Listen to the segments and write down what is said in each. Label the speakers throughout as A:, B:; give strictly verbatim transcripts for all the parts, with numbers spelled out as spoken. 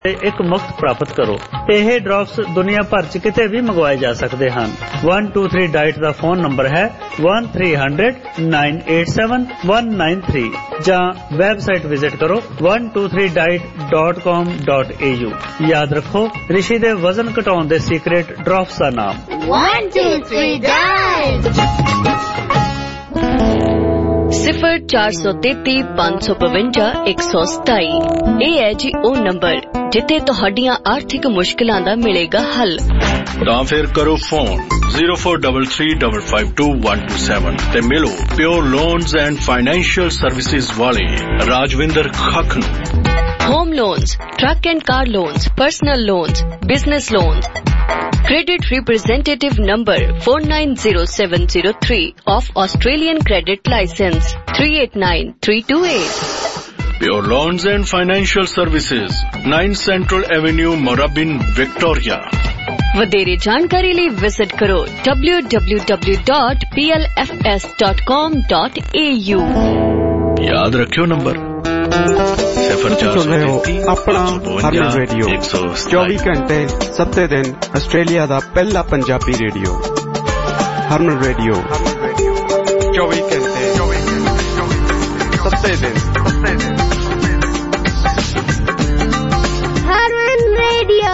A: ਇੱਕ ਮੁਫਤ ਪ੍ਰਾਪਤ ਕਰੋ। ਇਹ ਡ੍ਰੌਪਸ ਦੁਨੀਆ ਭਰ ਚ ਕਿਤੇ ਵੀ ਮੰਗਵਾਏ ਜਾ ਸਕਦੇ ਹਨ। one two three ਡਾਈਟ ਦਾ ਫੋਨ ਨੰਬਰ ਹੈ one three hundred nine eight seven one nine three ਜਾਂ ਵੈਬਸਾਈਟ ਵਿਜ਼ਿਟ ਕਰੋ one two three diet dot com dot a u। ਯਾਦ ਰੱਖੋ ਰਿਸ਼ੀ ਦੇ ਵਜ਼ਨ ਘਟਾਉਣ ਦੇ ਸੀਕ੍ਰੇਟ ਡ੍ਰੌਪਸ ਦਾ ਨਾਮ
B: one two three diet।
C: ਸਿਫਰ ਚਾਰ ਸੌ ਤੇਤੀ ਪੰਜ ਸੌ ਬਵੰਜਾ ਇੱਕ ਸੌ ਸਤਾਈ ਇਹ ਹੈ ਜੀ ਉਹ ਨੰਬਰ ਜਿੱਥੇ ਤੁਹਾਡੀਆਂ ਆਰਥਿਕ ਮੁਸ਼ਕਿਲਾਂ ਦਾ ਮਿਲੇਗਾ ਹੱਲ।
D: ਤਾਂ ਫਿਰ ਕਰੋ phone zero four three three five five two one two seven ਤੇ ਮਿਲੋ Pure Loans and Financial Services ਵਾਲੇ ਰਾਜਵਿੰਦਰ ਖੱਖ ਨੂੰ।
C: Home loans, truck and car loans, personal loans, business loans. Credit representative number four nine zero seven zero three of Australian Credit License three eight nine three two eight.
D: Pure Loans and Financial Services, nine Central Avenue, Moorabbin, Victoria.
C: ਵਧੇਰੇ ਜਾਣਕਾਰੀ ਲਈ visit ਕਰੋ w w w dot p l f s dot com dot a u।
D: ਯਾਦ ਰੱਖਿਓ number
E: ਆਪਣਾ ਹਰਮਨ radio ਚੌਵੀ ਘੰਟੇ ਸੱਤੇ ਦਿਨ ਆਸਟ੍ਰੇਲੀਆ ਦਾ ਪਹਿਲਾ ਪੰਜਾਬੀ ਰੇਡੀਓ ਹਰਮਨ ਰੇਡੀਓ ਚੌਵੀ ਘੰਟੇ ਸੱਤੇ ਦਿਨ
B: Harman radio.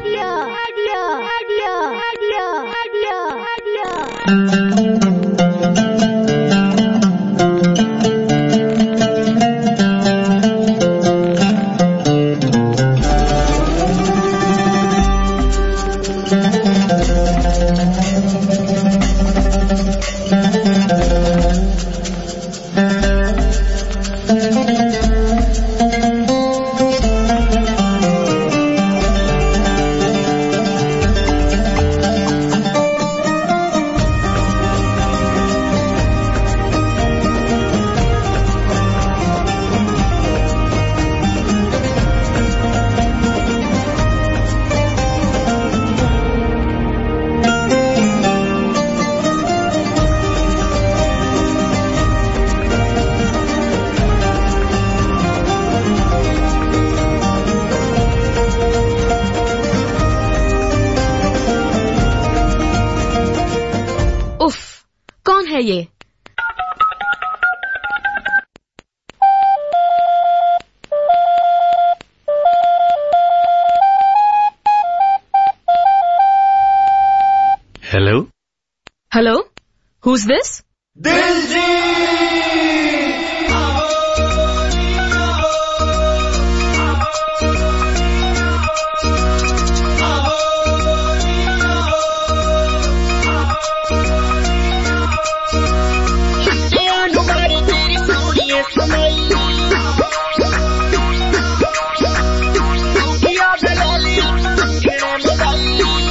C: Hello? Hello? Who's this?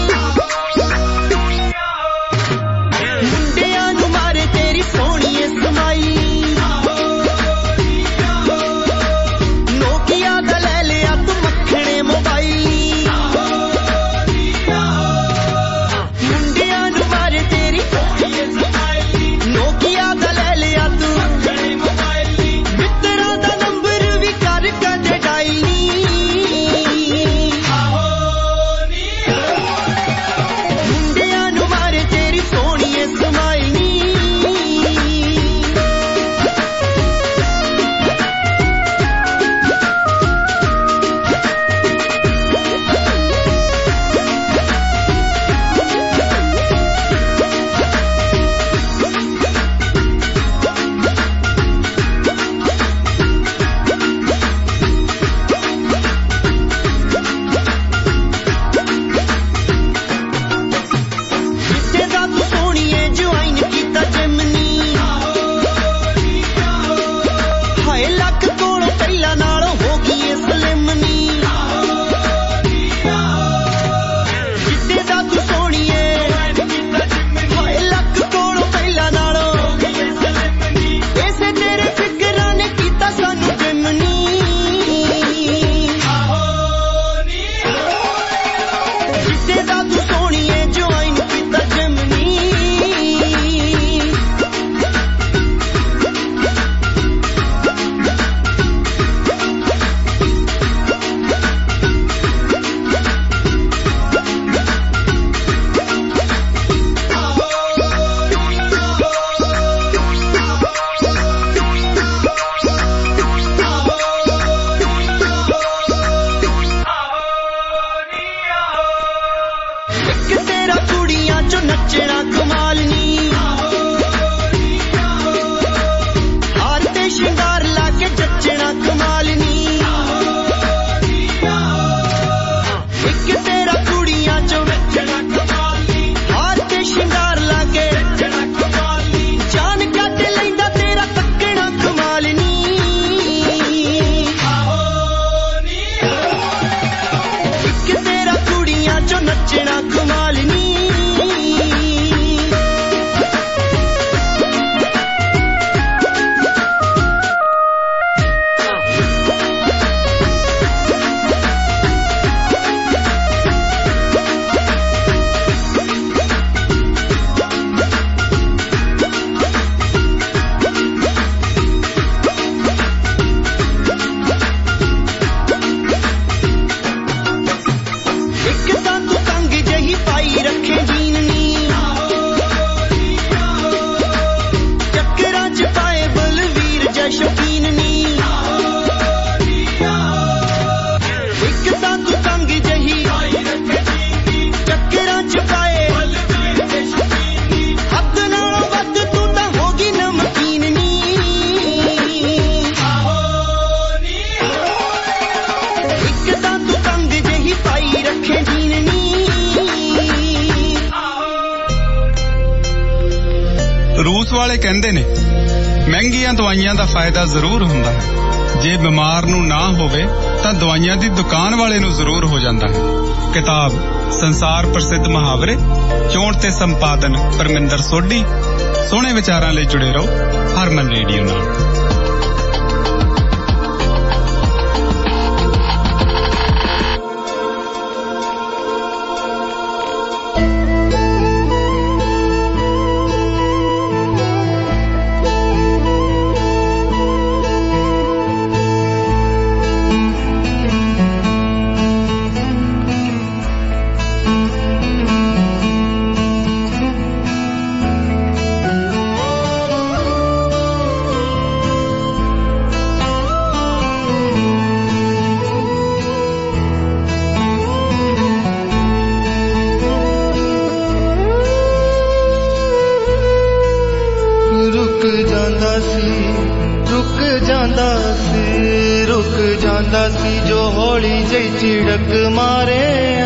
F: ਮੁੰਡਿਆਂ ਨੂੰ ਮਾਰੇ ਤੇਰੀ ਸੋਹਣੀ ਤਾਂ ਤੂੰ ਤੰਗ ਜਹੀ ਚੱਕਰਾਂ ਚ ਪਾਏ ਹੱਦ ਨਾਲੋਂ ਵੱਧ ਤੂੰ ਤਾਂ ਹੋ ਗਈ ਨਮਕੀਨ ਨੀ ਇੱਕ ਤਾਂ ਤੂੰ ਤੰਗ ਜਹੀ ਪਾਈ ਰੱਖੇ ਜੀਨ ਨੀ
G: ਰੂਸ ਵਾਲੇ ਕਹਿੰਦੇ ਨੇ ਮਹਿੰਗੀਆਂ ਦਵਾਈਆਂ ਦਾ ਫਾਇਦਾ ਜ਼ਰੂਰ ਹੁੰਦਾ ਹੈ, ਜੇ ਬਿਮਾਰ ਨੂੰ ਨਾ ਹੋਵੇ ਤਾਂ ਦਵਾਈਆਂ ਦੀ ਦੁਕਾਨ ਵਾਲੇ ਨੂੰ ਜ਼ਰੂਰ ਹੋ ਜਾਂਦਾ ਹੈ। ਕਿਤਾਬ ਸੰਸਾਰ ਪ੍ਰਸਿੱਧ ਮੁਹਾਵਰੇ, ਚੋਣ ਤੇ ਸੰਪਾਦਨ ਪਰਮਿੰਦਰ ਸੋਢੀ। ਸੋਹਣੇ ਵਿਚਾਰਾਂ ਲਈ ਜੁੜੇ ਰਹੋ ਹਰਮਨ ਰੇਡੀਓ ਨਾਲ।
F: ਝਿੜਕ ਮਾਰਿਆ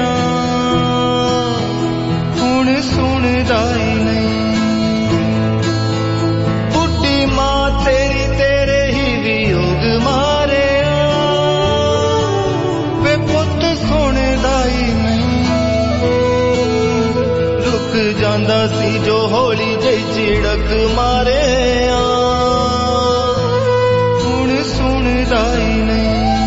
F: ਹੁਣ ਸੁਣਦਾ ਹੀ ਨਹੀਂ ਬੁੱਢੀ ਮਾਂ ਤੇਰੀ ਤੇਰੇ ਹੀ ਵਿਯੋਗ ਮਾਰਿਆ ਵੇ ਪੁੱਤ ਸੁਣਦਾ ਹੀ ਨਹੀਂ ਰੁਕ ਜਾਂਦਾ ਸੀ ਜੋ ਹੌਲੀ ਜਿਹੀ ਝਿੜਕ ਮਾਰਿਆ ਹੁਣ ਸੁਣਦਾ ਹੀ ਨਹੀਂ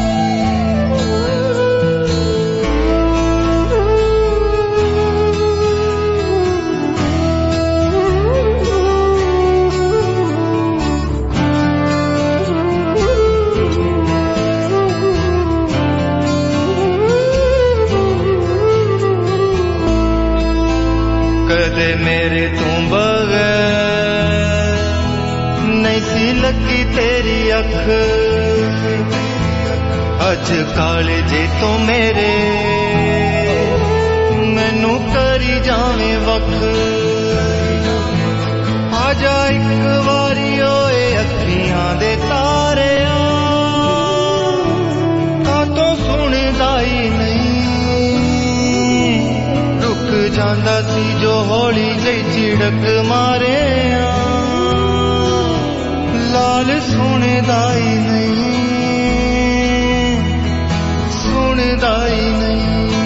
F: ਮੇਰੇ ਤੋਂ ਬਗੈਰ ਨਹੀਂ ਸੀ ਲੱਗੀ ਤੇਰੀ ਅੱਖ ਅੱਜ ਕਾਲਜੇ ਤੋਂ ਮੇਰੇ ਮੈਨੂੰ ਕਰੀ ਜਾਵੇਂ ਵੱਖ ਆ ਜਾ ਇੱਕ ਵਾਰੀ ਓਏ ਅੱਖੀਆਂ ਦੇ ਤਾਰਿਆ ਕਾਤੋਂ ਸੁਣਦਾ ਹੀ ਨਹੀਂ ਜਾਂਦਾ ਸੀ ਜੋ ਹੌਲੀ ਜਿਹੀ ਝਿੜਕ ਮਾਰਿਆ ਲਾਲ ਸੁਣਦਾ ਹੀ ਨਹੀਂ ਸੁਣਦਾ ਹੀ ਨਹੀਂ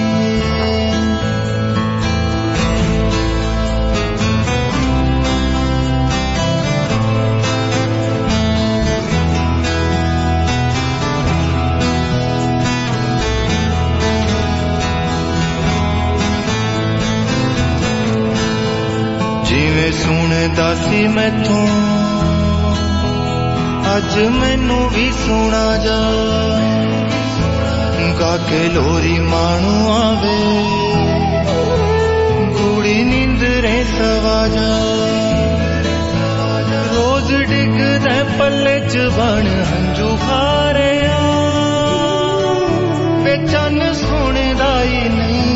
F: ਜਿਵੇਂ ਸੁਣਦਾ ਸੀ ਮੈਥੋਂ ਅੱਜ ਮੈਨੂੰ ਵੀ ਸੁਣਾ ਜਾ ਗਾ ਕੇ ਲੋਰੀ ਮਾਣੂ ਆਵੇ ਗੂੜੀ ਨੀਂਦਰੇ ਸਵਾ ਜਾ ਰੋਜ਼ ਡਿੱਗਦਾ ਪੱਲੇ ਚ ਬਣ ਹੰਝੂ ਖਾਰਿਆ ਵੇ ਚੰਨ ਸੁਣਦਾ ਹੀ ਨਹੀਂ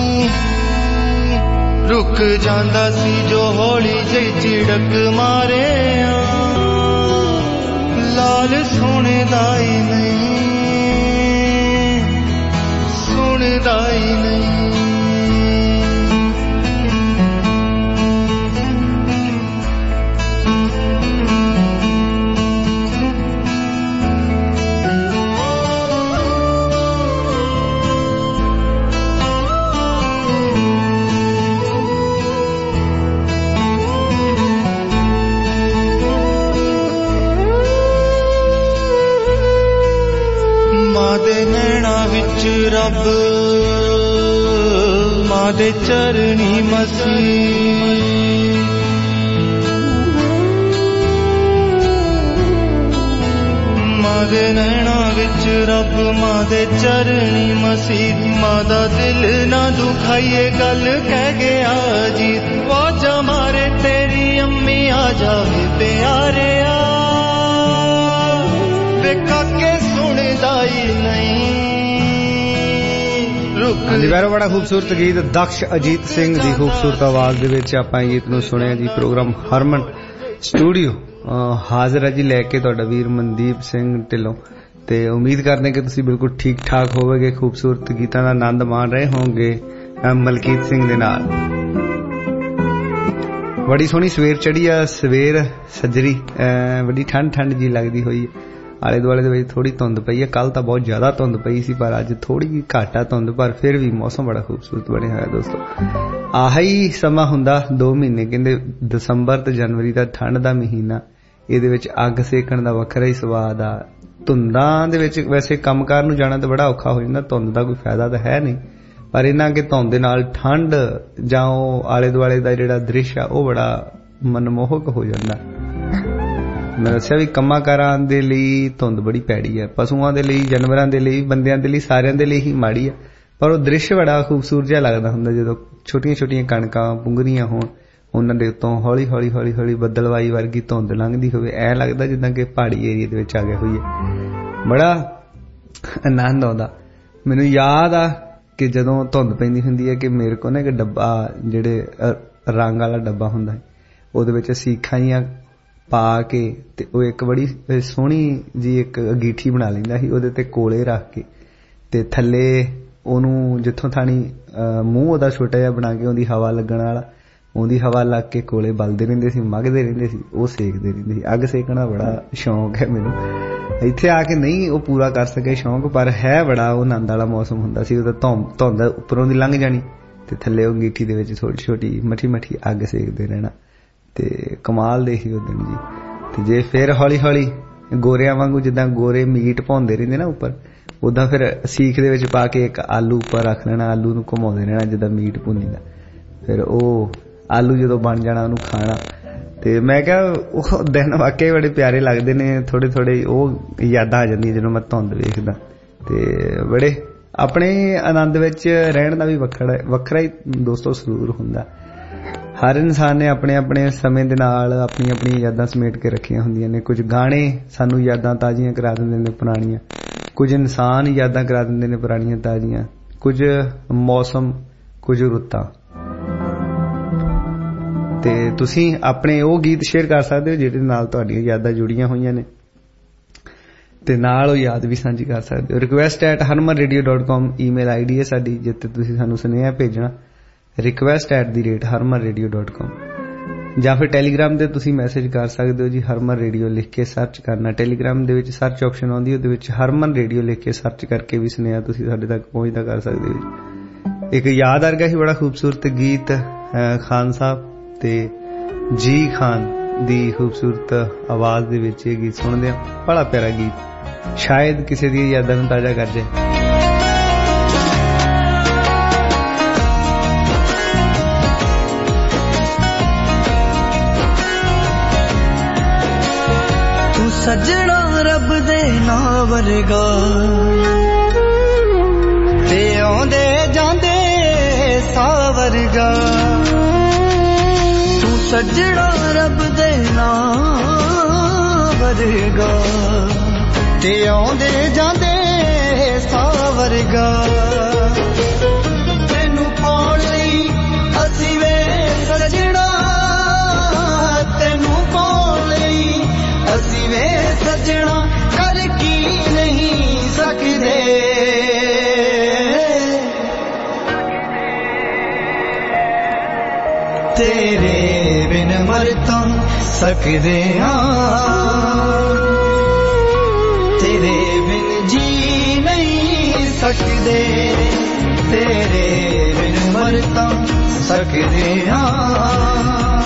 F: ਰੁਕ ਜਾਂਦਾ ਸੀ ਜੋ ਹੌਲੀ ਜਿਹੀ ਝਿੜਕ ਮਾਰਿਆ ਲਾਲ ਸੁਣਦਾ ਹੀ ਨਹੀਂ ਸੁਣਦਾ ਹੀ ਨਹੀਂ ਰੱਬ ਮਾਂ ਦੇ ਚਰਣੀ ਮਸੀਹ ਮਾਂ ਦੇ ਨੈਣਾਂ ਵਿੱਚ ਰੱਬ ਮਾਂ ਦੇ ਚਰਣੀ ਮਸੀਹ ਮਾਂ ਦਾ ਦਿਲ ਨਾ ਦੁਖਾਈਏ ਗੱਲ ਕਹਿ ਗਿਆ ਜੀ ਵਾਜਾ ਮਾਰੇ ਤੇਰੀ ਅੰਮੀ ਆ ਜਾਵੇ ਪਿਆਰਿਆ ਵੇ ਕਾਕੇ ਸੁਣਦਾ ਹੀ ਨਹੀਂ रुक।
H: जी वैरो बड़ा खूबसूरत गीत दक्ष अजीत सिंह दी खूबसूरत आवाज दे विच आपां गीत नूं सुणिया जी। प्रोग्राम हरमन स्टूडियो हाजिर है जी लैके तुहाडा वीर मनदीप सिंह ढिल्लों ते उम्मीद करते कि तुसीं बिल्कुल ठीक ठाक होवोगे, खूबसूरत गीतां दा आनंद माण रहे होंगे मलकीत सिंह दे नाल। बड़ी सोहनी सवेर चढ़ी आ, सवेर सजरी बड़ी ठंड ठंड जी लगदी होई आले दुआले दे विच थोड़ी धुंद पई है। कल तां बहुत ज्यादा धुंद पई सी पर अज थोड़ी घट आ धुंद, पर फिर भी मौसम बड़ा खूबसूरत बनिया होया दोस्तों। आही समा हुंदा दो महीने कहंदे दसंबर ते जनवरी दा ठंड दा महीना, इहदे विच अग सेकण दा वखरा ही स्वाद आ। धुंदां दे विच वैसे कंमकार नूं जाना तां बड़ा औखा हो जांदा, धुंद दा कोई फायदा तां है नहीं, पर इन्ना कि धुंद दे नाल ठंड जां आले दुआले दा जिहड़ा दृश्य आ ओह बड़ा मनमोहक हो जांदा। मैं दस्सिया भी कम्मां कारां दे लई धुंद बड़ी पैड़ी है, पशुआं दे लई, जानवरां दे लई, बंदियां दे लई, सारियां दे लई ही माड़ी है, पर ओह दृश्य बड़ा खूबसूरत जिहा लगदा हुंदा जदों छोटियां छोटियां कणकां पुंगरियां होण, उन्हां दे उत्तों हौली हौली हौली हौली बदलवाई वर्गी धुंद लंघदी होवे, ऐ लगदा जिद्दां कि पहाड़ी एरिया दे विच आ गए होईए। बड़ा आनंद आउंदा। मैनूं याद आ कि जदों धुंद पैंदी हुंदी है कि मेरे कोल ना इक डब्बा जिहड़े रंग वाला डब्बा हुंदा है, ओहदे विच सीखां पा के ते ओह एक बड़ी सोहनी जी एक अंगीठी बना लैंदा सी, ओहदे ते कोले रख के ते थल्ले ओनू जिथों थानी मूंह ओहदा छोटा जिहा बना के ओहदी हवा लगण वाला, ओहदी हवा लग के कोले बलदे रहिंदे सी, मगदे रहिंदे सी, ओह सेकदे रहिंदे सी। अग सेकण दा बड़ा शौक है मैनूं, इत्थे आके नहीं ओह पूरा कर सके शौक, पर है बड़ा ओह आनंद वाला मौसम हुंदा सी। ओहदा धुंद धुंद उपरों दी लंघ जानी ते थल्ले ओह अंगीठी दे विच छोटी छोटी मठी मठी अग सेकदे रहना ते कमाल दे ही ओह दिन जी। ते जे फिर हौली हौली गोरियां वांगू जिद्दां गोरे मीट पाउंदे रहिंदे ना उपर, उदां फिर सीख दे विच पा के एक आलू उपर रख लेना, आलू नूं घुमाउंदे रहना जिद्दां मीट भुन्नीदा, फिर ओह आलू जदों बन जाना ओनू खाना। ते मैं कहा ओह दिन वाकई बड़े प्यारे लगदे ने, थोड़े थोड़े ओह यादां आ जांदियां जदों मैं धुंद वेखदा ते बड़े अपने आनंद विच रहण दा भी वखरा वखरा ही दोस्तों सुरूर हुंदा। हर इंसान ने अपने अपने समय दे नाल अपनी अपनी यादां समेट के रखियां हुंदियां ने। कुछ गाने सानू यादां ताजियां करा दिंदे ने पुराणियां, कुछ इंसान यादां करा दिंदे ने पुराणियां ताजियां, कुछ मौसम, कुछ रुत्तां। ते तुसीं अपने ओह गीत शेयर कर सकदे हो जिहदे नाल तुहाडीआं यादां जुड़ियां होईयां ने ते नाल ओह याद भी सांझी कर सकदे हो। Request at Harman radio dot com email I D है साडी, जिथे तुसीं सानू सुनेहा भेजना request at the rate Harman radio dot com, जां फिर टैलीग्राम ते तुसीं मैसेज कर सकदे हो जी। हरमन रेडियो लिख के सर्च करना, टैलीग्राम दे विच सर्च ऑप्शन आउंदी, ओहदे विच हरमन रेडियो लिख के सर्च करके भी सुनेहा तुसीं साडे तक पहुंचदा कर सकदे हो। एक याद आ गया ही बड़ा खूबसूरत गीत खान साहब ते जी खान दी खूबसूरत आवाज दे विच ये गीत सुनदे आ। बड़ा प्यारा गीत, शायद किसी दी यादां नूं ताजा कर जाए।
F: सजना रब दे नां वर्गा ते आंदे जांदे सावरगा, तू सजना रब दे नां वर्गा ते आंदे जांदे सावरगा। तैनू पाउण लई असीं वे सजना, तैनू पाउण लई असीं वे सजना कर की नहीं सकदे। तेरे बिन मर तां सकदे हां, तेरे बिन जी नहीं सकदे, तेरे बिन मर तां सकदे हां,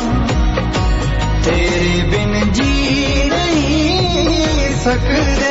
F: तेरे बिन जी नहीं सकदे।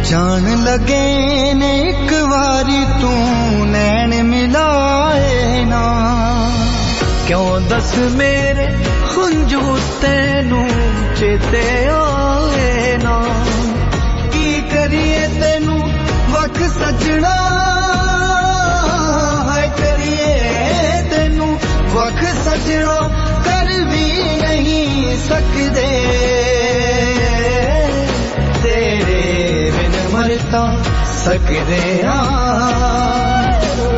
F: ਜਾਣ ਲੱਗੇ ਨੇ ਇੱਕ ਵਾਰੀ ਤੂੰ ਨੈਣ ਮਿਲਾਏ ਨਾ ਕਿਉਂ ਦੱਸ ਮੇਰੇ ਹੰਝੂ ਤੈਨੂੰ ਚੇਤੇ ਆਏ ਨਾ ਕੀ ਕਰੀਏ ਤੈਨੂੰ ਵਖ ਸਜਣਾ ਹਾਏ ਕਰੀਏ ਤੈਨੂੰ ਵਖ ਸਜਣਾ ਕਰ ਵੀ ਨਹੀਂ ਸਕਦੇ ਤੇਰੇ ਬਿਨ ਮਰ ਤਾਂ ਸਕਦੇ ਹਾਂ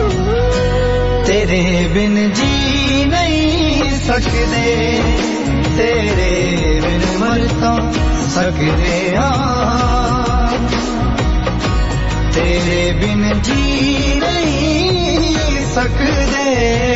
F: ਤੇਰੇ ਬਿਨ ਜੀ ਨਹੀਂ ਸਕਦੇ ਤੇਰੇ ਬਿਨ ਮਰ ਤਾਂ ਸਕਦੇ ਹਾਂ ਤੇਰੇ ਬਿਨ ਜੀ ਨਹੀਂ ਸਕਦੇ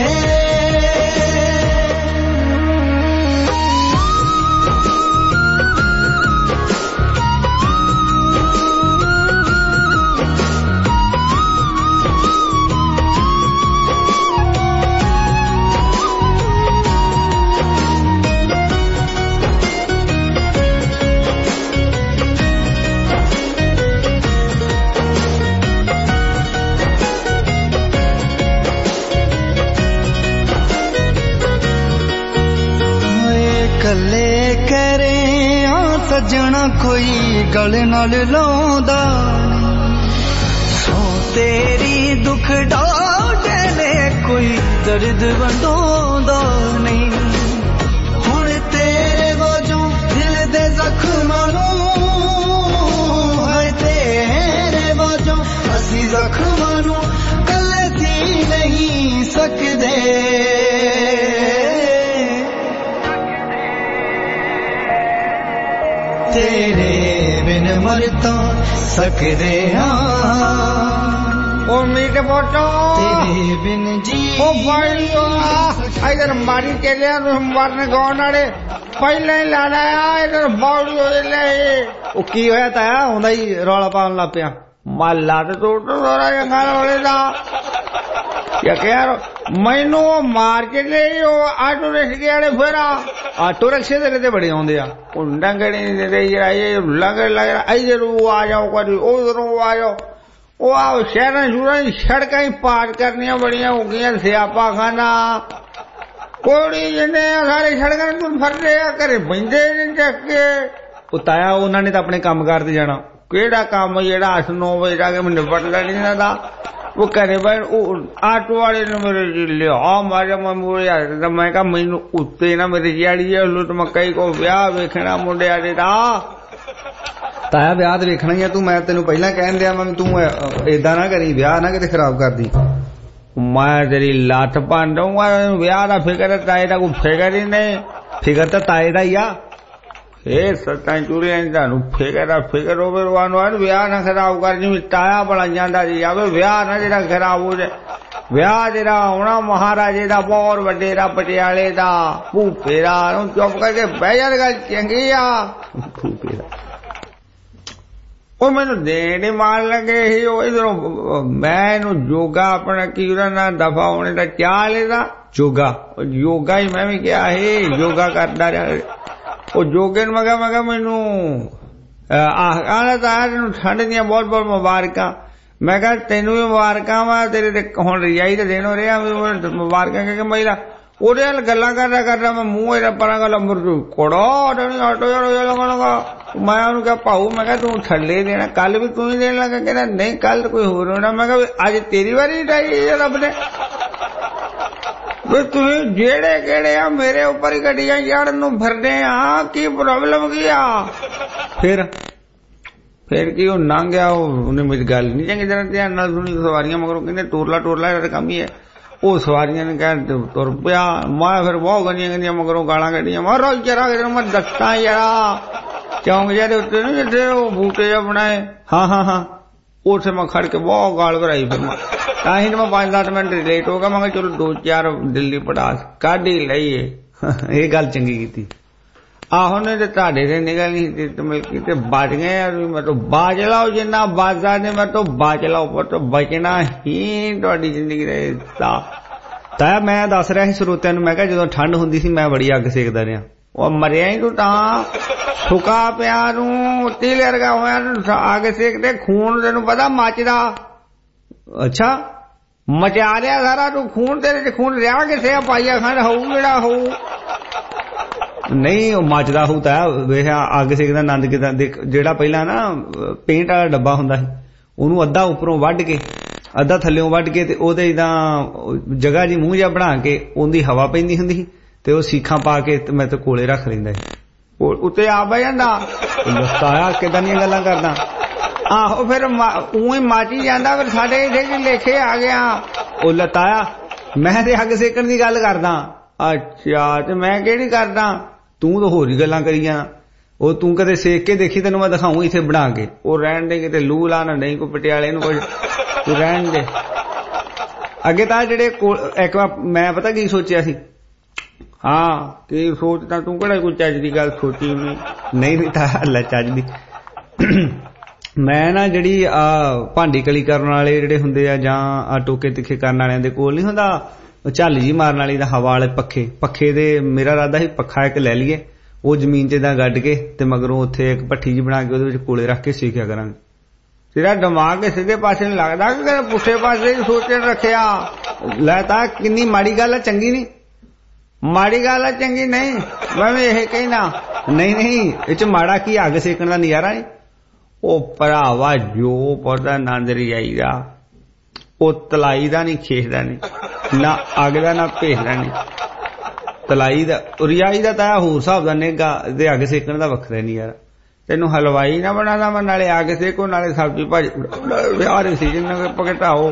F: ਕੱਲੇ ਕਰੇ ਆ ਸੱਜਣਾ ਕੋਈ ਗਲ ਨਾਲ ਲਾਉਂਦਾ ਸੋ ਤੇਰੀ ਦੁੱਖ ਡਾਢੇ ਨੇ ਕੋਈ ਦਰਦ ਵੰਡਾਉਂਦਾ ਨਹੀਂ ਹੁਣ ਤੇਰੇ ਵਜੋਂ ਦਿਲ ਦੇ ਜ਼ਖਮਾਂ ਨੂੰ ਹੈ ਤੇਰੇ ਵਜੋਂ ਅਸੀਂ ਜ਼ਖਮਾਂ ਨੂੰ ਕੱਲੇ ਸੀ ਨਹੀਂ ਸਕਦੇ ਤੇਰੇ ਬਿਨ ਮਰ ਤਾਂ ਸਕਦੇ ਹਾਂ ਉਹ ਮੀਟ ਬੋਟੋ ਤੇਰੇ ਬਿਨ ਜੀ ਉਹ ਭਾਈ ਉਹ ਇਧਰ ਮਾਰੀ ਕੇ ਲਿਆ ਨੂੰ ਮਰਨ ਗਾਉਣ ਵਾਲੇ ਪਹਿਲਾਂ ਹੀ ਲਾ ਲਾਇਆ ਇਧਰ ਬੌੜੀ ਹੋ ਲੈ ਉਹ ਕੀ ਹੋਇਆ ਤਾਇਆ ਆਉਂਦਾ ਹੀ ਰੌਲਾ ਪਾਉਣ ਲੱਗ ਪਿਆ ਮਾਲਾ ਤੇ ਤੋੜ ਤੋੜਾ ਜੰਗਲ ਵਾਲੇ ਦਾ ਯਾਰ ਮੈਨੂੰ ਮਾਰ ਕੇ ਲਈ ਉਹ ਆਟੋ ਰਿਕਸ਼ੇ ਵਾਲੇ ਫੇਰਾ ਆਟੋ ਰਿਕਸ਼ੇ ਦੇ ਤੇ ਬੜੇ ਆਉਂਦੇ ਆ ਉਹ ਡੰਗੜੀ ਦੇ ਜਿਹੜੇ ਲੰਗੜ ਲੱਗ ਇਧਰ ਆ ਜਾਓ ਕਦੀ ਉਧਰੋਂ ਆ ਜਾਓ ਉਹ ਆ ਸ਼ਹਿਰਾਂ ਸ਼ੁਰਾਂ ਸੜਕਾਂ ਹੀ ਪਾਰ ਕਰਨੀਆਂ ਬੜੀਆਂ ਹੋ ਗਈਆਂ ਸਿਆਪਾ ਖਾਨਾ ਕੋੜੀ ਜਿਹਨੇ ਸਾਰੇ ਸੜਕਾਂ ਨੂੰ ਫਰਦੇ ਆ ਘਰੇ ਬੈਂਦੇ ਨੇ ਚੱਕ ਕੇ ਉਹ ਤਾਇਆ ਉਹਨਾਂ ਨੇ ਤਾਂ ਆਪਣੇ ਕੰਮ ਕਾਰ ਤੇ ਜਾਣਾ ਕਿਹੜਾ ਕੰਮ ਜਿਹੜਾ ਅੱਠ ਨੌ ਵਜੇ ਜਾ ਕੇ ਮੈਨੂੰ ਪਤਾ ਨਹੀਂ ਇਹਨਾਂ ਦਾ ਉਹ ਘਰੇ ਬੈਠ ਉਹ ਆਟੋ ਵਾਲੇ ਨੇ ਮੇਰੇ ਲਿਆ ਮਾਰਿਆ ਮੈਂ ਮੋੜਿਆ ਤਾਂ ਮੈਂ ਕਿਹਾ ਮੈਨੂੰ ਉੱਤੇ ਨਾ ਮੇਰੀ ਜਿਹੜੀ ਹੈ ਲੁੱਟ ਮੱਕਈ ਕੋ ਵਿਆਹ ਵੇਖਣਾ ਮੁੰਡਿਆਂ ਦੇ ਦਾ ਤਾਇਆ ਵਿਆਹ ਤੇ ਵੇਖਣਾ ਹੀ ਆ ਤੂੰ ਮੈਂ ਤੈਨੂੰ ਪਹਿਲਾਂ ਕਹਿਣ ਦਿਆ ਮੈਂ ਤੂੰ ਏਦਾਂ ਨਾ ਕਰੀ ਵਿਆਹ ਨਾ ਕਿਤੇ ਖਰਾਬ ਕਰਦੀ ਮੈਂ ਤੇਰੀ ਲੱਤ ਭੰਨ ਦਊਂਗਾ ਵਿਆਹ ਦਾ ਫਿਕਰ ਤਾਏ ਦਾ ਕੋਈ ਫਿਕਰ ਹੀ ਨਹੀਂ ਫਿਕਰ ਤਾਂ ਤਾਏ ਦਾ ਹੀ ਆ ਇਹ ਸੱਤਾਂ ਚੂੜੀਆਂ ਤੁਹਾਨੂੰ ਫਿਕਰ ਆ ਫਿਕਰ ਹੋਵੇ ਰਵਾਨ ਵਿਆਹ ਨਾ ਖਰਾਬ ਕਰ ਜਿਵੇਂ ਤਾਇਆ ਬਣਾ ਜਾਂਦਾ ਜੀ ਆਵੇ ਵਿਆਹ ਨਾ ਜਿਹੜਾ ਖਰਾਬ ਹੋ ਜਾਏ ਵਿਆਹ ਜਿਹੜਾ ਆਉਣਾ ਮਹਾਰਾਜੇ ਦਾ ਬਹੁਤ ਵੱਡੇ ਦਾ ਪਟਿਆਲੇ ਦਾ ਭੂਪੇ ਦਾ ਉਹਨੂੰ ਚੁੱਪ ਕਰਕੇ ਬਹਿ ਜਾ ਗੱਲ ਚੰਗੀ ਆ ਭੂਪੇ ਦਾ ਉਹ ਮੈਨੂੰ ਦੇਣੇ ਮਾਰ ਲੱਗੇ ਸੀ ਉਹ ਇਧਰੋਂ ਮੈਂ ਇਹਨੂੰ ਯੋਗਾ ਆਪਣਾ ਕੀ ਉਹਦਾ ਨਾਂ ਦਫਾ ਹੋਣੇ ਦਾ ਚਾਹ ਲੈਦਾ ਯੋਗਾ ਯੋਗਾ ਹੀ ਮੈਂ ਵੀ ਕਿਹਾ ਸੀ ਯੋਗਾ ਕਰਦਾ ਰਿਹਾ ਉਹ ਜੋਗੇ ਨੂੰ ਮੈਂ ਕਿਹਾ ਮੈਂ ਕਿਹਾ ਮੈਨੂੰ ਆਹ ਤਾਂ ਤੈਨੂੰ ਠੰਡ ਦੀਆਂ ਬਹੁਤ ਬਹੁਤ ਮੁਬਾਰਕਾਂ ਮੈਂ ਕਿਹਾ ਤੈਨੂੰ ਵੀ ਮੁਬਾਰਕਾਂ ਵਾ ਤੇਰੇ ਤੇ ਹੁਣ ਰਜਾਈ ਤੇ ਦੇਣੋ ਰਿਹਾ ਮੁਬਾਰਕਾਂ ਕਹਿ ਕੇ ਮਹਿਲਾ ਉਹਦੇ ਨਾਲ ਗੱਲਾਂ ਕਰਦਾ ਕਰਦਾ ਮੈਂ ਮੂੰਹ ਇਹਦਾ ਪਰਾਂ ਗੱਲ ਮੁਰਜੂ ਕੋੜੋ ਆਟੋ ਯਾਰ ਲਗਾ ਮੈਂ ਉਹਨੂੰ ਕਿਹਾ ਭਾਊ ਮੈਂ ਕਿਹਾ ਤੂੰ ਥੱਲੇ ਦੇਣਾ ਕੱਲ ਵੀ ਤੂੰ ਹੀ ਦੇਣ ਲੱਗਾ ਕਹਿੰਦਾ ਨਹੀਂ ਕੱਲ ਕੋਈ ਹੋਰ ਹੋਣਾ ਮੈਂ ਕਿਹਾ ਅੱਜ ਤੇਰੀ ਵਾਰੀ ਢਾਈ ਰੱਬ ਨੇ ਤੁਸੀਂ ਜਿਹੜੇ ਕਿਹੜੇ ਆ ਮੇਰੇ ਉੱਪਰ ਹੀ ਗੱਡੀਆਂ ਚੜਨ ਨੂੰ ਫਿਰਦੇ ਆ ਕੀ ਪ੍ਰੋਬਲਮ ਕੀ ਆ ਫਿਰ ਫਿਰ ਕੀ ਉਹ ਲੰਘ ਗਿਆ ਉਹਨੇ ਮੇਰੀ ਗੱਲ ਨਹੀਂ ਚੰਗੀ ਤਰ੍ਹਾਂ ਧਿਆਨ ਨਾਲ ਸੁਣੀ ਸਵਾਰੀਆਂ ਮਗਰੋਂ ਕਹਿੰਦੇ ਟੋਰਲਾ ਟੋਰਲਾ ਇਹਦਾ ਕੰਮ ਹੀ ਹੈ ਉਹ ਸਵਾਰੀਆਂ ਨੇ ਕਹਿ ਤੁਰ ਪਿਆ ਮੈਂ ਫਿਰ ਬਹੁਤ ਗੰਦੀਆਂ ਗੰਦੀਆਂ ਮਗਰੋਂ ਗਾਲਾਂ ਕੱਢੀਆਂ ਮੈਂ ਰੋਜ਼ ਜਰਾ ਮੈਂ ਦੱਸਾਂ ਯਾਰਾ ਚੌਂਕ ਜਿਹੇ ਉੱਤੇ ਨੀ ਜਿੱਥੇ ਉਹ ਬੂਟੇ ਜਿਹਾ ਬਣਾਏ ਹਾਂ ਹਾਂ ਹਾਂ ਉੱਥੇ ਮੈਂ ਖੜ ਕੇ ਬਹੁਤ ਗਾਲ ਭਰਾਈ ਫਿਰ ਮੈਂ ਤਾਂ ਹੀ ਮੈਂ ਪੰਜ ਦਸ ਮਿੰਟ ਲੇਟ ਹੋ ਗਿਆ ਮੈਂ ਕਿਹਾ ਚਲੋ ਦੋ ਚਾਰ ਦਿੱਲੀ ਪੜਾਸ ਕੱਢ ਹੀ ਲਈਏ ਇਹ ਗੱਲ ਚੰਗੀ ਕੀਤੀ ਆਹੋ ਨੇ ਤੇ ਤੁਹਾਡੇ ਤੇ ਨਿਕਲ ਨਹੀਂ ਤੇ ਮਿਲਕੀ ਤੇ ਬਚ ਗਏ ਯਾਰ ਮੈਂ ਤਾਂ ਬਾਜ ਲਾਓ ਜਿੰਨਾ ਬਾਜ਼ਾਰ ਨੇ ਮੈਂ ਤਾਂ ਬਾਜ ਲਾਓ ਪਰ ਬਚਣਾ ਹੀ ਤੁਹਾਡੀ ਜ਼ਿੰਦਗੀ ਦਾ ਹਿੱਸਾ ਤਾਂ ਮੈਂ ਦੱਸ ਰਿਹਾ ਸੀ ਸਰੋਤਿਆਂ ਨੂੰ ਮੈਂ ਕਿਹਾ ਜਦੋਂ ਠੰਡ ਹੁੰਦੀ ਸੀ ਮੈਂ ਬੜੀ ਅੱਗ ਸੇਕਦਾ ਰਿਹਾ
H: ਉਹ ਮਰਿਆ ਹੀ ਤੂੰ ਤਾਂ ਸੁੱਕਾ ਪਿਆ ਨੂੰ ਤੀਲੇ ਵਰਗਾ ਹੋਇਆ ਅੱਗ ਸੇਕਦੇ ਖੂਨ ਤੈਨੂੰ ਪਤਾ ਮੱਚਦਾ ਅੱਛਾ ਮਚਾ ਲਿਆ ਸਾਰਾ ਤੂੰ ਖੂਨ ਤੇਰੇ ਚ ਖੂਨ ਰਿਹਾ ਕਿਸੇ ਪਾਈਆ ਖੰਡ ਹੋਊ ਜਿਹੜਾ ਹੋਊ ਨਹੀਂ ਉਹ ਮੱਚਦਾ ਹੋਊ ਤਾਂ ਵੇਖਿਆ ਅੱਗ ਸੇਕਦਾ ਆਨੰਦ ਕਿਦਾਂ ਦੇਖ ਜਿਹੜਾ ਪਹਿਲਾਂ ਨਾ ਪੇਂਟ ਵਾਲਾ ਡੱਬਾ ਹੁੰਦਾ ਸੀ ਉਹਨੂੰ ਅੱਧਾ ਉੱਪਰੋਂ ਵੱਢ ਕੇ ਅੱਧਾ ਥੱਲਿਓਂ ਵੱਢ ਕੇ ਤੇ ਉਹਦੇ ਇਦਾਂ ਜਗ੍ਹਾ ਜੀ ਮੂੰਹ ਜਿਹਾ ਬਣਾ ਕੇ ਉਹਦੀ ਹਵਾ ਪੈਂਦੀ ਹੁੰਦੀ ਸੀ ਤੇ ਉਹ ਸੀਖਾਂ ਪਾ ਕੇ ਤੇ ਮੈਂ ਤੇ ਕੋਲੇ ਰੱਖ ਲੈਂਦਾ ਸੀ ਉੱਤੇ ਆ ਬਹਿ ਜਾਂਦਾ ਲਸਤਾਇਆ ਕਿਦਾਂ ਦੀਆਂ ਗੱਲਾਂ ਕਰਦਾ ਆਹੋ ਫਿਰ ਊਂ ਹੀ ਮਾਚੀ ਜਾਂਦਾ ਫਿਰ ਸਾਡੇ ਇੱਥੇ ਜੀ ਲੇਖੇ ਆ ਗਿਆ ਉਹ ਲਤਾਇਆ ਮੈਂ ਤੇ ਅੱਗ ਸੇਕਣ ਦੀ ਗੱਲ ਕਰਦਾ ਅੱਛਾ ਤੇ ਮੈਂ ਕਿਹੜੀ ਕਰਦਾ ਤੂੰ ਤਾਂ ਹੋਰ ਹੀ ਗੱਲਾਂ ਕਰੀ ਜਾਣਾ ਉਹ ਤੂੰ ਕਦੇ ਸੇਕ ਕੇ ਦੇਖੀ ਤੈਨੂੰ ਮੈਂ ਦਿਖਾਊਂ ਇੱਥੇ ਬਣਾ ਕੇ ਉਹ ਰਹਿਣ ਦੇ ਕਿਤੇ ਲੂ ਲਾ ਨਾ ਨਹੀਂ ਕੋਈ ਪਟਿਆਲੇ ਨੂੰ ਕੁਝ ਤੂੰ ਰਹਿਣ ਦੇ ਅੱਗੇ ਤਾਂ ਜਿਹੜੇ ਇੱਕ ਵਾਰ ਮੈਂ ਪਤਾ ਕੀ ਸੋਚਿਆ ਸੀ ਹਾਂ ਕੀ ਸੋਚਦਾ ਤੂੰ ਕਿਹੜਾ ਕੋਈ ਚੱਜ ਦੀ ਗੱਲ ਸੋਚੀ ਨਹੀਂ ਵੀ ਤਾਂ ਅੱਲਾ ਚੱਜ ਦੀ ਮੈਂ ਨਾ ਜਿਹੜੀ ਆ ਭਾਂਡੀ ਕਲੀ ਕਰਨ ਵਾਲੇ ਜਿਹੜੇ ਹੁੰਦੇ ਆ ਜਾਂ ਆ ਟੋਕੇ ਤਿੱਖੇ ਕਰਨ ਵਾਲਿਆਂ ਦੇ ਕੋਲ ਨਹੀਂ ਹੁੰਦਾ ਝੱਲ ਜੀ ਮਾਰਨ ਵਾਲੀ ਦਾ ਹਵਾ ਵਾਲੇ ਪੱਖੇ ਪੱਖੇ ਦੇ ਮੇਰਾ ਇਰਾਦਾ ਸੀ ਪੱਖਾ ਇੱਕ ਲੈ ਲਈਏ ਉਹ ਜ਼ਮੀਨ 'ਚ ਏਦਾਂ ਗੱਡ ਕੇ ਤੇ ਮਗਰੋਂ ਉੱਥੇ ਇੱਕ ਭੱਠੀ ਜੀ ਬਣਾ ਕੇ ਉਹਦੇ ਵਿੱਚ ਕੋਲੇ ਰੱਖ ਕੇ ਸੇਕਿਆ ਕਰਾਂਗੇ ਤੇਰਾ ਦਿਮਾਗ ਸਿੱਧੇ ਪਾਸੇ ਨੂੰ ਲੱਗਦਾ ਕਿ ਪੁੱਠੇ ਪਾਸੇ ਸੋਚਣ ਰੱਖਿਆ ਲੈ ਤਾਂ ਕਿੰਨੀ ਮਾੜੀ ਗੱਲ ਆ ਚੰਗੀ ਨਹੀਂ ਮਾੜੀ ਗੱਲ ਆ ਚੰਗੀ ਨਹੀਂ ਮੈਂ ਵੀ ਇਹ ਕਹਿਣਾ ਨਹੀਂ ਨਹੀਂ ਇਹ 'ਚ ਮਾੜਾ ਕੀ ਅੱਗ ਸੇਕਣ ਦਾ ਨਜ਼ਾਰਾ ਨਹੀਂ ਉਹ ਭਰਾਵਾ ਜੋ ਪੌਦਾ ਨਾਂਦਰੀ ਆਈਦਾ ਉਹ ਤਲਾਈ ਦਾ ਨਹੀਂ ਖੇਸਦਾ ਨਹੀਂ ਨਾ ਅੱਗ ਦਾ ਨਾ ਭੇਜਦਾ ਨਹੀਂ ਤਲਾਈ ਦਾ ਰਿਆਈ ਦਾ ਤਾਂ ਹੋਰ ਹਿਸਾਬ ਦਾ ਨੇਗਾ ਤੇ ਅੱਗ ਸੇਕਣ ਦਾ ਵੱਖਰਾ ਨਹੀਂ ਯਾਰ ਤੈਨੂੰ ਹਲਵਾਈ ਨਾ ਬਣਾਦਾ ਮੈਂ ਨਾਲੇ ਅੱਗ ਸੇਕੋ ਨਾਲੇ ਸਬਜ਼ੀ ਭਾਜੀ ਵਿਆਹ ਦੇ ਸੀਜ਼ਨ ਪਕਟਾਓ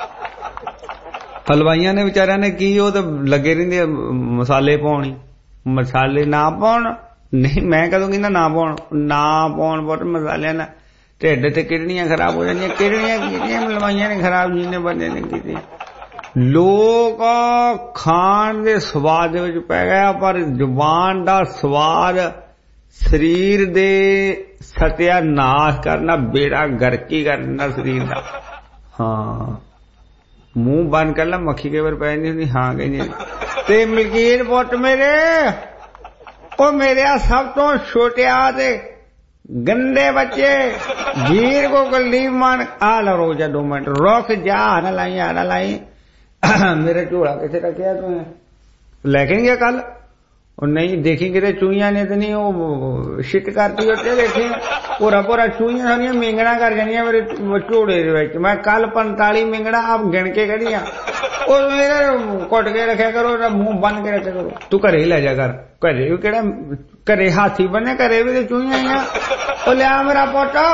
H: ਹਲਵਾਈਆਂ ਨੇ ਵਿਚਾਰਿਆਂ ਨੇ ਕੀ ਉਹ ਤਾਂ ਲੱਗੇ ਰਹਿੰਦੇ ਮਸਾਲੇ ਪਾਉਣੀ ਮਸਾਲੇ ਨਾ ਪਾਉਣ ਨਹੀਂ ਮੈਂ ਕਦੋਂ ਕਹਿੰਦਾ ਨਾ ਪਾਉਣ ਨਾ ਪਾਉਣ ਬਹੁਤ ਮਸਾਲਿਆਂ ਨਾਲ ਢਿੱਡ ਤੇ ਕਿਡਨੀਆਂ ਖਰਾਬ ਹੋ ਜਾਂਦੀਆਂ ਕਿਡਨੀਆਂ ਕੀਤੀਆਂ ਹਲਵਾਈਆਂ ਨੇ ਖਰਾਬ ਜਿੰਨੇ ਬੰਦੇ ਨੇ ਕੀਤੀਆਂ ਲੋਕ ਖਾਣ ਦੇ ਸਵਾਦ ਦੇ ਵਿੱਚ ਪੈ ਗਿਆ ਪਰ ਜ਼ੁਬਾਨ ਦਾ ਸਵਾਦ ਸਰੀਰ ਦੇ ਸਤਿਆਨਾਸ਼ ਕਰਨਾ ਬੇੜਾ ਗਰਕੀ ਕਰਨਾ ਸਰੀਰ ਦਾ ਹਾਂ ਮੂੰਹ ਬੰਦ ਕਰ ਲੈ ਮੱਖੀ ਕੇ ਵਾਰ ਪੈ ਨਹੀਂ ਹੁੰਦੀ ਹਾਂ ਕਹਿੰਦੀ ਤੇ ਮਲਕੀਤ ਪੁੱਤ ਮੇਰੇ ਉਹ ਮੇਰੇ ਸਭ ਤੋਂ ਛੋਟਿਆ ਤੇ ਗੰਦੇ ਬੱਚੇ ਵੀਰ ਕੋ ਗਲੀਬ ਮਾਨ ਆ ਲਾ ਰੋ ਜਾ ਦੋ ਮਿੰਟ ਰੁਕ ਜਾ ਨਾ ਲਾਈ ਆ ਨਾ ਲਾਈ मेरा झोला किसे रखा तू लेके नहीं गया कल और नहीं देखी किते चूहिया ने तो नहीं वो शिट करती होते देखे पूरा पूरा चूहिया सारिया मिंगना कर जानिया मेरे झोड़े मैं कल पंताली मिंगना आप गिन के कढ़िया और मेरे कुट के रखा करो मुंह बन के रखा करो तू घरे ही ले जा कर घरे भी केड़ा घरे हाथी बने घरे भी तो चूहिया ही आ लिया मेरा पोटा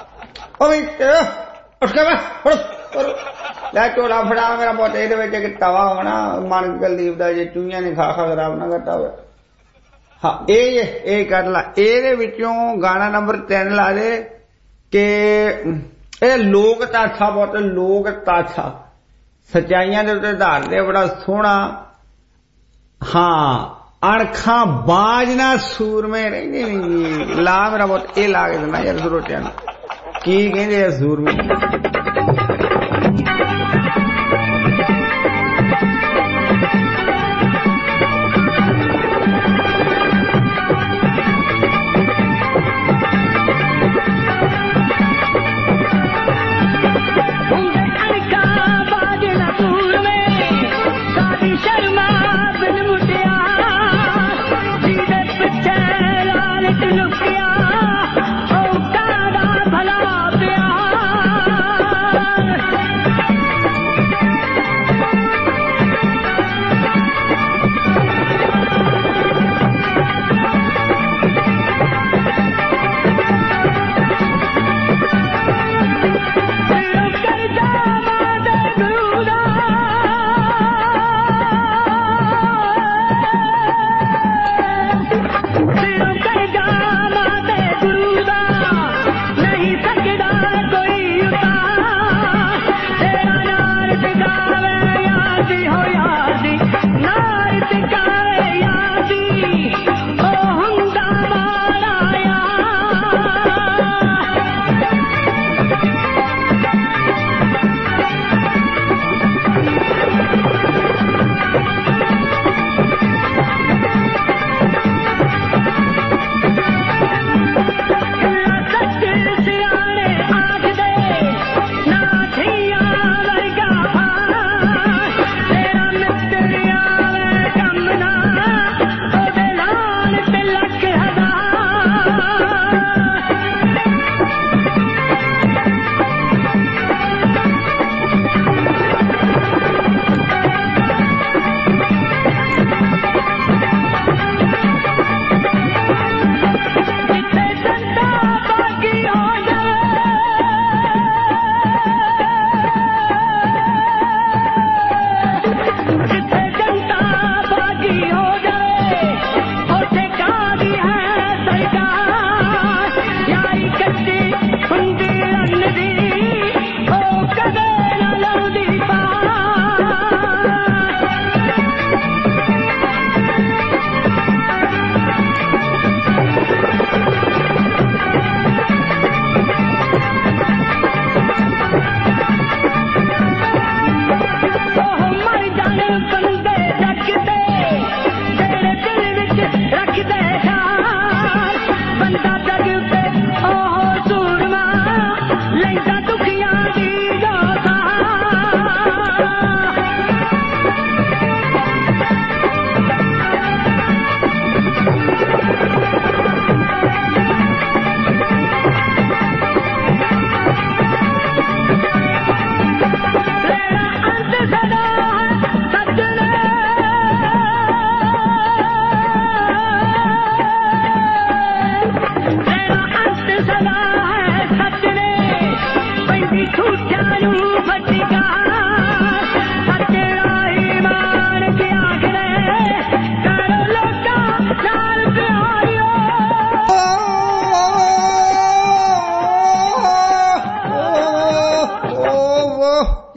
H: उसके बाद ਲੈ ਝੋਲਾ ਫੜਾ ਮੇਰਾ ਪੁੱਤ ਇਹਦੇ ਵਿੱਚ ਇੱਕ ਤਵਾ ਹੋਣਾ ਮਨ ਕੁਲਦੀਪ ਦਾ ਜੇ ਚੂਹੀਆਂ ਨੇ ਖਾ ਖਾ ਖਰਾਬ ਨਾ ਕਰਤਾ ਹੋਵੇ ਹਾਂ ਇਹ ਇਹ ਕਰ ਲਾ ਇਹਦੇ ਵਿੱਚੋਂ ਗਾਣਾ ਨੰਬਰ ਤਿੰਨ ਲਾ ਦੇ ਕਿ ਇਹ ਲੋਕ ਤਾਛਾ ਬਹੁਤ ਲੋਕ ਤਾਛਾ ਸੱਚਾਈਆਂ ਦੇ ਉੱਤੇ ਧਾਰਦੇ ਬੜਾ ਸੋਹਣਾ ਹਾਂ ਅਣਖਾਂ ਬਾਜ ਨਾ ਸੂਰਮੇ ਰਹਿੰਦੇ ਨਹੀਂ ਲਾ ਮੇਰਾ ਪੁੱਤ ਇਹ ਲਾ ਕੇ ਦਿੰਦਾ ਯਾਰ ਸਰੋਟਿਆਂ ਨੂੰ ਕੀ ਕਹਿੰਦੇ ਆ ਸੂਰਮੇ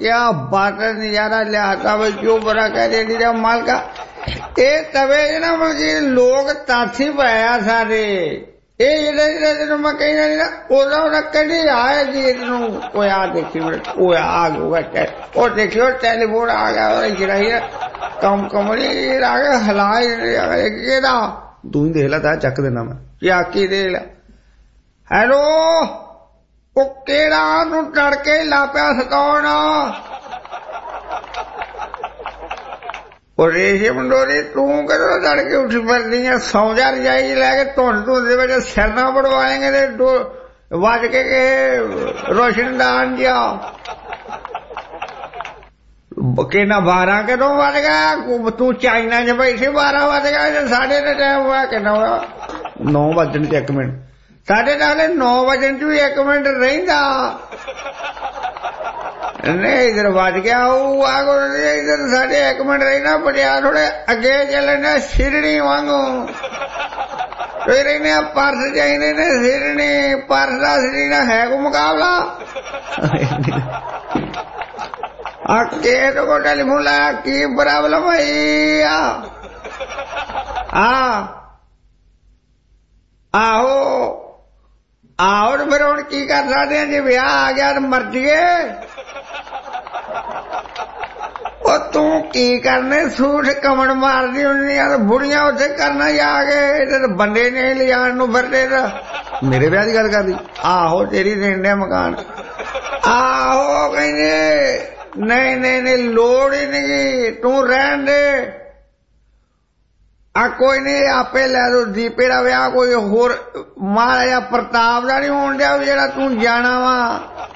I: क्या बात है, नजारा लिया वे क्यों बड़ा कह रेडी का माल का ये तवे ना मुझे लोग ताथी पाया सारे ये ਜਿਹੜੇ ਜਿਹੜੇ ਤੈਨੂੰ ਮੈਂ ਕਹਿੰਦਾ ਨਹੀਂ ਨਾ ਉਹਦਾ ਉਹਦਾ ਕਦੀ ਆਇਆ ਜੀ ਨੂੰ ਉਹ ਆ ਦੇਖੀ ਉਹ ਆ ਗਿਆ ਉਹ ਦੇਖਿਓ ਟੈਲੀਫੋਨ ਆ ਗਿਆ ਉਹ ਜਿਹੜਾ ਕੰਮ ਕਮਣੀ ਆ ਗਿਆ ਹਲਾਏ ਕਿਹਦਾ ਤੂੰ ਹੀ ਦੇਖ ਲੈ ਤਾਂ ਚੱਕ ਦੇਣਾ ਮੈਂ ਕੀ ਕੀ ਦੇ ਲੈ ਹੈਲੋ ਉਹ ਕਿਹੜਾ ਨੂੰ ਟੜਕੇ ਲਾ ਪਿਆ ਸਤਾਉਣ ਉਹ ਰੇਸ਼ੇ ਮੰਡੋਰੀ ਤੂੰ ਕਦੋਂ ਤੜਕੇ ਉੱਠ ਫਿਰਦੀ ਆ ਸੌਂ ਜਾ ਰਜਾਈ ਲੈ ਕੇ ਧੁੰਦ ਧੁੰਦ ਦੇ ਵਿੱਚ ਸਿਰ ਨਾ ਪੜਵਾਏਂਗੇ ਤੇ ਵੱਜ ਕੇ ਰੋਸ਼ਨਦਾਨ ਜਿਆ ਕਿੰਨਾ ਬਾਰਾਂ ਕਦੋਂ ਵੱਜ ਗਿਆ ਤੂੰ ਚਾਈਨਾ ਚ ਬੈਠੀ ਬਾਰਾਂ ਵੱਜ ਗਿਆ ਸਾਢੇ ਦਾ ਟਾਈਮ ਹੋਇਆ ਕਿੰਨਾ ਹੋਇਆ ਨੌ ਵੱਜਣ ਚ ਇੱਕ ਮਿੰਟ ਸਾਡੇ ਨਾਲ ਨੌ ਵਜਣ ਚ ਵੀ ਇੱਕ ਮਿੰਟ ਰਹਿੰਦਾ ਨਹੀਂ ਇਧਰ ਵੱਜ ਗਿਆ ਉਹ ਆ ਗੋ ਇਧਰ ਸਾਡੇ ਇੱਕ ਮਿੰਟ ਰਹਿਣਾ ਪਟਿਆ ਥੋੜੇ ਅੱਗੇ ਚੱਲਣਾ ਸਿਰਣੀ ਵਾਂਗੂ ਫਿਰ ਇਹਨੇ ਪਰਸ ਚਾਹੀਦੇ ਨੇ ਸਿਰਣੀ ਪਰਸ ਦਾ ਸਿਰਣੀ ਨਾਲ ਹੈ ਕੋ ਮੁਕਾਬਲਾ ਆ ਕੇ ਕੋ ਟੈਲੀਫੋਨ ਲਾਇਆ ਕੀ ਪ੍ਰੋਬਲਮ ਹੋਈ ਆ ਆ ਆਹੋ ਆਹੋ ਫਿਰ ਹੁਣ ਕੀ ਕਰ ਸਕਦੇ ਆ ਜੇ ਵਿਆਹ ਆ ਗਿਆ ਤਾਂ ਮਰ ਜੀਏ ਉਹ ਤੂੰ ਕੀ ਕਰਨੇ ਸੂਟ ਕਮਣ ਮਾਰਦੀ ਹੁੰਦੀ ਆ ਬੁੜੀਆਂ ਉੱਥੇ ਕਰਨਾ ਜਾ ਕੇ ਇਹਦੇ ਬੰਦੇ ਨੇ ਲਿਜਾਣ ਨੂੰ ਫਿਰਦੇ ਮੇਰੇ ਵਿਆਹ ਦੀ ਗੱਲ ਕਰਦੀ ਆਹੋ ਤੇਰੀ ਦੇਣ ਡਿਆ ਮਕਾਨ ਆਹੋ ਕਹਿੰਦੇ ਨਹੀਂ ਨਹੀਂ ਨਹੀਂ ਲੋੜ ਹੀ ਨਹੀਂ ਤੂੰ ਰਹਿਣ ਦੇ ਆ ਕੋਈ ਨਹੀਂ ਆਪੇ ਲੈ ਦੋ ਦੀਪੇ ਦਾ ਵਿਆਹ ਕੋਈ ਹੋਰ ਮਹਾਰਾਜਾ ਪ੍ਰਤਾਪ ਦਾ ਨਹੀਂ ਹੋਣ ਡਿਆ ਜਿਹੜਾ ਤੂੰ ਜਾਣਾ ਵਾ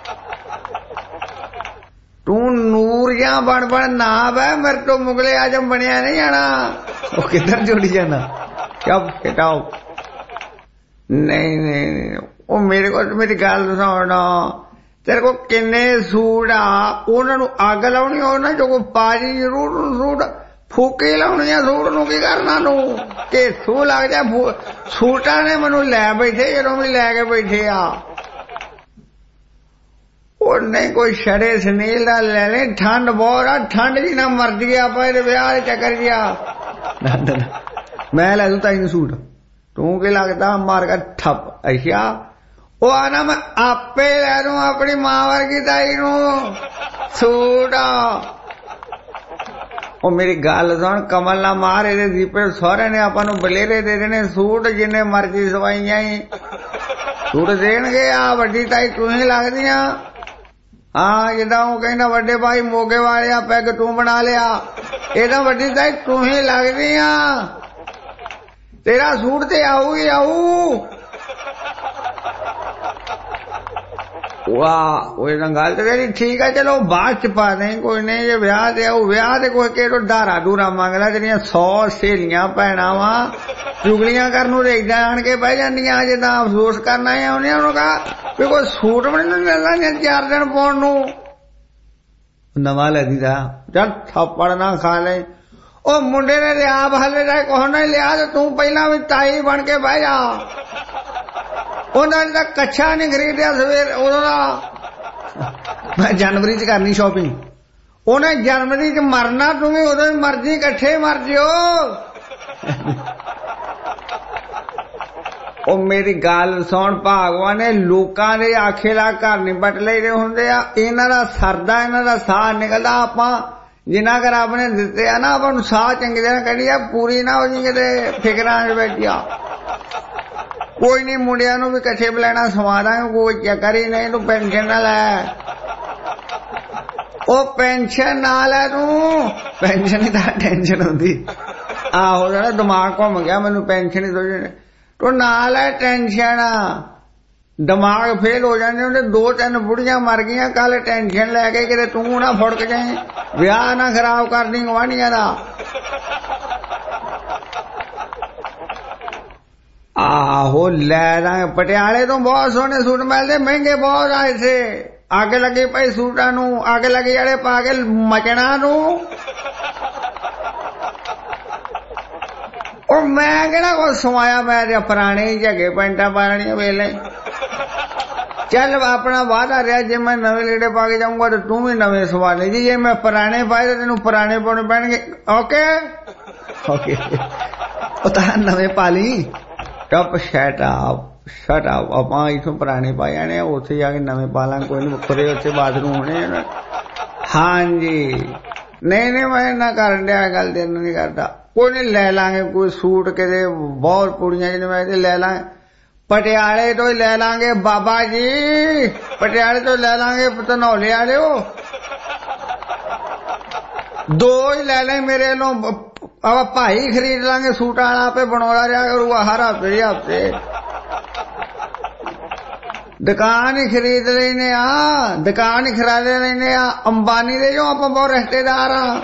I: ਤੂੰ ਨੂਰ ਜਾਂ ਬਣ ਬਣ ਨਾ ਬੈ ਮੇਰੇ ਤੋਂ ਮੁਗਲੇ ਆਜਮ ਬਣਿਆ ਨਹੀਂ ਜਾਣਾ ਉਹ ਕਿੱਧਰ ਜੋੜੀ ਜਾਣਾ ਕਿਆ ਹਟਾਓ ਨਹੀਂ ਨਹੀਂ ਉਹ ਮੇਰੇ ਕੋਲ ਮੇਰੀ ਗੱਲ ਸੁਣਨਾ ਤੇਰੇ ਕੋਲ ਕਿੰਨੇ ਸੂਟ ਆ ਉਹਨਾਂ ਨੂੰ ਅੱਗ ਲਾਉਣੀ ਉਹਨਾਂ ਚੋਂ ਕੋਈ ਪਾਜੀ ਜ਼ਰੂਰ ਸੂਟ ਫੂਕੇ ਲਾਉਣੀ ਆ ਸੂਟ ਨੂੰ ਕੀ ਕਰਨਾ ਨੂੰ ਕਿ ਸੂ ਲੱਗ ਜਾ ਸੂਟਾਂ ਨੇ ਮੈਨੂੰ ਲੈ ਬੈਠੇ ਜਦੋਂ ਵੀ ਲੈ ਕੇ ਬੈਠੇ ਆ ਉਹ ਨਹੀਂ ਕੋਈ ਛੜੇ ਸੁਨੀਲ ਦਾ ਲੈ ਲੈ ਠੰਡ ਬਹੁਤ ਆ ਠੰਡ ਜੀ ਨਾ ਮਰ ਗਿਆ ਆਪਾਂ ਇਹਦੇ ਵਿਆਹ ਦੇ ਚੱਕਰ ਗਿਆ ਮੈਂ ਲੈ ਦੂੰ ਤਾਈ ਸੂਟ ਤੂੰ ਕੀ ਲੱਗਦਾ ਮਾਰ ਕੇ ਠੱਪ ਅੱਛਾ ਉਹ ਆਣਾ ਮੈਂ ਆਪੇ ਲੈ ਦੂੰ ਆਪਣੀ ਮਾਂ ਵਰਗੀ ਤਾਈ ਨੂੰ ਸੂਟ ਉਹ ਮੇਰੀ ਗੱਲ ਸੁਣ ਕਮਲ ਨਾ ਮਾਰ ਇਹਦੇ ਦੀਪੇ ਸਹੁਰੇ ਨੇ ਆਪਾਂ ਨੂੰ ਬਲੇਰੇ ਦੇ ਦੇਣੇ ਸੂਟ ਜਿੰਨੇ ਮਰਜ਼ੀ ਸਵਾਈਆਂ ਹੀ ਸੂਟ ਦੇਣਗੇ ਆ ਵੱਡੀ ਤਾਈ ਤੂੰ ਹੀ ਲੱਗਦੀਆਂ ਹਾਂ ਜਿੱਦਾਂ ਉਹ ਕਹਿੰਦਾ ਵੱਡੇ ਭਾਈ ਮੋਗੇ ਵਾਲਿਆ ਪੈਗ ਤੂੰ ਬਣਾ ਲਿਆ ਇਹਦਾ ਵੱਡੀ ਤਾਈ ਤੂੰ ਹੀ ਲੱਗਦੀ ਆ ਤੇਰਾ ਸੂਟ ਤੇ ਆਊ ਹੀ ਆਊ ਵਾਹ ਉਹ ਇਹਨਾਂ ਗੱਲ ਤੇ ਠੀਕ ਆ ਚਲੋ ਬਾਅਦ ਚ ਪਾ ਦੇ ਕੋਈ ਨਹੀਂ ਜੇ ਵਿਆਹ ਤੇ ਆਊ ਵਿਆਹ ਤੇ ਕੋਈ ਕਿਹੜਾ ਧਾਰਾ ਧੂਰਾ ਮੰਗਦਾ ਜਿਹੜੀਆਂ ਸੌ ਸਹੇਲੀਆਂ ਭੈਣਾਂ ਵਾ ਚੁਗਲੀਆਂ ਕਰਨ ਨੂੰ ਏਦਾਂ ਆਣ ਕੇ ਬਹਿ ਜਾਂਦੀਆਂ ਜਿੱਦਾਂ ਅਫਸੋਸ ਕਰਨਾ ਹੈ ਉਹਨੇ ਉਹਨੂੰ ਕਹਾ ਵੀ ਕੋਈ ਸੂਟ ਵੀ ਨਹੀਂ ਮਿਲਦਾ ਚਾਰ ਦਿਨ ਪਾਉਣ ਨੂੰ ਨਵਾਂ ਲੈ ਦੀਦਾ ਚੱਲ ਥੱਪੜ ਨਾ ਖਾ ਲੈ ਉਹ ਮੁੰਡੇ ਨੇ ਤੇ ਆਪ ਹਲੇ ਦਾ ਕੋਹ ਨਹੀਂ ਲਿਆ ਤੇ ਤੂੰ ਪਹਿਲਾਂ ਵੀ ਤਾਈ ਬਣ ਕੇ ਬਹਿ ਜਾ ਉਹਨਾਂ ਨੇ ਤਾਂ ਕੱਛਾ ਨਹੀਂ ਖਰੀਦਿਆ ਸਵੇਰ ਉਦੋਂ ਦਾ ਮੈਂ ਜਨਵਰੀ ਚ ਕਰਨੀ ਸ਼ਾਪਿੰਗ ਉਹਨੇ ਜਨਵਰੀ ਚ ਮਰਨਾ ਤੂੰ ਵੀ ਉਦੋਂ ਹੀ ਮਰਜੀ ਇਕੱਠੇ ਮਰ ਜਿਓ ਉਹ ਮੇਰੀ ਗੱਲ ਸੁਣ ਭਗਵਾਨ ਨੇ ਲੋਕਾਂ ਦੇ ਆਖੇ ਲਾ ਘਰ ਨਹੀਂ ਪਟ ਲਈਦੇ ਹੁੰਦੇ ਆ ਇਹਨਾਂ ਦਾ ਸਰਦਾ ਇਹਨਾਂ ਦਾ ਸਾਹ ਨਿਕਲਦਾ ਆਪਾਂ ਜਿੰਨਾ ਕਰ ਰੱਬ ਨੇ ਦਿੱਤੇ ਆ ਨਾ ਆਪਾਂ ਨੂੰ ਸਾਹ ਚੰਗੀ ਤਰ੍ਹਾਂ ਕੱਢੀ ਆ ਪੂਰੀ ਨਾ ਹੋ ਜੀ ਕਿਤੇ ਫਿਕਰਾਂ ਚ ਬੈਠਿਆ ਕੋਈ ਨਹੀਂ ਮੁੰਡਿਆਂ ਨੂੰ ਵੀ ਕੱਛੇ ਬਲੈਣਾ ਸਵਾ ਦਾਂਗੇ ਕੋਈ ਚੱਕਰ ਹੀ ਨਹੀਂ ਤੂੰ ਪੈਨਸ਼ਨ ਨਾ ਲੈ ਉਹ ਪੈਨਸ਼ਨ ਨਾ ਲੈ ਤੂੰ ਪੈਨਸ਼ਨ ਹੀ ਤਾਂ ਟੈਨਸ਼ਨ ਹੁੰਦੀ ਆਹੋ ਜਿਹੜਾ ਦਿਮਾਗ ਘੁੰਮ ਗਿਆ ਮੈਨੂੰ ਪੈਨਸ਼ਨ ਹੀ ਦੋ ਤੂੰ ਨਾ ਲੈ ਟੈਨਸ਼ਨ ਦਿਮਾਗ ਫੇਲ ਹੋ ਜਾਂਦੇ ਉਹਨੇ ਦੋ ਤਿੰਨ ਬੁੜੀਆਂ ਮਰ ਗਈਆਂ ਕੱਲ ਟੈਨਸ਼ਨ ਲੈ ਕੇ ਕਿਤੇ ਤੂੰ ਨਾ ਫੁੜਕ ਜਾਏ ਵਿਆਹ ਨਾ ਖਰਾਬ ਕਰਦੀ ਗਵਾਂਢੀਆਂ ਦਾ ਆਹੋ ਲੈ ਦਾਂਗੇ ਪਟਿਆਲੇ ਤੋਂ ਬਹੁਤ ਸੋਹਣੇ ਸੂਟ ਮਿਲਦੇ ਮਹਿੰਗੇ ਬਹੁਤ ਆ ਇੱਥੇ ਅੱਗ ਲੱਗੀ ਪਈ ਸੂਟਾਂ ਨੂੰ ਅੱਗ ਲੱਗੀ ਜਿਹੜੇ ਪਾ ਕੇ ਮਚਣਾ ਨੂੰ ਉਹ ਮੈਂ ਕਿਹੜਾ ਕੁਛ ਸਵਾਇਆ ਮੈਂ ਤੇ ਪੁਰਾਣੇ ਹੀ ਝੱਗੇ ਪੈਂਟਾਂ ਪਾਣੀਆਂ ਵੇਲੇ ਚੱਲ ਆਪਣਾ ਵਾਅਦਾ ਰਿਹਾ ਜੇ ਮੈਂ ਨਵੇਂ ਲੀੜੇ ਪਾ ਕੇ ਜਾਊਂਗਾ ਤਾਂ ਤੂੰ ਵੀ ਨਵੇਂ ਸਵਾ ਲੈ ਜੀ ਜੇ ਮੈਂ ਪੁਰਾਣੇ ਪਾਏ ਤਾਂ ਤੈਨੂੰ ਪੁਰਾਣੇ ਪਾਉਣੇ ਪੈਣਗੇ ਓਕੇ ਓਕੇ ਉਹ ਤਾਂ ਨਵੇਂ ਪਾ ਲਈ ਟੱਪ ਸ਼ਟ ਆਪ ਸ਼ਟ ਆਪ ਆਪਾਂ ਇਥੋਂ ਪੁਰਾਣੇ ਪਾ ਜਾਣੇ ਉੱਥੇ ਜਾ ਕੇ ਨਵੇਂ ਪਾ ਲਾਂਗੇ ਕੋਈ ਨਹੀਂ ਵੱਖਰੇ ਉੱਥੇ ਬਾਥਰੂਮ ਹੋਣੇ ਹਾਂਜੀ ਨਹੀਂ ਨਹੀਂ ਮੈਂ ਨਾ ਕਰਨ ਡਿਆ ਗੱਲ ਤੇ ਨਹੀਂ ਕਰਦਾ ਕੋਈ ਨਹੀਂ ਲੈ ਲਾਂਗੇ ਕੋਈ ਸੂਟ ਕਿਤੇ ਬਹੁਤ ਕੁੜੀਆਂ ਜਿਹਨੇ ਮੈਂ ਤੇ ਲੈ ਲਾਂਗੇ ਪਟਿਆਲੇ ਤੋਂ ਹੀ ਲੈ ਲਾਂਗੇ ਬਾਬਾ ਜੀ ਪਟਿਆਲੇ ਤੋਂ ਲੈ ਲਾਂਗੇ ਧਨੌਲੇ ਵਾਲਿਓ ਦੋ ਹੀ ਲੈ ਲੈ ਮੇਰੇ ਵੱਲੋਂ ਆਵਾ ਭਾਈ ਖਰੀਦ ਲਾਂਗੇ ਸੂਟਾਂ ਵਾਲਾ ਆਪੇ ਬਣਾਉਣਾ ਰਿਹਾ ਕਰੂਗਾ ਹਰ ਹਫ਼ਤੇ ਹਫ਼ਤੇ ਦੁਕਾਨ ਹੀ ਖਰੀਦ ਲੈਨੇ ਆ ਦੁਕਾਨ ਹੀ ਖਰੀਦ ਲੈਨੇ ਆ ਅੰਬਾਨੀ ਦੇ ਜੋ ਆਪਾਂ ਬਹੁਤ ਰਿਸ਼ਤੇਦਾਰ ਆ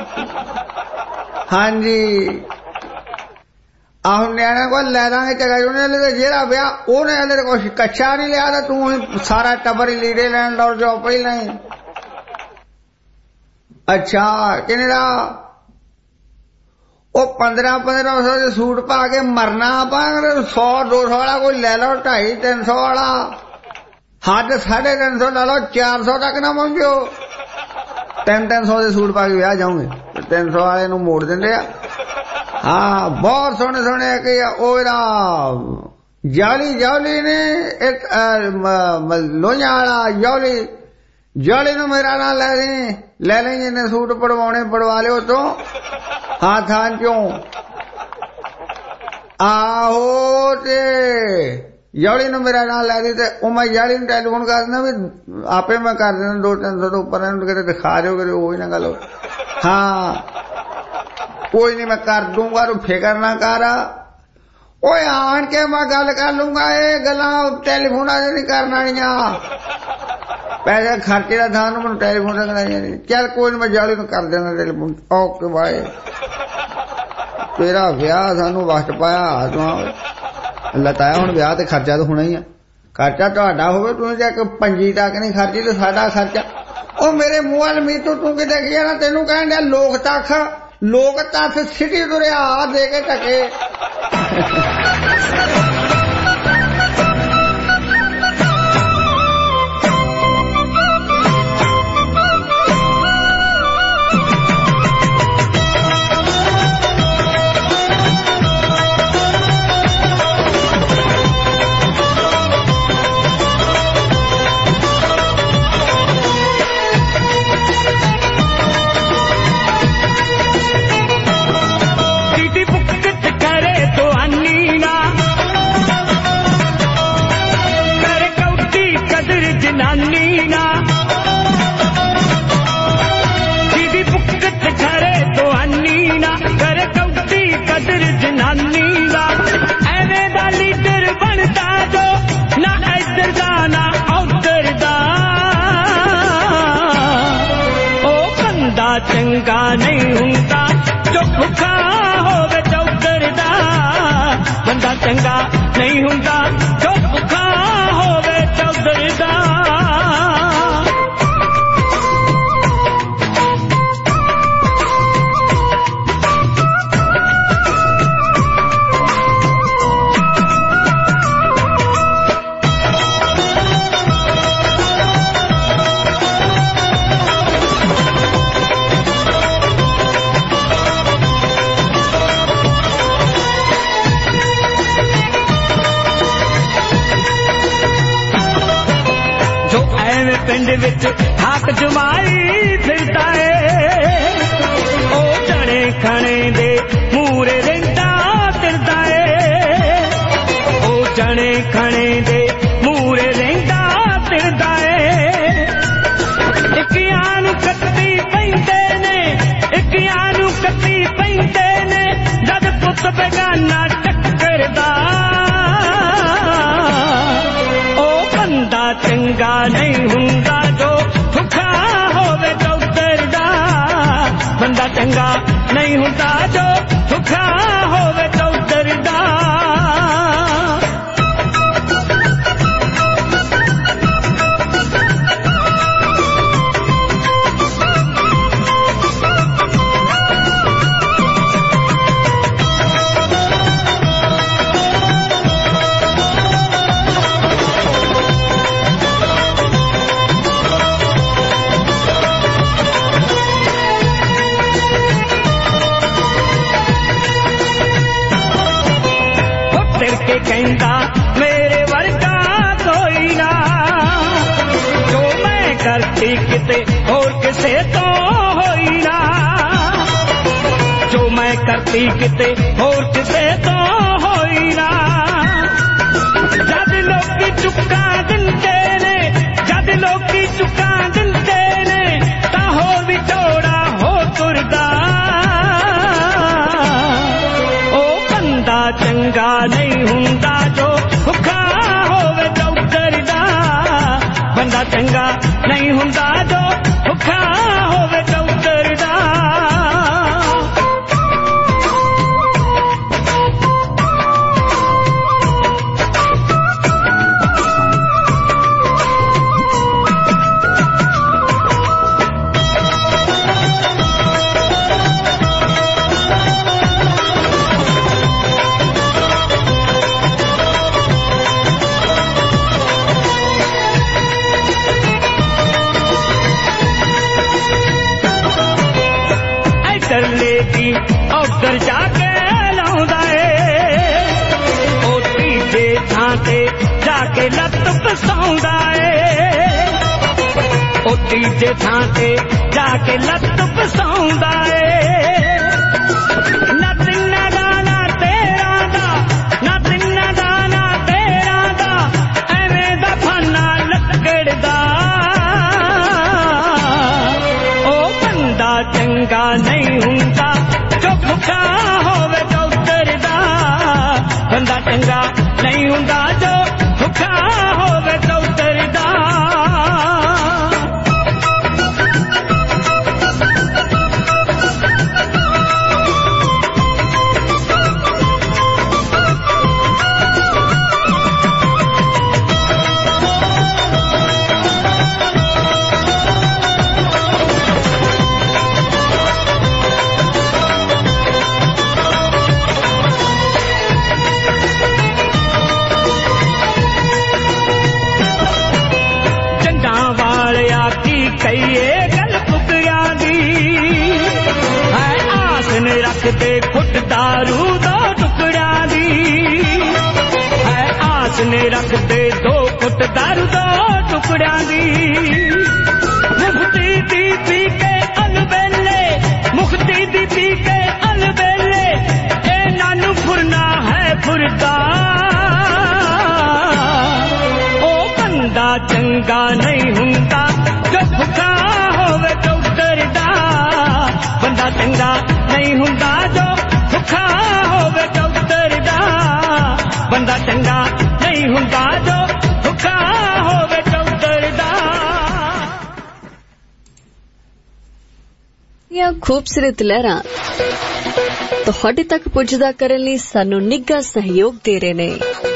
I: ਹਾਂਜੀ ਆਹ ਨਿਆਣਿਆਂ ਕੋਲ ਲੈ ਦਾਂਗੇ ਚੰਗਾ ਉਹਨੇ ਜਿਹੜਾ ਵਿਆਹ ਉਹਨੇ ਹਲੇ ਕੁਛ ਕੱਚਾ ਨਹੀਂ ਲਿਆ ਤਾਂ ਤੂੰ ਸਾਰਾ ਟੱਬਰ ਹੀ ਲੀੜੇ ਲੈਣ ਦੌੜ ਜਾਓ ਪਹਿਲਾਂ ਹੀ ਅੱਛਾ ਕਿੰਨੇ ਦਾ ਉਹ ਪੰਦਰਾਂ ਪੰਦਰਾਂ ਸੌ ਦੇ ਸੂਟ ਪਾ ਕੇ ਮਰਨਾ ਆਪਾਂ ਸੌ ਦੋ ਸੌ ਵਾਲਾ ਕੋਈ ਲੈ ਲਓ ਢਾਈ ਤਿੰਨ ਸੌ ਵਾਲਾ ਹੱਦ ਸਾਢੇ ਤਿੰਨ ਸੌ ਲੈ ਲਓ ਚਾਰ ਸੌ ਤੱਕ ਨਾ ਪਹੁੰਚੋ ਤਿੰਨ ਤਿੰਨ ਸੌ ਦੇ ਸੂਟ ਪਾ ਕੇ ਵਿਆਹ ਜਾਓਗੇ ਤਿੰਨ ਸੌ ਵਾਲੇ ਨੂੰ ਮੋੜ ਦਿੰਦੇ ਆ ਹਾਂ ਬਹੁਤ ਸੋਹਣੇ ਸੋਹਣੇ ਕਿ ਉਹ ਇਹਦਾ ਜਾਲੀ ਜਾਲੀ ਨੇ ਇੱਕ ਲੋਹੀਆਂ ਵਾਲਾ ਜਾਲੀ ਜਾਲੀ ਨੂੰ ਮੇਰਾ ਨਾਂ ਲੈ ਲਈ ਲੈ ਲਈ ਜਿਹਨੇ ਸੂਟ ਪੜਵਾਉਣੇ ਪੜਵਾ ਲਿਓ ਤੋਂ ਹਾਂ ਥਾਂ ਚੋਂ ਆਹੋ ਤੇ ਜਾਲੀ ਨੂੰ ਮੇਰਾ ਨਾਂ ਲੈ ਦੀ ਤੇ ਉਹ ਮੈਂ ਜਾਲੀ ਨੂੰ ਟੈਲੀਫੋਨ ਕਰ ਦਿੰਦਾ ਵੀ ਆਪੇ ਮੈਂ ਕਰ ਦਿੰਦਾ ਦੋ ਤਿੰਨ ਸੌ ਤੋਂ ਉੱਪਰ ਇਹਨੂੰ ਕਿਤੇ ਦਿਖਾ ਦਿਓ ਕਿਤੇ ਉਹੀ ਨਾ ਗੱਲ ਹਾਂ ਕੋਈ ਨਹੀਂ ਮੈਂ ਕਰ ਦੂੰਗਾ ਤੂੰ ਫਿਕਰ ਨਾ ਕਰ ਓਏ ਆਣ ਕੇ ਮੈਂ ਗੱਲ ਕਰ ਲੂੰਗਾ ਇਹ ਗੱਲਾਂ ਟੈਲੀਫੋਨਾਂ ਤੇ ਨਹੀਂ ਕਰਨ ਵਾਲੀਆਂ ਪੈਸੇ ਖਰਚੇ ਦਾ ਥਾਂ ਨੂੰ ਮੈਨੂੰ ਟੈਲੀਫੋਨ ਤੇ ਕਰਾਈਆਂ ਨਹੀਂ ਚੱਲ ਕੋਈ ਨੀ ਮੈਂ ਜਾਲੀ ਨੂੰ ਕਰ ਦੇਣਾ ਟੈਲੀਫੋਨ ਓਕੇ ਬਾਏ ਤੇਰਾ ਵਿਆਹ ਸਾਨੂੰ ਵਕਤ ਪਾਇਆ ਤੂੰ ਲਤਾਇਆ ਹੁਣ ਵਿਆਹ ਤੇ ਖਰਚਾ ਤਾਂ ਹੋਣਾ ਹੀ ਆ ਖਰਚਾ ਤੁਹਾਡਾ ਹੋਵੇ ਤੂੰ ਜੇ ਇੱਕ ਪੰਜੀ ਤੱਕ ਨਹੀਂ ਖਰਚੀ ਤੇ ਸਾਡਾ ਖਰਚਾ ਉਹ ਮੇਰੇ ਮੂੰਹ ਵੱਲ ਮੀਤੂ ਤੂੰ ਕਿਤੇ ਗਿਆ ਨਾ ਤੈਨੂੰ ਕਹਿਣ ਡਿਆ ਲੋਕ ਤੱਕ ਲੋਕ ਤੱਕ ਸਿੱਟੀ ਤੁਰਿਆ ਦੇ ਕੇ ਟਕੇ
J: ਚੰਗਾ ਨਹੀਂ ਹੁੰਦਾ ਜੋ ਭੁੱਖਾ ਹੋਵੇ ਚੌਧਰ ਦਾ ਬੰਦਾ ਚੰਗਾ ਨਹੀਂ ਹੁੰਦਾ ਜੋ ਭੁੱਖਾ ਹੋਵੇ ਚੌਧਰ ਦਾ ਪਿੰਡ ਵਿੱਚ ਹੱਕ ਜਮਾਈ ਫਿਰਦਾ ਏ ਉਹ ਜਣੇ ਖਣੇ ਦੇ ਮੂਰੇ ਰਹਿੰਦਾ ਫਿਰਦਾ ਏ ਉਹ ਜਣੇ ਖਣੇ ਦੇ ਮੂਰੇ ਰਹਿੰਦਾ ਫਿਰਦਾ ਏ ਇੱਕਿਆਂ ਨੂੰ ਕੱਤੀ ਪੈਂਦੇ ਨੇ ਇੱਕਿਆਂ ਨੂੰ ਕੱਤੀ ਪੈਂਦੇ ਨੇ ਜਦ ਪੁੱਤ ਬੇਗਾਨਾ ਟੱਕਰਦਾ ਉਹ ਬੰਦਾ ਚੰਗਾ ਨਹੀਂ ਹੁੰਦਾ ਜੋ ਭੁੱਖਾ ਚੰਗਾ ਨਹੀਂ ਹੁੰਦਾ ਜੋ ਭੁੱਖਾ करती किते होर किसे तो होई ना, जो मैं करती किते होर किसे तो होई ना। जद लोकी चुक्का दिंदे ने, जद लोकी चुक्का दिंदे ने, तां होर विछोड़ा हो तुरदा। ओ बंदा चंगा नहीं हुंदा जो भुखा होवे डॉक्टर दा, बंदा चंगा नहीं हुंदा जो भुखा होवे डॉक्टर दा। औकर जाके लाउंदा ए, ओ तीजे थां ते जाके लत पसाउंदा ए, ओ तीजे थां ते जाके लत पसाउंदा ए। ना तिन्ना दा ना तेरा दा, ना तिन्ना दा ना तेरा दा, एवें दा फाना लकड़ दा। ओ बंदा चंगा नहीं हुंदा जो भुखा होवे डॉक्टर दा, बंदा चंगा नहीं हुंदा जो भुखा होवे डॉक्टर दा। रखते खुट दारू दो टुकड़ा दी है, आस ने रखते दो खुट दारू दो टुकड़ा दी। मुक्ति दी पी के अलबेले, मुक्ति दी पी के अलबेले, ए नानू फुरना है फुरदा। ओ बंदा चंगा नहीं हुंदा जो भुखा होवे डॉक्टर दा, बंदा चंगा नहीं हुंदा जो भुखा होवे डॉक्टर दा, बंदा चंगा नहीं हुंदा जो भुखा होवे डॉक्टर दा।
C: यह खूबसूरत लहरां ਤੁਹਾਡੇ ਤੱਕ ਪੁੱਜਦਾ ਕਰਨ ਲਈ ਸਾਨੂੰ ਨਿੱਘਾ ਸਹਿਯੋਗ ਦੇ ਰਹੇ ਨੇ।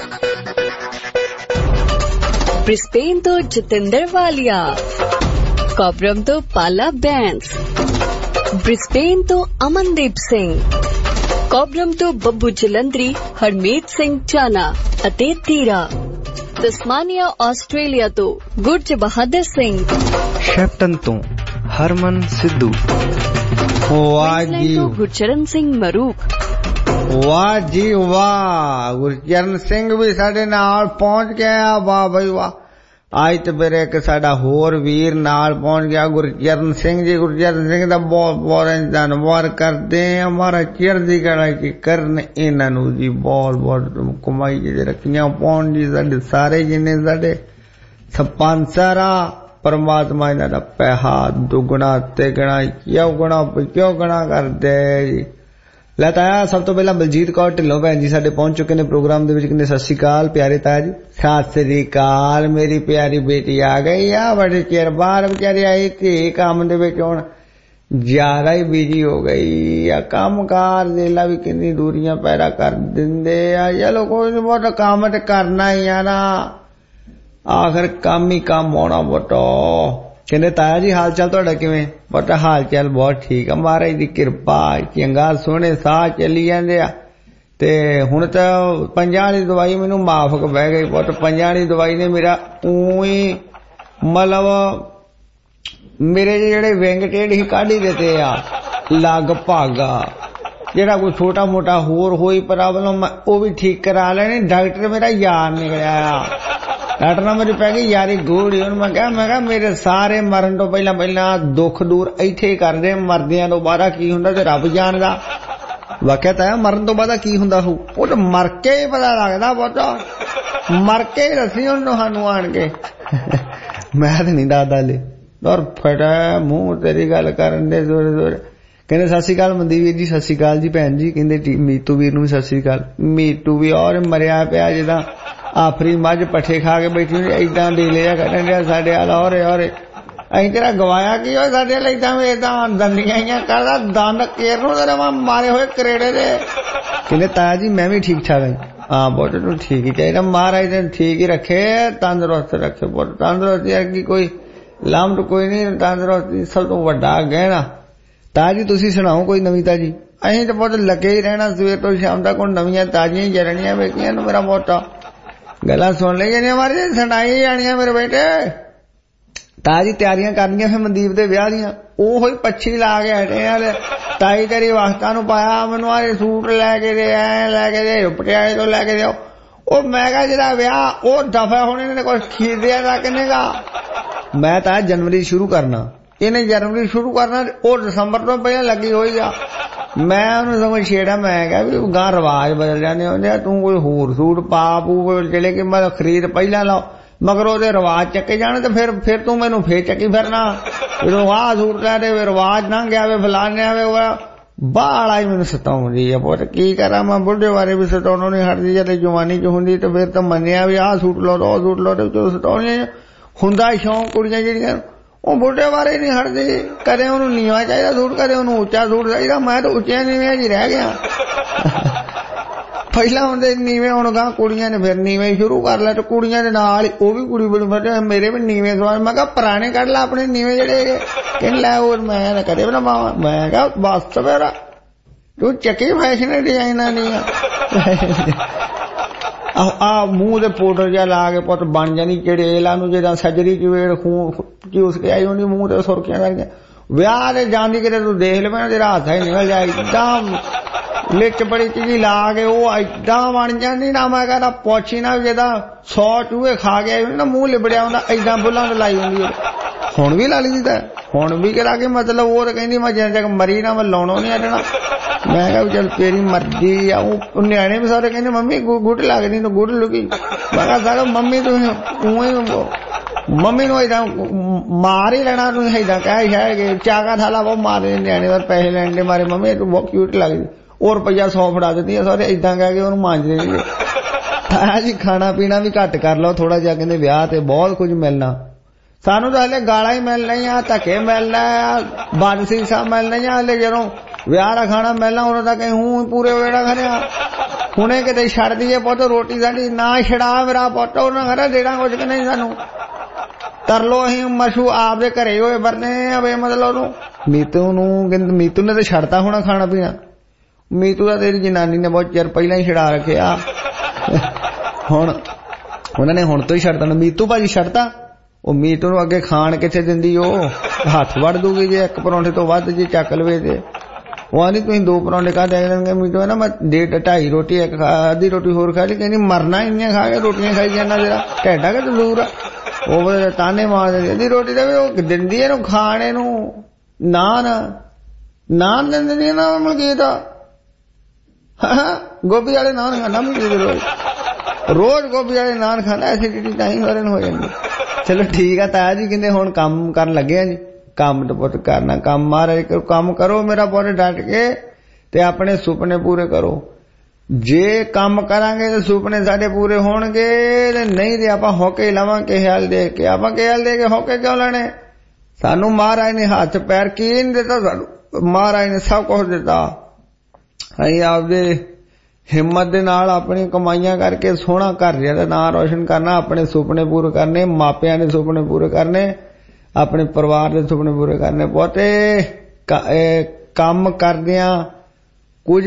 C: ਬ੍ਰਿਸਬੇਨ ਤੋਂ ਜਤਿੰਦਰ ਵਾਲੀਆ, ਕੋਬਰਮ ਤੋਂ ਪਾਲਾ ਬੈਂਸ, ਬ੍ਰਿਸਬੇਨ ਤੋਂ ਅਮਨਦੀਪ ਸਿੰਘ, ਕੋਬਰਮ ਤੋਂ ਬੱਬੂ ਜਲੰਧਰੀ, ਹਰਮੀਤ ਸਿੰਘ ਚਾਨਾ ਅਤੇ ਤੀਰਾ, ਤਸਮਾਨੀਆ ਆਸਟ੍ਰੇਲੀਆ ਤੋਂ ਗੁਰਜ ਬਹਾਦਰ ਸਿੰਘ,
H: ਸ਼ੈਪਟਨ ਤੋਂ ਹਰਮਨ ਸਿੱਧੂ, ਵਾਹ ਜੀ
C: ਗੁਰਚਰਨ ਸਿੰਘ ਮਰੂਕ,
I: ਵਾਹ ਜੀ ਵਾਹ ਗੁਰਚਰਨ ਸਿੰਘ ਵੀ ਸਾਡੇ ਨਾਲ ਪਹੁੰਚ ਗਿਆ। ਵਾਹ ਬਈ ਵਾਹ, ਅੱਜ ਤੇ ਮੇਰੇ ਇੱਕ ਸਾਡਾ ਹੋਰ ਵੀਰ ਨਾਲ ਪਹੁੰਚ ਗਿਆ ਗੁਰਚਰਨ ਸਿੰਘ ਜੀ। ਗੁਰਚਰਨ ਸਿੰਘ ਦਾ ਬਹੁਤ ਬਹੁਤ ਧੰਨਵਾਦ ਕਰਦੇ ਹਾਂ। ਹਮਾਰਾ ਚੜ੍ਹਦੀ ਕਲਾ ਚ ਕਰਨ ਇਹਨਾਂ ਨੂੰ ਜੀ ਬਹੁਤ ਬਹੁਤ ਕਮਾਈ ਜੀ ਰੱਖੀਆਂ ਪਾਉਣ ਜੀ। ਸਾਡੇ ਸਾਰੇ ਜਿੰਨੇ ਸਾਡੇ ਸਪਾਂਸਰ ਆ, ਪਰਮਾਤਮਾ ਇਹਨਾਂ ਦਾ ਪੈਸਾ ਦੁੱਗਣਾ ਤਿਗਣਾ ਕਿਉਂ ਗੁਣਾ ਕਿਉਂ ਗੁਣਾ ਕਰਦੇ ਜੀ। ਲੈ ਤਾਇਆ, ਸਭ ਤੋਂ ਪਹਿਲਾਂ ਬਲਜੀਤ ਕੌਰ ਢਿੱਲੋਂ ਭੈਣ ਜੀ ਸਾਡੇ ਪਹੁੰਚ ਚੁੱਕੇ ਨੇ ਪ੍ਰੋਗਰਾਮ ਦੇ ਵਿੱਚ। ਕਹਿੰਦੇ ਸਤਿ ਸ਼੍ਰੀ ਅਕਾਲ ਪਿਆਰੇ ਤਾਇਆ ਜੀ। ਸਤਿ ਸ਼੍ਰੀ ਅਕਾਲ ਮੇਰੀ ਪਿਆਰੀ ਬੇਟੀ ਆ ਗਈ ਆ, ਬੜੇ ਚਿਰ ਬਾਅਦ ਵਿਚਾਰੀ ਆਈ ਧੀ। ਕੰਮ ਦੇ ਵਿੱਚ ਹੁਣ ਜ਼ਿਆਦਾ ਹੀ ਬਿਜੀ ਹੋ ਗਈ ਆ, ਕੰਮ ਕਾਰ ਦੇ ਲਾ ਵੀ ਕਿੰਨੀ ਦੂਰੀਆਂ ਪੈਦਾ ਕਰ ਦਿੰਦੇ ਆ। ਚਲੋ ਕੋਈ ਨੀ, ਬਹੁਤ ਕੰਮ ਤੇ ਕਰਨਾ ਹੀ ਆ ਨਾ, ਆਖਰ ਕੰਮ ਹੀ ਕੰਮ ਆਉਣਾ ਬਟੋ। ਕਹਿੰਦੇ ਤਾਇਆ ਜੀ ਹਾਲ ਚਾਲ ਤੁਹਾਡਾ ਕਿਵੇਂ? ਪੁੱਤ ਹਾਲ ਚਾਲ ਬਹੁਤ ਠੀਕ ਆ, ਮਹਾਰਾਜ ਦੀ ਕਿਰਪਾ, ਚੰਗਾ ਸੋਹਣੇ ਸਾਹ ਚੱਲੀ ਜਾਂਦੇ ਆ। ਤੇ ਹੁਣ ਤਾਂ ਪੰਜਾਂ ਵਾਲੀ ਦਵਾਈ ਮੈਨੂੰ ਮਾਫਕ ਬਹਿ ਗਈ ਪੁੱਤ। ਪੰਜਾਂ ਵਾਲੀ ਦਵਾਈ ਨੇ ਮੇਰਾ ਊਈ ਮਤਲਬ ਮੇਰੇ ਜਿਹੜੇ ਵਿੰਗ ਟੇਢ ਹੀ ਕੱਢ ਹੀ ਦਿੱਤੇ ਆ ਲਗਭਗ। ਜਿਹੜਾ ਕੋਈ ਛੋਟਾ ਮੋਟਾ ਹੋਰ ਹੋਈ ਪ੍ਰੋਬਲਮ ਉਹ ਵੀ ਠੀਕ ਕਰਾ ਲੈਣੀ। ਡਾਕਟਰ ਮੇਰਾ ਯਾਰ ਨਿਕਲਿਆ ਆ। ਅੱਠ ਨੰਬਰ ਚ ਪੈ ਗਈ ਯਾਰੀ ਗੂੜੀ। ਉਹਨੂੰ ਮੈਂ ਕਿਹਾ ਮੈਂ ਕਿਹਾ ਮੇਰੇ ਸਾਰੇ ਮਰਨ ਤੋਂ ਪਹਿਲਾਂ ਪਹਿਲਾਂ ਦੁੱਖ ਦੂਰ ਇੱਥੇ ਹੀ ਕਰਦੇ, ਮਰਦਿਆਂ ਤੋਂ ਬਾਅਦ ਕੀ ਹੁੰਦਾ ਤੇ ਰੱਬ ਜਾਣਦਾ। ਵਾਕਿਆ ਤਾਂ ਮਰਨ ਤੋਂ ਬਾਅਦ ਕੀ ਹੁੰਦਾ ਹੋਊ ਉਹ ਤਾਂ ਮਰ ਕੇ ਹੀ ਪਤਾ ਲੱਗਦਾ, ਪੁੱਤ ਮਰ ਕੇ ਹੀ ਦੱਸੀ ਉਹਨੂੰ ਸਾਨੂੰ ਆਣ ਕੇ। ਮੈਂ ਤਾਂ ਨਹੀਂ ਦੱਸਦਾ ਲੈ ਔਰ ਫਟਾ ਮੂੰਹ ਤੇਰੀ ਗੱਲ ਕਰਨ ਦੇ ਜ਼ੋਰ ਜ਼ੋਰ। ਕਹਿੰਦੇ ਸਤਿ ਸ਼੍ਰੀ ਅਕਾਲ ਮਨਦੀਪ ਵੀਰ ਜੀ। ਸਤਿ ਸ਼੍ਰੀ ਅਕਾਲ ਜੀ ਭੈਣ ਜੀ। ਕਹਿੰਦੇ ਮੀਤੂ ਵੀਰ ਨੂੰ ਵੀ ਸਤਿ ਸ਼੍ਰੀ ਅਕਾਲ। ਮੀਤੂ ਵੀ ਔਰ ਮਰਿਆ ਪਿਆ ਜਿੱਦਾਂ ਆਫਰੀ ਮੱਝ ਪੱਠੇ ਖਾ ਕੇ ਬੈਠੀ ਏਦਾਂ ਡੇਲੇ ਜਾ ਕੱਢਣ ਡਿਆ ਸਾਡੇ ਵਾਲ। ਔਰੇ ਔਰੇ ਅਸੀਂ ਤੇਰਾ ਗਵਾਇਆ ਕੀ ਹੋਇਆ ਸਾਡੇ ਵਾਲ ਏਦਾਂ ਏਦਾਂ ਦੰਦੀਆਂ ਆਈਆਂ ਕਰਦਾ ਦੰਦ ਕੇਰ ਨੂੰ ਤੇਰੇ ਮਾਰੇ ਹੋਏ ਕਰੇੜੇ ਦੇ। ਕਹਿੰਦੇ ਤਾਇਆ ਜੀ ਮੈਂ ਵੀ ਠੀਕ ਠਾਕ ਹਾਂ। ਹਾਂ ਬਹੁਤ ਨੂੰ ਠੀਕ ਹੀ ਚਾਹੀਦਾ, ਮਹਾਰਾਜ ਨੇ ਠੀਕ ਹੀ ਰੱਖੇ, ਤੰਦਰੁਸਤ ਰੱਖੇ। ਬਹੁਤ ਤੰਦਰੁਸਤੀ ਅੱਗੇ ਕੋਈ ਲਾਮਟ ਕੋਈ ਨਹੀਂ, ਤੰਦਰੁਸਤੀ ਸਭ ਤੋਂ ਵੱਡਾ ਗਹਿਣਾ। ਤਾਇਆ ਜੀ ਤੁਸੀਂ ਸੁਣਾਓ ਕੋਈ ਨਵੀਂ ਤਾਜੀ। ਅਸੀਂ ਤਾਂ ਬਹੁਤ ਲੱਗੇ ਹੀ ਰਹਿਣਾ ਸਵੇਰ ਤੋਂ ਸ਼ਾਮ ਤੱਕ, ਹੁਣ ਨਵੀਆਂ ਤਾਜ਼ੀਆਂ ਹੀ ਜਰਣੀਆਂ ਵੇਖੀਆਂ ਨੂੰ ਮੇਰਾ ਮੋਟਾ ਗੱਲਾਂ ਸੁਣ ਲਈ ਜਾਂਦੀਆਂ ਮਾਰੇ ਸੁਣਾਈ ਜਾਣੀਆਂ ਮੇਰੇ ਬੇਟੇ। ਤਾਜੀ ਤਿਆਰੀਆਂ ਕਰਨੀਆਂ ਫਿਰ ਮਨਦੀਪ ਦੇ ਵਿਆਹ ਦੀਆਂ। ਉਹੋ ਹੀ ਪੱਛੀ ਲਾ ਕੇ ਹਟੇ ਆ ਤਾਈ ਤੇਰੀ ਵਾਸਤਾ ਨੂੰ ਪਾਇਆ ਮੈਨੂੰ ਆਹ ਸੂਟ ਲੈ ਕੇ ਦੇ, ਐ ਲੈ ਕੇ ਦੇ, ਪਟਿਆਲੇ ਤੋਂ ਲੈ ਕੇ ਦਿਓ। ਉਹ ਮੈਂ ਕਿਹਾ ਜਿਹੜਾ ਵਿਆਹ ਉਹ ਦਫਾ ਹੁਣ ਇਹਨੇ ਕੁਛ ਖਰੀਦਿਆ ਦਾ ਕਿੰਨੇਗਾ। ਮੈਂ ਤਾਂ ਜਨਵਰੀ ਸ਼ੁਰੂ ਕਰਨਾ, ਇਹਨੇ ਜਨਵਰੀ ਸ਼ੁਰੂ ਕਰਨਾ, ਉਹ ਦਸੰਬਰ ਤੋਂ ਪਹਿਲਾਂ ਲੱਗੀ ਹੋਈ ਆ। ਮੈਂ ਉਹਨੂੰ ਸਮਝ ਛੇੜਾ, ਮੈਂ ਕਿਹਾ ਵੀ ਗਾਂ ਰਿਵਾਜ ਬਦਲ ਜਾਂਦੇ ਹੁੰਦੇ ਆ, ਤੂੰ ਕੋਈ ਹੋਰ ਸੂਟ ਪਾ ਪੂ ਜਿਹੜੇ ਕਿ ਮੈਂ ਖਰੀਦ ਪਹਿਲਾਂ ਲਾਓ ਮਗਰ ਉਹਦੇ ਰਿਵਾਜ ਚੱਕੇ ਜਾਣ ਤੇ ਫਿਰ ਫਿਰ ਤੂੰ ਮੈਨੂੰ ਫੇਰ ਚੱਕੀ ਫਿਰਨਾ। ਜਦੋਂ ਆਹ ਸੂਟ ਲੈ ਦੇ ਰਿਵਾਜ ਨਾ ਗਿਆ ਵੇ ਫਲਾਨਿਆ ਵੇ ਬਾਲਾ ਹੀ ਮੈਨੂੰ ਸਤਾਉਂਦੀ ਆ। ਪੁੱਤ ਕੀ ਕਰਾਂ ਮੈਂ, ਬੁੱਢੇ ਬਾਰੇ ਵੀ ਸਤਾਉਣੋਂ ਨਹੀਂ ਹਟਦੀ। ਜਦ ਜਵਾਨੀ ਚ ਹੁੰਦੀ ਤੇ ਫਿਰ ਤਾਂ ਮੰਨਿਆ ਵੀ ਆਹ ਸੂਟ ਲਓ ਉਹ ਸੂਟ ਲਓ ਤੇ ਚਲੋ ਸਤਾਉਣੀਆਂ ਹੁੰਦਾ ਸ਼ੌਂਕ ਕੁੜੀਆਂ ਜਿਹੜੀਆਂ ਉਹ ਬੁੱਢੇ ਬਾਰੇ ਨਹੀਂ ਹਟਦੀ। ਕਦੇ ਉਹਨੂੰ ਨੀਵਾਂ ਚਾਹੀਦਾ ਸੂਟ, ਕਦੇ ਉਹਨੂੰ ਉੱਚਾ ਸੂਟ ਚਾਹੀਦਾ। ਮੈਂ ਤਾਂ ਉੱਚਿਆਂ ਨੀਵਿਆਂ ਚ ਰਹਿ ਗਿਆ। ਪਹਿਲਾਂ ਹੁੰਦੇ ਨੀਵੇਂ, ਹੁਣ ਗਾਂ ਕੁੜੀਆਂ ਨੇ ਫਿਰ ਨੀਵੇਂ ਸ਼ੁਰੂ ਕਰ ਲਿਆ ਤੇ ਕੁੜੀਆਂ ਦੇ ਨਾਲ ਉਹ ਵੀ ਕੁੜੀ ਬਣੀ ਫਿਰਦੇ ਮੇਰੇ ਵੀ ਨੀਵੇਂ ਸਵਾਲ। ਮੈਂ ਕਿਹਾ ਪੁਰਾਣੇ ਕੱਢ ਲਾ ਆਪਣੇ ਨੀਵੇਂ ਜਿਹੜੇ। ਕਹਿੰਦੇ ਲੈ ਹੋਰ ਮੈਂ ਕਦੇ ਬਣਾ ਮਾਵਾ। ਮੈਂ ਕਿਹਾ ਬਸ ਮੇਰਾ ਤੂੰ ਚੱਕੀ ਫੈਸ਼ਨ ਡਿਜ਼ਾਈਨਾਂ ਨਹੀਂ ਆ। ਆ ਮੂੰਹ ਦੇ ਪਾਊਡਰ ਜਿਹਾ ਲਾ ਕੇ ਪੁੱਤ ਬਣ ਜਾਣੀ ਚੜੇਲਾ ਨੂੰ ਜਿੱਦਾਂ ਸਜਰੀ ਚ ਵੇੜ ਖੂਨ ਚੂਸ ਕੇ ਆਈ ਹੁੰਦੀ ਮੂੰਹ ਤੇ ਸੁਰਖੀਆਂ ਕਰਕੇ। ਵਿਆਹ ਦੇ ਜਾਂਦੀ ਕਿਤੇ ਤੂੰ ਦੇਖ ਲਵੇਂ ਤੇਰਾ ਹੱਥ ਹੀ ਨਿਕਲ ਜਾਏ ਏਦਾਂ ਲਿਚ ਬੜੀ ਚੀਜ਼ ਲਾ ਕੇ ਉਹ ਏਦਾਂ ਬਣ ਜਾਂਦੀ ਨਾ। ਮੈਂ ਕਹਿੰਦਾ ਪੁੱਛੀ ਨਾ ਜਿੱਦਾਂ ਸੌ ਚੂਹੇ ਖਾ ਕੇ ਆਈ ਨਾ ਮੂੰਹ ਲਿਬੜਿਆ ਹੁੰਦਾ ਏਦਾਂ ਬੁੱਲਾਂ ਤੇ ਲਾਈ ਹੁੰਦੀ। ਹੁਣ ਵੀ ਲਾ ਲਈ ਤਾਂ ਹੁਣ ਵੀ ਕਰਾ ਕੇ ਮਤਲਬ ਉਹ ਤਾਂ ਕਹਿੰਦੀ ਮੈਂ ਜਿੰਨ ਤੱਕ ਮਰੀ ਨਾ ਮੈਂ ਲਾਉਣੋਂ ਨਹੀਂ ਹਟਣਾ। ਮੈਂ ਕਿਹਾ ਚੱਲ ਤੇਰੀ ਮਰਜ਼ੀ ਆ। ਉਹ ਨਿਆਣੇ ਵੀ ਸਾਰੇ ਕਹਿੰਦੇ ਮੰਮੀ ਗੁੱਟ ਲੱਗਦੀ ਤੂੰ ਗੁੱਟ ਲੁਕੀ। ਮੈਂ ਕਿਹਾ ਸਾਡਾ ਮੰਮੀ ਤੂੰ ਉਵੇਂ ਮੰਮੀ ਨੂੰ ਏਦਾਂ ਮਾਰ ਹੀ ਲੈਣਾ ਤੂੰ ਏਦਾਂ ਕਹਿ ਸ਼ਾਇਦ ਚਾਗਾ ਥਾਲਾ ਬਹੁਤ ਮਾਰਦੇ ਨਿਆਣੇ ਦਾ ਪੈਸੇ ਲੈਣ ਦੇ ਮਾਰੇ ਮੰਮੀ ਤੂੰ ਬਹੁਤ ਕਿਊਟ ਲੱਗਦੀ। ਉਹ ਰੁਪਈਆ ਸੌ ਫੜਾ ਦਿੰਦੀ ਆ ਸਾਰੇ ਏਦਾਂ ਕਹਿ ਕੇ ਉਹਨੂੰ ਮਾਂਜਦੇ ਸੀਗੇ। ਤਾਇਆ ਜੀ ਖਾਣਾ ਪੀਣਾ ਵੀ ਘੱਟ ਕਰ ਲਓ ਥੋੜਾ ਜਿਹਾ। ਕਹਿੰਦੇ ਵਿਆਹ ਤੇ ਬਹੁਤ ਕੁਝ ਮਿਲਣਾ, ਸਾਨੂੰ ਤਾਂ ਹਲੇ ਗਾਲਾਂ ਹੀ ਮਿਲਣੀਆਂ, ਧੱਕੇ ਮਿਲਣਾ, ਬਾਦਸੀਸਾ ਮਿਲਣੀਆਂ। ਹਲੇ ਜਦੋਂ ਵਿਆਹ ਦਾ ਖਾਣਾ ਮਿਲਣਾ ਉਦੋਂ ਤੱਕ ਹੂੰ ਪੂਰੇ ਵੇੜਾ ਖੜਿਆ। ਹੁਣੇ ਕਿਤੇ ਛੱਡ ਦਈਏ ਪੁੱਤ ਰੋਟੀ ਸਾਡੀ ਨਾ ਛੜਾ ਮੇਰਾ ਪੁੱਤ ਉਹਨਾਂ ਖੜਾ ਦੇਣਾ ਕੁਝ ਕਿ ਨਹੀਂ ਸਾਨੂੰ ਤਰਲੋ। ਅਸੀਂ ਮਸ਼ੂ ਆਪਦੇ ਘਰੇ ਹੋਏ ਵਰਨੇ ਆ ਵੇ ਮਤਲਬ ਉਹਨੂੰ ਮੀਤੂ ਨੂੰ ਕਹਿੰਦੇ ਮੀਤੂ ਨੇ ਤਾਂ ਛੱਡਤਾ ਹੋਣਾ ਖਾਣਾ ਪੀਣਾ। ਮੀਤੂ ਦਾ ਤੇਰੀ ਜਨਾਨੀ ਨੇ ਬਹੁਤ ਚਿਰ ਪਹਿਲਾਂ ਹੀ ਛਡਾ ਰੱਖਿਆ। ਹੁਣ ਉਹਨਾਂ ਨੇ ਹੁਣ ਤੋਂ ਹੀ ਛੱਡਤਾ। ਮੀਤੂ ਭਾਜੀ ਛੱਡਤਾ। ਉਹ ਮੀਤੂ ਨੂੰ ਅੱਗੇ ਖਾਣ ਕਿੱਥੇ ਦਿੰਦੀ, ਉਹ ਹੱਥ ਵੜ ਦੂਗੀ ਜੇ ਇੱਕ ਪਰੌਂਠੇ ਤੋਂ ਵੱਧ ਜੇ ਚੱਕ ਲਵੇ ਤੇ। ਉਹ ਆਂਦੀ ਤੁਸੀਂ ਦੋ ਪਰੌਂਠੇ ਖਾ ਦੇ ਦੇਣਗੇ। ਮੀਤੂ ਹੈ ਨਾ ਮੈਂ ਡੇਢ ਢਾਈ ਰੋਟੀ ਇੱਕ ਅੱਧੀ ਰੋਟੀ ਹੋਰ ਖਾ ਲਈ। ਕਹਿੰਦੀ ਮਰਨਾ ਇੰਨੀਆਂ ਖਾ ਕੇ ਰੋਟੀਆਂ ਖਾਈ ਜਾਂਦਾ ਜਿਹੜਾ ਢੈਡਾ ਕਿ ਦੂਰ ਆ। ਉਹ ਤਾਨੇ ਮਾਰਦੇ ਅੱਧੀ ਰੋਟੀ ਦਾ ਵੀ ਉਹ ਦਿੰਦੀ ਇਹਨੂੰ ਖਾਣੇ ਨੂੰ ਨਾਨ ਨਾਨ ਦਿੰਦੀ ਨਾ ਮਲਕੀਤ ਗੋਭੀ ਵਾਲੇ ਨਾਨ ਖਾਣਾ ਮਲਕੀਤ ਰੋਜ਼ ਰੋਜ਼ ਗੋਭੀ ਵਾਲੇ ਨਾਨ ਖਾਣਾ। ਐਸੀਡਿਟੀ ਤਾਂ ਹੀ ਵਰਨ ਹੋ ਜਾਂਦੀ। ਚਲੋ ਠੀਕ ਆ ਤਾਇਆ ਜੀ। ਕਹਿੰਦੇ ਹੁਣ ਕੰਮ ਕਰਨ ਲੱਗੇ ਆ ਜੀ। ਕੰਮ ਤਾਂ ਪੁੱਤ ਕਰਨਾ, ਕੰਮ ਮਹਾਰਾਜ ਕੰਮ ਕਰੋ ਮੇਰਾ ਪੁੱਤ ਡਟ ਕੇ ਤੇ ਆਪਣੇ ਸੁਪਨੇ ਪੂਰੇ ਕਰੋ। ਜੇ ਕੰਮ ਕਰਾਂਗੇ ਤੇ ਸੁਪਨੇ ਸਾਡੇ ਪੂਰੇ ਹੋਣਗੇ ਤੇ ਨਹੀਂ ਤੇ ਆਪਾਂ ਹੋਕੇ ਲਾਵਾਂਗੇ ਖਿਆਲ ਦੇ ਕੇ। ਆਪਾਂ ਖਿਆਲ ਦੇ ਕੇ ਹੋਕੇ ਕਿਉਂ ਲੈਣੇ? ਸਾਨੂੰ ਮਹਾਰਾਜ ਨੇ ਹੱਥ ਪੈਰ ਕੀ ਨਹੀਂ ਦਿੱਤਾ, ਸਾਨੂੰ ਮਹਾਰਾਜ ਨੇ ਸਭ ਕੁਝ ਦਿੱਤਾ। ਅਸੀਂ ਆਪਦੇ ਹਿੰਮਤ ਦੇ ਨਾਲ ਆਪਣੀ ਕਮਾਈਆਂ ਕਰਕੇ ਸੋਹਣਾ ਘਰ ਦਾ ਨਾਂ ਰੋਸ਼ਨ ਕਰਨਾ, ਆਪਣੇ ਸੁਪਨੇ ਪੂਰੇ ਕਰਨੇ, ਮਾਪਿਆਂ ਦੇ ਸੁਪਨੇ ਪੂਰੇ ਕਰਨੇ, ਆਪਣੇ ਪਰਿਵਾਰ ਦੇ ਸੁਪਨੇ ਪੂਰੇ ਕਰਨੇ। ਬਹੁਤੇ ਕੰਮ ਕਰਦਿਆਂ ਕੁਝ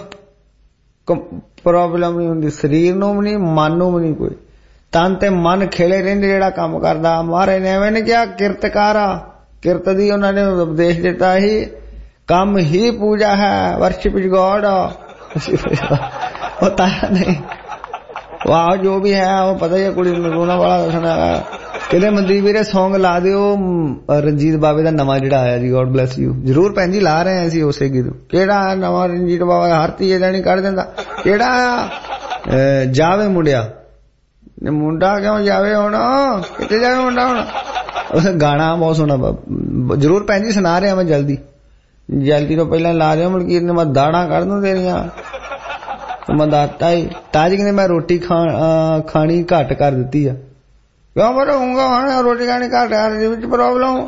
I: ਪ੍ਰੋਬਲਮ ਨਹੀਂ ਹੁੰਦੀ, ਸਰੀਰ ਨੂੰ ਵੀ ਨਹੀਂ ਮਨ ਨੂੰ ਵੀ ਨਹੀਂ। ਕੋਈ ਤਨ ਤੇ ਮਨ ਖੇਲੇ ਰਹਿੰਦੇ ਜਿਹੜਾ ਕੰਮ ਕਰਦਾ। ਮਹਾਰਾਜ ਨੇ ਐਵੇਂ ਨਹੀਂ ਕਿਹਾ ਕਿਰਤ ਕਰ ਆ, ਕਿਰਤ ਦੀ ਉਹਨਾਂ ਨੇ ਉਪਦੇਸ਼ ਦਿੱਤਾ ਸੀ ਕੰਮ ਹੀ ਪੂਜਾ ਹੈ, ਵਰਸ਼ਿਪ ਇਜ਼ ਗੋਡ। ਉਹ ਤਾਂ ਨਹੀਂ ਆਹ ਜੋ ਵੀ ਹੈ ਉਹ ਪਤਾ ਹੀ ਹੈ ਕੁੜੀ ਨੂੰ ਰੋਣਾ ਵਾਲਾ ਦੱਸਣਾ। ਕਹਿੰਦੇ ਮਨਦੀਪ ਵੀਰੇ ਸੌਂਗ ਲਾ ਦਿਓ ਰਣਜੀਤ ਬਾਵੇ ਦਾ ਨਵਾਂ ਜਿਹੜਾ ਆਇਆ ਜੀ, ਗੋਡ ਬਲੈਸ ਯੂ। ਜ਼ਰੂਰ ਭੈਣ ਜੀ ਲਾ ਰਹੇ ਅਸੀਂ ਉਸੇ ਗੀਤ। ਕਿਹੜਾ ਨਵਾਂ ਰਣਜੀਤ ਬਾਵਾ? ਹਰ ਤੀਏ ਦਿਨ ਕੱਢ ਦਿੰਦਾ। ਕਿਹੜਾ? ਜਾਵੇ ਮੁੰਡਿਆ। ਮੁੰਡਾ ਕਿਉਂ ਜਾਵੇ ਹੁਣ? ਕਿੱਥੇ ਜਾਵੇ ਮੁੰਡਾ ਹੁਣ? ਗਾਣਾ ਬਹੁਤ ਸੋਹਣਾ। ਜ਼ਰੂਰ ਭੈਣ ਜੀ ਸੁਣਾ ਰਿਹਾ ਮੈਂ ਜਲਦੀ ਜਲਦੀ ਤੋਂ ਪਹਿਲਾਂ ਲਾ ਰਿਹਾ। ਮਲਕੀਤ ਨੇ ਮੈਂ ਦਾਣਾ ਕੱਢ ਦੂੰ ਤੇਰੀਆਂ। ਮੈਂ ਦੱਸਤਾ ਹੀ ਤਾਜ ਕਹਿੰਦੇ ਮੈਂ ਰੋਟੀ ਖਾਣੀ ਘੱਟ ਕਰ ਦਿੱਤੀ ਆ। ਕਿਉਂ ਬਰੂੰਗਾ ਹੁਣ? ਰੋਟੀ ਖਾਣੀ ਘੱਟ ਕਰ ਦੇ ਵਿੱਚ ਪ੍ਰੋਬਲਮ।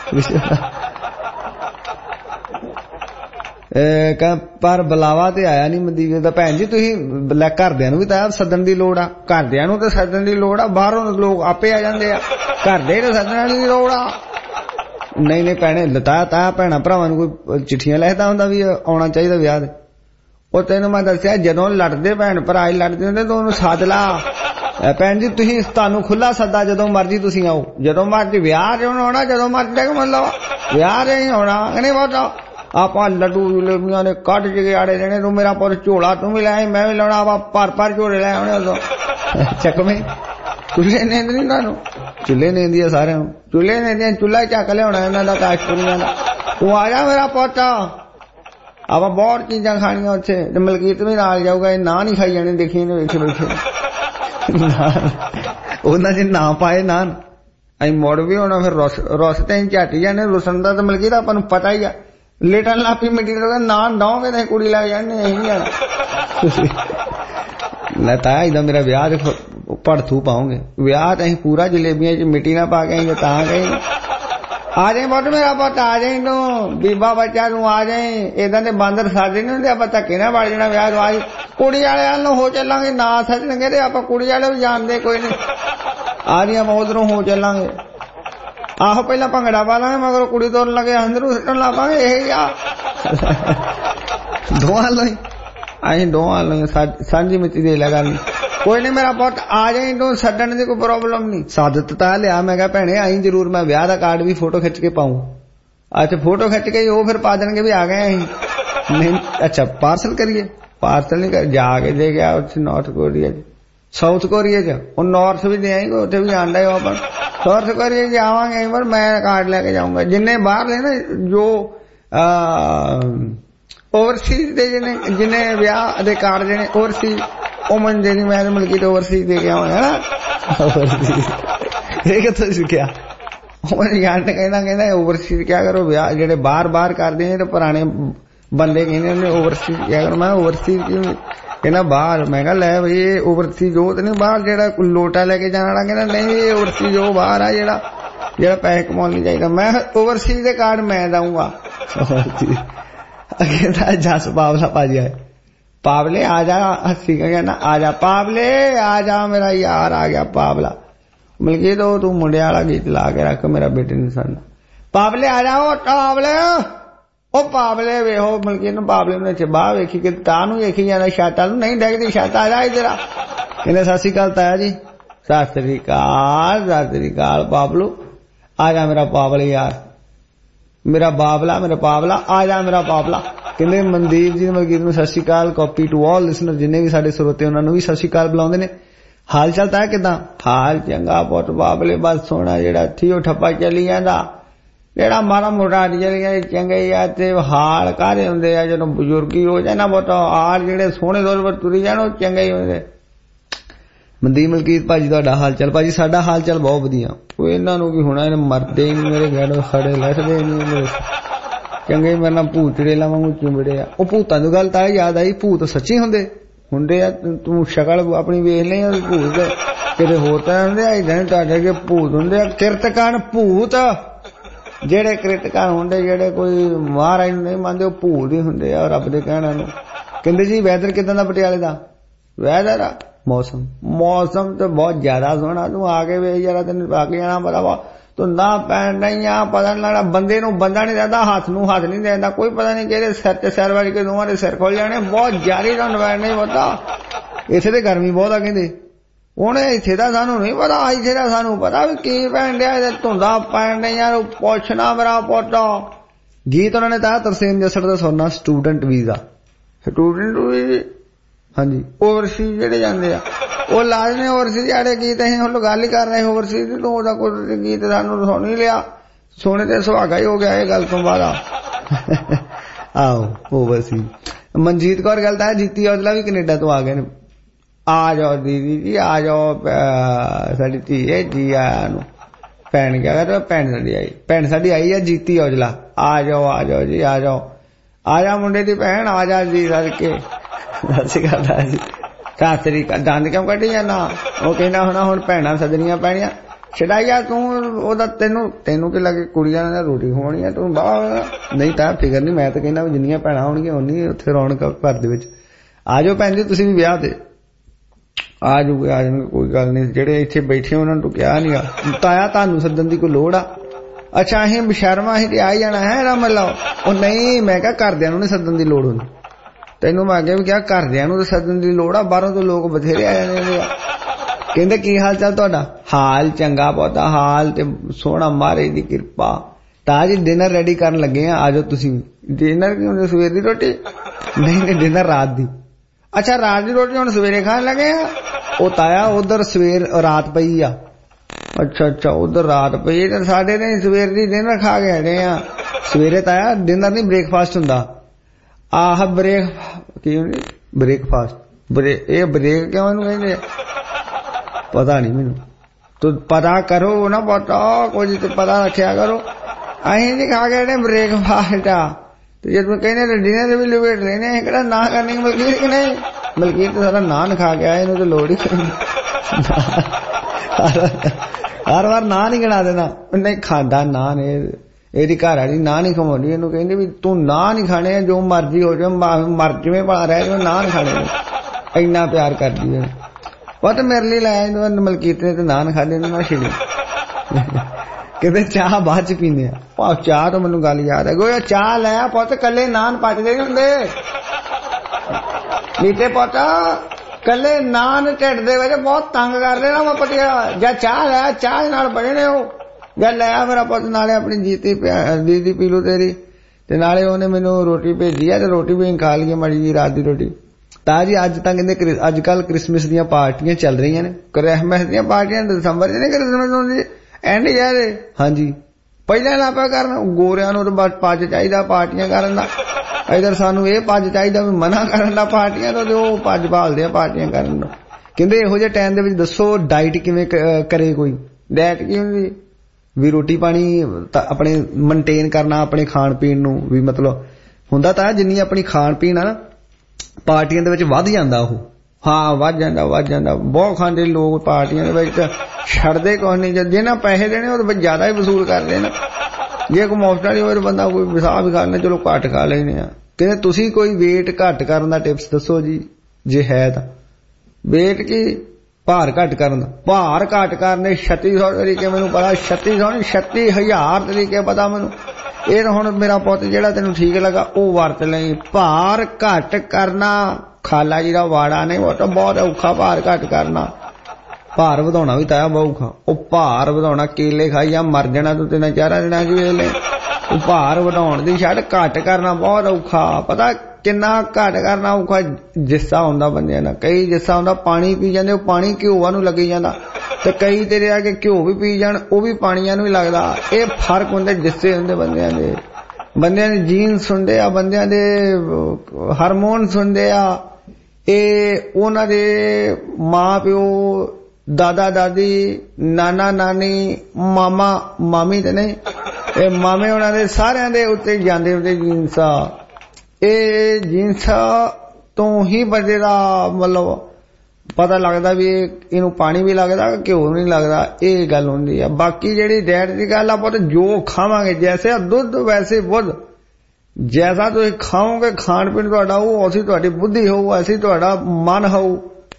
I: ਪਰ ਬੁਲਾਵਾ ਤੇ ਆਇਆ ਨੀ ਮਨਦੀਪ ਦਾ। ਭੈਣ ਜੀ ਤੁਸੀਂ ਘਰਦਿਆਂ ਨੂੰ ਵੀ ਤਾਂ ਸੱਦਣ ਦੀ ਲੋੜ ਆ। ਘਰਦਿਆਂ ਨੂੰ ਤਾਂ ਸੱਦਣ ਦੀ ਲੋੜ ਆ, ਬਾਹਰੋਂ ਲੋਕ ਆਪੇ ਆ ਜਾਂਦੇ ਆ। ਘਰਦੇ ਤਾਂ ਸੱਦਣ ਵਾਲੀ ਦੀ ਲੋੜ ਆ। ਨਹੀਂ ਨਹੀਂ ਭੈਣੇ ਲਤਾ ਤਾ ਭੈਣਾਂ ਭਰਾਵਾਂ ਨੂੰ ਕੋਈ ਚਿੱਠੀਆਂ ਲਿਖਦਾ ਹੁੰਦਾ ਵੀ ਆਉਣਾ ਚਾਹੀਦਾ ਵਿਆਹ ਦੇ। ਉਹ ਤੈਨੂੰ ਮੈਂ ਦੱਸਿਆ ਜਦੋਂ ਲੜਦੇ ਭੈਣ ਭਰਾ ਹੀ ਲੜਦੇ ਹੁੰਦੇ ਤਾਂ ਉਹਨੂੰ ਸੱਦ ਲਾ। ਭੈਣ ਜੀ ਤੁਸੀਂ ਤੁਹਾਨੂੰ ਖੁੱਲਾ ਸੱਦਾ, ਜਦੋਂ ਮਰਜੀ ਤੁਸੀਂ ਆਓ, ਜਦੋਂ ਮਰਜੀ ਵਿਆਹ ਚ ਆਉਣਾ, ਜਦੋਂ ਮਰਜੀ ਮਤਲਬ ਵਿਆਹ ਚ ਹੀ ਆਉਣਾ। ਨਹੀਂ ਪਤਾ ਆਪਾਂ ਲੱਡੂ ਜਲੇਬੀਆਂ ਨੇ ਕੱਢ ਕੇ ਆੜੇ ਦੇਣੇ। ਤੂੰ ਮੇਰਾ ਪੁੱਤ ਝੋਲਾ ਤੂੰ ਵੀ ਲੈ, ਮੈਂ ਵੀ ਲਾਉਣਾ। ਆਪਾਂ ਭਰ ਭਰ ਝੋਲੇ ਲੈ ਆਉਣੇ ਉਦੋਂ ਚੱਕਵੇਂ। ਚੁੱਲੇ ਨੀਂਦ ਨਹੀਂ ਤੁਹਾਨੂੰ? ਚੁੱਲੇ ਨੀਂਦੀ ਆ ਸਾਰਿਆਂ ਨੂੰ। ਚੁੱਲੇ ਨੀਂਦੀਆਂ ਚੁੱਲਾ ਚੱਕ ਲਿਆਉਣਾ ਇਹਨਾਂ ਦਾ ਕਾਸ਼ਪੁਰੀਆਂ ਦਾ। ਤੂੰ ਆ ਜਾ ਮੇਰਾ ਪੁੱਤ, ਆਪਾਂ ਬਹੁਤ ਚੀਜ਼ਾਂ ਖਾਣੀਆਂ ਉੱਥੇ। ਤੇ ਮਲਕੀਤ ਵੀ ਨਾਲ ਜਾਊਗਾ। ਇਹ ਨਾ ਨਹੀਂ ਖਾਈ ਜਾਣੇ, ਦੇਖੀ ਇਹਨੇ ਵੇਖੇ ਬੈਠੇ ਉਹਨਾਂ ਦੇ ਨਾ ਪਾਏ ਨਾ ਅਸੀਂ ਮੁੜ ਵੀ ਹੋਣਾ। ਫਿਰ ਰੁੱਸ ਰੁੱਸ ਤੇ ਅਸੀਂ ਝੱਟ ਜਾਣੇ। ਰੁੱਸਣ ਦਾ ਤਾਂ ਮਲਕੀਤ ਆਪਾਂ ਨੂੰ ਪਤਾ ਹੀ ਆ। ਲੇਟਣ ਲਾਪੀ ਮਿੱਟੀ ਦਾ ਨਾ ਡਾਉਂਗੇ ਤੇ ਕੁੜੀ ਲੈ ਜਾਣੇ। ਅਸੀਂ ਨਹੀਂ ਜਾਣਾ। ਲੈ ਤਾਂ ਇਹਦਾ ਮੇਰਾ ਵਿਆਹ ਚ ਭੜਥੂ ਪਾਉਂਗੇ। ਵਿਆਹ ਤਾਂ ਅਸੀਂ ਪੂਰਾ ਜਲੇਬੀਆਂ ਚ ਮਿੱਟੀ ਨਾ ਪਾ ਕੇ ਆਏਂਗੇ ਤਾਂ ਗਏ। ਆ ਜਾਏ ਪੁੱਤ ਮੇਰਾ ਪੁੱਤ, ਆ ਜਾਏ ਤੂੰ ਬੀਬਾ ਬੱਚਾ ਤੂੰ ਆ ਜਾਏ। ਏਦਾਂ ਦੇ ਬਾਂਦਰ ਸਾਡੇ ਨੀ ਹੁੰਦੇ। ਆਪਾਂ ਧੱਕੇ ਨਾਲ ਵੜ ਜਾਣਾ ਵਿਆਹ ਦਵਾਈ। ਕੁੜੀ ਵਾਲੇ ਵੱਲ ਨੂੰ ਹੋ ਚੱਲਾਂਗੇ, ਨਾ ਸੱਜਣਗੇ ਤੇ ਆਪਾਂ ਕੁੜੀ ਵਾਲੇ ਵੀ ਜਾਣਦੇ ਕੋਈ ਨੀ। ਆ ਰਹੀ ਆਪਾਂ ਉਧਰੋਂ ਹੋ ਚੱਲਾਂਗੇ। ਆਹੋ ਪਹਿਲਾਂ ਭੰਗੜਾ ਪਾ ਲਾਂਗੇ, ਮਗਰੋਂ ਕੁੜੀ ਤੋਰਨ ਲੱਗੇ ਅੰਦਰੋਂ ਸਿੱਟਣ ਲਾ ਪਾਂਗੇ। ਇਹ ਆ ਦੋਹਾਂ ਲਈ ਅਸੀਂ ਦੋਹਾਂ ਲਈ ਸਾਂਝੀ ਮਿੱਟੀ ਦੇ ਲਿਆ ਕਰਨੀ। ਕੋਈ ਨੀ ਮੇਰਾ ਪੁੱਤ ਆ ਜਾਏ ਤੂੰ, ਛੱਡਣ ਦੀ ਕੋਈ ਪ੍ਰੋਬਲਮ ਨਹੀਂ। ਸੱਦਤ ਤਾਂ ਲਿਆ। ਮੈਂ ਕਿਹਾ ਭੈਣੇ ਆਈ ਜ਼ਰੂਰ। ਮੈਂ ਵਿਆਹ ਦਾ ਕਾਰਡ ਵੀ ਫੋਟੋ ਖਿੱਚ ਕੇ ਪਾਊਂ। ਅੱਛਾ ਫੋਟੋ ਖਿੱਚ ਕੇ ਉਹ ਫਿਰ ਪਾ ਦੇਣਗੇ ਵੀ ਆ ਗਏ ਅਸੀਂ। ਨਹੀਂ ਅੱਛਾ ਪਾਰਸਲ ਕਰੀਏ? ਪਾਰਸਲ ਨਹੀਂ ਕਰ, ਜਾ ਕੇ ਦੇ ਗਿਆ ਉੱਥੇ ਨਾਰਥ ਕੋਰੀਆ ਚ, ਸਾਊਥ ਕੋਰੀਆ ਚ। ਉਹ ਨਾਰਥ ਵੀ ਦੇ ਆਏਂਗੇ, ਉੱਥੇ ਵੀ ਆਂਡਾ ਹੈ ਆਪਾਂ। ਸਾਊਥ ਕੋਰੀਆ ਚ ਆਵਾਂਗੇ ਪਰ ਮੈਂ ਕਾਰਡ ਲੈ ਕੇ ਜਾਊਂਗਾ। ਜਿੰਨੇ ਬਾਹਰ ਨੇ ਨਾ ਜੋ ਓਵਰਸੀਜ਼ ਦੇ ਜਿਹਨੇ ਜਿਹਨੇ ਵਿਆਹ ਦੇ ਕਾਰਡ ਜਿਹੜੇ ਓਵਰਸੀਜ਼ ਉਹ ਮੈਨੂੰ ਦੇਣੀ। ਮੈਂ ਮਲਕੀ ਤੇ ਓਵਰਸੀਜ਼ ਦੇ ਕੇ ਆਵਾਂਗਾ ਨਾ। ਇਹ ਕਿੱਥੋਂ ਸਿੱਖਿਆ? ਉਹ ਯਾਰ ਨੇ ਕਹਿੰਦਾ ਕਹਿੰਦਾ ਓਵਰਸੀਜ਼ ਕਿਆ ਕਰੋ। ਵਿਆਹ ਜਿਹੜੇ ਬਾਹਰ ਬਾਹਰ ਕਰਦੇ ਨੇ ਤੇ ਪੁਰਾਣੇ ਬੰਦੇ ਕਹਿੰਦੇ ਨੇ ਓਵਰਸੀਜ਼ ਕਿਆ ਕਰੋ। ਮੈਂ ਓਵਰਸੀਜ਼ ਕਹਿੰਦਾ ਬਾਹਰ। ਮੈਂ ਕਿਹਾ ਲੈ ਬਈ ਇਹ ਓਵਰਸੀਜ਼ ਉਹ ਤੇ ਨਹੀਂ ਬਾਹਰ ਜਿਹੜਾ ਲੋਟਾ ਲੈ ਕੇ ਜਾਣ ਵਾਲਾ। ਕਹਿੰਦਾ ਨਹੀਂ ਇਹ ਓਵਰਸੀਜ਼ ਉਹ ਬਾਹਰ ਆ ਜਿਹੜਾ ਜਿਹੜਾ ਪੈਸੇ ਕਮਾਉਣ ਨਹੀਂ ਚਾਹੀਦਾ। ਮੈਂ ਓਵਰਸੀਜ਼ ਦੇ ਕਾਰਡ ਮੈਂ ਦਊਂਗਾ। ਕਹਿੰਦਾ ਜਸ ਬਾਬਲਾ ਭਾਜੀ ਆਏ। पावले आजा, हंसी का कहना आजा पावले आजा, मेरा यार आ गया पावला। मिलके तो तू मुंडे वाला गीत ला के रख, मेरा बेटे ने सुनना। पावले आ जाओ पावले, ओ पावले वेहो मिलके ना पावले ने बाह वेखी कि तानू वेखी जाना शाटा नहीं डगदी शाटा आ जा इधर। कहने सत श्री अकाल ताया जी। सत श्री अकाल सत श्री अकाल पावलू आ जा मेरा पावले यार, मेरा बावला मेरा पावला आ जा मेरा पावला। कहते मनदीप जी मलकीत नूं सत श्री अकाल, कॉपी टू ऑल लिसनर जिन्ने भी साडे श्रोते उन्हां नूं भी सत श्री अकाल बुलाउंदे ने। हाल चाल तां किदां? हाल चंगा पुੱਤ बावले, बस सोना जेड़ा ठीओ ठप्पा चली जांदा, जेड़ा माड़ा मोटा चली चंगे आ ते हाल कारे हुंदे आ जदों बुजुर्गी हो जाए ना पुੱਤ, हाल जेड़े सोहणे दौर पर तुरी जाण ओ चंगे ही हुंदे। मनदीप मलकीत भाजी तुहाडा हाल चाल? भाजी साडा हाल चाल बहुत वधिया। कोई इन्हां नूं की होना, इन्हां मरदे नहीं मेरे गैड़ों खड़े लैठदे नहीं मेरे चंगे, मेरे नाल भूत चड़ेला वांगू चिंबड़े आ। ओ भूतां दी गल तां याद आई, भूत सच्ची हुंदे हुंदे आ। तूं शक्ल अपनी वेख ले, भूत किते होर तां हुंदे आ, इदां तुहाडे के भूत हुंदे आ। किरतकान भूत जेड़े किरतकान हुंदे, जेड़े कोई महाराज नूं नहीं मनदे, ओ भूत ही हुंदे आ रब दे कहणे नूं। कहंदे जी वैदर किदां दा पटियाले दा? वैदर आ मौसम मौसम तो बहुत ज्यादा सोहना। तू आके वे जरा तेन बाकी जाना पता वा तू ना पैन नहीं आ, पता नहीं लगना बंदे नूं बंदा नहीं देता, हाथ नूं हाथ नहीं देता, कोई पता नहीं कि सिर ते सिर वाली के दोवां दे सिर खुल जाने। बहुत जारी तुहानूं वैन नहीं पता। इत्थे ते गर्मी बहुत आ कहंदे, हुण इत्थे दा सानूं नहीं पता, इत्थे दा सानूं पता भी की पैन दिया धुंदा पैन नहीं यार। पुछना मेरा पुੱਤ। गीत उन्होंने कहा तरसेम जसड़ दा सुनना, स्टूडेंट वीजा स्टूडेंट वीजा हाँ जी, ओवरसीज जेड़े जांदे आ ਉਹ ਲਾਜ਼ਮੀ ਓਵਰਸੀਜ਼ ਜਿਹੜੇ ਗੀਤ ਅਸੀਂ ਹੁਣ ਗੱਲ ਹੀ ਕਰ ਰਹੇ ਓਵਰਸੀਜ਼ ਤੋਂ ਉਹਦਾ ਕੋਈ ਗੀਤ ਸਾਨੂੰ ਸੁਣ ਹੀ ਲਿਆ ਸੋਨੇ ਤੇ ਸੁਹਾਗਾ ਹੀ ਹੋ ਗਿਆ ਇਹ ਗੱਲ ਤੋਂ ਬਾਅਦ ਆਓ ਓਵਰਸੀਜ਼ ਮਨਜੀਤ ਕੌਰ ਗੱਲ ਤਾਂ ਜੀਤੀ ਔਜਲਾ ਵੀ ਕੈਨੇਡਾ ਤੋਂ ਆ ਗਏ ਨੇ ਆ ਜਾਓ ਦੀਦੀ ਜੀ ਆ ਜਾਓ ਸਾਡੀ ਧੀਏ ਜੀ ਆਇਆਂ ਨੂੰ ਭੈਣ ਕਿਹਾ ਕਰ ਭੈਣ ਸਾਡੀ ਆਈ ਭੈਣ ਸਾਡੀ ਆਈ ਆ ਜੀਤੀ ਔਜਲਾ ਆ ਜਾਓ ਆ ਜਾਓ ਜੀ ਆ ਜਾਓ ਆ ਜਾ ਮੁੰਡੇ ਦੀ ਭੈਣ ਆ ਜਾ ਜੀ ਸਦਕੇ ਸੱਚੀ ਗੱਲ ਆ ਜੀ ਸਾਸਰੀ ਦੰਦ ਕਿਉਂ ਕੱਢੀ ਜਾਂਦਾ ਉਹ ਕਹਿੰਦਾ ਹੋਣਾ ਹੁਣ ਭੈਣਾਂ ਸੱਜਣੀਆਂ ਪੈਣੀਆਂ ਛਡਾਈਆ ਤੂੰ ਉਹਦਾ ਤੈਨੂੰ ਤੈਨੂੰ ਕੀ ਲੱਗੇ ਕੁੜੀਆਂ ਨਾਲ ਰੋਟੀ ਖਵਾਉਣੀ ਆ ਤੂੰ ਬਾਹਰ ਨਹੀਂ ਤਾਂ ਫਿਕਰ ਨਹੀਂ ਮੈਂ ਤਾਂ ਕਹਿੰਦਾ ਜਿੰਨੀਆਂ ਭੈਣਾਂ ਹੋਣਗੀਆਂ ਉਨੀ ਉੱਥੇ ਰੌਣਕ ਘਰ ਦੇ ਵਿੱਚ ਆ ਜਾਓ ਭੈਣ ਜੀ ਤੁਸੀਂ ਵੀ ਵਿਆਹ ਤੇ ਆ ਜੂਗੇ ਆ ਜਾਣਗੇ ਕੋਈ ਗੱਲ ਨਹੀਂ ਜਿਹੜੇ ਇੱਥੇ ਬੈਠੇ ਉਹਨਾਂ ਨੂੰ ਕਿਹਾ ਨੀ ਤਾਇਆ ਤੁਹਾਨੂੰ ਸੱਦਣ ਦੀ ਕੋਈ ਲੋੜ ਆ ਅੱਛਾ ਅਸੀਂ ਬਸ਼ਰਮਾ ਅਸੀਂ ਤੇ ਆ ਹੀ ਜਾਣਾ ਹੈ ਰਮ ਲਾਓ ਉਹ ਨਹੀਂ ਮੈਂ ਕਿਹਾ ਘਰਦਿਆਂ ਨੂੰ ਨੀ ਸੱਦਣ ਦੀ ਲੋੜ ਹੁੰਦੀ ਤੈਨੂੰ ਮੈਂ ਅੱਗੇ ਵੀ ਕਿਹਾ ਘਰਦਿਆਂ ਨੂੰ ਤਾਂ ਸੱਦਣ ਦੀ ਲੋੜ ਆ ਬਾਹਰੋਂ ਤੋਂ ਲੋਕ ਬਥੇਰੇ ਆ ਜਾਂਦੇ ਆ ਕਹਿੰਦੇ ਕੀ ਹਾਲ ਚਾਲ ਤੁਹਾਡਾ ਹਾਲ ਚੰਗਾ ਬਹੁਤਾ ਹਾਲ ਤੇ ਸੋਹਣਾ ਮਹਾਰਾਜ ਦੀ ਕਿਰਪਾ ਤਾਂ ਜੀ ਡਿਨਰ ਰੈਡੀ ਕਰਨ ਲੱਗੇ ਆ ਆਜੋ ਤੁਸੀਂ ਡਿਨਰ ਕਿਉਂ ਸਵੇਰ ਦੀ ਰੋਟੀ ਨਹੀਂ ਨਹੀਂ ਡਿਨਰ ਰਾਤ ਦੀ ਅੱਛਾ ਰਾਤ ਦੀ ਰੋਟੀ ਹੁਣ ਸਵੇਰੇ ਖਾਣ ਲੱਗੇ ਆ ਉਹ ਤਾਇਆ ਉਧਰ ਸਵੇਰ ਰਾਤ ਪਈ ਆ ਅੱਛਾ ਅੱਛਾ ਉਧਰ ਰਾਤ ਪਈ ਤੇ ਸਾਡੇ ਨੇ ਸਵੇਰ ਦੀ ਡਿਨਰ ਖਾ ਕੇ ਹਟੇ ਆ ਸਵੇਰੇ ਤਾਇਆ ਡਿਨਰ ਨਹੀਂ ਬ੍ਰੇਕਫਾਸਟ ਹੁੰਦਾ ਆਹ ਬ੍ਰੇਕ ਕੀ ਹੁੰਦੀ ਬ੍ਰੇਕਫਾਸਟ ਬ੍ਰੇ ਇਹ ਬ੍ਰੇਕ ਕਿਉਂ ਇਹਨੂੰ ਕਹਿੰਦੇ ਪਤਾ ਨਹੀਂ ਮੈਨੂੰ ਤੂੰ ਪਤਾ ਕਰੋ ਨਾ ਪਤਾ ਕੁਝ ਤੇ ਪਤਾ ਰੱਖਿਆ ਕਰੋ ਅਸੀਂ ਨਹੀਂ ਖਾ ਕੇ ਹਟੇ ਬ੍ਰੇਕਫਾਸਟ ਆ ਤੇ ਜਦੋਂ ਕਹਿੰਦੇ ਡਿਨਰ ਵੀ ਲਵੇਟ ਲੈਣੇ ਅਸੀਂ ਕਿਹੜਾ ਨਾ ਕਰਨੀ ਮਲਕੀਤ ਕਿ ਨਹੀਂ ਮਲਕੀਤ ਤਾਂ ਸਾਰਾ ਨਾਨ ਖਾ ਕੇ ਆਇਆ ਇਹਨੂੰ ਤਾਂ ਲੋੜ ਹੀ ਹਰ ਵਾਰ ਨਾਨ ਹੀ ਗਿਣਾ ਦੇਣਾ ਨਹੀਂ ਖਾਂਦਾ ਨਾਨ ਇਹ ਇਹਦੀ ਘਰ ਵਾਲੀ ਨਾਨ ਨਹੀਂ ਖਵਾਉਂਦੀ ਇਹਨੂੰ ਕਹਿੰਦੀ ਵੀ ਤੂੰ ਨਾਨ ਹੀ ਖਾਣੇ ਜੋ ਮਰਜ਼ੀ ਹੋ ਜਾਵੇ ਮਰ ਜਿਵੇਂ ਭਲਾ ਰਹਿ ਜਾਵੇ ਨਾਨ ਖਾਣੇ ਇੰਨਾ ਪਿਆਰ ਕਰਦੀ ਹੈ ਉਹ ਤਾਂ ਮੇਰੇ ਲਈ ਲਾਇਆ ਮਲਕੀਤ ਨੇ ਤੇ ਨਾਨ ਖਾਦੇ ਨੇ ਮੈਂ ਛਿੜੀ ਕਹਿੰਦੇ ਚਾਹ ਬਾਅਦ ਚ ਪੀਂਦੇ ਆ ਭਾਵ ਚਾਹ ਤਾਂ ਮੈਨੂੰ ਗੱਲ ਯਾਦ ਹੈ ਗੋਇਆ ਚਾਹ ਲਿਆ ਪੁੱਤ ਕੱਲੇ ਨਾਨ ਪਚਦੇ ਨਹੀਂ ਹੁੰਦੇ ਨੀਤੇ ਪੁੱਤ ਕੱਲੇ ਨਾਨ ਢਿੱਡ ਦੇ ਵਿੱਚ ਬਹੁਤ ਤੰਗ ਕਰਦੇ ਨਾ ਮੈਂ ਪਟਿਆ ਜਾਂ ਚਾਹ ਲਿਆ ਚਾਹ ਨਾਲ ਬਣੇ ਨੇ ਉਹ ਜਾਂ ਲਿਆ ਮੇਰਾ ਪੁੱਤ ਨਾਲੇ ਆਪਣੀ ਜੀਤੀ ਦੀਦੀ ਪੀ ਲੂ ਤੇਰੀ ਤੇ ਨਾਲੇ ਉਹਨੇ ਮੈਨੂੰ ਰੋਟੀ ਭੇਜੀ ਆ ਤੇ ਰੋਟੀ ਵੀ ਖਾ ਲਈਏ ਮਾੜੀ ਜੀ ਰਾਤ ਦੀ ਰੋਟੀ ਤਾਂ ਜੀ ਅੱਜ ਤਾਂ ਕਹਿੰਦੇ ਅੱਜ ਕੱਲ ਕ੍ਰਿਸਮਸ ਦੀਆਂ ਪਾਰਟੀਆਂ ਚੱਲ ਰਹੀਆਂ ਨੇ ਕ੍ਰਿਸਮਸ ਦੀਆਂ ਪਾਰਟੀਆਂ ਦਸੰਬਰ ਚ ਨੇ ਕ੍ਰਿਸਮਸ ਹੁੰਦੀ ਐਂਡ ਯਾਰ ਹਾਂਜੀ ਪਹਿਲਾਂ ਨਾ ਪਿਆ ਕਰਨ ਗੋਰਿਆਂ ਨੂੰ ਤਾਂ ਪੱਜ ਚਾਹੀਦਾ ਪਾਰਟੀਆਂ ਕਰਨ ਦਾ ਇਧਰ ਸਾਨੂੰ ਇਹ ਪੱਜ ਚਾਹੀਦਾ ਵੀ ਮਨਾ ਕਰਨ ਦਾ ਪਾਰਟੀਆਂ ਤੋਂ ਤੇ ਉਹ ਪੱਜ ਭਾਲਦੇ ਆ ਪਾਰਟੀਆਂ ਕਰਨ ਨੂੰ ਕਹਿੰਦੇ ਇਹੋ ਜਿਹੇ ਟਾਈਮ ਦੇ ਵਿੱਚ ਦੱਸੋ ਡਾਈਟ ਕਿਵੇਂ ਕਰੇ ਕੋਈ ਡਾਈਟ ਕੀ ਹੁੰਦੀ ਵੀ ਰੋਟੀ ਪਾਣੀ ਆਪਣੇ ਮੇਨਟੇਨ ਕਰਨਾ ਆਪਣੇ ਖਾਣ ਪੀਣ ਨੂੰ ਵੀ ਮਤਲਬ ਹੁੰਦਾ ਤਾਂ ਜਿੰਨੀ ਆਪਣੀ ਖਾਣ ਪੀਣ ਆ ਨਾ ਪਾਰਟੀਆਂ ਦੇ ਵਿੱਚ ਵੱਧ ਜਾਂਦਾ ਉਹ ਹਾਂ ਵੱਧ ਜਾਂਦਾ ਵੱਧ ਜਾਂਦਾ ਬਹੁਤ ਖਾਂਦੇ ਲੋਕ ਪਾਰਟੀਆਂ ਦੇ ਵਿੱਚ ਛੱਡਦੇ ਕੁਛ ਨਹੀਂ ਜਿਹਨਾਂ ਪੈਸੇ ਦੇਣੇ ਉਹ ਤਾਂ ਜ਼ਿਆਦਾ ਹੀ ਵਸੂਲ ਕਰਦੇ ਨੇ ਜੇ ਕੋਈ ਮੁਫਤ ਵਾਲੀ ਹੋਵੇ ਬੰਦਾ ਕੋਈ ਵਿਸਾਬ ਕਰ ਲੈ ਚਲੋ ਘੱਟ ਖਾ ਲੈਣੇ ਆ ਕਹਿੰਦੇ ਤੁਸੀਂ ਕੋਈ ਵੇਟ ਘੱਟ ਕਰਨ ਦਾ ਟਿਪਸ ਦੱਸੋ ਜੀ ਜੇ ਹੈ ਤਾਂ ਵੇਟ ਕੀ ਭਾਰ ਘੱਟ ਕਰਨ ਦਾ ਭਾਰ ਘੱਟ ਕਰਨੇ ਛੱਤੀ ਸੌ ਤਰੀਕੇ ਮੈਨੂੰ ਪਤਾ ਛੱਤੀ ਸੌ ਨਹੀਂ ਛੱਤੀ ਹਜ਼ਾਰ ਤਰੀਕੇ ਪਤਾ ਮੈਨੂੰ ਇਹ ਹੁਣ ਮੇਰਾ ਪੁੱਤ ਜਿਹੜਾ ਤੈਨੂੰ ਠੀਕ ਲੱਗਾ ਉਹ ਵਰਤ ਲਈ ਭਾਰ ਘੱਟ ਕਰਨਾ ਖਾਲਾ ਜੀ ਦਾ ਵਾੜਾ ਨਹੀਂ ਉਹ ਤਾਂ ਬਹੁਤ ਔਖਾ ਭਾਰ ਘੱਟ ਕਰਨਾ ਭਾਰ ਵਧਾਉਣਾ ਵੀ ਤਾਇਆ ਬਹੁਤ ਔਖਾ ਉਹ ਭਾਰ ਵਧਾਉਣਾ ਕੇਲੇ ਖਾਈ ਜਾਂ ਮਰ ਜਾਣਾ ਤੂੰ ਤਿੰਨ ਚਾਰਾਂ ਦਿਨਾਂ ਚ ਵੇਲੇ ਉਹ ਭਾਰ ਵਧਾਉਣ ਦੀ ਛੱਡ ਘੱਟ ਕਰਨਾ ਬਹੁਤ ਔਖਾ ਪਤਾ ਕਿੰਨਾ ਘੱਟ ਕਰਨਾ ਔਖਾ ਜਿੱਸਾ ਹੁੰਦਾ ਬੰਦਿਆਂ ਨਾਲ ਕਈ ਜਿੱਸਾ ਹੁੰਦਾ ਪਾਣੀ ਪੀ ਜਾਂਦੇ ਉਹ ਪਾਣੀ ਘਿਓਆਂ ਨੂੰ ਲੱਗੀ ਜਾਂਦਾ ਤੇ ਕਈ ਤੇਰੇ ਆ ਕੇ ਘਿਓ ਵੀ ਪੀ ਜਾਣ ਉਹ ਵੀ ਪਾਣੀਆਂ ਨੂੰ ਹੀ ਲੱਗਦਾ ਇਹ ਫਰਕ ਹੁੰਦੇ ਜਿੱਸੇ ਹੁੰਦੇ ਬੰਦਿਆਂ ਦੇ ਬੰਦਿਆਂ ਦੇ ਜੀਨਸ ਹੁੰਦੇ ਆ ਬੰਦਿਆਂ ਦੇ ਹਾਰਮੋਨਸ ਹੁੰਦੇ ਆ ਇਹ ਉਹਨਾਂ ਦੇ ਮਾਂ ਪਿਓ ਦਾਦਾ ਦਾਦੀ ਨਾਨਾ ਨਾਨੀ ਮਾਮਾ ਮਾਮੀ ਤੇ ਨਹੀਂ ਇਹ ਮਾਮੇ ਉਹਨਾਂ ਦੇ ਸਾਰਿਆਂ ਦੇ ਉੱਤੇ ਜਾਂਦੇ ਹੁੰਦੇ ਜੀਨਸਾਂ ਇਹ ਜੀਨਸਾਂ ਤੋਂ ਹੀ ਬੰਦੇ ਦਾ ਮਤਲਬ ਪਤਾ ਲੱਗਦਾ ਵੀ ਇਹਨੂੰ ਪਾਣੀ ਵੀ ਲੱਗਦਾ ਘਿਓ ਨਹੀਂ ਲੱਗਦਾ ਇਹ ਗੱਲ ਹੁੰਦੀ ਆ ਬਾਕੀ ਜਿਹੜੀ ਡੈਟ ਦੀ ਗੱਲ ਆਪਾਂ ਤਾਂ ਜੋ ਖਾਵਾਂਗੇ ਜੈਸੇ ਦੁੱਧ ਵੈਸੇ ਬੁੱਧ ਜੈਸਾ ਤੁਸੀਂ ਖਾਓਗੇ ਖਾਣ ਪੀਣ ਤੁਹਾਡਾ ਉਹ ਅਸੀਂ ਤੁਹਾਡੀ ਬੁੱਧੀ ਹੋਊ ਅਸੀਂ ਤੁਹਾਡਾ ਮਨ ਹੋਊ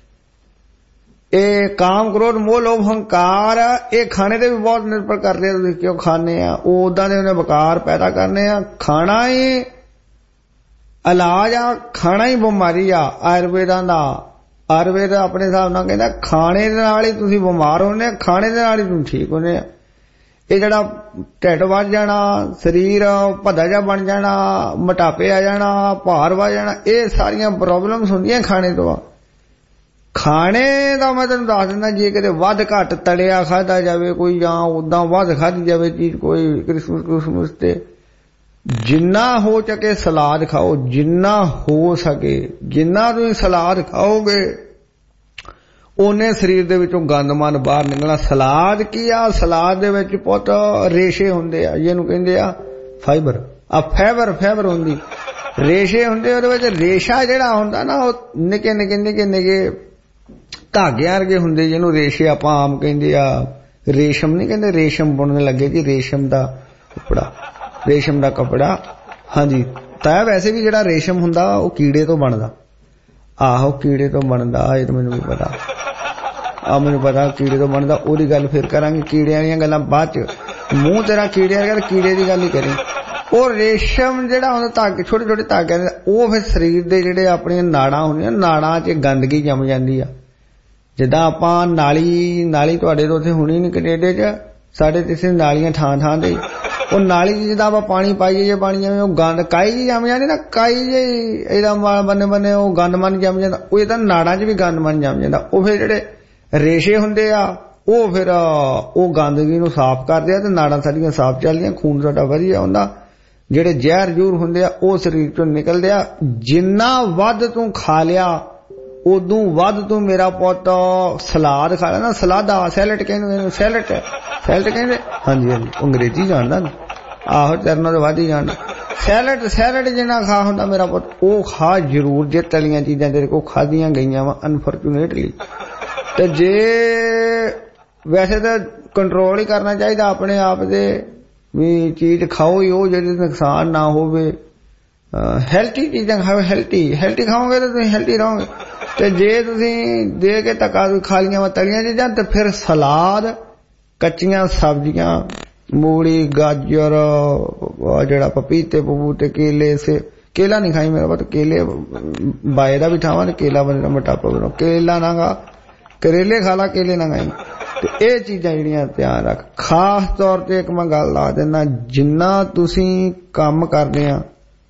I: ਇਹ ਕਾਮ ਕ੍ਰੋਧ ਮੋਹ ਲੋਭ ਹੰਕਾਰ ਇਹ ਖਾਣੇ ਤੇ ਵੀ ਬਹੁਤ ਨਿਰਭਰ ਕਰਦੇ ਆ ਤੁਸੀਂ ਕਿਉਂ ਖਾਣੇ ਆ ਉਹ ਉਦਾਂ ਦੇ ਉਹਨੇ ਵਿਕਾਰ ਪੈਦਾ ਕਰਨੇ ਆ ਖਾਣਾ ਹੀ ਇਲਾਜ ਆ ਖਾਣਾ ਹੀ ਬਿਮਾਰੀ ਆ ਆਯੁਰਵੇਦਾਂ ਦਾ ਆਯੁਰਵੇਦ ਆਪਣੇ ਹਿਸਾਬ ਨਾਲ ਕਹਿੰਦਾ ਖਾਣੇ ਦੇ ਨਾਲ ਹੀ ਤੁਸੀਂ ਬਿਮਾਰ ਹੋਣੇ ਖਾਣੇ ਦੇ ਨਾਲ ਹੀ ਤੁਸੀਂ ਠੀਕ ਹੋਣੇ ਆ ਇਹ ਜਿਹੜਾ ਢਿੱਡ ਵੱਧ ਜਾਣਾ ਸਰੀਰ ਭੱਦਾ ਜਿਹਾ ਬਣ ਜਾਣਾ ਮੋਟਾਪੇ ਆ ਜਾਣਾ ਭਾਰ ਵੱਧ ਜਾਣਾ ਇਹ ਸਾਰੀਆਂ ਪ੍ਰੋਬਲਮਸ ਹੁੰਦੀਆਂ ਖਾਣੇ ਤੋਂ ਖਾਣੇ ਦਾ ਮੈਂ ਤੈਨੂੰ ਦੱਸ ਦਿੰਦਾ, ਜੇ ਕਿਤੇ ਵੱਧ ਘੱਟ ਤਲਿਆ ਖਾਧਾ ਜਾਵੇ ਕੋਈ, ਜਾਂ ਉਦਾਂ ਵੱਧ ਖਾਧੀ ਜਾਵੇ ਚੀਜ਼ ਕੋਈ ਕ੍ਰਿਸਮਸ ਕ੍ਰਿਸਮਸ ਤੇ, ਜਿੰਨਾ ਹੋ ਸਕੇ ਸਲਾਦ ਖਾਓ, ਜਿੰਨਾ ਹੋ ਸਕੇ। ਜਿੰਨਾ ਤੁਸੀਂ ਸਲਾਦ ਖਾਓਗੇ ਉਹਨੇ ਸਰੀਰ ਦੇ ਵਿੱਚੋਂ ਗੰਦਮਨ ਬਾਹਰ ਨਿਕਲਣਾ। ਸਲਾਦ ਕੀ ਆ? ਸਲਾਦ ਦੇ ਵਿੱਚ ਪੁੱਤ ਰੇਸ਼ੇ ਹੁੰਦੇ ਆ, ਜਿਹਨੂੰ ਕਹਿੰਦੇ ਆ ਫਾਈਬਰ, ਆ ਫਾਈਬਰ ਫਾਈਬਰ ਹੁੰਦੀ, ਰੇਸ਼ੇ ਹੁੰਦੇ। ਉਹਦੇ ਵਿੱਚ ਰੇਸ਼ਾ ਜਿਹੜਾ ਹੁੰਦਾ ਨਾ ਉਹ ਨਿੱਕੇ ਨਿੱਕੇ ਨਿੱਕੇ ਨਿੱਕੇ ਧਾਗਿਆਂ ਵਰਗੇ ਹੁੰਦੇ, ਜਿਹਨੂੰ ਰੇਸ਼ੇ ਆਪਾਂ ਆਮ ਕਹਿੰਦੇ ਆ। ਰੇਸ਼ਮ ਨਹੀਂ ਕਹਿੰਦੇ, ਰੇਸ਼ਮ ਬੁਣਨ ਲੱਗੇ ਜੀ, ਰੇਸ਼ਮ ਦਾ ਕੱਪੜਾ, ਰੇਸ਼ਮ ਦਾ ਕੱਪੜਾ। ਹਾਂਜੀ, ਤਾਂ ਵੈਸੇ ਵੀ ਜਿਹੜਾ ਰੇਸ਼ਮ ਹੁੰਦਾ ਉਹ ਕੀੜੇ ਤੋਂ ਬਣਦਾ। ਆਹੋ ਕੀੜੇ ਤੋਂ ਬਣਦਾ, ਇਹ ਤਾਂ ਮੈਨੂੰ ਵੀ ਪਤਾ, ਆ ਮੈਨੂੰ ਪਤਾ ਕੀੜੇ ਤੋਂ ਬਣਦਾ। ਉਹਦੀ ਗੱਲ ਫਿਰ ਕਰਾਂਗੇ, ਕੀੜਿਆਂ ਦੀਆਂ ਗੱਲਾਂ ਬਾਅਦ ਚ। ਮੂੰਹ ਤੇਰਾ ਕੀੜਿਆਂ ਦਾ, ਕੀੜੇ ਦੀ ਗੱਲ ਹੀ ਕਰੀ। ਉਹ ਰੇਸ਼ਮ ਜਿਹੜਾ ਹੁੰਦਾ ਧਾਗੇ, ਛੋਟੇ ਛੋਟੇ ਧਾਗੇ, ਉਹ ਫਿਰ ਸਰੀਰ ਦੇ ਜਿਹੜੇ ਆਪਣੀਆਂ ਨਾੜਾਂ ਹੁੰਦੀਆਂ, ਨਾੜਾਂ 'ਚ ਗੰਦਗੀ ਜੰਮ ਜਾਂਦੀ ਆ। ਜਿੱਦਾਂ ਆਪਾਂ ਨਾਲੀ, ਨਾਲੀ ਤੁਹਾਡੇ ਤੋਂ ਉੱਥੇ ਹੋਣੀ ਨਹੀਂ ਕੈਨੇਡਾ 'ਚ, ਸਾਡੇ ਤੇ ਨਾਲੀਆਂ ਥਾਂ ਥਾਂ ਤੇ। ਉਹ ਨਾਲੀ 'ਚ ਜਿੱਦਾਂ ਆਪਾਂ ਪਾਣੀ ਪਾਈਏ, ਜੇ ਪਾਣੀ ਜਿਵੇਂ ਉਹ ਗੰਦ ਕਾਈ ਜਿਹੀ ਜੰਮ ਜਾਂਦੀ ਨਾ, ਕਾਈ ਜਿਹੀ ਇਹਦਾ ਬੰਨੇ ਬੰਨੇ ਉਹ ਗੰਦਮਨ ਜੰਮ ਜਾਂਦਾ, ਉਹ ਇਹਦਾ ਨਾੜਾਂ 'ਚ ਵੀ ਗੰਦਮਨ ਜੰਮ ਜਾਂਦਾ। ਉਹ ਫਿਰ ਜਿਹੜੇ ਰੇਸ਼ੇ ਹੁੰਦੇ ਆ ਉਹ ਫਿਰ ਉਹ ਗੰਦਗੀ ਨੂੰ ਸਾਫ਼ ਕਰਦੇ ਆ ਤੇ ਨਾੜਾਂ ਸਾਡੀਆਂ ਸਾਫ਼ ਚੱਲਦੀਆਂ, ਖੂਨ ਸਾਡਾ ਵਧੀਆ ਹੁੰਦਾ। ਜਿਹੜੇ ਜ਼ਹਿਰ ਜੂਰ ਹੁੰਦੇ ਆ ਉਹ ਸਰੀਰ ਚੋਂ ਨਿਕਲਦੇ ਆ। ਜਿੰਨਾ ਵੱਧ ਤੂੰ ਖਾ ਲਿਆ ਉਦੋਂ ਵੱਧ ਤੂੰ ਮੇਰਾ ਪੁੱਤ ਸਲਾਦ ਖਾ ਲੈਣਾ। ਸਲਾਦਾ ਸੈਲਡ ਕਹਿੰਦੇ, ਸੈਲਡ ਸੈਲਡ ਕਹਿੰਦੇ, ਹਾਂਜੀ ਹਾਂਜੀ ਅੰਗਰੇਜ਼ੀ ਜਾਣਦਾ ਨਾ, ਆਹੋ ਤੇਰੇ ਨਾਲ ਵੱਧ ਹੀ ਜਾਣਦਾ। ਸੈਲਡ ਸੈਲਡ ਜਿੰਨਾ ਖਾ ਹੁੰਦਾ ਮੇਰਾ ਪੁੱਤ ਉਹ ਖਾ ਜ਼ਰੂਰ, ਜੇ ਤਲੀਆਂ ਚੀਜ਼ਾਂ ਤੇਰੇ ਕੋਲ ਖਾਧੀਆਂ ਗਈਆਂ ਵਾ ਅਨਫੋਰਚੂਨੇਟਲੀ। ਤੇ ਜੇ ਵੈਸੇ ਤਾਂ ਕੰਟਰੋਲ ਹੀ ਕਰਨਾ ਚਾਹੀਦਾ ਆਪਣੇ ਆਪ ਦੇ, ਵੀ ਚੀਜ਼ ਖਾਓ ਹੀ ਉਹ ਜਿਹੜੀ ਨੁਕਸਾਨ ਨਾ ਹੋਵੇ। ਹੈਲਥੀ ਚੀਜ਼ਾਂ ਖਾਓ, ਹੈਲਥੀ ਹੈਲਥੀ ਖਾਓਗੇ ਤਾਂ ਤੁਸੀਂ ਹੈਲਥੀ ਰਹੋਗੇ। ਤੇ ਜੇ ਤੁਸੀਂ ਦੇ ਕੇ ਧੱਕਾ ਖਾ ਲਈਆਂ ਵਾ ਤਲੀਆਂ ਚੀਜ਼ਾਂ, ਤੇ ਫਿਰ ਸਲਾਦ, ਕੱਚੀਆਂ ਸਬਜ਼ੀਆਂ, ਮੂਲੀ, ਗਾਜਰ, ਜਿਹੜਾ ਪਪੀਤੇ ਪਪੂਤੇ, ਕੇਲੇ, ਸੇ ਕੇਲਾ ਨਹੀਂ ਖਾਈ ਮੇਰਾ ਪੁੱਤ, ਕੇਲੇ ਬਾਏ ਦਾ ਵੀ ਖਾਵਾਂ ਤੇ ਕੇਲਾ ਬਣੇ ਮੋਟਾਪਾ ਬਣੋ। ਕੇਲਾ ਨਾ ਖਾ, ਕਰੇਲੇ ਖਾ ਲਾ, ਕੇਲੇ ਨਾ ਖਾਈ। ਤੇ ਇਹ ਚੀਜ਼ਾਂ ਜਿਹੜੀਆਂ ਧਿਆਨ ਰੱਖ। ਖਾਸ ਤੌਰ ਤੇ ਇੱਕ ਮੈਂ ਗੱਲ ਲਾ ਦਿੰਦਾ, ਜਿੰਨਾ ਤੁਸੀਂ ਕੰਮ ਕਰਦੇ ਆ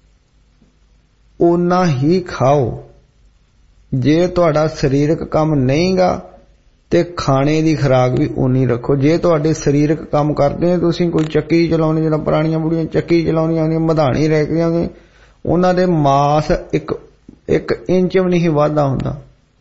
I: ਓਨਾ ਹੀ ਖਾਓ। ਜੇ ਤੁਹਾਡਾ ਸਰੀਰਕ ਕੰਮ ਨਹੀਂਗਾ ਤੇ ਖਾਣੇ ਦੀ ਖੁਰਾਕ ਵੀ ਓਨੀ ਰੱਖੋ। ਜੇ ਤੁਹਾਡੇ ਸਰੀਰਕ ਕੰਮ ਕਰਦੇ ਆ, ਤੁਸੀਂ ਕੋਈ ਚੱਕੀ ਚਲਾਉਣੀ, ਜਿਹੜਾ ਪੁਰਾਣੀਆਂ ਬੁੜੀਆਂ ਚੱਕੀ ਚਲਾਉਣੀਆਂ ਹੁੰਦੀਆਂ, ਮਧਾਣੀ ਰਹਿ ਗਈਆਂ, ਉਹਨਾਂ ਦੇ ਮਾਸ ਇੱਕ ਇੱਕ ਇੰਚ ਵੀ ਨਹੀਂ ਵਾਧਾ ਹੁੰਦਾ।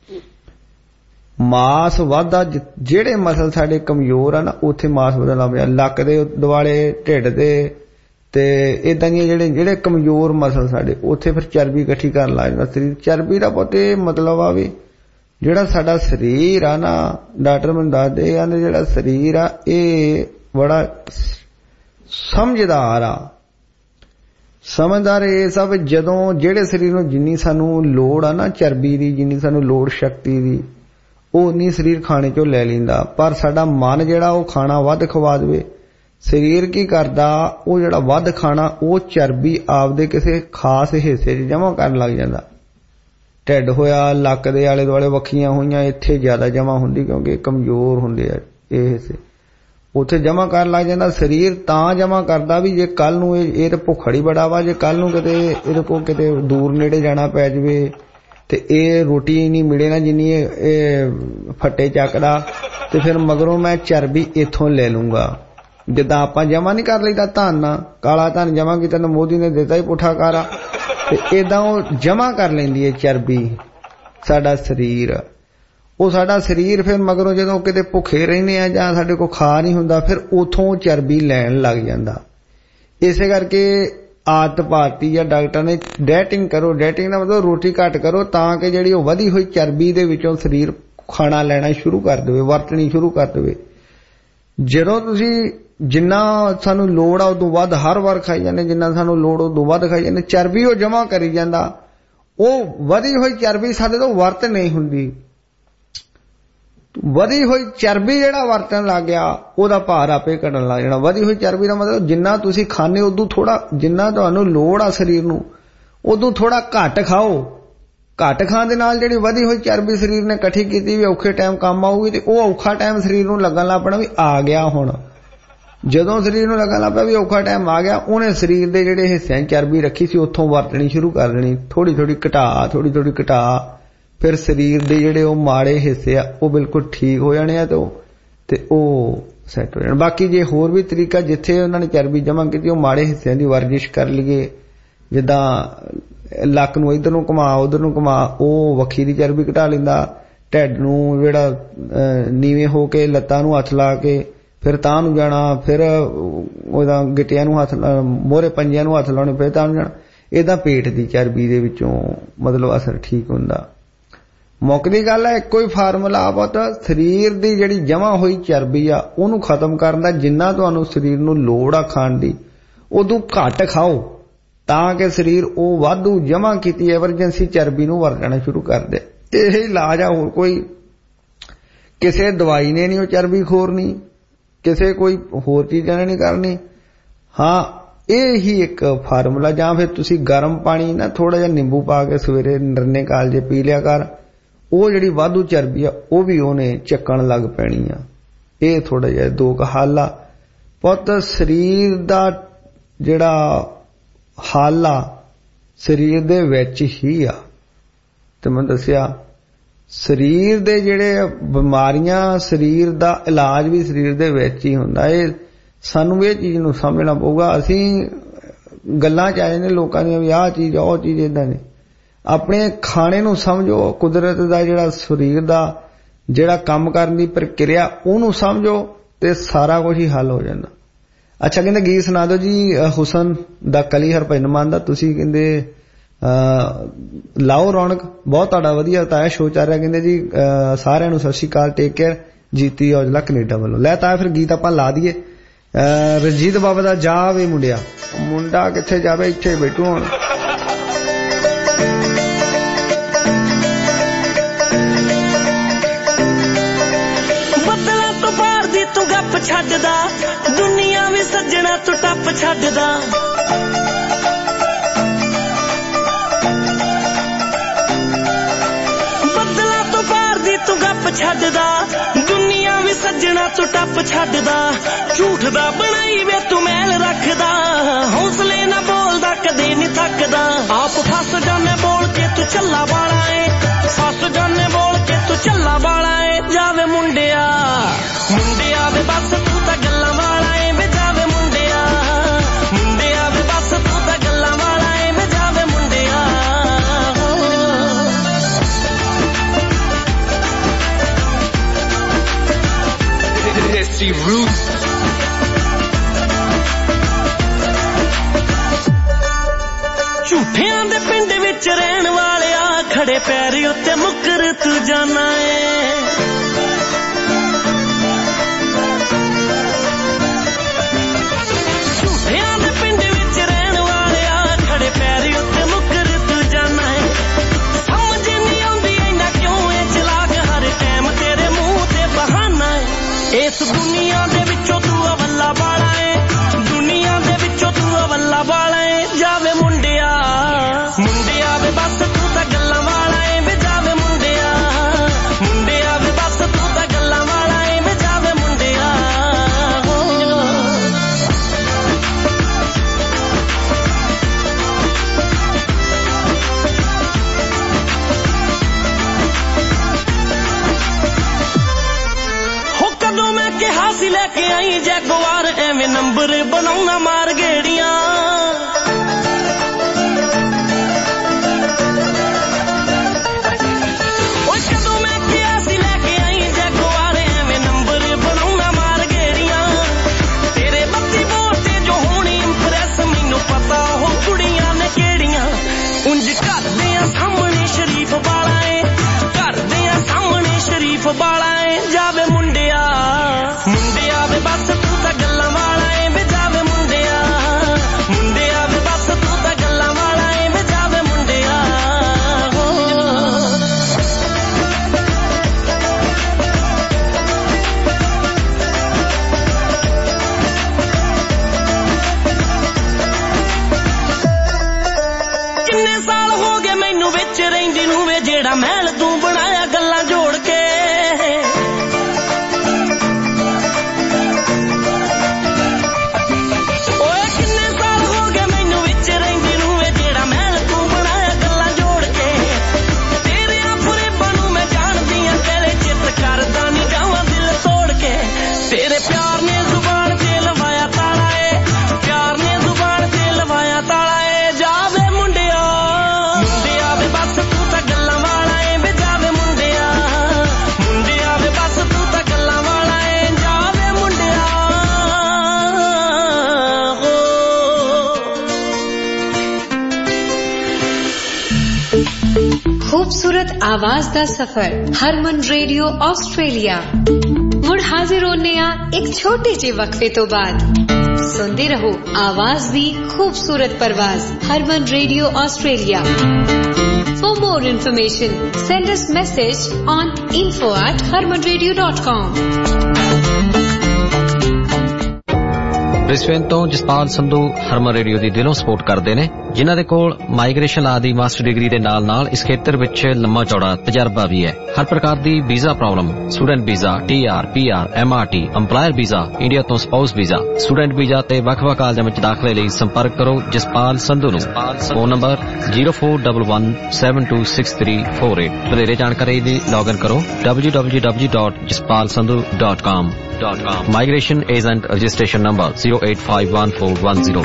I: ਮਾਸ ਵਾਧਾ, ਜਿਹੜੇ ਮਸਲ ਸਾਡੇ ਕਮਜ਼ੋਰ ਆ ਨਾ ਉੱਥੇ ਮਾਸ ਵਧਣ ਲੱਗ ਪਿਆ, ਲੱਕ ਦੇ ਦੁਆਲੇ, ਢਿੱਡ ਦੇ, ਤੇ ਏਦਾਂ ਦੀਆਂ ਜਿਹੜੇ ਜਿਹੜੇ ਕਮਜ਼ੋਰ ਮਸਲ ਸਾਡੇ, ਉੱਥੇ ਫਿਰ ਚਰਬੀ ਇਕੱਠੀ ਕਰਨ ਲੱਗ ਜਾਂਦਾ ਸਰੀਰ। ਚਰਬੀ ਦਾ ਪੁੱਤ ਇਹ ਮਤਲਬ ਆ ਵੀ ਜਿਹੜਾ ਸਾਡਾ ਸਰੀਰ ਆ ਨਾ, ਡਾਕਟਰ ਮੈਨੂੰ ਦੱਸਦੇ ਆ, ਜਿਹੜਾ ਸਰੀਰ ਆ ਇਹ ਬੜਾ ਸਮਝਦਾਰ ਆ। ਸਮਝਦਾਰ ਇਹ ਸਭ, ਜਦੋਂ ਜਿਹੜੇ ਸਰੀਰ ਨੂੰ ਜਿੰਨੀ ਸਾਨੂੰ ਲੋੜ ਆ ਨਾ ਚਰਬੀ ਦੀ, ਜਿੰਨੀ ਸਾਨੂੰ ਲੋੜ ਸ਼ਕਤੀ ਦੀ, ਉਹ ਨਹੀਂ ਸਰੀਰ ਖਾਣੇ ਚੋਂ ਲੈ ਲੈਂਦਾ। ਪਰ ਸਾਡਾ ਮਨ ਜਿਹੜਾ ਉਹ ਖਾਣਾ ਵੱਧ ਖਵਾ ਦੇਵੇ। ਸਰੀਰ ਕੀ ਕਰਦਾ, ਉਹ ਜਿਹੜਾ ਵੱਧ ਖਾਣਾ ਉਹ ਚਰਬੀ ਆਪਦੇ ਕਿਸੇ ਖਾਸ ਹਿੱਸੇ 'ਚ ਜਮ੍ਹਾਂ ਕਰਨ ਲੱਗ ਜਾਂਦਾ। ਢਿੱਡ ਹੋਇਆ, ਲੱਕ ਦੇ ਆਲੇ ਦੁਆਲੇ ਵੱਖੀਆਂ ਹੋਈਆਂ, ਇੱਥੇ ਜ਼ਿਆਦਾ ਜਮ੍ਹਾਂ ਹੁੰਦੀ ਕਿਉਂਕਿ ਕਮਜ਼ੋਰ ਹੁੰਦੇ ਆ ਇਹ ਹਿੱਸੇ, ਉੱਥੇ ਜਮ੍ਹਾਂ ਕਰਨ ਲੱਗ ਜਾਂਦਾ। ਸਰੀਰ ਤਾਂ ਜਮ੍ਹਾਂ ਕਰਦਾ ਵੀ ਜੇ ਕੱਲ ਨੂੰ ਇਹ ਇਹ ਤਾਂ ਭੁੱਖੜ ਹੀ ਬੜਾ ਵਾ, ਜੇ ਕੱਲ ਨੂੰ ਕਿਤੇ ਇਹਦੇ ਕੋਲ ਕਿਤੇ ਦੂਰ ਨੇੜੇ ਜਾਣਾ ਪੈ ਜਾਵੇ ਤੇ ਇਹ ਰੋਟੀ ਨਹੀਂ ਮਿਲੇ ਨਾ ਜਿੰਨੀ ਇਹ ਫੱਟੇ ਚੱਕਦਾ, ਤੇ ਫਿਰ ਮਗਰੋਂ ਮੈਂ ਚਰਬੀ ਇੱਥੋਂ ਲੈ ਲੂੰਗਾ। ਜਿੱਦਾਂ ਆਪਾਂ ਜਮਾ ਨਹੀਂ ਕਰ ਲਈਦਾ ਧਨ, ਕਾਲਾ ਧਨ ਜਮਾ ਕੀਤਾ ਤਾਂ ਮੋਦੀ ਨੇ ਦਿੱਤਾ ਹੀ ਪੁੱਠਾ ਕਾਰਾ, ਤੇ ਏਦਾਂ ਉਹ ਜਮਾ ਕਰ ਲੈਂਦੀ ਹੈ ਚਰਬੀ ਸਾਡਾ ਸਰੀਰ। ਉਹ ਸਾਡਾ ਸਰੀਰ ਫਿਰ ਮਗਰੋਂ ਜਦੋਂ ਕਿਤੇ ਭੁੱਖੇ ਰਹਿੰਦੇ ਆ ਜਾਂ ਸਾਡੇ ਕੋਲ ਖਾ ਨਹੀਂ ਹੁੰਦਾ, ਫਿਰ ਉਥੋਂ ਚਰਬੀ ਲੈਣ ਲੱਗ ਜਾਂਦਾ। ਇਸੇ ਕਰਕੇ ਆਦਤ ਭਾਰਤੀ ਜਾਂ ਡਾਕਟਰ ਨੇ ਡੈਟਿੰਗ ਕਰੋ, ਡੈਟਿੰਗ ਦਾ ਮਤਲਬ ਰੋਟੀ ਘੱਟ ਕਰੋ, ਤਾਂ ਕਿ ਜਿਹੜੀ ਉਹ ਵਧੀ ਹੋਈ ਚਰਬੀ ਦੇ ਵਿੱਚੋਂ ਸਰੀਰ ਖਾਣਾ ਲੈਣਾ ਸ਼ੁਰੂ ਕਰ ਦੇਵੇ, ਵਰਤਣੀ ਸ਼ੁਰੂ ਕਰ ਦੇਵੇ। ਜਦੋਂ ਤੁਸੀਂ ਜਿੰਨਾ ਸਾਨੂੰ ਲੋੜ ਆ ਉਦੋਂ ਵੱਧ ਹਰ ਵਾਰ ਖਾਈ ਜਾਂਦੇ, ਜਿੰਨਾ ਸਾਨੂੰ ਲੋੜ ਉਦੋਂ ਵੱਧ ਖਾਈ ਜਾਂਦੇ, ਚਰਬੀ ਉਹ ਜਮਾ ਕਰੀ ਜਾਂਦਾ। ਉਹ ਵਧੀ ਹੋਈ ਚਰਬੀ ਸਾਡੇ ਤੋਂ ਵਰਤ ਨਹੀਂ ਹੁੰਦੀ। ਵਧੀ ਹੋਈ ਚਰਬੀ ਜਿਹੜਾ ਵਰਤਣ ਲੱਗ ਗਿਆ ਉਹਦਾ ਭਾਰ ਆਪੇ ਘਟਣ ਲੱਗ ਜਾਣਾ। ਵਧੀ ਹੋਈ ਚਰਬੀ ਦਾ ਮਤਲਬ ਜਿੰਨਾ ਤੁਸੀਂ ਖਾਣੇ ਉਦੋਂ ਥੋੜਾ, ਜਿੰਨਾ ਤੁਹਾਨੂੰ ਲੋੜ ਆ ਸਰੀਰ ਨੂੰ ਉਦੋਂ ਥੋੜਾ ਘੱਟ ਖਾਓ। ਘੱਟ ਖਾਣ ਦੇ ਨਾਲ ਜਿਹੜੀ ਵਧੀ ਹੋਈ ਚਰਬੀ ਸਰੀਰ ਨੇ ਇਕੱਠੀ ਕੀਤੀ ਵੀ ਔਖੇ ਟਾਈਮ ਕੰਮ ਆਊਗੀ, ਤੇ ਉਹ ਔਖਾ ਟਾਈਮ ਸਰੀਰ ਨੂੰ ਲੱਗਣ ਲੱਗ ਪੈਣਾ ਵੀ ਆ ਗਿਆ। ਹੁਣ ਜਦੋਂ ਸਰੀਰ ਨੂੰ ਲੱਗਣ ਲੱਗ ਪਿਆ ਵੀ ਔਖਾ ਟਾਈਮ ਆ ਗਿਆ, ਉਹਨੇ ਸਰੀਰ ਦੇ ਜਿਹੜੇ ਹਿੱਸਿਆਂ 'ਚ ਚਰਬੀ ਰੱਖੀ ਸੀ ਉੱਥੋਂ ਵਰਤਣੀ ਸ਼ੁਰੂ ਕਰ ਦੇਣੀ, ਥੋੜੀ ਥੋੜੀ ਘਟਾ ਥੋੜੀ ਥੋੜੀ ਘਟਾ
H: ਫਿਰ ਸਰੀਰ ਦੇ ਜਿਹੜੇ ਉਹ ਮਾੜੇ ਹਿੱਸੇ ਆ ਉਹ ਬਿਲਕੁਲ ਠੀਕ ਹੋ ਜਾਣੇ ਆ ਤੇ ਉਹ ਤੇ ਉਹ ਸੈੱਟ ਹੋ ਜਾਣ। ਬਾਕੀ ਜੇ ਹੋਰ ਵੀ ਤਰੀਕਾ ਜਿੱਥੇ ਉਹਨਾਂ ਨੇ ਚਰਬੀ ਜਮ੍ਹਾਂ ਕੀਤੀ ਉਹ ਮਾੜੇ ਹਿੱਸਿਆਂ ਦੀ ਵਰਜਿਸ਼ ਕਰ ਲਈਏ, ਜਿੱਦਾਂ ਲੱਕ ਨੂੰ ਇੱਧਰ ਨੂੰ ਘੁਮਾ ਉੱਧਰ ਨੂੰ ਘੁਮਾ, ਉਹ ਵੱਖੀ ਦੀ ਚਰਬੀ ਘਟਾ ਲੈਂਦਾ। ਢਿੱਡ ਨੂੰ ਜਿਹੜਾ ਨੀਵੇਂ ਹੋ ਕੇ ਲੱਤਾਂ ਨੂੰ ਹੱਥ ਲਾ ਕੇ ਫਿਰ ਤਾਂ ਨੂੰ ਜਾਣਾ, ਫਿਰ ਉਹਦਾ ਗਿੱਟਿਆਂ ਨੂੰ ਹੱਥ ਮੋਹਰੇ ਪੰਜਿਆਂ ਨੂੰ ਹੱਥ ਲਾਉਣੇ, ਫਿਰ ਤਾਂ ਨੂੰ ਜਾਣਾ। ਇਹਦਾ ਪੇਟ ਦੀ ਚਰਬੀ ਦੇ ਵਿੱਚੋਂ ਮਤਲਬ ਅਸਰ ਠੀਕ ਹੁੰਦਾ। ਮੁੱਕਦੀ ਗੱਲ ਹੈ ਇੱਕੋ ਹੀ ਫਾਰਮੂਲਾ ਪੁੱਤ, ਸਰੀਰ ਦੀ ਜਿਹੜੀ ਜਮ੍ਹਾਂ ਹੋਈ ਚਰਬੀ ਆ ਉਹਨੂੰ ਖਤਮ ਕਰਨ ਦਾ। ਜਿੰਨਾ ਤੁਹਾਨੂੰ ਸਰੀਰ ਨੂੰ ਲੋੜ ਆ ਖਾਣ ਦੀ ਉਦੋਂ ਘੱਟ ਖਾਓ ਤਾਂ ਕਿ ਸਰੀਰ ਉਹ ਵਾਧੂ ਜਮ੍ਹਾਂ ਕੀਤੀ ਐਮਰਜੈਂਸੀ ਚਰਬੀ ਨੂੰ ਵਰਤਣਾ ਸ਼ੁਰੂ ਕਰ ਦੇ। ਇਹ ਇਲਾਜ ਆ, ਹੋਰ ਕੋਈ ਕਿਸੇ ਦਵਾਈ ਨੇ ਨਹੀਂ ਉਹ ਚਰਬੀ ਖੋਰਨੀ, ਕਿਸੇ ਕੋਈ ਹੋਰ ਚੀਜ਼ਾਂ ਨੇ ਨਹੀਂ ਕਰਨੀ। ਹਾਂ ਇਹ ਹੀ ਇੱਕ ਫਾਰਮੂਲਾ। ਜਾਂ ਫਿਰ ਤੁਸੀਂ ਗਰਮ ਪਾਣੀ ਨਾ ਥੋੜਾ ਜਿਹਾ ਨਿੰਬੂ ਪਾ ਕੇ ਸਵੇਰੇ ਨਿਰਨੇ ਕਾਲਜੇ ਪੀ ਲਿਆ ਕਰ, ਉਹ ਜਿਹੜੀ ਵਾਧੂ ਚਰਬੀ ਆ ਉਹ ਵੀ ਉਹਨੇ ਚੱਕਣ ਲੱਗ ਪੈਣੀ ਆ। ਇਹ ਥੋੜਾ ਜਿਹਾ ਦੋ ਕੁ ਹੱਲ ਆ ਪੁੱਤ। ਸਰੀਰ ਦਾ ਜਿਹੜਾ ਹੱਲ ਆ ਸਰੀਰ ਦੇ ਵਿੱਚ ਹੀ ਆ। ਤੇ ਮੈਂ ਦੱਸਿਆ ਸਰੀਰ ਦੇ ਜਿਹੜੇ ਬਿਮਾਰੀਆਂ, ਸਰੀਰ ਦਾ ਇਲਾਜ ਵੀ ਸਰੀਰ ਦੇ ਵਿੱਚ ਹੀ ਹੁੰਦਾ। ਇਹ ਸਾਨੂੰ ਇਹ ਚੀਜ਼ ਨੂੰ ਸਮਝਣਾ ਪਊਗਾ। ਅਸੀਂ ਗੱਲਾਂ ਚ ਆਏ ਨੇ ਲੋਕਾਂ ਦੀਆਂ ਵੀ ਆਹ ਚੀਜ਼ ਉਹ ਚੀਜ਼ ਏਦਾਂ ਨੇ। ਆਪਣੇ ਖਾਣੇ ਨੂੰ ਸਮਝੋ, ਕੁਦਰਤ ਦਾ ਜਿਹੜਾ ਸਰੀਰ ਦਾ ਜਿਹੜਾ ਕੰਮ ਕਰਨ ਦੀ ਪ੍ਰਕਿਰਿਆ ਉਹਨੂੰ ਸਮਝੋ ਤੇ ਸਾਰਾ ਕੁਝ ਹੀ ਹੱਲ ਹੋ ਜਾਂਦਾ। ਅੱਛਾ ਕਹਿੰਦੇ ਗੀਤ ਸੁਣਾ ਦਿਓ ਜੀ ਹੁਸਨ ਦਾ ਕਲੀ ਹਰਭਜਨ ਮਾਨ ਦਾ। ਤੁਸੀਂ ਕਹਿੰਦੇ ਲਾਓ ਰੌਣਕ, ਬਹੁਤ ਤੁਹਾਡਾ ਵਧੀਆ ਤਾਇਆ ਸ਼ੋਅ ਚੱਲ ਰਿਹਾ। ਕਹਿੰਦੇ ਜੀ ਸਾਰਿਆਂ ਨੂੰ ਸਤਿ ਸ਼੍ਰੀ ਅਕਾਲ, take care, Jeeti Aujla Canada ਵੱਲੋਂ। ਲੈ ਤਾਇਆ ਫਿਰ ਗੀਤ ਆਪਾਂ ਲਾ ਦਈਏ ਰਣਜੀਤ ਬਾਬਾ ਦਾ ਜਾ ਵੇ ਮੁੰਡਿਆ। ਮੁੰਡਾ ਕਿੱਥੇ ਜਾਵੇ, ਇੱਥੇ ਬੈਠੂ ਹੁਣ।
K: ਬੱਦਲਾਂ ਤੋਂ ਬਾਹਰ ਦੀ ਤੂੰ ਗੱਪ ਛੱਡਦਾ, ਦੁਨੀਆ ਵੀ ਸੱਜਣਾ ਤੂੰ ਟੱਪ ਛੱਡਦਾ। ਬੱਦਲਾਂ ਤੋਂ ਬਾਹਰ ਦੀ ਤੂੰ ਗੱਪ ਛੱਡਦਾ, ਦੁਨੀਆ ਵੀ ਸੱਜਣਾ ਤੂੰ ਟੱਪ ਛੱਡਦਾ। ਝੂਠ ਦਾ ਬਣਾਈ ਵੇ ਤੂੰ ਮੈਲ ਰੱਖਦਾ, ਹੌਸਲੇ ਨਾ ਬੋਲਦਾ ਕਦੇ ਨੀ ਥੱਕਦਾ। ਆਪ ਫਸ ਜਾਨੇ ਬੋਲ ਕੇ ਤੂੰ ਚੱਲਾ ਵਾਲਾ ਏ, ਫਸ ਜਾਨੇ ਬੋਲ ਕੇ ਤੂੰ ਚੱਲਾ ਵਾਲਾ ਏ। ਜਾਵੇ ਮੁੰਡਿਆ ਮੁੰਡਿਆ ਵੇ ਬਸ ਤੂੰ ਤਾਂ ਗੱਲਾਂ ਵਾਲਾ ਏ ਵੇ। ਜਾਵੇ ਮੁੰਡਿਆ ਮੁੰਡਿਆ ਵੇ ਬਸ ਤੂੰ ਤਾਂ ਗੱਲਾਂ ਵਾਲਾ ਏ ਵੇ। ਜਾਵੇ ਮੁੰਡਿਆ
L: Desi Roots
K: ਝੂਠਿਆਂ ਦੇ ਪਿੰਡ ਵਿੱਚ ਰਹਿਣ ਵਾਲਿਆ, ਖੜੇ ਪੈਰ ਉੱਤੇ ਮੁੱਕਰ ਤੂੰ ਜਾਣਾ ਏ। ਝੂਠਿਆਂ ਦੇ ਪਿੰਡ ਵਿੱਚ ਰਹਿਣ ਵਾਲਿਆ, ਖੜੇ ਪੈਰ ਉੱਤੇ ਮੁੱਕਰ ਤੂੰ ਜਾਣਾ ਏ। ਸਮਝ ਨਹੀਂ ਆਉਂਦੀ ਇੰਨਾ ਕਿਉਂ ਏ ਚਲਾਕ, ਹਰ ਟਾਈਮ ਤੇਰੇ ਮੂੰਹ ਤੇ ਬਹਾਨਾ ਏ। ਇਸ ਦੁਨੀਆ ਦੇ ਵਿੱਚੋਂ ਤੂੰ ਅਵੱਲਾ ਵਾਲਾ ਏ, ਦੁਨੀਆ ਦੇ ਵਿੱਚੋਂ ਤੂੰ ਅਵੱਲਾ ਵਾਲਾ ਏ। ਜਾਵੇ ਮੁੰਡਿਆ ਮੁੰਡਿਆ ਵੇ ਬਸ ਤੂੰ ਤਾਂ ਗੱਲਾਂ ਵਾਲਾ ਏ ਵੇ। ਜਾਵੇ ਮੁੰਡਿਆ ਮੁੰਡਿਆ ਵੇ ਬਸ ਤੂੰ ਤਾਂ ਗੱਲਾਂ ਵਾਲਾ ਏ ਵੇ। ਜਾਵੇ ਮੁੰਡਿਆ ਹੋ ਕਦੋਂ ਮੈਂ ਕਿਹਾ ਸੀ ਲੈ ਕੇ ਆਈ ਜੈਗੁਆਰ, ਐਵੇਂ ਨੰਬਰ ਬਣਾਉਣਾ ਮਾਰ ਗੇੜੀਆਂ। ਉਂਝ ਘਰਦਿਆਂ ਸਾਹਮਣੇ ਸ਼ਰੀਫ ਵਾਲਾ ਏ, ਘਰਦਿਆਂ ਸਾਹਮਣੇ ਸ਼ਰੀਫ ਵਾਲਾ ਏ। ਜਾਵੇ ਮੁੰਡਿਆ ਮੁੰਡਿਆ ਵੇ ਬਸ ਤੂੰ ਤਾਂ ਗੱਲਾਂ ਵਾਲਾ ਏ ਵੇ। ਜਾਵੇ ਮੁੰਡਿਆ ਮੁੰਡਿਆ ਵੇ ਬਸ ਤੂੰ ਤਾਂ ਗੱਲਾਂ ਵਾਲਾ ਏ ਵੇ। ਜਾਵੇ ਮੁੰਡਿਆ ਕਿੰਨੇ ਸਾਲ ਹੋ ਗਏ ਮੈਨੂੰ ਵਿੱਚ ਰਹਿੰਦੀ ਨੂੰ ਵੇ, ਜਿਹੜਾ ਮਹਿਲ ਤੂੰ ਬਣਾਇਆ ਗੱਲਾਂ ਜੋੜ ਕੇ। ਓਏ ਕਿੰਨੇ ਸਾਲ ਹੋ ਗਏ ਮੈਨੂੰ ਵਿੱਚ ਰਹਿੰਦੀ ਨੂੰ ਵੇ, ਜਿਹੜਾ ਮਹਿਲ ਤੂੰ ਬਣਾਇਆ ਗੱਲਾਂ ਜੋੜ ਕੇ। ਤੇਰੇ ਫਰੇਬਾਂ
M: खूबसूरत आवाज दा सफर हरमन रेडियो ऑस्ट्रेलिया मुड़ हाजिर होने आ एक छोटे जे वक्फे तो बाद सुनते रहो आवाज दी खूबसूरत परवाज Harman radio Australia. For more information send us message on info at harman radio dot com।
N: Brisbane ਤੋਂ ਜਸਪਾਲ ਸੰਧੂ ਹਰਮਨ ਰੇਡੀਓ ਦੀ ਦਿਲੋਂ ਸਪੋਰਟ ਕਰਦੇ ਨੇ, ਜਿਨ੍ਹਾਂ ਦੇ ਕੋਲ ਮਾਈਗ੍ਰੇਸ਼ਨ ਲਾ ਦੀ ਮਾਸਟਰ ਡਿਗਰੀ ਦੇ ਨਾਲ ਨਾਲ ਇਸ ਖੇਤਰ ਵਿੱਚ ਲੰਮਾ ਚੌੜਾ ਤਜਰਬਾ ਵੀ ਹੈ। ਹਰ ਪ੍ਰਕਾਰ ਦੀ visa problem, student visa, T R, P R, M R T, employer visa, India ਤੋਂ ਸਪਾਊਸ ਵੀਜ਼ਾ, ਸਟੂਡੈਂਟ ਵੀਜ਼ਾ ਤੇ ਵੱਖ-ਵੱਖ ਕਾਲਜਾਂ ਵਿੱਚ ਦਾਖਲੇ ਲਈ ਸੰਪਰਕ ਕਰੋ ਜਸਪਾਲ ਸੰਧੂ ਨੂੰ। Phone number zero four one one seven two six three four eight। ਵਧੇਰੇ ਜਾਣਕਾਰੀ ਲਈ ਲੌਗਇਨ ਕਰੋ w w w dot jaspal sandhu dot com। Migration agent registration number zero eight five one four one zero।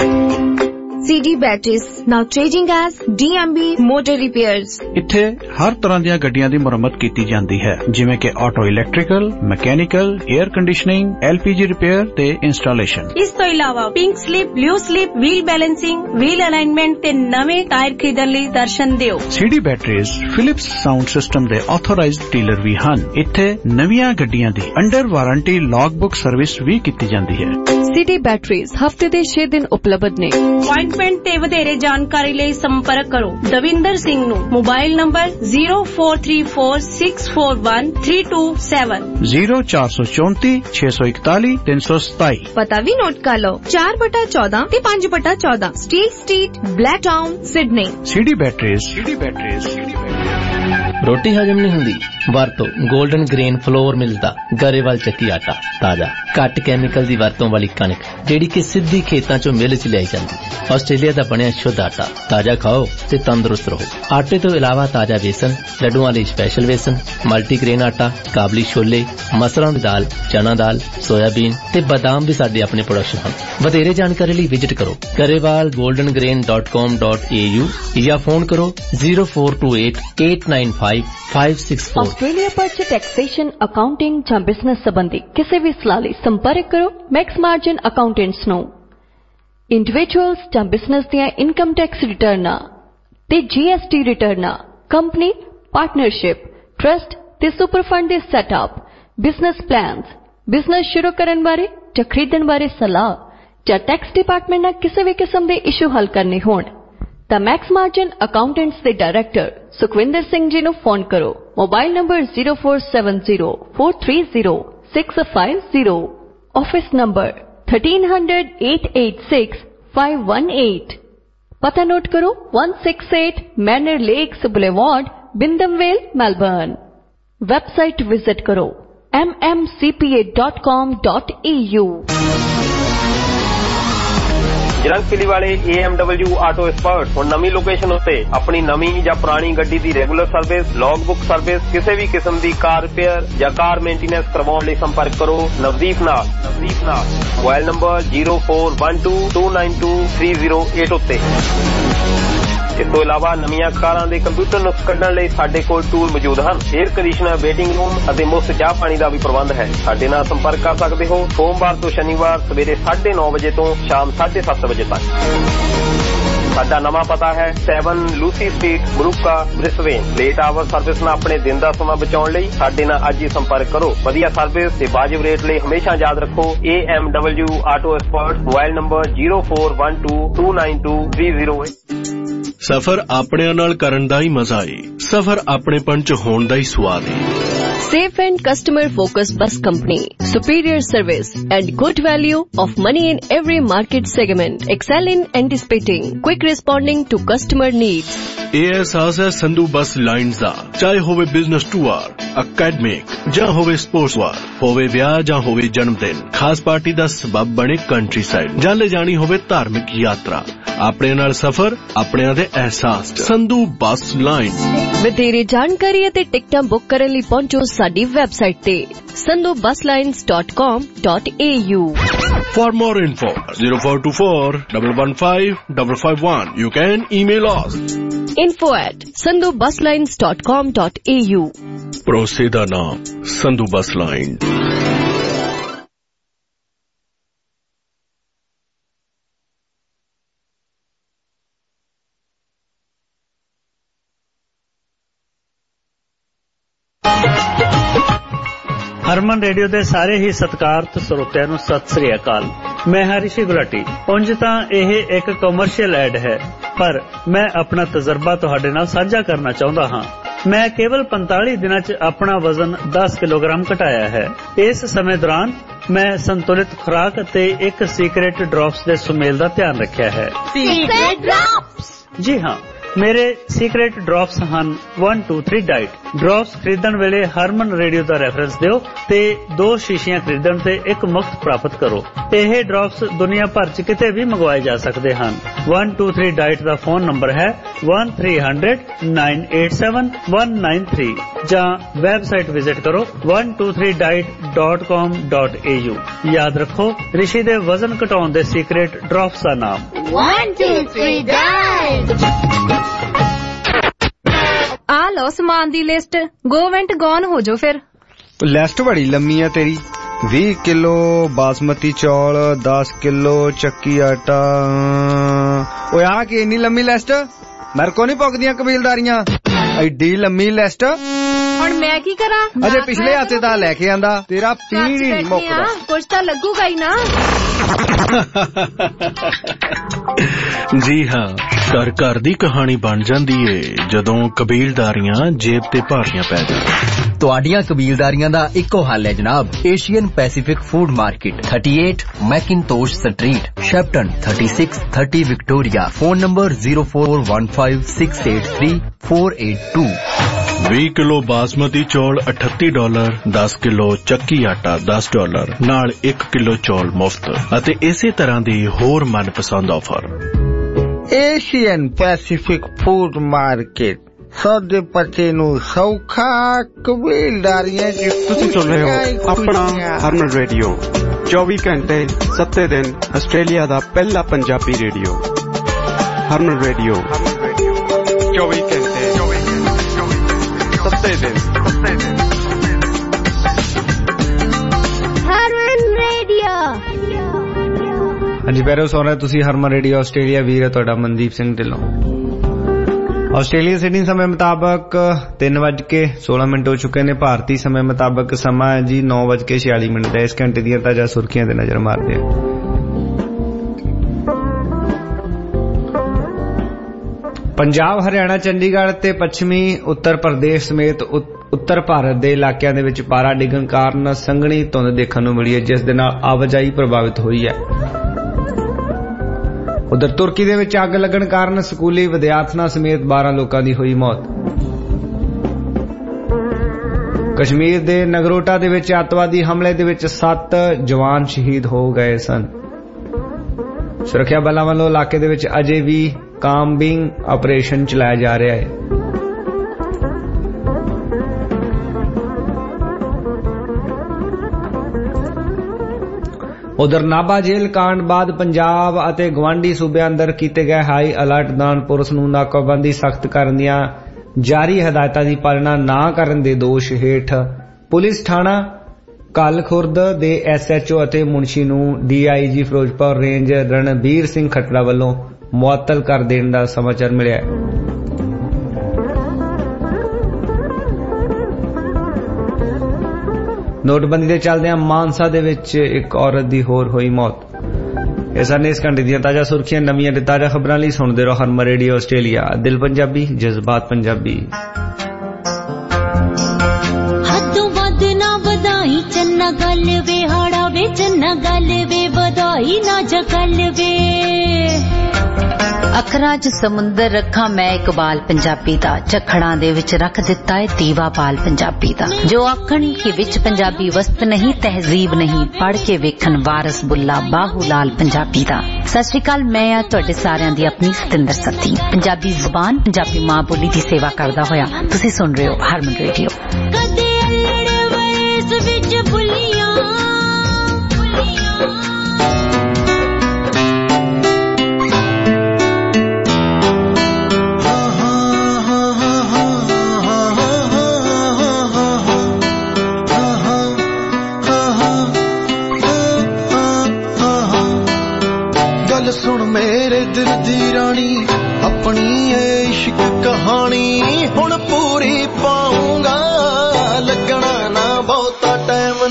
B: C D Batteries now trading as D M B Motor Repairs।
O: ਇੱਥੇ ਹਰ ਤਰ੍ਹਾਂ ਦੀਆਂ ਗੱਡੀਆਂ ਦੀ ਮੁਰੰਮਤ ਕੀਤੀ ਜਾਂਦੀ ਹੈ, ਜਿਵੇਂ ਕਿ auto electrical, mechanical, air conditioning, L P G repair ਤੇ ਇੰਸਟਾਲੇਸ਼ਨ।
P: ਇਸ ਤੋਂ ਇਲਾਵਾ pink slip, blue slip, wheel balancing, wheel alignment ਤੇ ਨਵੇਂ ਟਾਇਰ ਖਰੀਦਣ ਲਈ ਦਰਸ਼ਨ ਦਿਓ। C D Batteries Philips sound system ਦੇ ਆਥੋਰਾਈਜ਼ਡ ਡੀਲਰ ਵੀ ਹਨ। ਇੱਥੇ ਨਵੀਆਂ ਗੱਡੀਆਂ ਦੀ under warranty log book service ਵੀ ਕੀਤੀ ਜਾਂਦੀ ਹੈ।
C: C D Batteries ਹਫਤੇ ਦੇ ਛੇ ਦਿਨ ਉਪਲਬਧ ਨੇ।
P: ਅਪਾਇੰਟਮੈਂਟ ਤੇ ਵਧੇਰੇ ਜਾਣਕਾਰੀ ਲਈ ਸੰਪਰਕ ਕਰੋ ਦਵਿੰਦਰ ਸਿੰਘ ਨੂੰ। Mobile number zero four three four six four one three two seven
O: zero four four four six one four three seven seven।
B: ਪਤਾ ਵੀ ਨੋਟ ਕਰ ਲਓ ਚਾਰ ਬਟਾ ਚੌਦਾਂ ਤੇ ਪੰਜ ਬਟਾ ਚੌਦਾਂ Steel Street, Blacktown, Sydney.
O: C D Batteries। C D Batteries।
Q: ਰੋਟੀ ਹਜਮ ਨਹੀਂ ਹੁੰਦੀ? ਵਰਤੋ ਗੋਲਡਨ ਗ੍ਰੇਨ ਫਲੋਰ ਮਿਲਦਾ ਗਰੇਵਾਲ ਚੱਕੀ ਆਟਾ। ਤਾਜ਼ਾ ਘੱਟ ਕੈਮੀਕਲ ਦੀ ਵਰਤੋਂ ਵਾਲੀ ਕਣਕ ਜਿਹੜੀ ਕਿ ਸਿੱਧੀ ਖੇਤਾਂ ਚੋਂ ਮਿਲ ਚ ਲਿਆਈ ਜਾਂਦੀ। ਆਸਟ੍ਰੇਲੀਆ ਦਾ ਬਣਿਆ ਸ਼ੁੱਧ ਆਟਾ। ਤਾਜ਼ਾ ਖਾਓ ਤੇ ਤੰਦਰੁਸਤ ਰਹੋ। ਆਟੇ ਤੋਂ ਇਲਾਵਾ ਤਾਜ਼ਾ ਵੇਸਣ, ਲੱਡੂਆਂ ਲਈ ਸਪੈਸ਼ਲ ਵੇਸਣ, ਮਲਟੀਗ੍ਰੇਨ ਆਟਾ, ਕਾਬਲੀ ਛੋਲੇ, ਮਸਰਾਂ ਦੀ ਦਾਲ, ਚਨਾ ਦਾਲ, ਸੋਇਆਬੀਨ ਤੇ ਬਦਾਮ ਵੀ ਸਾਡੇ ਆਪਣੇ ਪ੍ਰੋਡਕਸ਼ਨ ਹਨ। ਵਧੇਰੇ ਜਾਣਕਾਰੀ ਲਈ ਵਿਜ਼ਿਟ ਕਰੋ Grewal golden grain dot com dot A U ਜਾਂ ਫੋਨ ਕਰੋ zero four two eight eight nine five five six four।
C: Australia ਵਿੱਚ ਟੈਕਸੇਸ਼ਨ, ਅਕਾਊਂਟਿੰਗ ਜਾਂ ਬਿਜ਼ਨਸ ਸੰਬੰਧੀ ਕਿਸੇ ਵੀ ਸਲਾਹ ਲਈ ਸੰਪਰਕ ਕਰੋ ਮੈਕਸ ਮਾਰਜਨ ਅਕਾਊਂਟੈਂਟਸ ਨੂੰ। ਇੰਡੀਵਿਜੂਅਲਸ ਜਾਂ ਬਿਜ਼ਨਸ ਦੀਆਂ ਇਨਕਮ ਟੈਕਸ ਰਿਟਰਨਾਂ ਤੇ ਜੀ ਐਸ ਟੀ ਰਿਟਰਨਾਂ, ਕੰਪਨੀ, ਪਾਰਟਨਰਸ਼ਿਪ, ਟਰਸਟ ਤੇ ਸੁਪਰ ਫੰਡ ਦੇ ਸੈਟਅਪ, ਬਿਜ਼ਨਸ ਪਲਾਨਸ, ਬਿਜ਼ਨਸ ਸ਼ੁਰੂ ਕਰਨ ਬਾਰੇ ਜਾਂ ਖਰੀਦਣ ਬਾਰੇ ਸਲਾਹ ਜਾਂ ਟੈਕਸ ਡਿਪਾਰਟਮੈਂਟ ਨਾਲ ਕਿਸੇ ਵੀ ਕਿਸਮ ਦੇ ਇਸ਼ੂ ਹੱਲ ਕਰਨੇ ਹੋਣ ਤਾਂ ਮੈਕਸ ਮਾਰਜਨ ਅਕਾਊਂਟੈਂਟਸ ਦੇ ਡਾਇਰੈਕਟਰ ਸੁਖਵਿੰਦਰ ਸਿੰਘ ਜੀ ਨੂੰ ਫੋਨ ਕਰੋ। Mobile number zero four seven zero four three zero six five zero। Office number thirteen hundred eight eight six five one eight। ਪਤਾ ਨੋਟ ਕਰੋ one six eight Manor Lakes Boulevard, Wyndham Vale, Melbourne. Website visit ਕਰੋ m m c p a dot com dot e u।
R: ਜਰੰਗਪਿਲੀ ਵਾਲੇ A M W auto expert ਹੁਣ ਨਵੀਂ location ਉੱਤੇ ਆਪਣੀ ਨਵੀਂ ਜਾਂ ਪੁਰਾਣੀ ਗੱਡੀ ਦੀ regular service, log book service, ਕਿਸੇ ਵੀ ਕਿਸਮ ਦੀ ਕਾਰ ਰਿਪੇਅਰ ਜਾਂ ਕਾਰ ਮੇਨਟੇਨੈਂਸ ਕਰਵਾਉਣ ਲਈ ਸੰਪਰਕ ਕਰੋ ਨਵਦੀਪ ਨਾਲ। ਨਵਦੀਪ ਨਾਲ mobile number zero four one two two nine two three zero eight ਉੱਤੇ। ਇਸ ਤੋਂ ਇਲਾਵਾ ਨਵੀਆਂ ਕਾਰਾਂ ਦੇ ਕੰਪਿਊਟਰ ਨੁਕਸ ਕੱਢਣ ਲਈ ਸਾਡੇ ਕੋਲ ਟੂਲ ਮੌਜੂਦ ਹਨ। 에ਅਰ ਕੰਡੀਸ਼ਨਰ, ਵੇਟਿੰਗ ਰੂਮ ਅਤੇ ਮੁਫਤ ਚਾਹ ਪਾਣੀ ਦਾ ਵੀ ਪ੍ਰਬੰਧ ਹੈ। ਸਾਡੇ ਨਾਲ ਸੰਪਰਕ ਕਰ ਸਕਦੇ ਹੋ ਸੋਮਵਾਰ ਤੋਂ ਸ਼ਨੀਵਾਰ ਸਵੇਰੇ ਸਾਢੇ ਨੌ ਵਜੇ ਤੋਂ ਸ਼ਾਮ ਸਾਢੇ ਸੱਤ ਵਜੇ ਤੱਕ। ਸਾਡਾ ਨਵਾਂ ਪਤਾ ਹੈ seven ਲੂਸੀ ਸਟਰੀਟ, ਬਰੂਕਾ, ਬ੍ਰਿਸਬੇਨ। ਲੇਟ ਆਵਰ ਸਰਵਿਸ ਨਾਲ ਆਪਣੇ ਦਿਨ ਦਾ ਸਮਾਂ ਬਚਾਉਣ ਲਈ ਸਾਡੇ ਨਾਲ ਅੱਜ ਹੀ ਸੰਪਰਕ ਕਰੋ। ਵਧੀਆ ਸਰਵਿਸ ਤੇ ਵਾਜਿਬ ਰੇਟ ਲਈ ਹਮੇਸ਼ਾ ਯਾਦ ਰੱਖੋ A M W auto expert. Mobile number zero four one two two nine two three zero eight।
D: ਸਫ਼ਰ ਆਪਣਿਆਂ ਨਾਲ ਕਰਨ ਦਾ ਹੀ ਮਜ਼ਾ ਏ, ਸਫ਼ਰ ਆਪਣੇਪਣ ਚ ਹੋਣ ਦਾ ਹੀ ਸਵਾਦ ਏ।
C: Safe and customer focused bus company, superior service and good value of money in every market segment, excel in anticipating, quick responding to customer needs।
D: ਇਹ ਅਹਿਸਾਸ ਹੈ ਸੰਧੂ ਬੱਸ ਲਾਈਨਸ ਦਾ। ਚਾਹੇ ਹੋਵੇ ਬਿਜ਼ਨਸ ਟੂਰ, ਅਕੈਡਮਿਕ ਜਾਂ ਹੋਵੇ ਸਪੋਰਟਸ ਵਾਰ, ਹੋਵੇ ਵਿਆਹ ਜਾਂ ਹੋਵੇ ਜਨਮ ਦਿਨ, ਖਾਸ ਪਾਰਟੀ ਦਾ ਸਬਬ ਬਣੇ ਕੰਟਰੀ ਸਾਈਡ ਜਾਂ ਲੈ ਜਾਣੀ ਹੋਵੇ ਧਾਰਮਿਕ ਯਾਤਰਾ, ਆਪਣੇ ਨਾਲ ਸਫ਼ਰ ਆਪਣਿਆਂ ਦੇ ਅਹਿਸਾਸ ਚ ਸੰਧੂ ਬੱਸ ਲਾਈਨ।
C: ਵਧੇਰੇ ਜਾਣਕਾਰੀ ਅਤੇ ਟਿਕਟਾਂ ਬੁੱਕ ਕਰਨ ਲਈ ਪਹੁੰਚੋ ਸਾਡੀ ਵੈਬਸਾਈਟ ਤੇ sandhu bus lines dot com dot a u।
D: For more info zero four two four one one five five five one। You can email us
C: info at sandhu bus lines dot com dot a u।
D: ਭਰੋਸੇ ਦਾ ਨਾਮ Sandhu bus line.
A: Harman radio ਦੇ ਸਾਰੇ ਹੀ ਸਤਿਕਾਰਤ ਸਰੋਤਿਆਂ ਨੂੰ ਸਤਿ ਸ੍ਰੀ ਅਕਾਲ। ਮੈਂ ਹਾਂ ਰਿਸ਼ੀ ਗੁਲਾਟੀ। ਉਂਝ ਤਾਂ ਇਹ ਇੱਕ ਕਮਰਸ਼ੀਅਲ ਐਡ ਹੈ, ਪਰ ਮੈਂ ਆਪਣਾ ਤਜਰਬਾ ਤੁਹਾਡੇ ਨਾਲ ਸਾਂਝਾ ਕਰਨਾ ਚਾਹੁੰਦਾ ਹਾਂ। ਮੈਂ ਕੇਵਲ ਪੰਤਾਲੀ ਦਿਨਾਂ 'ਚ ਆਪਣਾ ਵਜ਼ਨ ਦਸ ਕਿਲੋਗ੍ਰਾਮ ਘਟਾਇਆ ਹੈ। ਇਸ ਸਮੇਂ ਦੌਰਾਨ ਮੈਂ ਸੰਤੁਲਿਤ ਖੁਰਾਕ ਅਤੇ ਇੱਕ ਸੀਕ੍ਰੇਟ ਡ੍ਰੌਪਸ ਦੇ ਸੁਮੇਲ ਦਾ ਧਿਆਨ ਰੱਖਿਆ ਹੈ।
B: Secret drops?
A: ਜੀ ਹਾਂ, ਮੇਰੇ ਸੀਕ੍ਰੇਟ ਡ੍ਰੌਪਸ ਹਨ one two three diet. Drops ਖਰੀਦਣ ਵੇਲੇ ਹਰਮਨ ਰੇਡੀਓ ਦਾ ਰੈਫਰੈਂਸ ਦਿਓ ਤੇ ਦੋ ਸ਼ੀਸ਼ੀਆਂ ਖਰੀਦਣ ਤੇ ਇੱਕ ਮੁਫਤ ਪ੍ਰਾਪਤ ਕਰੋ। ਇਹ ਡ੍ਰੌਪਸ ਦੁਨੀਆ ਭਰ 'ਚ ਕਿਤੇ ਵੀ ਮੰਗਵਾਏ ਜਾ ਸਕਦੇ ਹਨ। one two three ਡਾਈਟ ਦਾ ਫੋਨ ਨੰਬਰ ਹੈ one three hundred nine eight seven one nine three ਜਾਂ ਵੈਬਸਾਈਟ ਵਿਜ਼ਿਟ ਕਰੋ one two three diet dot com dot a u। ਯਾਦ ਰੱਖੋ, ਰਿਸ਼ੀ ਦੇ ਵਜ਼ਨ ਘਟਾਉਣ ਦੇ ਸੀਕ੍ਰੇਟ ਡ੍ਰੌਪਸ ਦਾ ਨਾਮ
B: one two three diet। ਆ ਲਓ ਸਮਾਨ ਦੀ ਲਿਸਟ, ਗੋ ਵੈਂਟ ਗੌਨ ਹੋ ਜਾਓ। ਫਿਰ
H: ਲਿਸਟ ਬੜੀ ਲੰਮੀ ਆ ਤੇਰੀ। ਵੀਹ ਕਿਲੋ ਬਾਸਮਤੀ ਚੌਲ, ਦਸ ਕਿਲੋ ਚੱਕੀ ਆਟਾ। ਓਏ ਆ ਕੀ ਇੰਨੀ ਲੰਮੀ ਲਿਸਟ? ਮੇਰੇ ਕੋ ਨਹੀਂ ਪੁੱਗਦੀਆਂ ਕਬੀਲਦਾਰੀਆਂ, ਐਡੀ ਲੰਮੀ ਲਿਸਟ।
B: ਹੁਣ ਮੈਂ ਕੀ ਕਰਾਂ?
H: ਅਜੇ ਪਿਛਲੇ ਹਫ਼ਤੇ ਤਾਂ ਲੈ ਕੇ ਆਂਦਾ, ਤੇਰਾ ਪੀੜ ਹੀ ਨਹੀਂ ਮੁੱਕਦਾ।
B: ਕੁਝ ਤਾਂ ਲੱਗੂਗਾ ਹੀ ਨਾ।
D: ਜੀ ਹਾਂ, ਘਰ ਘਰ ਦੀ ਕਹਾਣੀ ਬਣ ਜਾਂਦੀ ਏ ਜਦੋਂ ਕਬੀਲਦਾਰੀਆਂ ਜੇਬ ਤੇ ਭਾਰੀਆਂ ਪੈ ਜਾਣ।
S: ਤੁਹਾਡੀਆਂ ਕਬੀਲਦਾਰੀਆਂ ਦਾ ਇੱਕੋ ਹੱਲ ਹੈ ਜਨਾਬ, Asian Pacific food market thirty-eight McIntosh Street, Shepparton thirty-six thirty Victoria. Phone number zero four one five six eight three four eight two।
D: ਵੀਹ ਕਿਲੋ ਬਾਸਮਤੀ ਚੌਲ ਅਠੱਤੀ ਡਾਲਰ, ਦਸ ਕਿਲੋ ਚੱਕੀ ਆਟਾ ਦਸ ਡਾਲਰ ਨਾਲ ਇੱਕ ਕਿਲੋ ਚੌਲ ਮੁਫਤ ਅਤੇ ਇਸੇ ਤਰ੍ਹਾਂ ਦੀ ਹੋਰ ਮਨਪਸੰਦ offer.
I: Asian Pacific food market, ਸੌਦੇ ਪਰਚੇ ਨੂੰ ਸੌਖਾ, ਕਬੀਲਦਾਰੀਆਂ ਦੀ।
E: ਤੁਸੀਂ ਸੁਣ ਰਹੇ ਹੋ ਆਪਣਾ ਹਰਮਨ ਰੇਡੀਓ, ਚੌਵੀ ਘੰਟੇ ਸੱਤੇ ਦਿਨ ਆਸਟ੍ਰੇਲੀਆ ਦਾ ਪਹਿਲਾ ਪੰਜਾਬੀ ਰੇਡੀਓ। ਹਰਮਨ ਰੇਡੀਓ ਚੌਵੀ ਘੰਟੇ ਸੱਤੇ ਦਿਨ।
B: ਹਰਮਨ ਰੇਡੀਓ।
H: ਹਾਂਜੀ ਪੈਰੋ ਸੁਣ ਰਹੇ ਤੁਸੀਂ ਹਰਮਨ ਰੇਡੀਓ ਆਸਟ੍ਰੇਲੀਆ। ਵੀਰ ਹੈ ਤੁਹਾਡਾ ਮਨਦੀਪ ਸਿੰਘ ਢਿੱਲੋਂ। ਆਸਟ੍ਰੇਲੀਆ ਸਿਡਨੀ ਸਮੇਂ ਮੁਤਾਬਕ ਤਿੰਨ ਵੱਜ ਕੇ ਸੋਲਾਂ ਮਿੰਟ ਹੋ ਚੁੱਕੇ ਨੇ। ਭਾਰਤੀ ਸਮੇਂ ਮੁਤਾਬਕ ਸਮਾਂ ਹੈ ਜੀ ਨੌ ਵੱਜ ਕੇ ਛਿਆਲੀ ਮਿੰਟ ਦਾ। ਇਸ ਘੰਟੇ ਦੀਆਂ ਤਾਜ਼ਾ ਸੁਰਖੀਆਂ ਤੇ ਨਜ਼ਰ ਮਾਰਦੇ ਹਾਂ। ਪੰਜਾਬ, ਹਰਿਆਣਾ, ਚੰਡੀਗੜ੍ਹ ਤੇ ਪੱਛਮੀ ਉੱਤਰ ਪ੍ਰਦੇਸ਼ ਸਮੇਤ ਉੱਤਰ ਭਾਰਤ ਦੇ ਇਲਾਕਿਆਂ ਦੇ ਵਿੱਚ ਪਾਰਾ ਡਿੱਗਣ ਕਾਰਨ ਸੰਘਣੀ ਧੁੰਦ ਦੇਖਣ ਨੂੰ ਮਿਲੀ ਹੈ, ਜਿਸ ਦੇ ਨਾਲ ਆਵਾਜਾਈ ਪ੍ਰਭਾਵਿਤ ਹੋਈ ਹੈ। ਉਧਰ ਤੁਰਕੀ ਦੇ ਵਿੱਚ ਅੱਗ ਲੱਗਣ ਕਾਰਨ ਸਕੂਲੀ ਵਿਦਿਆਰਥਣਾਂ ਸਮੇਤ ਬਾਰਾਂ ਲੋਕਾਂ ਦੀ ਹੋਈ ਮੌਤ। ਕਸ਼ਮੀਰ ਦੇ ਨਗਰੋਟਾ ਦੇ ਵਿੱਚ ਅੱਤਵਾਦੀ ਹਮਲੇ ਦੇ ਵਿੱਚ ਸੱਤ ਜਵਾਨ ਸ਼ਹੀਦ ਹੋ ਗਏ ਸਨ। ਸੁਰੱਖਿਆ ਬਲਾਂ ਵੱਲੋਂ ਇਲਾਕੇ ਦੇ ਵਿੱਚ ਅਜੇ ਵੀ ਕਾਮਬਿੰਗ ਆਪਰੇਸ਼ਨ ਚਲਾਇਆ ਜਾ ਰਿਹਾ ਹੈ। ਉਧਰ ਨਾਭਾ ਜੇਲ੍ਹ ਕਾਂਡ ਬਾਅਦ ਪੰਜਾਬ ਅਤੇ ਗਵਾਂਢੀ ਸੂਬਿਆਂ ਅੰਦਰ ਕੀਤੇ ਗਏ ਹਾਈ ਅਲਰਟ ਦੌਰਾਨ ਪੁਲਿਸ ਨੂੰ ਨਾਕਾਬੰਦੀ ਸਖਤ ਕਰਨ ਦੀਆਂ ਜਾਰੀ ਹਦਾਇਤਾਂ ਦੀ ਪਾਲਣਾ ਨਾ ਕਰਨ ਦੇ ਦੋਸ਼ ਹੇਠ ਪੁਲਿਸ ਥਾਣਾ ਕੱਲ ਖੁਰਦ ਦੇ ਐਸ ਐਚ ਓ ਅਤੇ ਮੁਨਸ਼ੀ ਨੂੰ D I G Ferozepur range Ranbir Singh Khattra ਵੱਲੋਂ ਮੁਅੱਤਲ ਕਰ ਦੇਣ ਦਾ ਸਮਾਚਾਰ ਮਿਲਿਆ। ਨੋਟਬੰਦੀ ਦੇ ਚੱਲਦਿਆਂ ਮਾਨਸਾ ਦੇ ਵਿੱਚ ਇੱਕ ਔਰਤ ਦੀ ਹੋਰ ਹੋਈ ਮੌਤ। ਇਹ ਸਨ ਇਸ ਘੰਟੇ ਦੀਆਂ ਤਾਜ਼ਾ ਸੁਰਖੀਆਂ। ਨਵੀਆਂ ਤੇ ਤਾਜ਼ਾ ਖਬਰਾਂ ਲਈ ਸੁਣਦੇ ਰਹੋ ਹਰਮਨ ਰੇਡੀਓ ਆਸਟ੍ਰੇਲੀਆ। ਦਿਲ ਪੰਜਾਬੀ, ਜਜ਼ਬਾਤ ਪੰਜਾਬੀ।
T: ਹੱਦੋਂ ਵੱਧ ਨਾ ਵਧਾਈ ਚੰਨਾ ਗੱਲ ਵੇ, ਹਾੜਾ ਵੇ ਚੰਨਾ ਗੱਲ ਵੇ, ਵਧਾਈ ਨਾ ਜਗਲ ਵੇ।
U: ਅੱਖਰਾਂ 'ਚ ਸਮੁੰਦਰ ਰੱਖਾਂ ਮੈਂ ਇਕਬਾਲ ਪੰਜਾਬੀ ਦਾ, ਝਖੜਾਂ ਦੇ ਵਿੱਚ ਰੱਖ ਦਿੱਤਾ ਏ ਦੀਵਾ ਪਾਲ ਪੰਜਾਬੀ ਦਾ। ਜੋ ਆਖਣ ਕਿ ਵਿੱਚ ਪੰਜਾਬੀ ਵਸਤ ਨਹੀਂ, ਤਹਿਜ਼ੀਬ ਨਹੀਂ, ਪੜ੍ਹ ਕੇ ਵੇਖਣ ਵਾਰਸ ਬੁੱਲਾ ਬਾਹੂ ਲਾਲ ਪੰਜਾਬੀ ਦਾ। ਸਤਿ ਸ਼੍ਰੀ ਅਕਾਲ, ਮੈਂ ਆ ਤੁਹਾਡੇ ਸਾਰਿਆਂ ਦੀ ਆਪਣੀ ਸਤਿੰਦਰ ਸੱਤੀ। ਪੰਜਾਬੀ ਜ਼ੁਬਾਨ, ਪੰਜਾਬੀ ਮਾਂ ਬੋਲੀ ਦੀ ਸੇਵਾ ਕਰਦਾ ਹੋਇਆ ਤੁਸੀਂ ਸੁਣ ਰਹੇ ਹੋ ਹਰਮਨ ਰੇਡੀਓ।
T: ਕਦੇ ਅਲੜੇ ਵੈਸ ਵਿੱਚ ਬੁੱਲੀਆਂ
F: सुन मेरे दिल दी रानी, अपनी इश्क कहानी हुण पूरी पाऊंगा, लगना ना बहुता टाइम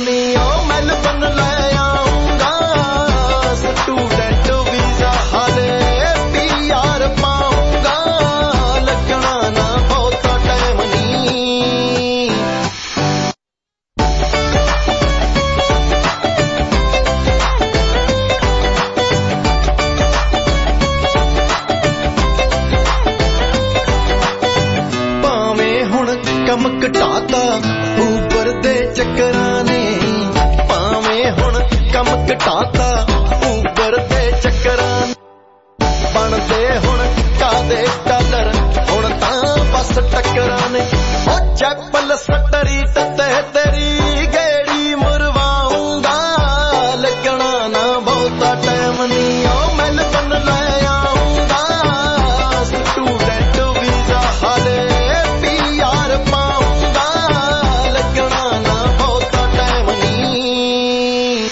G: ਕੰਮ ਘਟਾਤਾ ਊਬਰ ਦੇ ਚੱਕਰਾਂ ਨੇ ਭਾਵੇਂ ਹੁਣ ਕੰਮ ਘਟਾਤਾ ਊਬਰ ਦੇ ਚੱਕਰਾਂ ਬਣਦੇ ਹੁਣ ਕਾਦੇ ਡਾਲਰ ਹੁਣ ਤਾਂ ਬਸ ਟੱਕਰਾਂ ਨੇ ਉਹ ਚੱਪਲ ਸੱਟਰੀ ਤੇ ਤੇਰੀ ਗੇੜੀ ਮੁਰਵਾਉਂਗਾ ਲੱਗਣਾ ਨਾ ਬਹੁਤਾ ਟਾਈਮ ਨਹੀਂ ਉਹ ਮੈਲ ਬਨ ਲੈ ਆਉਂਗਾ ਸਟੂਡੈਂਟ ਵੀਜ਼ਾ ਹਾਲੇ ਪੀਆਰ ਪਾਉਂਗਾ ਲੱਗਣਾ ਨਾ ਬਹੁਤਾ ਟਾਈਮ ਨਹੀਂ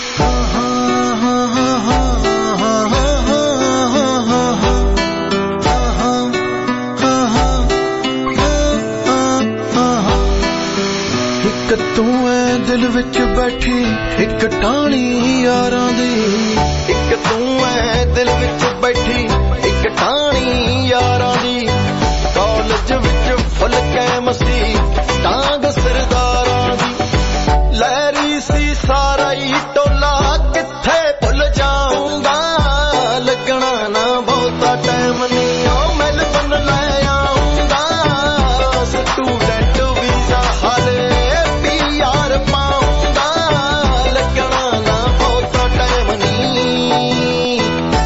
G: ਇੱਕ ਤੂੰ ਐ ਦਿਲ ਵਿੱਚ ਬੈਠੀ ਇੱਕ ਟਾਹਣੀ ਯਾਰਾਂ ਦੀ ਇੱਕ ਤੂੰ ਐ ਦਿਲ ਵਿੱਚ ਬੈਠੀ ਇੱਕ ਟਾਹਣੀ ਯਾਰਾਂ ਦੀ ਕਾਲਜ ਵਿੱਚ ਫੁੱਲ ਕੈਮਸੀ ਟਾਂਗ ਸਰਦਾਰਾਂ ਦੀ ਲਹਿਰੀ ਸੀ ਸਾਰਾ ਹੀ ਟੋਲਾ ਕਿੱਥੇ ਭੁੱਲ ਜਾਊਂਗਾ ਲੱਗਣਾ ਨਾ ਬਹੁਤਾ ਟਾਈਮ ਨਹੀਂ ਉਹ ਮੈਲ ਬਨ ਲੈ ਆਉਂਗਾ ਸਟੂਡੈਂਟ ਵੀਜ਼ਾ ਹਾਲੇ ਪੀਆਰ ਪਾਉਂਗਾ ਲੱਗਣਾ ਨਾ ਬਹੁਤਾ ਟਾਈਮ ਨਹੀਂ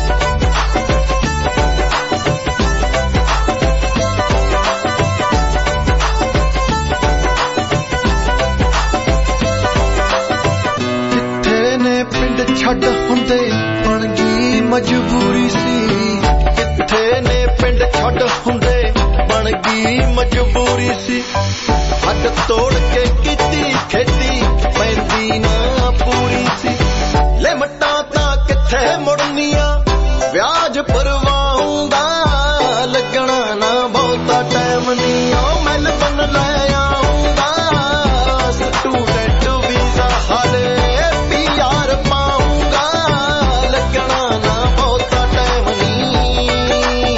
G: ਕਿੱਥੇ ਨੇ ਪਿੰਡ ਛੱਡ ਹੁੰਦੇ ਬਣ ਗਈ ਮਜਬੂਰੀ ਸੀ ਕਿੱਥੇ ਨੇ ਪਿੰਡ ਛੱਡ ਹੁੰਦੇ ਬਣ ਗਈ ਮਜਬੂਰੀ ਸੀ ਹੱਡ ਤੋੜ ਕੇ ਕੀਤੀ ਖੇਤੀ ਪੈਂਦੀ ਨਾ ਪੂਰੀ ਸੀ ਲਿਮਟਾਂ ਤਾਂ ਕਿੱਥੇ ਮੁੜਨੀਆਂ ਵਿਆਜ ਭਰਵਾਉਂਗਾ ਲੱਗਣਾ ਨਾ ਬਹੁਤਾ ਟਾਈਮ ਨਹੀਂ ਉਹ ਮੈਲ ਬਨ ਲੈ ਆਉਂਗਾ ਸਟੂਡੈਂਟ ਵੀਜ਼ਾ ਹਾਲੇ ਪੀਆਰ ਪਾਉਂਗਾ ਲੱਗਣਾ ਨਾ ਬਹੁਤਾ ਟਾਈਮ ਨਹੀਂ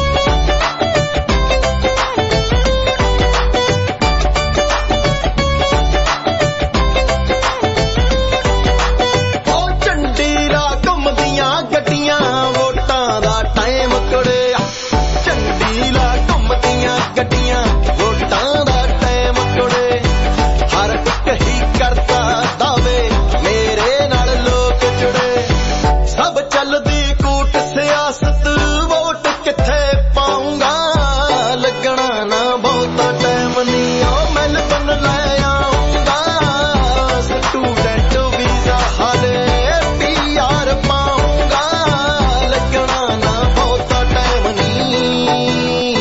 G: ਉਹ ਚੰਡੀਲਾ ਘੁੰਮਦੀਆਂ ਗੱਡੀਆਂ ਵੋਟਾਂ ਦਾ ਟਾਈਮ ਕੁੜਿਆ ਚੰਡੀਲਾ ਘੁੰਮਦੀਆਂ ਗੱਡੀਆਂ ਵੋਟਾਂ ਦਾ ਟਾਈਮ ਕੁੜੇ ਹਰ ਇੱਕ ਹੀ ਕਰਦਾ ਦਾਵੇ ਮੇਰੇ ਨਾਲ ਲੋਕ ਜੁੜੇ ਸਭ ਚੱਲਦੀ ਕੂਟ ਸਿਆਸਤ ਵੋਟ ਕਿੱਥੇ ਪਾਉਂਗਾ ਲੱਗਣਾ ਨਾ ਬਹੁਤਾ ਟਾਈਮ ਨਹੀਂ ਉਹ ਮੈਲ ਬਨ ਲੈ ਆਉਂਗਾ ਸਟੂਡੈਂਟ ਵੀਜ਼ਾ ਹਾਲੇ ਪੀਆਰ ਪਾਉਂਗਾ ਲੱਗਣਾ ਨਾ ਬਹੁਤਾ ਟਾਈਮ ਨਹੀਂ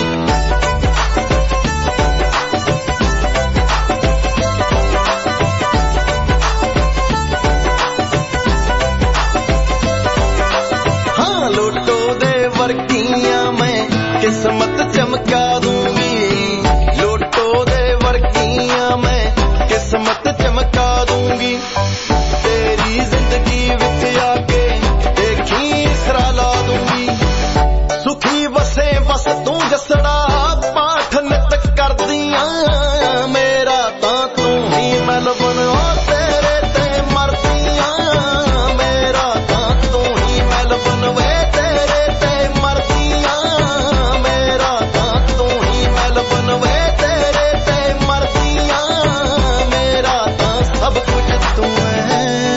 G: ਹਾਂ ਲੋਟੋ ਦੇ ਵਰਗੀਆਂ ਮੈਂ ਕਿਸਮਤ ਚਮਕਾ ਦੂੰਗੀ ਲੋਟੋ ਦੇ ਵਰਗੀਆਂ ਮੈਂ ਕਿਸਮਤ ਚਮਕਾ ਦੂੰਗੀ ਤੇਰੀ ਜ਼ਿੰਦਗੀ ਵਿੱਚ ਆ ਕੇ ਦੇਖੀ ਸਰਾ ਲਾ ਦੂੰਗੀ ਸੁਖੀ ਵਸੇ ਬਸ ਤੂੰ ਜਸੜਾ ਪਾਠ ਨਿਤ ਕਰਦੀਆਂ ਮੇਰਾ ਤਾਂ ਤੂੰ ਹੀ ਮੈਲ ਬਣੋ ਤੇਰੇ ਤੇ ਮਰਦੀਆਂ ਮੇਰਾ ਤਾਂ ਤੂੰ ਹੀ ਮੈਲ ਬਣਵੇ ਤੇਰੇ ਤੇ ਮਰਦੀਆਂ ਮੇਰਾ ਤਾਂ ਤੂੰ ਹੀ ਮੈਲ ਬਣਵੇ ਤੇਰੇ ਤੇ ਮਰਦੀਆਂ ਮੇਰਾ ਤਾਂ ਸਭ ਕੁਝ ਤੂੰ ਹੈ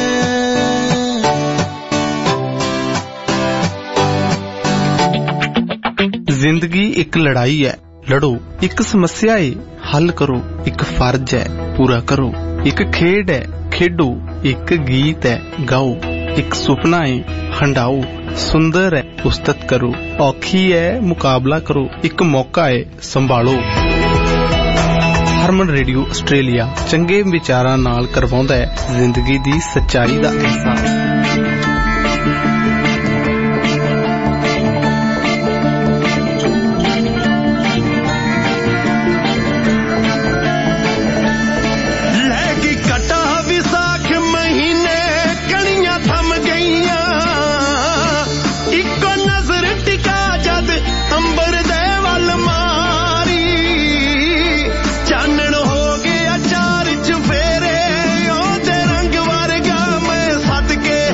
V: ਜ਼ਿੰਦਗੀ ਇੱਕ ਲੜਾਈ ਹੈ ਲੜੋ ਇੱਕ ਸਮੱਸਿਆ ਹੈ ਹੱਲ ਕਰੋ ਇੱਕ ਫਰਜ਼ ਹੈ ਪੂਰਾ ਕਰੋ ਇੱਕ ਖੇਡ ਹੈ ਖੇਡੋ ਇੱਕ ਗੀਤ ਹੈ ਗਾਓ ਇੱਕ ਸੁਪਨਾ ਹੈ ਹੰਡਾਓ ਸੁੰਦਰ ਹੈ ਉਸਤਤ ਕਰੋ ਔਖੀ ਹੈ ਮੁਕਾਬਲਾ ਕਰੋ ਇੱਕ ਮੌਕਾ ਹੈ ਸੰਭਾਲੋ ਹਰਮਨ ਰੇਡੀਓ ਆਸਟ੍ਰੇਲੀਆ ਚੰਗੇ ਵਿਚਾਰਾਂ ਨਾਲ ਕਰਵਾਉਂਦਾ ਹੈ ਜ਼ਿੰਦਗੀ ਦੀ ਸੱਚਾਈ ਦਾ ਅਹਿਸਾਸ
G: ਚਾਨਣ ਹੋ ਗਿਆ ਚਾਰ ਚੁਫੇਰੇ ਉਹਦੇ ਰੰਗ ਵਰਗਾ ਮੈਂ ਸਦਕੇ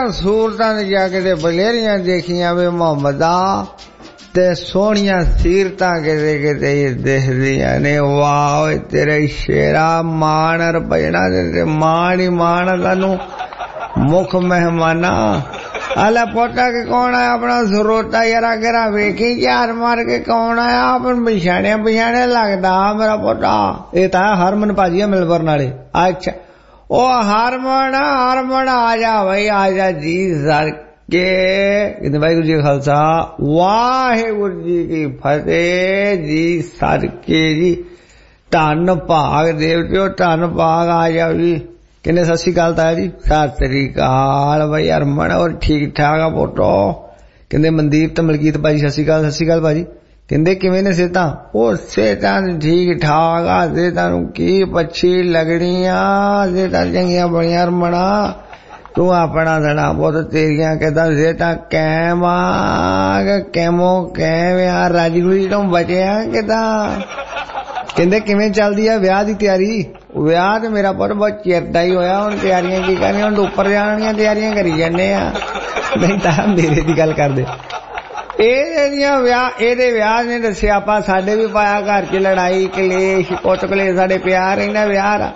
I: ਸੂਰਤਾਂ ਨੇ ਜਾ ਕੇ ਬਲੇਰੀਆਂ ਦੇਖੀਆਂ ਵੇ ਮੁਹੰਮਦਾ ਤੇ ਸੋਹਣੀਆਂ ਸੀਰਤਾਂ ਕਿਤੇ ਕਿਤੇ ਦਿਖਦੀਆਂ ਨੇ। ਵਾਹ ਤੇਰੇ ਸ਼ੇਰਾ ਮਾਣ ਰੁਪਈਆ ਤੇ ਮਾਣ ਹੀ ਮਾਣ ਤੈਨੂੰ ਮੁੱਖ ਮਹਿਮਾਨਾ। ਆਲਾ ਪੋਟਾ ਕੇ ਕੌਣ ਆਇਆ ਆਪਣਾ ਸਰੋਤਾ ਯਾਰਾ ਕਿਹੜਾ ਵੇਖੀ ਚਾਰ ਮਾਰ ਕੇ ਕੌਣ ਆਇਆ ਆਪਣ ਪਛਾਣਿਆ ਪਛਾਣਿਆ ਲੱਗਦਾ ਮੇਰਾ ਪੋਟਾ। ਇਹ ਤਾਂ ਹਰਮਨ ਭਾਜੀ ਆ ਮਿਲਬਰਨ ਵਾਲੇ। ਅੱਛਾ ਉਹ ਹਰਮਨ ਹਰਮਨ ਆ ਜਾ ਬਈ ਆ ਜਾ ਜੀ ਸਰ ਕੇ। ਕਹਿੰਦੇ ਵਾਹਿਗੁਰੂ ਜੀ ਖਾਲਸਾ ਵਾਹਿਗੁਰੂ ਜੀ ਕੀ ਫਤਿਹ ਜੀ ਸਦਕੇ ਜੀ। ਧੰਨ ਭਾਗ ਦੇਵਤਿਓ ਧੰਨ ਭਾਗ ਆ ਜਾਓ ਜੀ। ਕਹਿੰਦੇ ਸਤਿ ਸ਼੍ਰੀ ਅਕਾਲ ਤਾਇਆ ਜੀ। ਸਤਿ ਸ੍ਰੀ ਅਕਾਲ ਬਈ ਹਰਮਨ ਹੋਰ ਠੀਕ ਠਾਕ ਆ ਪੋਟੋ। ਕਹਿੰਦੇ ਮਨਦੀਪ ਤੇ ਮਲਕੀਤ ਭਾਜੀ ਸਤਿ ਸ਼੍ਰੀ ਅਕਾਲ। ਸਤਿ ਸ਼੍ਰੀ ਅਕਾਲ ਭਾਜੀ। ਕਹਿੰਦੇ ਕਿਵੇਂ ਨੇ ਸਿਹਤਾਂ? ਉਹ ਸਿਹਤਾਂ ਠੀਕ ਠਾਕ ਆ। ਸਿਹਤਾਂ ਨੂੰ ਕੀ ਪੱਛੀ ਲੱਗਣੀਆਂ ਸਿਹਤਾਂ ਚੰਗੀਆਂ ਬਣੀਆਂ ਹਰਮਣਾ। ਤੂੰ ਆਪਣਾ ਸੁਣਾ ਪੁੱਤ ਤੇਰੀਆਂ ਕਿੱਦਾਂ ਸਿਹਤਾਂ ਕੈਮ ਆ ਕੈਮੋ ਕੈਮ ਆ ਰਾਜਗੁਰੀ ਤੋਂ ਬਚਿਆ ਕਿੱਦਾਂ? ਕਹਿੰਦੇ ਕਿਵੇਂ ਚੱਲਦੀ ਆ ਵਿਆਹ ਦੀ ਤਿਆਰੀ? ਵਿਆਹ ਤੇ ਮੇਰਾ ਪੁੱਤ ਬਹੁਤ ਚਿਰ ਦਾ ਹੀ ਹੋਇਆ। ਹੁਣ ਤਿਆਰੀਆਂ ਕੀ ਕਰਨੀਆਂ ਹੁਣ ਉੱਪਰ ਜਾਣੀਆਂ ਤਿਆਰੀਆਂ ਕਰੀ ਜਾਂਦੇ ਆ। ਨਹੀਂ ਤਾਂ ਮੇਰੇ ਦੀ ਗੱਲ ਕਰਦੇ ਇਹਦੇ ਦੀਆਂ ਵਿਆਹ ਇਹਦੇ ਵਿਆਹ ਨੇ ਦੱਸਿਆ ਆਪਾਂ ਸਾਡੇ ਵੀ ਪਾਇਆ ਘਰ ਚ ਲੜਾਈ ਕਲੇਸ਼ ਕੁੱਟ ਕਲੇਸ਼ ਸਾਡੇ ਪਿਆਰ ਰਹਿੰਦਾ ਵਿਆਹ ਦਾ।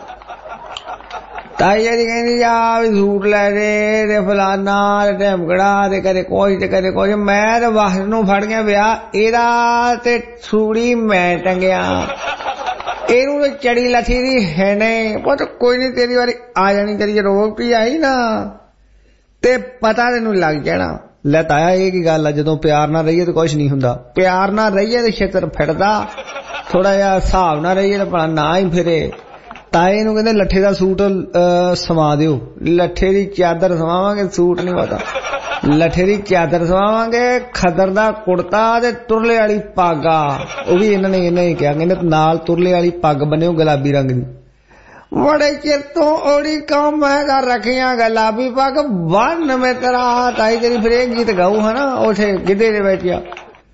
I: ਤਾਈ ਜੀ ਕਹਿੰਦੀ ਜਾ ਵੀ ਸੂਟ ਲੈ ਦੇ ਤੇ ਫਲਾਨਾ ਤੇ ਢਮਕੜਾ ਤੇ ਕਦੇ ਕੁਝ ਤੇ ਕਦੇ ਕੁਝ। ਮੈਂ ਤੇ ਵਾਹਰ ਨੂੰ ਫੜ ਗਿਆ ਵਿਆਹ ਇਹਦਾ ਤੇ ਸੂੜੀ ਮੈਂ ਟੰਗਿਆ ਇਹਨੂੰ ਤੇ ਚੜੀ ਲੱਥੀ ਦੀ ਹੈ ਨਹੀਂ ਪੁੱਤ ਕੋਈ ਨਹੀਂ ਤੇਰੀ ਵਾਰੀ ਆ ਜਾਣੀ। ਤੇਰੀ ਰੋਗ ਵੀ ਆਈ ਨਾ ਤੇ ਪਤਾ ਤੈਨੂੰ ਲੱਗ ਜਾਣਾ। ਲੈ ਤਾਇਆ ਇਹ ਕੀ ਗੱਲ ਆ ਜਦੋਂ ਪਿਆਰ ਨਾਲ ਰਹੀਏ ਤਾਂ ਕੁਛ ਨਹੀਂ ਹੁੰਦਾ। ਪਿਆਰ ਨਾਲ ਰਹੀਏ ਤੇ ਛਿੱਤਰ ਫਿਰਦਾ ਥੋੜਾ ਜਿਹਾ ਹਿਸਾਬ ਨਾਲ ਰਹੀਏ ਤਾਂ ਭਲਾ ਨਾ ਹੀ ਫਿਰੇ। ਤਾਏ ਨੂੰ ਕਹਿੰਦੇ ਲੱਠੇ ਦਾ ਸੂਟ ਸਵਾ ਦਿਓ। ਲੱਠੇ ਦੀ ਚਾਦਰ ਸਵਾਵਾਂਗੇ ਸੂਟ ਨਹੀਂ ਪਤਾ। ਲੱਠੇ ਦੀ ਚਾਦਰ ਸਵਾਵਾਂਗੇ ਖੱਦਰ ਦਾ ਕੁੜਤਾ ਤੇ ਤੁਰਲੇ ਵਾਲੀ ਪੱਗ ਆ ਉਹ ਵੀ ਇਹਨਾਂ ਨੇ ਇਹਨਾਂ ਹੀ ਕਿਹਾ ਕਹਿੰਦੇ ਨਾਲ ਤੁਰਲੇ ਵਾਲੀ ਪੱਗ ਬੰਨਿਓ ਗੁਲਾਬੀ ਰੰਗ ਦੀ। ਬੜੇ ਚਿਰ ਤੋਂ ਉਹਦੀ ਕੰਮ ਮੈਂ ਕਰ ਰੱਖੀਆਂ ਗੁਲਾਬੀ ਪੱਗ ਬੰਨ ਮੈਂ ਤੇਰਾ ਤਾਈ ਤੇਰੀ ਫਿਰ ਇਹ ਗੀਤ ਗਾਊ ਹਨਾ ਉਥੇ ਗਿੱਧੇ ਦੇ ਵਿੱਚ ਆ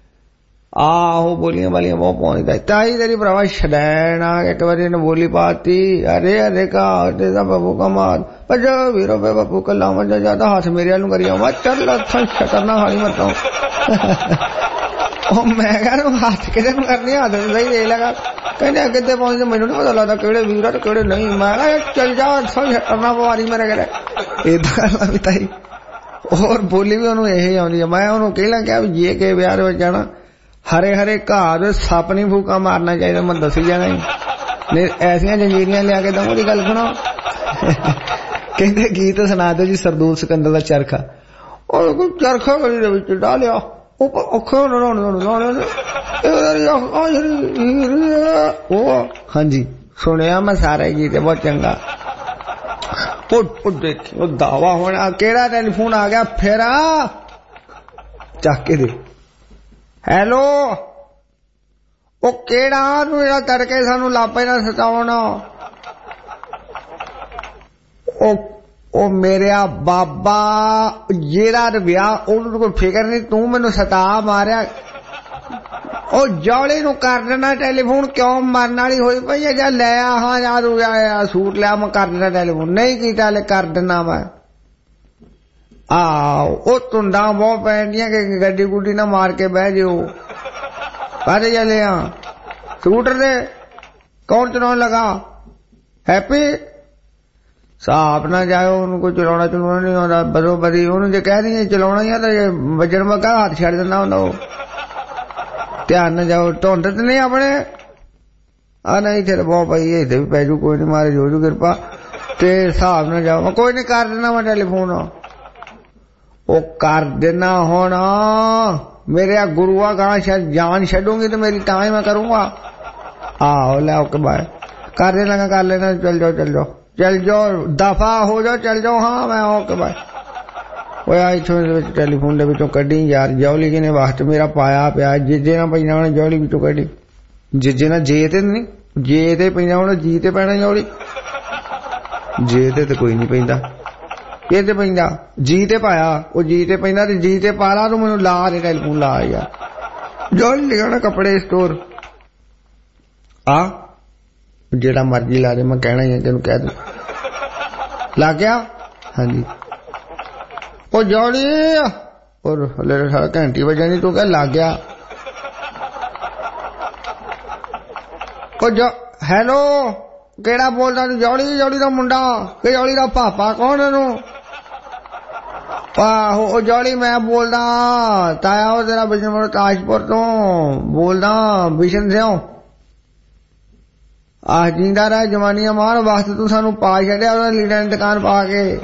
I: ਆਹੋ ਬੋਲੀਆਂ ਵਾਲੀਆਂ ਬਹੁਤ ਪਾਉਂਦਾ ਤਾਈ ਤੇਰੀ ਭਰਾਵਾ ਛਡੈਣ ਆ ਇੱਕ ਵਾਰੀ ਇਹਨੇ ਬੋਲੀ ਪਾਤੀ ਅਰੇ ਅਰੇ ਕਾ ਤੇਰਾ ਬਾਬੂ ਕਾ ਮਾਰ ਭਜੋ ਵੀਰੋ ਬੇ ਬਾਪੂ ਕੱਲਾ ਮਜਾ ਜਿਆਦਾ ਹੱਥ ਮੇਰੇ ਨੂੰ ਕਰੀ ਆਵਾ ਚੱਲ ਲੱਥਾਂ ਛਟਰਨਾ ਹਾਲੀ ਮਰਤਾ ਉਹ ਮੈਂ ਕਹਿੰਦਾ ਹੱਥ ਕਿਹਦੇ ਨੂੰ ਕਰਨੀ ਹੱਥ ਸਹੀ ਦੇ ਲਗਾ ਕਹਿੰਦੇ ਕਿੱਥੇ ਪਹੁੰਚਦੇ ਮੈਨੂੰ ਨਹੀਂ ਪਤਾ ਲੱਗਦਾ ਕਿਹੜੇ ਵੀਰ ਆ ਤੇ ਕਿਹੜੇ ਨਹੀਂ। ਮੈਂ ਕਿਹਾ ਚੱਲ ਜਾ ਛਟਰਨਾ ਪਵਾਰੀ ਮੇਰੇ ਕਹਿੰਦੇ ਏਦਾਂ ਕਰਨਾ ਵੀ ਤਾਈ ਹੋਰ ਬੋਲੀ ਵੀ ਉਹਨੂੰ ਇਹ ਆਉਂਦੀ ਆ। ਮੈਂ ਉਹਨੂੰ ਕਹਿਲਾਂ ਕਿਹਾ ਵੀ ਜੇ ਕੇ ਵਿਆਹ ਦੇ ਵਿੱਚ ਜਾਣਾ ਹਰੇ ਹਰੇ ਘਾਹ ਦੇ ਸੱਪ ਨਹੀਂ ਫੂਕਾ ਮਾਰਨਾ ਚਾਹੀਦਾ ਮੈਂ ਦੱਸੀ ਜਾਣਾ ਹੀ ਨਹੀਂ ਐਸੀਆਂ ਜੰਜੀਰੀਆਂ ਲਿਆ ਕੇ ਦਊਂ। ਉਹਦੀ ਗੱਲ ਸੁਣੋ ਕਹਿੰਦੇ ਗੀਤ ਸੁਣਾ ਦਿਓ ਜੀ ਸਰਦੂਲ ਸਿਕੰਦਰ ਦਾ ਚਰਖਾ। ਉਹ ਕੋਈ ਚਰਖਾ ਗਲੀ ਦੇ ਵਿੱਚ ਡਾਲਿਆ ਉਹ ਔਖੇ ਉਹ ਹਾਂਜੀ ਸੁਣਿਆ ਮੈਂ ਸਾਰਾ ਗੀਤ ਬਹੁਤ ਚੰਗਾ। ਉਹ ਦੇਖੀ ਉਹ ਦਾਵਾ ਹੋਣਾ ਕਿਹੜਾ ਟੈਲੀਫੋਨ ਆ ਗਿਆ ਫਿਰ ਚੱਕ ਕੇ ਦੇ ਹੈਲੋ ਉਹ ਕਿਹੜਾ ਨੂੰ ਜਿਹੜਾ ਤੜਕੇ ਸਾਨੂੰ ਲਾਪੇ ਨਾਲ ਸਤਾਉਣਾ। ਉਹ ਉਹ ਮੇਰਿਆ ਬਾਬਾ ਜਿਹੜਾ ਵਿਆਹ ਉਹਨੂੰ ਕੋਈ ਫਿਕਰ ਨਹੀਂ ਤੂੰ ਮੈਨੂੰ ਸਤਾ ਮਾਰਿਆ। ਉਹ ਜੌਲੀ ਨੂੰ ਕਰ ਦੇਣਾ ਟੈਲੀਫੋਨ ਕਿਉਂ ਮਰਨ ਵਾਲੀ ਹੋਈ ਪਈ ਹੈ ਜਾਂ ਲੈ ਆ ਹਾਂ ਯਾਰ ਆ ਸੂਟ ਲਿਆ ਮੈਂ ਕਰ ਦੇਣਾ ਟੈਲੀਫੋਨ ਨਹੀਂ ਕੀਤਾ ਲੈ ਕਰ ਦੇਣਾ ਮੈਂ। ਆਹ ਉਹ ਧੁੰਦਾਂ ਬਹੁਤ ਪੈਂਦੀਆਂ ਕਿ ਗੱਡੀ ਗੁੱਡੀ ਨਾ ਮਾਰ ਕੇ ਬਹਿ ਜਿਓ ਕਾਹਦੇ ਚੱਲੇ ਆ ਸਕੂਟਰ ਦੇ ਕੌਣ ਚਲਾਉਣ ਲੱਗਾ ਹੈਪੀ ਸਾਹਬ ਨਾ ਜਾਓ ਉਹਨੂੰ ਕੋਈ ਚਲਾਉਣਾ ਚਲਾਉਣਾ ਨਹੀਂ ਆਉਂਦਾ ਬਦੋ ਬਦੀ ਉਹਨੂੰ ਜੇ ਕਹਿ ਦਈਏ ਚਲਾਉਣਾ ਹੀ ਆ ਤਾਂ ਵੱਜਣ ਮੱਕਾ ਹੱਥ ਛੱਡ ਦਿੰਦਾ ਹੁੰਦਾ ਉਹ। ਧਿਆਨ ਨਾਲ ਜਾਓ ਧੁੰਦ ਤੇ ਨਹੀਂ ਆਪਣੇ ਆ ਨਹੀਂ ਤੇਰੇ ਬਹੁਤ ਪਈ ਇਹਦੇ ਵੀ ਪੈ ਜੂ ਕੋਈ ਨਹੀਂ ਮਾਰੇ ਜੋ ਜੂ ਕਿਰਪਾ ਤੇ ਹਿਸਾਬ ਨਾਲ ਜਾਓ ਕੋਈ ਨਹੀਂ ਕਰ ਦੇਣਾ ਮੈਂ ਟੈਲੀਫੋਨ ਉਹ ਕਰ ਦੇਣਾ ਹੁਣ ਮੇਰੇ ਆ ਗੁਰੂਆ ਗਾਂ ਜਾਨ ਛੱਡੂਗੀ ਤੇ ਮੇਰੀ ਤਾਂ ਹੀ ਮੈਂ ਕਰੂੰਗਾ। ਆਹੋ ਲੈ ਓਕੇ ਬਾਏ ਕਰ ਦੇ ਲਗਾ ਕਰ ਲੈਣਾ ਚੱਲ ਜਾਓ ਚੱਲ ਜਾਓ ਚੱਲ ਜਾਓ ਦਫਾ ਹੋ ਜਾਓ ਚੱਲ ਜਾਓ ਹਾਂ ਮੈਂ ਓਕੇ ਬਾਏ। ਉਹ ਆ ਇੱਥੋਂ ਦੇ ਵਿੱਚ ਟੈਲੀਫੋਨ ਦੇ ਵਿੱਚੋਂ ਕੱਢੀ ਯਾਰ ਜੌਲੀ ਕਿਨੇ ਵਾਸਤੇ ਮੇਰਾ ਪਾਇਆ ਪਿਆ ਜੀਜੇ ਨਾਲ ਪੈਣਾ ਉਹਨੇ ਜੌਲੀ ਵਿੱਚੋਂ ਕੱਢੀ ਜੀਜੇ ਨਾਲ ਜੇ ਤੇ ਨਹੀਂ ਜੇ ਤੇ ਪੈਣਾ ਉਹਨੇ ਜੀ ਤੇ ਪੈਣਾ ਜੌਲੀ ਜੇ ਤੇ ਤੇ ਕੋਈ ਨਹੀਂ ਪੈਂਦਾ ਇਹ ਤੇ ਪੈਂਦਾ ਜੀ ਤੇ ਪਾਇਆ ਉਹ ਜੀ ਤੇ ਪੈਂਦਾ ਤੇ ਜੀ ਤੇ ਪਾ ਲਾ ਤੂੰ ਮੈਨੂੰ ਲਾ ਦੇ ਟੈਲੀਫੋਨ ਲਾ ਯਾਰ ਜੌਲੀ ਲਿਖਾਉਣਾ ਕੱਪੜੇ ਸਟੋਰ ਆ ਜਿਹੜਾ ਮਰਜੀ ਲਾ ਦੇ ਮੈਂ ਕਹਿਣਾ ਹੀ ਤੈਨੂੰ ਕਹਿ ਦੂੰ ਲੱਗ ਗਿਆ ਹਾਂਜੀ ਉਹ ਜੌਲੀ ਔਰ ਹਲੇ ਸਾਰਾ ਘੰਟੀ ਵਜਣੀ ਤੂੰ ਕਹਿ ਲੱਗ ਗਿਆ ਉਹ ਜੋ ਹੈਲੋ ਕਿਹੜਾ ਬੋਲਦਾ ਤੂੰ ਜੌਲੀ ਜੌਲੀ ਦਾ ਮੁੰਡਾ ਕਿ ਜੌਲੀ ਦਾ ਪਾਪਾ ਕੌਣ ਇਹਨੂੰ ਆਹੋ ਉਹ ਜੌਲੀ ਮੈਂ ਬੋਲਦਾ ਤਾਇਆ ਉਹ ਤੇਰਾ ਬਿਜਨਪੁਰ ਤਾਜਪੁਰ ਤੋਂ ਬੋਲਦਾ ਬਿਸ਼ਨ ਸਿਓ ਆਹ ਜਿੰਦਾ ਰਹਿ ਜਵਾਨੀਆਂ ਮਾਰ ਵਾਸਤੇ ਤੂੰ ਸਾਨੂੰ ਪਾ ਛੱਡਿਆ ਉਹਨਾਂ ਲੀਡਰਾਂ ਦੀ ਦੁਕਾਨ ਪਾ ਕੇ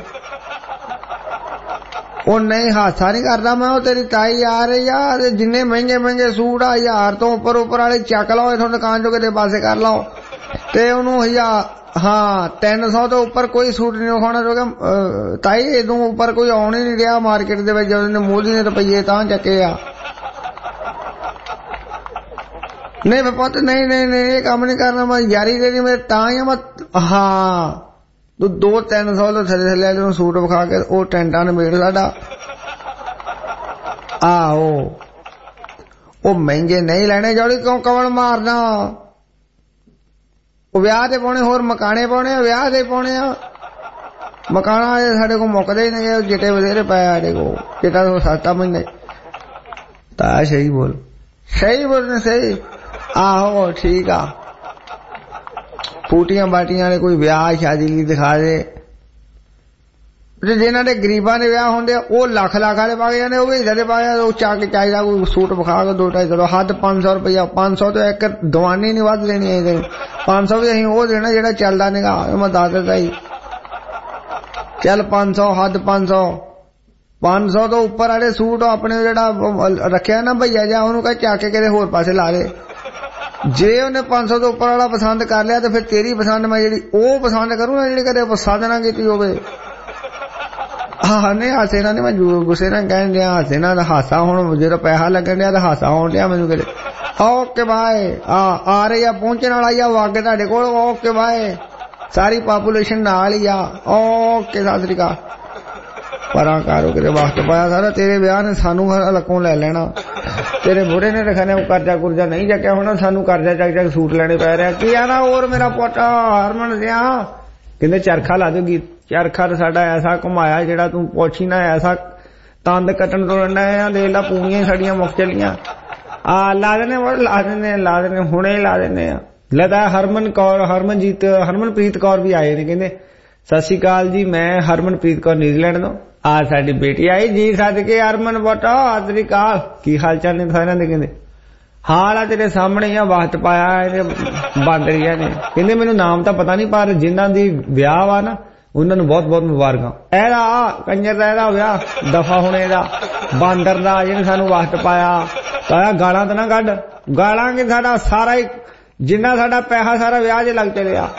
I: ਉਹ ਨਹੀਂ ਹਾਸਾ ਨਹੀਂ ਕਰਦਾ ਮੈਂ ਉਹ ਤੇਰੀ ਤਾਈ ਆ ਰਹੀ ਆ ਤੇ ਜਿੰਨੇ ਮਹਿੰਗੇ ਮਹਿੰਗੇ ਸੂਟ ਆ ਹਜ਼ਾਰ ਤੋਂ ਉੱਪਰ ਉੱਪਰ ਵਾਲੇ ਚੱਕ ਲਓ ਇਥੋਂ ਦੁਕਾਨ ਚੋਂ ਕਿਤੇ ਪਾਸੇ ਕਰ ਲਓ ਤੇ ਉਹਨੂੰ ਹਜ਼ਾਰ ਹਾਂ ਤਿੰਨ ਸੌ ਤੋਂ ਉੱਪਰ ਕੋਈ ਸੂਟ ਨਹੀਂ ਵਿਖਾਉਣਾ ਕਿਉਂਕਿ ਤਾਈ ਇਹਦੋਂ ਉੱਪਰ ਕੋਈ ਆਉਣ ਹੀ ਨਹੀਂ ਰਿਹਾ ਮਾਰਕੀਟ ਦੇ ਵਿੱਚ ਜਦੋਂ ਮੋਦੀ ਨੇ ਰੁਪਈਏ ਤਾਂ ਚੱਕੇ ਆ ਨਹੀਂ ਪੁੱਤ ਨਹੀਂ ਨਹੀਂ ਨਹੀਂ ਇਹ ਕੰਮ ਨਹੀਂ ਕਰਨਾ ਮੈਂ ਯਾਰੀ ਦੇਣੀ ਮੇਰੇ ਤਾਂ ਹੀ ਮੈਂ ਹਾਂ ਤੂੰ ਦੋ ਤਿੰਨ ਸੌ ਤੋਂ ਥੱਲੇ ਥੱਲੇ ਵਾਲੇ ਨੂੰ ਸੂਟ ਵਿਖਾ ਕੇ ਉਹ ਟੈਂਟਾਂ ਨੇ ਮੇੜ ਸਾਡਾ ਆਹੋ ਉਹ ਮਹਿੰਗੇ ਨਹੀਂ ਲੈਣੇ ਜੌਲੀ ਕਿਉਂ ਕਵਲ ਮਾਰਨਾ ਉਹ ਵਿਆਹ ਤੇ ਪਾਉਣੇ ਹੋਰ ਮਕਾਨੇ ਪਾਉਣੇ ਆ ਵਿਆਹ ਦੇ ਪਾਉਣੇ ਆ ਮਕਾਨਾ ਸਾਡੇ ਕੋਲ ਮੁੱਕਦੇ ਹੀ ਨਹੀਂ ਜਿੱਟੇ ਵਧੇਰੇ ਪਏ ਸਾਡੇ ਕੋਲ ਜਿੱਟਾ ਤੋਂ ਸਸਤਾ ਮਹੀਨੇ ਤਾਂ ਸਹੀ ਬੋਲ ਸਹੀ ਬੋਲਣਾ ਸਹੀ ਆਹੋ ਠੀਕ ਆ ਫੂਟੀਆਂ ਬਾਟੀਆਂ ਨੇ ਕੋਈ ਵਿਆਹ ਸ਼ਾਦੀ ਲਈ ਦਿਖਾ ਦੇ ਜਿਨ੍ਹਾਂ ਦੇ ਗਰੀਬਾਂ ਦੇ ਵਿਆਹ ਹੁੰਦੇ ਆ ਉਹ ਲੱਖ ਲੱਖ ਵਾਲੇ ਪਾ ਕੇ ਜਾਂਦੇ ਉਹ ਵੀ ਜਿਹੜੇ ਪਾ ਉਹ ਚੱਕ ਕੇ ਚਾਹੀਦਾ ਕੋਈ ਸੂਟ ਵਿਖਾ ਕੇ ਦੋ ਢਾਈ ਕਰੋ ਹੱਦ ਪੰਜ ਸੌ ਰੁਪਇਆ ਪੰਜ ਸੌ ਤੋਂ ਇੱਕ ਦਵਾਨੀ ਨਹੀਂ ਵੱਧ ਲੈਣੀ ਹੈ ਪੰਜ ਸੌ ਵੀ ਅਸੀਂ ਉਹ ਦੇਣਾ ਜਿਹੜਾ ਚੱਲਦਾ ਨਿਗਾ ਮੈਂ ਦੱਸ ਦਿੱਤਾ ਹੀ ਚੱਲ ਪੰਜ ਸੌ ਹੱਦ ਪੰਜ ਸੌ ਪੰਜ ਸੌ ਤੋਂ ਉੱਪਰ ਵਾਲੇ ਸੂਟ ਆਪਣੇ ਜਿਹੜਾ ਰੱਖਿਆ ਨਾ ਭਈਆ ਜਾ ਉਹਨੂੰ ਕਹੇ ਚੱਕ ਕੇ ਕਿਤੇ ਹੋਰ ਪਾਸੇ ਲਾ ਦੇ ਜੇ ਉਹਨੇ ਪੰਜ ਸੌ ਤੋਂ ਉੱਪਰ ਵਾਲਾ ਪਸੰਦ ਕਰ ਲਿਆ ਤੇ ਫਿਰ ਤੇਰੀ ਪਸੰਦ ਮੈਂ ਜਿਹੜੀ ਉਹ ਪਸੰਦ ਕਰੂੰ ਨਾ ਜਿਹੜੀ ਕਦੇ ਪਸੰਦ ਨਾ ਕੀਤੀ ਹੋਵੇ ਹਾਂ ਨਹੀਂ ਹਾਸੇ ਨਾਲ ਨਹੀਂ ਮੈਂ ਗੁੱਸੇ ਨਾਲ ਕਹਿਣ ਡਿਆ ਹਾਸੇ ਨਾਲ ਹਾਸਾ ਹੁਣ ਜਦੋਂ ਪੈਸਾ ਲੱਗਣ ਡਿਆ ਤਾਂ ਹਾਸਾ ਆਉਣ ਡਿਆ ਮੈਨੂੰ ਕਿਤੇ ਓਕੇ ਬਾਏ ਆ ਆ ਰਹੀ ਆ ਪਹੁੰਚਣ ਵਾਲਾ ਹੀ ਆ ਵਾਗੇ ਤੁਹਾਡੇ ਕੋਲ ਓਕੇ ਬਾਏ ਸਾਰੀ ਪਾਪੂਲੇਸ਼ਨ ਨਾਲ ਹੀ ਆ ਓਕੇ ਸਤਿ ਸ੍ਰੀ ਅਕਾਲ ਪਰਾਂ ਕਾਰੋ ਕਿਤੇ ਵਾਸਤੇ ਪਾਇਆ ਸਾਰਾ ਤੇਰੇ ਵਿਆਹ ਨੇ ਸਾਨੂੰ ਹਲਕੋਂ ਲੈ ਲੈਣਾ ਤੇਰੇ ਬੁੜੇ ਨੇ ਰਖਾਨੇ ਉਹ ਕਰਜ਼ਾ ਕੁਰਜ਼ਾ ਨਹੀਂ ਚੱਕਿਆ ਹੋਣਾ ਸਾਨੂੰ ਕਰਜ਼ਾ ਚੱਕ ਚੱਕ ਸੂਟ ਲੈਣੇ ਪੈ ਰਿਹਾ ਕੀ ਆ ਨਾ ਹੋਰ ਮੇਰਾ ਪੁੱਤ ਹਰਮਨ ਦਿਆ ਕਹਿੰਦੇ ਚਰਖਾ ਲਾ ਦਿਓ ਗੀਤ ਚਰਖਾ ਤਾਂ ਸਾਡਾ ਐਸਾ ਘੁਮਾਇਆ ਜਿਹੜਾ ਤੂੰ ਪੁੱਛੀ ਨਾ ਐਸਾ ਤੰਦ ਕੱਟਣ ਤੋੜਨ ਆ ਦੇਖ ਲਾ ਪੂਣੀਆਂ ਸਾਡੀਆਂ ਮੁੱਕ ਚਲੀਆਂ ਆ ਲਾ ਦੇਣੇ ਲਾ ਦੇਣੇ ਲਾ ਦੇਣੇ ਹੁਣੇ ਲਾ ਦੇਣੇ ਆ ਲਦਾ ਹਰਮਨ ਕੌਰ ਹਰਮਨਜੀਤ ਹਰਮਨਪ੍ਰੀਤ ਕੌਰ ਵੀ ਆਏ ਨੇ ਕਹਿੰਦੇ ਸਤਿ ਸ਼੍ਰੀ ਅਕਾਲ ਜੀ ਮੈਂ ਹਰਮਨਪ੍ਰੀਤ ਕੌਰ ਨਿਊਜ਼ੀਲੈਂਡ ਤੋਂ ਆ ਸਾਡੀ ਬੇਟੀ ਆਈ ਜੀ ਸੱਦ ਕੇ ਹਰਮਨ ਬੋਟਾ ਸਤਿ ਸ਼੍ਰੀ ਅਕਾਲ ਕੀ ਹਾਲ ਚਾਲ ਨੇ ਸਾਰਿਆਂ ਦੇ ਕਹਿੰਦੇ ਹਾਲ ਆ ਤੇਰੇ ਸਾਹਮਣੇ ਆ ਵਕਤ ਪਾਇਆ ਇਹਨੇ ਬਾਂਦਰੀਆਂ ਨੇ ਕਹਿੰਦੇ ਮੈਨੂੰ ਨਾਮ ਤਾਂ ਪਤਾ ਨਹੀਂ ਪਰ ਜਿਨ੍ਹਾਂ ਦੀ ਵਿਆਹ ਵਾ ਨਾ ਉਹਨਾਂ ਨੂੰ ਬਹੁਤ ਬਹੁਤ ਮੁਬਾਰਕਾਂ ਇਹਦਾ ਕੰਜਰ ਦਾ ਇਹਦਾ ਵਿਆਹ ਦਫਾ ਹੋਣੇ ਦਾ ਬਾਂਦਰ ਦਾ ਜਿਹਨੇ ਸਾਨੂੰ ਵਕਤ ਪਾਇਆ ਤਾਇਆ ਗਾਲਾਂ ਤਾਂ ਨਾ ਕੱਢ ਗਾਲਾਂ ਕਿ ਸਾਡਾ ਸਾਰਾ ਹੀ ਜਿੰਨਾ ਸਾਡਾ ਪੈਸਾ ਸਾਰਾ ਵਿਆਹ 'ਚ ਲੱਗ ਚਲਿਆ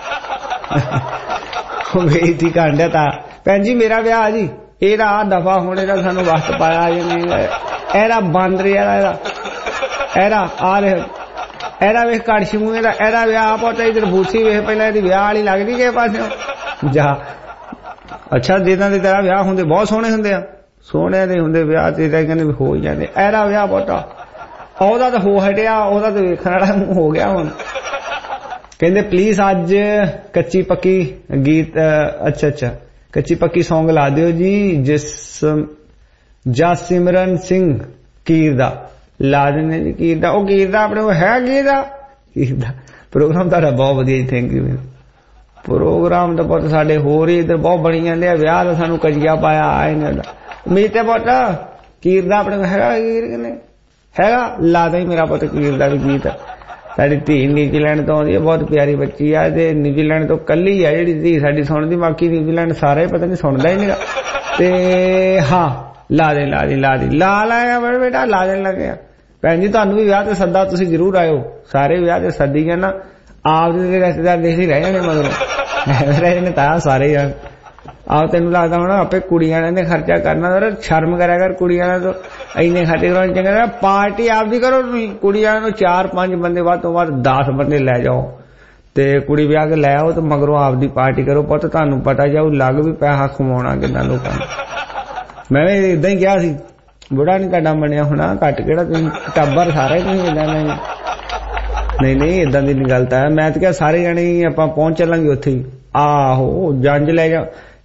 I: ਬੇਇੱਜ਼ਤੀ ਕਰਨ ਡਿਆ ਤਾਂ ਭੈਣ ਜੀ ਮੇਰਾ ਵਿਆਹ ਜੀ ਇਹਦਾ ਦਫਾ ਹੋਣੇ ਦਾ ਸਾਨੂੰ ਵਕਤ ਪਾਇਆ ਇਹਨੇ ਇਹਦਾ ਬਾਂਦਰ ਇਹਦਾ ਇਹਦਾ ਇਹਦਾ ਆ ਰਿਹਾ ਇਹਦਾ ਵੇਖ ਕੜਛੀ ਮੂੰਹ ਇਹਦਾ ਇਹਦਾ ਵਿਆਹ ਪੋਤਾ ਇਧਰ ਬੂਸੀ ਵੇਖ ਪਹਿਲਾਂ ਇਹਦੀ ਵਿਆਹ ਵਾਲੀ ਲੱਗਦੀ ਕਿਸੇ ਪਾਸਿਓਂ ਜਾ ਅੱਛਾ ਜਿੱਦਾਂ ਦੇ ਤੇਰਾ ਵਿਆਹ ਹੁੰਦੇ ਬਹੁਤ ਸੋਹਣੇ ਹੁੰਦੇ ਆ ਸੋਹਣਿਆਂ ਦੇ ਹੁੰਦੇ ਵਿਆਹ ਤੇ ਤਾਂ ਕਹਿੰਦੇ ਹੋ ਹੀ ਜਾਂਦੇ ਇਹਦਾ ਵਿਆਹ ਪੋਤਾ ਉਹਦਾ ਤਾਂ ਹੋ ਹਟਿਆ ਉਹਦਾ ਤਾਂ ਵੇਖਣ ਵਾਲਾ ਮੂੰਹ ਹੋ ਗਿਆ ਹੁਣ ਕਹਿੰਦੇ ਪਲੀਜ਼ ਅੱਜ ਕੱਚੀ ਪੱਕੀ ਗੀਤ ਅੱਛਾ ਅੱਛਾ ਕੱਚੀ ਪੱਕੀ ਸੌਂਗ ਲਾ ਦਿਓ ਜੀ ਜਿਸ ਜਸਸਿਮਰਨ ਸਿੰਘ ਕੀਰ ਦਾ ਲਾ ਦਿੰਦੇ ਜੀ ਕੀਰ ਦਾ ਉਹ ਕੀਰ ਦਾ ਆਪਣੇ ਕੋਲ ਹੈ ਕੀਰ ਦਾ ਕੀਰ ਦਾ ਪ੍ਰੋਗਰਾਮ ਤੁਹਾਡਾ ਬਹੁਤ ਵਧੀਆ ਜੀ ਥੈਂਕ ਯੂ ਪ੍ਰੋਗਰਾਮ ਤਾਂ ਬਹੁਤ ਸਾਡੇ ਹੋਰ ਹੀ ਇੱਧਰ ਬਹੁਤ ਬਣੀ ਜਾਂਦੇ ਆ ਵਿਆਹ ਦਾ ਸਾਨੂੰ ਕਜੀਆ ਪਾਇਆ ਆਏ ਨੇ ਮੀਤ ਤੇ ਪੁੱਤ ਕੀਰ ਦਾ ਆਪਣੇ ਕੋਲ ਹੈਗਾ ਕੀਰ ਕਿਨੇ ਹੈਗਾ ਲਾ ਦੇ ਮੇਰਾ ਪੁੱਤ ਕੀਰ ਦਾ ਵੀ ਗੀਤ ਸਾਡੀ ਧੀ ਨਿਊਜ਼ੀਲੈਂਡ ਤੋਂ ਆਉਂਦੀ ਹੈ ਬਹੁਤ ਪਿਆਰੀ ਬੱਚੀ ਆ ਤੇ ਨਿਊਜ਼ੀਲੈਂਡ ਤੋਂ ਕੱਲੀ ਆ ਜਿਹੜੀ ਧੀ ਸਾਡੀ ਸੁਣਦੀ ਬਾਕੀ ਨਿਊਜ਼ੀਲੈਂਡ ਸਾਰਾ ਹੀ ਪਤਾ ਨਹੀਂ ਸੁਣਦਾ ਹੀ ਨਹੀਂ ਤੇ ਹਾਂ ਲਾ ਦੇ ਲਾ ਦੇ ਲਾ ਦੇ ਲਾ ਲਾਇਆ ਬੜਾ ਬੇਟਾ ਲਾ ਦੇਣ ਲੱਗਿਆ ਭੈਣ ਜੀ ਤੁਹਾਨੂੰ ਵੀ ਵਿਆਹ ਤੇ ਸੱਦਾ ਤੁਸੀਂ ਜ਼ਰੂਰ ਆਇਓ ਸਾਰੇ ਵਿਆਹ ਤੇ ਸੱਦੀ ਗਏ ਨਾ ਆਪ ਦੇ ਰਿਸ਼ਤੇਦਾਰ ਦੇਸੀ ਰਹਿ ਜਾਣੇ ਮਗਰੋਂ ਰਹਿ ਜਾਣੇ ਤਾਂ ਸਾਰੇ ਯਾਰ ਆਹ ਤੈਨੂੰ ਲੱਗਦਾ ਹੋਣਾ ਆਪੇ ਕੁੜੀਆਂ ਨੇ ਖਰਚਾ ਕਰਨਾ ਸ਼ਰਮ ਕਰਿਆ ਕਰ ਕੁੜੀਆਂ ਤੋਂ ਇੰਨੇ ਖਰਚੇ ਕਰਾਉਣੇ ਚੰਗਾ ਪਾਰਟੀ ਆਪਦੀ ਕਰੋ ਤੁਸੀਂ ਕੁੜੀਆਂ ਨੂੰ ਚਾਰ ਪੰਜ ਬੰਦੇ ਵੱਧ ਤੋਂ ਵੱਧ ਦਸ ਬੰਦੇ ਲੈ ਜਾਓ ਤੇ ਕੁੜੀ ਵਿਆਹ ਕੇ ਲੈ ਆਓ ਤੇ ਮਗਰੋਂ ਆਪਦੀ ਪਾਰਟੀ ਕਰੋ ਪੁੱਤ ਤੁਹਾਨੂੰ ਪਤਾ ਜਾਊ ਲੱਗ ਵੀ ਪੈਸਾ ਕਮਾਉਣਾ ਕਿੰਨਾ ਲੋਕਾਂ ਨੂੰ ਮੈਂ ਵੀ ਏਦਾਂ ਹੀ ਕਿਹਾ ਸੀ ਬੁੜਾ ਨੀ ਤੁਹਾਡਾ ਬਣਿਆ ਹੋਣਾ ਘੱਟ ਕਿਹੜਾ ਤੁਸੀਂ ਟੱਬਰ ਸਾਰਾ ਹੀ ਤੁਸੀਂ ਏਦਾਂ ਨਹੀਂ ਨਹੀਂ ਨਹੀਂ ਏਦਾਂ ਦੀ ਗੱਲ ਤਾਂ ਮੈਂ ਤਾਂ ਕਿਹਾ ਸਾਰੇ ਜਾਣੇ ਆਪਾਂ ਪਹੁੰਚ ਚੱਲਾਂਗੇ ਉੱਥੇ ਹੀ ਆਹੋ ਜੰਜ ਲੈ ਜਾ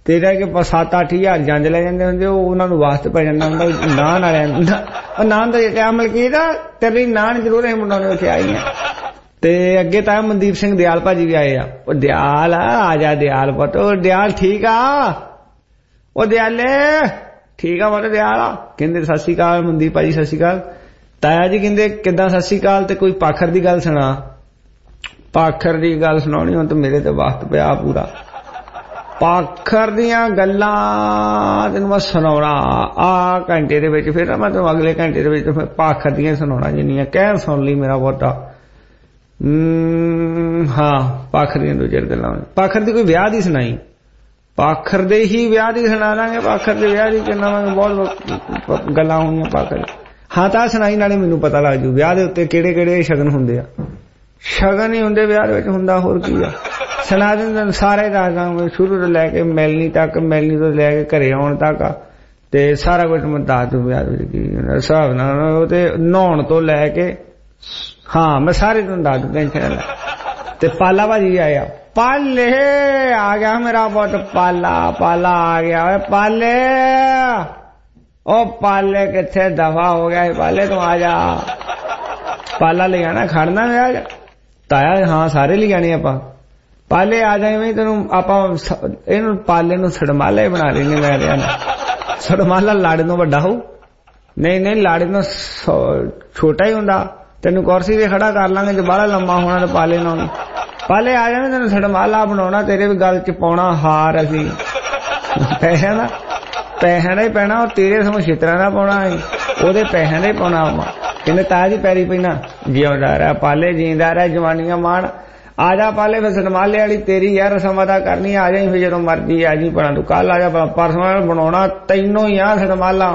I: ਤੇਰਾ ਕਿ ਸੱਤ ਅੱਠ ਹਜ਼ਾਰ ਜੰਜ ਲੈ ਜਾਂਦੇ ਹੁੰਦੇ, ਉਹ ਉਹਨਾਂ ਨੂੰ ਵਾਸਤੇ ਪੈ ਜਾਂਦਾ ਹੁੰਦਾ ਨਾਨ ਵਾਲਿਆਂ ਨੂੰ। ਉਹ ਨਾਨ ਦਾ ਜਿਹੜਾ ਮਲਕੀਤ ਆ ਤੇਰੀ ਨਾਨ ਜ਼ਰੂਰ ਅਸੀਂ ਮੁੰਡਾਂ ਨੇ ਉੱਥੇ ਆਈ ਆ। ਤੇ ਅੱਗੇ ਤਾਂ ਮਨਦੀਪ ਸਿੰਘ ਦਿਆਲ ਭਾਜੀ ਵੀ ਆਏ ਆ। ਉਹ ਦਿਆਲ ਆ ਜਾ ਦਿਆਲ ਪੁੱਤ, ਉਹ ਦਿਆਲ ਠੀਕ ਆ, ਉਹ ਦਿਆਲੇ ਠੀਕ ਆ ਪੁੱਤ ਦਿਆਲ ਆ। ਕਹਿੰਦੇ ਸਤਿ ਸ਼੍ਰੀ ਅਕਾਲ ਮਨਦੀਪ ਭਾਜੀ, ਸਤਿ ਸ਼੍ਰੀ ਅਕਾਲ। ਤਾਇਆ ਜੀ ਕਹਿੰਦੇ ਕਿੱਦਾਂ ਸਤਿ ਸ਼੍ਰੀ ਅਕਾਲ, ਤੇ ਕੋਈ ਪਾਖਰ ਦੀ ਗੱਲ ਸੁਣਾ। ਪਾਖਰ ਦੀ ਗੱਲ ਸੁਣਾਉਣੀ ਹੁਣ ਤਾਂ ਮੇਰੇ ਤੇ ਵਕਤ ਪਿਆ ਪੂਰਾ। ਪਾਖਰ ਦੀਆਂ ਗੱਲਾਂ ਤੈਨੂੰ ਮੈਂ ਸੁਣਾਉਣਾ ਆ ਘੰਟੇ ਦੇ ਵਿੱਚ, ਫਿਰ ਮੈਂ ਤੈਨੂੰ ਅਗਲੇ ਘੰਟੇ ਦੇ ਵਿੱਚ ਪਾਖਰ ਦੀਆਂ ਸੁਣਾਉਣਾ ਜਿੰਨੀਆਂ ਕਹਿ ਸੁਣ ਲਈ ਮੇਰਾ ਬਹੁਤਾ। ਹਾਂ ਪਾਖਰ ਦੀਆਂ ਦੋ ਚਾਰ ਗੱਲਾਂ। ਪਾਖਰ ਦੀ ਕੋਈ ਵਿਆਹ ਦੀ ਸੁਣਾਈ, ਪਾਖਰ ਦੇ ਹੀ ਵਿਆਹ ਦੀ ਸੁਣਾ ਦਾਂਗੇ। ਪਾਖਰ ਦੇ ਵਿਆਹ ਦੀ ਸੁਣਾਵਾਂਗੇ, ਬਹੁਤ ਗੱਲਾਂ ਹੋਣੀਆਂ ਪਾਖਰ। ਹਾਂ ਤਾਂ ਸੁਣਾਈ, ਨਾਲੇ ਮੈਨੂੰ ਪਤਾ ਲੱਗ ਜੂ ਵਿਆਹ ਦੇ ਉੱਤੇ ਕਿਹੜੇ ਕਿਹੜੇ ਸ਼ਗਨ ਹੁੰਦੇ ਆ। ਸ਼ਗਨ ਹੀ ਹੁੰਦੇ ਵਿਆਹ ਦੇ ਵਿੱਚ, ਹੁੰਦਾ ਹੋਰ ਕੀ ਆ। ਸੁਣਾ ਦਿੰਦੇ ਸਾਰੇ ਦੱਸ ਦਾਂਗੇ, ਸ਼ੁਰੂ ਤੋਂ ਲੈ ਕੇ ਮਿਲਣੀ ਤੱਕ, ਮਿਲਣੀ ਤੋਂ ਲੈ ਕੇ ਘਰੇ ਆਉਣ ਤੱਕ, ਤੇ ਸਾਰਾ ਕੁਝ ਮੈਂ ਦੱਸ ਦੂੰ ਵਿਆਹ ਵਿੱਚ ਕੀ ਹਿਸਾਬ ਨਾਲ। ਉਹ ਤੇ ਨਹਾਉਣ ਤੋਂ ਲੈ ਕੇ, ਹਾਂ ਮੈਂ ਸਾਰੇ ਤੁਹਾਨੂੰ ਦੱਸ ਦੂੰ, ਟੈਨਸ਼ਨ ਲੈ। ਤੇ ਪਾਲਾ ਭਾਜੀ ਆਇਆ, ਪਾਲੇ ਆ ਗਿਆ ਮੇਰਾ ਪੁੱਤ ਪਾਲਾ, ਪਾਲਾ ਆ ਗਿਆ। ਪਾਲੇ ਉਹ ਪਾਲੇ ਕਿੱਥੇ ਦਫਾ ਹੋ ਗਿਆ ਪਾਲੇ, ਤੂੰ ਆ ਜਾ। ਪਾਲਾ ਲੈ ਆਣਾ ਖੜਨਾ ਵਿਆਹ। ਤਾਇਆ ਹਾਂ ਸਾਰੇ ਲੈ ਜਾਣੇ ਆਪਾਂ। ਪਾਲੇ ਆ ਜਾਵੇਂ ਤੈਨੂੰ ਆਪਾਂ ਇਹਨੂੰ ਪਾਲੇ ਨੂੰ ਸੜਮਾਲਾ ਹੀ ਬਣਾ ਲੈਂਗੇ। ਮੈਂ ਰਿਆ ਸੜਮਾਲਾ ਲਾੜੇ ਨੂੰ ਵੱਡਾ ਹੋਊ, ਨਹੀਂ ਨਹੀਂ ਲਾੜੇ ਨੂੰ ਛੋਟਾ ਹੀ ਹੁੰਦਾ। ਤੈਨੂੰ ਕੁਰਸੀ ਤੇ ਖੜਾ ਕਰ ਲਾਂਗੇ, ਜੇ ਬਾਹਲਾ ਲੰਮਾ ਹੋਣਾ ਤੇ ਪਾਲੇ ਨੂੰ। ਪਾਲੇ ਆ ਜਾਵੇਂ ਤੈਨੂੰ ਸੜਮਾਲਾ ਬਣਾਉਣਾ, ਤੇਰੇ ਵੀ ਗੱਲ ਚ ਪਾਉਣਾ ਹਾਰ। ਅਸੀਂ ਪੈਸਿਆਂ ਦਾ ਪੈਸਿਆਂ ਦਾ ਹੀ ਪੈਣਾ, ਉਹ ਤੇਰੇ ਸਮਾਂ ਛਿੱਤਰਾਂ ਦਾ ਪਾਉਣਾ, ਉਹਦੇ ਪੈਸਿਆਂ ਦਾ ਹੀ ਪਾਉਣਾ। ਕਹਿੰਦੇ ਤਾਇਆ ਜੀ ਪੈਰੀ ਪੈਣਾ। ਜਿਉਂਦਾ ਰਹਿ ਪਾਲੇ, ਜੀਂਦਾ ਰਹਿ ਜਵਾਨੀਆਂ ਮਾਣ। ਆ ਜਾ ਪਾਲੇ ਫਿਰ ਸਨਮਾਲੇ ਵਾਲੀ ਤੇਰੀ ਯਾਰ ਰਸਮ ਅਦਾ ਕਰਨੀ। ਆ ਜਾਈ ਫਿਰ ਜਦੋਂ ਮਰਜੀ ਆ ਜੀ, ਭਲਾ ਤੂੰ ਕੱਲ ਆ ਜਾ, ਪਰਸੋਂ ਬਣਾਉਣਾ ਤੈਨੂੰ ਹੀ ਆ ਸਨਮਾਲਾ।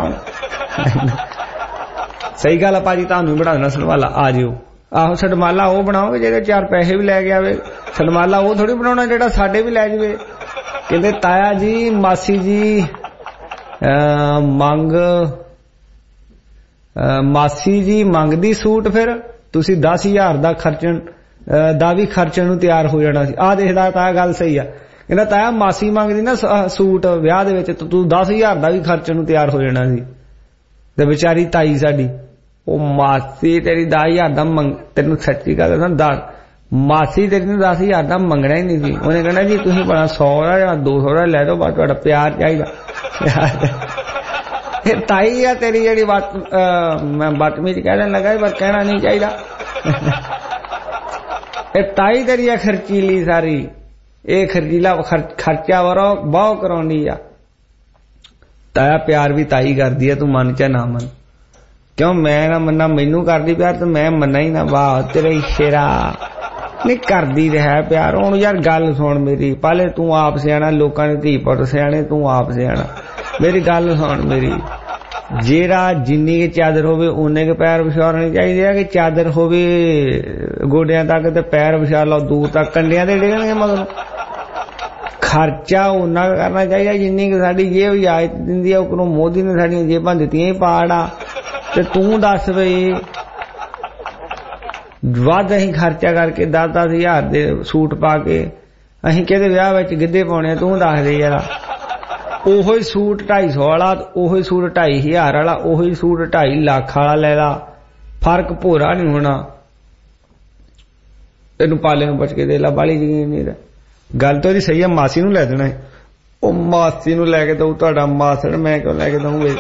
I: ਸਹੀ ਗੱਲ ਆ ਭਾਜੀ, ਤੁਹਾਨੂੰ ਬਣਾ ਦੇਣਾ ਸਨਮਾਲਾ, ਆ ਜਿਓ। ਆਹੋ ਸਨਮਾਲਾ ਉਹ ਬਣਾਓਗੇ ਜਿਹਦੇ ਚਾਰ ਪੈਸੇ ਵੀ ਲੈ ਕੇ ਆਵੇ। ਸਨਮਾਲਾ ਉਹ ਥੋੜੀ ਬਣਾਉਣਾ ਜਿਹੜਾ ਸਾਡੇ ਵੀ ਲੈ ਜਾਵੇ। ਕਹਿੰਦੇ ਤਾਇਆ ਜੀ ਮਾਸੀ ਜੀ ਮੰਗ ਮਾਸੀ ਜੀ ਮੰਗਦੀ ਸੂਟ, ਫਿਰ ਤੁਸੀਂ ਦਸ ਹਜ਼ਾਰ ਦਾ ਖਰਚਣ ਦਾ ਵੀ ਖਰਚਣ ਨੂੰ ਤਿਆਰ ਹੋ ਜਾਣਾ ਸੀ। ਆਹ ਦੇਖਦਾ ਤਾਇਆ ਗੱਲ ਸਹੀ ਆ। ਕਹਿੰਦਾ ਤਾਇਆ ਮਾਸੀ ਮੰਗਦੀ ਨਾ ਸੂਟ ਵਿਆਹ ਦੇ ਵਿੱਚ, ਤੂੰ ਦਸ ਹਜ਼ਾਰ ਦਾ ਵੀ ਖਰਚਣ ਨੂੰ ਤਿਆਰ ਹੋ ਜਾਣਾ ਸੀ। ਤੇ ਵਿਚਾਰੀ ਤਾਈ ਸਾਡੀ, ਉਹ ਮਾਸੀ ਤੇਰੀ ਦਸ ਹਜ਼ਾਰ ਦਾ ਮੰਗ, ਤੈਨੂੰ ਸੱਚੀ ਗੱਲ ਦੱਸਾਂ, ਦਸ ਮਾਸੀ ਤੇਰੀ ਨੂੰ ਦਸ ਹਜ਼ਾਰ ਦਾ ਮੰਗਣਾ ਹੀ ਨਹੀਂ ਸੀ। ਉਹਨੇ ਕਹਿਣਾ ਜੀ ਤੁਸੀਂ ਬੜਾ ਸੌ ਦਾ ਜਾਂ ਦੋ ਸੌ ਦਾ ਲੈ ਦੋ, ਬਸ ਤੁਹਾਡਾ ਪਿਆਰ ਚਾਹੀਦਾ। ਫਿਰ ਤਾਈ ਆ ਤੇਰੀ ਜਿਹੜੀ ਬਾਤ ਮੈਂ ਬਦਤਮੀਜ਼ ਕਹਿ ਦੇਣ ਲੱਗਾ, ਪਰ ਕਹਿਣਾ ਨਹੀਂ ਚਾਹੀਦਾ। ਇਹ ਤਾਈ ਤੇਰੀ ਆ ਖਰਚੀਲੀ ਸਾਰੀ, ਇਹ ਖਰਚੀਲਾ ਖਰਚਾ ਵਰੋ ਬਹੁਤ ਕਰਾਉਂਦੀ ਆ। ਤਾਇਆ ਪਿਆਰ ਵੀ ਤਾਈ ਕਰਦੀ ਆ, ਤੂੰ ਮੰਨ ਚਾ ਨਾ ਮੰਨ। ਕਿਉਂ ਮੈਂ ਨਾ ਮੰਨਾ, ਮੈਨੂੰ ਕਰਦੀ ਪਿਆਰ ਤੇ ਮੈਂ ਮੰਨਾ ਹੀ ਨਾ। ਵਾਹ ਤੇਰੇ ਸ਼ੇਰਾ ਨਹੀਂ ਕਰਦੀ ਰਿਹਾ ਪਿਆਰ। ਹੁਣ ਯਾਰ ਗੱਲ ਸੁਣ ਮੇਰੀ, ਪਹਿਲੇ ਤੂੰ ਆਪ ਸਿਆਣਾ, ਲੋਕਾਂ ਦੇ ਧੀ ਪੁੱਤ ਸਿਆਣੇ, ਤੂੰ ਆਪ ਸਿਆਣਾ। ਮੇਰੀ ਗੱਲ ਸੁਣ ਮੇਰੀ, ਜਿਹੜਾ ਜਿੰਨੀ ਕੁ ਚਾਦਰ ਹੋਵੇ ਓਨੇ ਕੁ ਪੈਰ ਵਿਛਾਉਣੇ ਚਾਹੀਦੇ ਆ। ਕਿ ਚਾਦਰ ਹੋਵੇ ਗੋਡਿਆਂ ਤੱਕ ਤੇ ਪੈਰ ਵਿਛਾ ਲਓ ਦੂਰ ਤੱਕ, ਕੰਡਿਆਂ ਤੇ ਡਿੱਗਣਗੇ ਮਗਰ। ਖਰਚਾ ਓਨਾ ਕਰਨਾ ਚਾਹੀਦਾ ਜਿੰਨੀ ਕੁ ਸਾਡੀ ਜੇਬ ਇਜਾਜ਼ਤ ਦਿੰਦੀ ਆ। ਉੱਪਰੋਂ ਮੋਦੀ ਨੇ ਸਾਡੀਆਂ ਜੇਬਾਂ ਦਿੱਤੀਆਂ ਹੀ ਪਾੜ ਆ। ਤੇ ਤੂੰ ਦੱਸ ਬਈ ਵੱਧ ਅਸੀਂ ਖਰਚਾ ਕਰਕੇ ਦਸ ਦਸ ਹਜ਼ਾਰ ਦੇ ਸੂਟ ਪਾ ਕੇ ਅਸੀਂ ਕਿਹਦੇ ਵਿਆਹ ਵਿੱਚ ਗਿੱਧੇ ਪਾਉਣੇ, ਤੂੰ ਦੱਸ ਦੇ ਯਾਰ। ਉਹੋ ਹੀ ਸੂਟ ਢਾਈ ਸੌ ਵਾਲਾ, ਉਹੋ ਹੀ ਸੂਟ ਢਾਈ ਹਜ਼ਾਰ ਵਾਲਾ, ਉਹੋ ਹੀ ਸੂਟ ਢਾਈ ਲੱਖ ਵਾਲਾ ਲੈ ਲਾ, ਫਰਕ ਭੋਰਾ ਨਹੀਂ ਹੋਣਾ। ਤੈਨੂੰ ਪਾਲੇ ਨੂੰ ਪੁੱਛ ਕੇ ਦੇ ਲਾ, ਬਾਲੀ ਯਕੀਨ ਨਹੀਂ। ਗੱਲ ਤਾਂ ਉਹਦੀ ਸਹੀ ਆ, ਮਾਸੀ ਨੂੰ ਲੈ ਦੇਣਾ। ਉਹ ਮਾਸੀ ਨੂੰ ਲੈ ਕੇ ਦਊ ਤੁਹਾਡਾ ਮਾਸੜ, ਮੈਂ ਕਿਉਂ ਲੈ ਕੇ ਦਊਂਗੇ।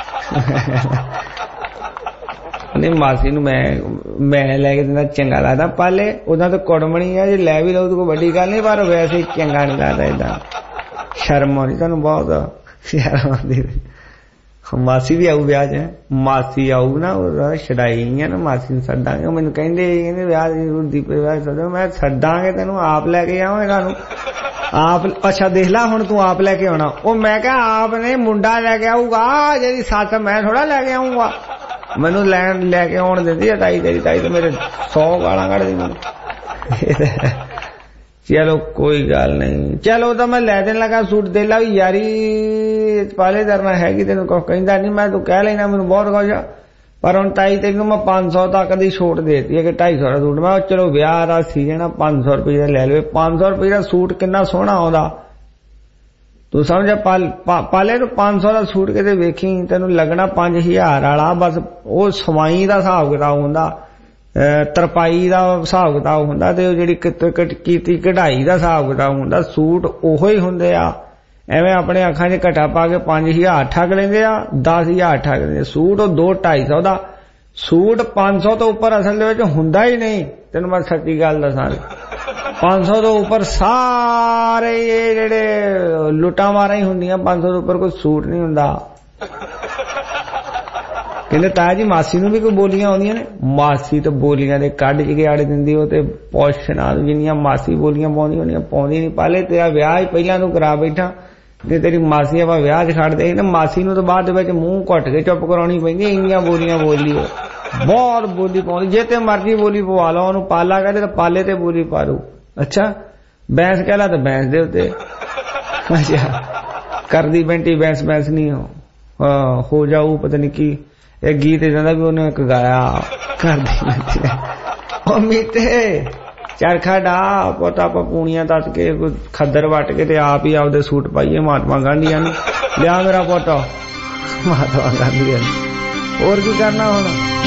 I: ਨਹੀਂ ਮਾਸੀ ਨੂੰ ਮੈਂ ਮੈਂ ਲੈ ਕੇ ਦਿੰਦਾ ਚੰਗਾ ਲੱਗਦਾ। ਪਾਲੇ ਉਹਦਾ ਤਾਂ ਕੁੜਮਣੀ ਆ, ਜੇ ਲੈ ਵੀ ਲਊ ਤਾਂ ਕੋਈ ਵੱਡੀ ਗੱਲ ਨਹੀਂ, ਪਰ ਵੈਸੇ ਚੰਗਾ ਨਹੀਂ ਲੱਗਦਾ। ਏਦਾਂ ਸ਼ਰਮ ਆਉਂਦੀ ਤੁਹਾਨੂੰ, ਬਹੁਤ ਸ਼ਰਮ ਆਉਂਦੀ। ਮਾਸੀ ਵੀ ਆਊ ਵਿਆਹ ਚ, ਮਾਸੀ ਆਊ ਨਾ, ਉਹ ਛਡਾਈ ਆ ਨਾ, ਮਾਸੀ ਨੂੰ ਸੱਦਾਂਗੇ। ਉਹ ਮੈਨੂੰ ਕਹਿੰਦੇ ਕਹਿੰਦੇ ਵਿਆਹ ਦੀਪੇ ਵਿਆਹ ਸੱਦੋ, ਮੈਂ ਸੱਦਾਂਗੇ ਤੈਨੂੰ, ਆਪ ਲੈ ਕੇ ਆਵਾਂਗੇ ਤੁਹਾਨੂੰ ਆਪ। ਅੱਛਾ ਦੇਖ ਲਾ ਹੁਣ ਤੂੰ ਆਪ ਲੈ ਕੇ ਆਉਣਾ। ਉਹ ਮੈਂ ਕਿਹਾ ਆਪ ਨੇ ਮੁੰਡਾ ਲੈ ਕੇ ਆਊਗਾ, ਜਿਹੜੀ ਸੱਸ ਮੈਂ ਥੋੜਾ ਲੈ ਕੇ ਆਊਂਗਾ। ਮੈਨੂੰ ਲੈਣ ਲੈ ਕੇ ਆਉਣ ਦਿੰਦੀ ਆ ਤਾਈ ਤੇਰੀ। ਤਾਈ ਤੇ ਮੇਰੇ ਸੌ ਗਾਲਾਂ ਕੱਢਦੀ ਮੈਨੂੰ। ਚਲੋ ਕੋਈ ਗੱਲ ਨਹੀਂ, ਚਲੋ ਤਾਂ ਮੈਂ ਲੈ ਦੇਣ ਲੱਗਾ ਸੂਟ। ਦੇ ਲਾ ਵੀ ਯਾਰੀ ਪਾਲੇ ਕਰਨਾ ਹੈਗੀ, ਤੈਨੂੰ ਕੁਛ ਕਹਿੰਦਾ ਨਹੀਂ ਮੈਂ, ਤੂੰ ਕਹਿ ਲੈਣਾ ਮੈਨੂੰ ਬਹੁਤ ਕੁਝ। ਪਰ ਹੁਣ ਤਾਈ ਤੈਨੂੰ ਮੈਂ ਪੰਜ ਸੌ ਤੱਕ ਦੀ ਛੋਟ ਦੇਤੀ ਹੈ ਕਿ ਢਾਈ ਸੌ ਦਾ ਸੂਟ। ਮੈਂ ਚਲੋ ਵਿਆਹ ਦਾ ਸੀਜ਼ਨ ਆ, ਪੰਜ ਸੌ ਰੁਪਏ ਦਾ ਲੈ ਲਵੇ। ਪੰਜ ਸੌ ਰੁਪਏ ਦਾ ਸੂਟ ਕਿੰਨਾ ਸੋਹਣਾ ਆਉਂਦਾ। ਤੂੰ ਸਮਝਿਆ ਪਾਲੇ ਨੂੰ ਪੰਜ ਸੌ ਦਾ ਸੂਟ ਕਿਤੇ ਵੇਖੀ ਤੈਨੂੰ ਲੱਗਣਾ ਪੰਜ ਹਜ਼ਾਰ ਵਾਲਾ ਬਸ ਉਹ ਸਵਾਈ ਦਾ ਹਿਸਾਬ ਕਿਤਾਬ ਹੁੰਦਾ ਤਰਪਾਈ ਦਾ ਹਿਸਾਬ ਕਿਤਾਬ ਹੁੰਦਾ ਤੇ ਉਹ ਜਿਹੜੀ ਕੀਤੀ ਕਢਾਈ ਦਾ ਹਿਸਾਬ ਕਿਤਾਬ ਹੁੰਦਾ ਸੂਟ ਉਹੋ ਹੀ ਹੁੰਦੇ ਆ ਐਵੇਂ ਆਪਣੇ ਅੱਖਾਂ 'ਚ ਘਟਾ ਪਾ ਕੇ ਪੰਜ ਹਜ਼ਾਰ ਠੱਗ ਲੈਂਦੇ ਆ ਦਸ ਹਜ਼ਾਰ ਠੱਗ ਲੈਂਦੇ ਸੂਟ ਉਹ ਦੋ ਢਾਈ ਸੌ ਦਾ ਸੂਟ ਪੰਜ ਸੌ ਤੋਂ ਉੱਪਰ ਅਸਲ ਦੇ ਵਿੱਚ ਹੁੰਦਾ ਹੀ ਨਹੀਂ ਤੈਨੂੰ ਮੈਂ ਸੱਚੀ ਗੱਲ ਦੱਸਾਂ ਪੰਜ ਸੌ ਤੋਂ ਉੱਪਰ ਸਾਰੇ ਇਹ ਜਿਹੜੇ ਲੁੱਟਾਂ ਮਾਰਾਂ ਹੀ ਹੁੰਦੀਆਂ ਪੰਜ ਸੌ ਤੋਂ ਉੱਪਰ ਕੋਈ ਸੂਟ ਨਹੀਂ ਹੁੰਦਾ ਕਹਿੰਦੇ ਤਾਇਆ ਜੀ ਮਾਸੀ ਨੂੰ ਵੀ ਕੋਈ ਬੋਲੀਆਂ ਆਉਂਦੀਆਂ ਨੇ ਮਾਸੀ ਤਾਂ ਬੋਲੀਆਂ ਦੇ ਕੱਢ ਕੇ ਆੜੇ ਦਿੰਦੀ ਉਹ ਤੇ ਪੁੱਛ ਨਾਲ ਜਿੰਨੀਆਂ ਮਾਸੀ ਬੋਲੀਆਂ ਪਾਉਂਦੀ ਹੁੰਦੀਆਂ ਪਾਉਂਦੀ ਨਹੀਂ ਪਾਲੇ ਤੇਰਾ ਵਿਆਹ ਹੀ ਪਹਿਲਾਂ ਨੂੰ ਕਰਾ ਬੈਠਾ ਜੇ ਤੇਰੀ ਮਾਸੀ ਆਪਾਂ ਵਿਆਹ 'ਚ ਖੜਦੇ ਸੀ ਨਾ ਮਾਸੀ ਨੂੰ ਤਾਂ ਬਾਅਦ ਦੇ ਵਿੱਚ ਮੂੰਹ ਘੁੱਟ ਕੇ ਚੁੱਪ ਕਰਾਉਣੀ ਪੈਂਦੀ ਇੰਨੀਆਂ ਬੋਲੀਆਂ ਬੋਲੀ ਉਹ ਬਹੁਤ ਬੋਲੀ ਪਾਉਂਦੀ ਜੇ ਤੇ ਮਰਜ਼ੀ ਬੋਲੀ ਪਵਾ ਲਓ ਉਹਨੂੰ ਪਾਲਾ ਕਹਿੰਦੇ ਤਾਂ ਪਾਲੇ ਤੇ ਬੋਲੀ ਪਾ ਲੂ ਅੱਛਾ ਬੈਂਸ ਕਹਿ ਲਾ ਤਾਂ ਬੈਂਸ ਦੇ ਉੱਤੇ ਅੱਛਾ ਕਰਦੀ ਬੈਂਟੀ ਬੈਂਸ ਬੈਂਸ ਨਹੀਂ ਹੋ ਹੋ ਜਾਊ ਪਤਾ ਨਹੀਂ ਕੀ ਇਹ ਗੀਤ ਇਹਦਾ ਵੀ ਉਹਨੇ ਇੱਕ ਗਾਇਆ ਕਰਦੀ ਬੈਂਟੀ ਉਹ ਮੀਤੇ ਚਰਖਾ ਡਾ ਪੁੱਤ ਆਪਾਂ ਪੂਣੀਆਂ ਤੱਕ ਕੇ ਖੱਦਰ ਵੱਟ ਕੇ ਤੇ ਆਪ ਹੀ ਆਪਦੇ ਸੂਟ ਪਾਈਏ ਮਹਾਤਮਾ ਗਾਂਧੀ ਨੂੰ ਲਿਆ ਮੇਰਾ ਪੁੱਤ ਮਹਾਤਮਾ ਗਾਂਧੀ ਨੂੰ ਹੋਰ ਕੀ ਕਰਨਾ ਹੁਣ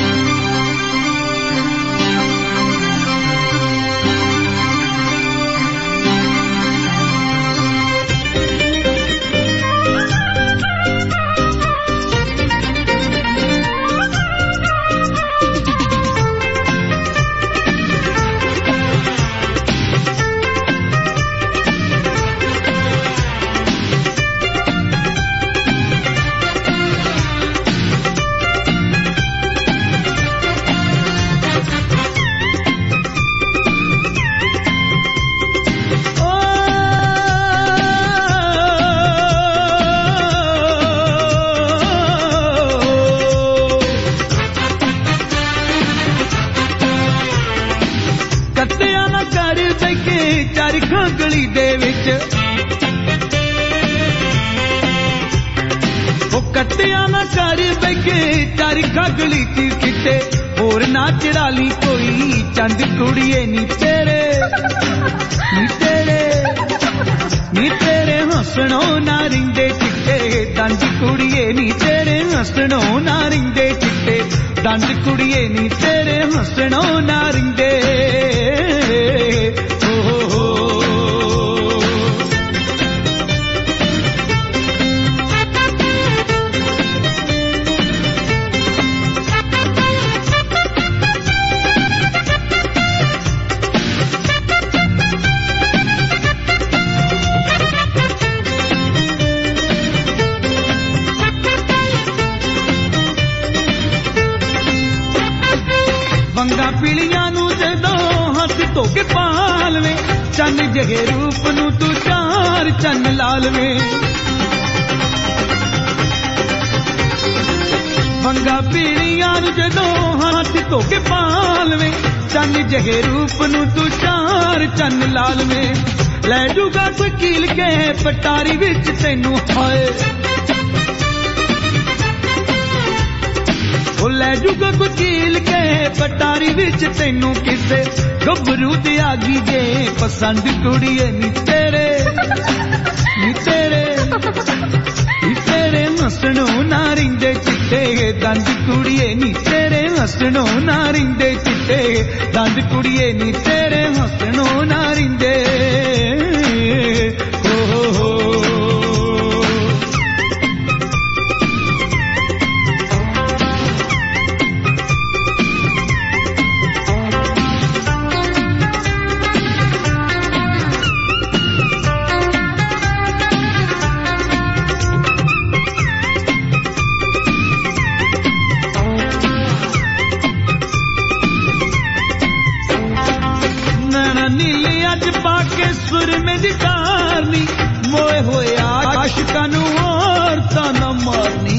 J: गली च किते होर ना चढ़ाली कोई चंद कुड़िए नी तेरे नी तेरे नी तेरे हसणो ना रिंदे चिट्टे दंद कुड़िए नी तेरे हसणो ना रिंदे चिट्टे दंद कुड़िए नी तेरे हसणो ना रिंदे चन जगे रूप नू तू चार चन लालवे मंगा पीड़ियां नू जदों हाथ धो के पालवे चन जगे रूप नू तू चार चन लालवे लै जूगा वकील के पटारी विच तैनू हाय लै जूगा वकील के पटारी विच तैनू किसे गबरू ते आगी जे पसंद कुड़िए नी तेरे नी तेरे नी तेरे हसणो ना रिंदे चिट्टे दंद कुड़िए नी तेरे हसणो ना रिंदे चिट्टे दंद कुड़िए नी तेरे हसणो ना रिंदे हो हो हो मोए होए आशिकां नू औरतां ना मारनी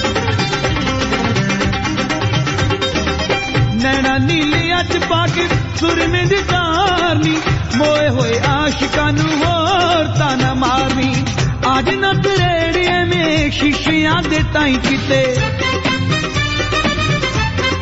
J: नैना नीली अच पाके सुरमे दी कारनी मोए होए आशिकां नू औरतां ना मारनी आज ना तरेड़िए में शीशियां दे ताई किते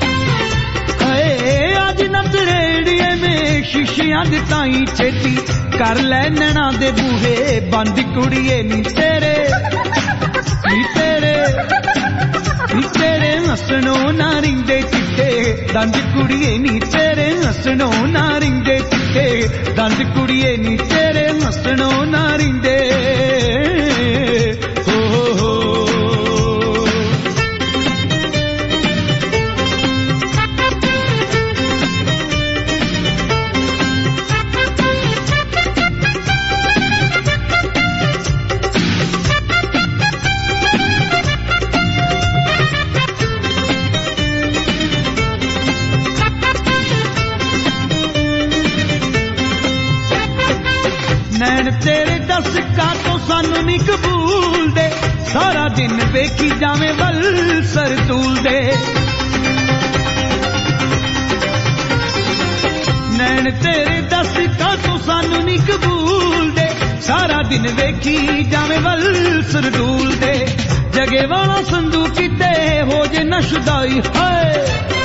J: आज ना तरेड़िए में शीशियां दे ताई छेती कर ले नैना दे बूहे बंद कुड़िए नी तेरे नी तेरे नी तेरे हसनो ना रिंदे चिट्टे दंद कुड़िए नी तेरे हसनो ना रिंदे चिट्टे दंद कुड़िए नी तेरे हसनो ना रिंदे हो हो हो नैन तेरे दस का तो सानू नी कबूल दे सारा दिन वेखी जावे वल सर तूल दे नैन तेरे दस का तो सानू नी कबूल दे सारा दिन वेखी जावे वल सर तूल दे जगे वाला संदू किते हो जे न शुदाई हाय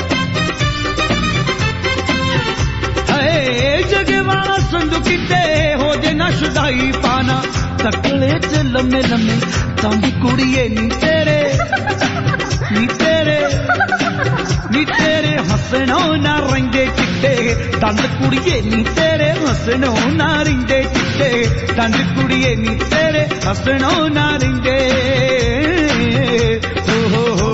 J: हाय जगे वाला संदू किते हो जे न शुदाई पाना तकले च लम्मे लम्मे तंद कुड़िए नी तेरे नी तेरे नी तेरे हसनो ना रंगे चिट्टे तंद कुड़िए नी तेरे हसनो ना रिंदे चिट्टे तंद कुड़िए नी तेरे हसनो ना रिंदे हो हो हो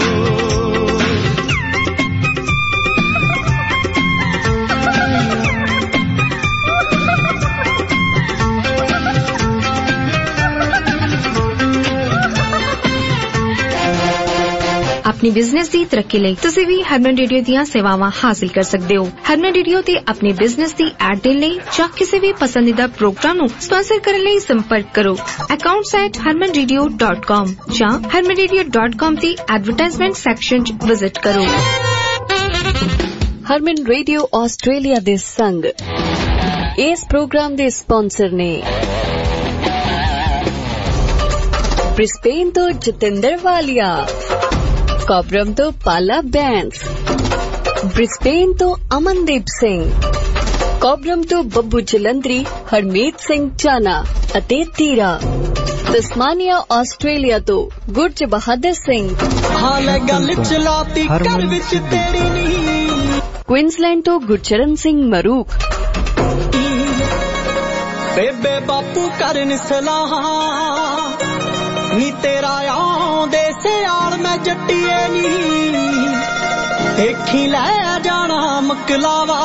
B: अपनी बिजनेस ਦੀ ਤਰੱਕੀ ਲਈ ਤੁਸੀਂ ਵੀ ਹਰਮਨ ਰੇਡੀਓ ਦੀਆਂ ਸੇਵਾਵਾਂ ਹਾਸਲ ਕਰ ਸਕਦੇ ਹੋ। ਹਰਮਨ ਰੇਡੀਓ ਤੇ ਆਪਣੇ ਬਿਜ਼ਨਸ ਦੀ ਐਡ ਦੇਣ ਲਈ ਜਾਂ ਕਿਸੇ ਵੀ ਪਸੰਦੀਦਾ ਪ੍ਰੋਗਰਾਮ ਨੂੰ ਸਪਾਂਸਰ ਕਰਨ ਲਈ ਸੰਪਰਕ ਕਰੋ accounts at harman radio dot com ਜਾਂ harman radio dot com ਦੀ ਐਡਵਰਟਾਈਜ਼ਮੈਂਟ ਸੈਕਸ਼ਨ 'ਚ ਵਿਜ਼ਿਟ ਕਰੋ।
C: ਹਰਮਨ ਰੇਡੀਓ ਆਸਟ੍ਰੇਲੀਆ ਦੇ ਸੰਗ ਇਸ ਪ੍ਰੋਗਰਾਮ ਦੇ ਸਪਾਂਸਰ ਨੇ ਬ੍ਰਿਸਬੇਨ ਤੋਂ ਜਤਿੰਦਰ ਵਾਲੀਆ, ਕੌਬਰਮ ਤੋਂ ਪਾਲਾ ਬੈਂਸ, ਬ੍ਰਿਸਬੇਨ ਤੋਂ ਅਮਨਦੀਪ ਸਿੰਘ, ਕੌਬਰਮ ਤੋਂ ਬੱਬੂ ਜਲੰਧਰੀ, ਹਰਮੀਤ ਸਿੰਘ ਚਾਨਾ ਅਤੇ ਤੀਰਾ, ਤਸਮਾਨੀਆ ਆਸਟ੍ਰੇਲੀਆ ਤੋਂ ਗੁਰਜ ਬਹਾਦਰ ਸਿੰਘ,
J: ਹਾਲੇ ਗੱਲ ਚਲਾਤੀ ਘਰ ਵਿੱਚ ਤੇਰੀ ਨਹੀਂ,
C: ਕੁਇਨਜ਼ਲੈਂਡ ਤੋਂ ਗੁਰਚਰਨ ਸਿੰਘ ਮਰੂਖ,
J: ਬੇਬੇ ਬਾਪੂ ਕਰਨ ਸਲਾਹ ਨੀ ਤੇਰਾ ਆਉਂਦੇ ਸਿਆਲ ਮੈਂ ਜੱਟੀਏ ਨੀ ਦੇਖੀ ਲੈ ਜਾਣਾ ਮਕਲਾਵਾ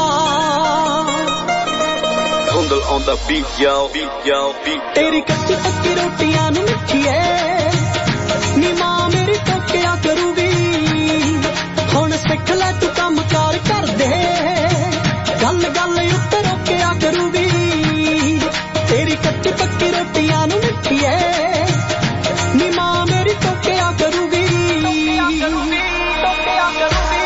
G: Hundle on the beat, yo, beat, yo, beat.
J: ਤੇਰੀ ਕੱਚੀ ਪੱਕੀ ਰੋਟੀਆਂ ਨੂੰ ਮਿੱਠੀਏ ਨੀ ਮਾਂ ਮੇਰੀ ਟੋਕਿਆ ਕਰੂਗੀ ਹੁਣ ਸਿੱਖ ਲੈ ਤੂੰ ਕੰਮ ਕਾਰ ਕਰਦੇ ਗੱਲ ਗੱਲ ਉੱਤੇ ਰੋਕਿਆ ਕਰੂਗੀ ਤੇਰੀ ਕੱਚੀ ਪੱਕੀ ਰੋਟੀਆਂ ਨੂੰ ਮਿੱਠੀਏ ਨੀ ਮਾਂ ਮੇਰੀ ਟੋਕਿਆ ਕਰੂਗੀ ਟੋਕਿਆ ਕਰੂਗੀ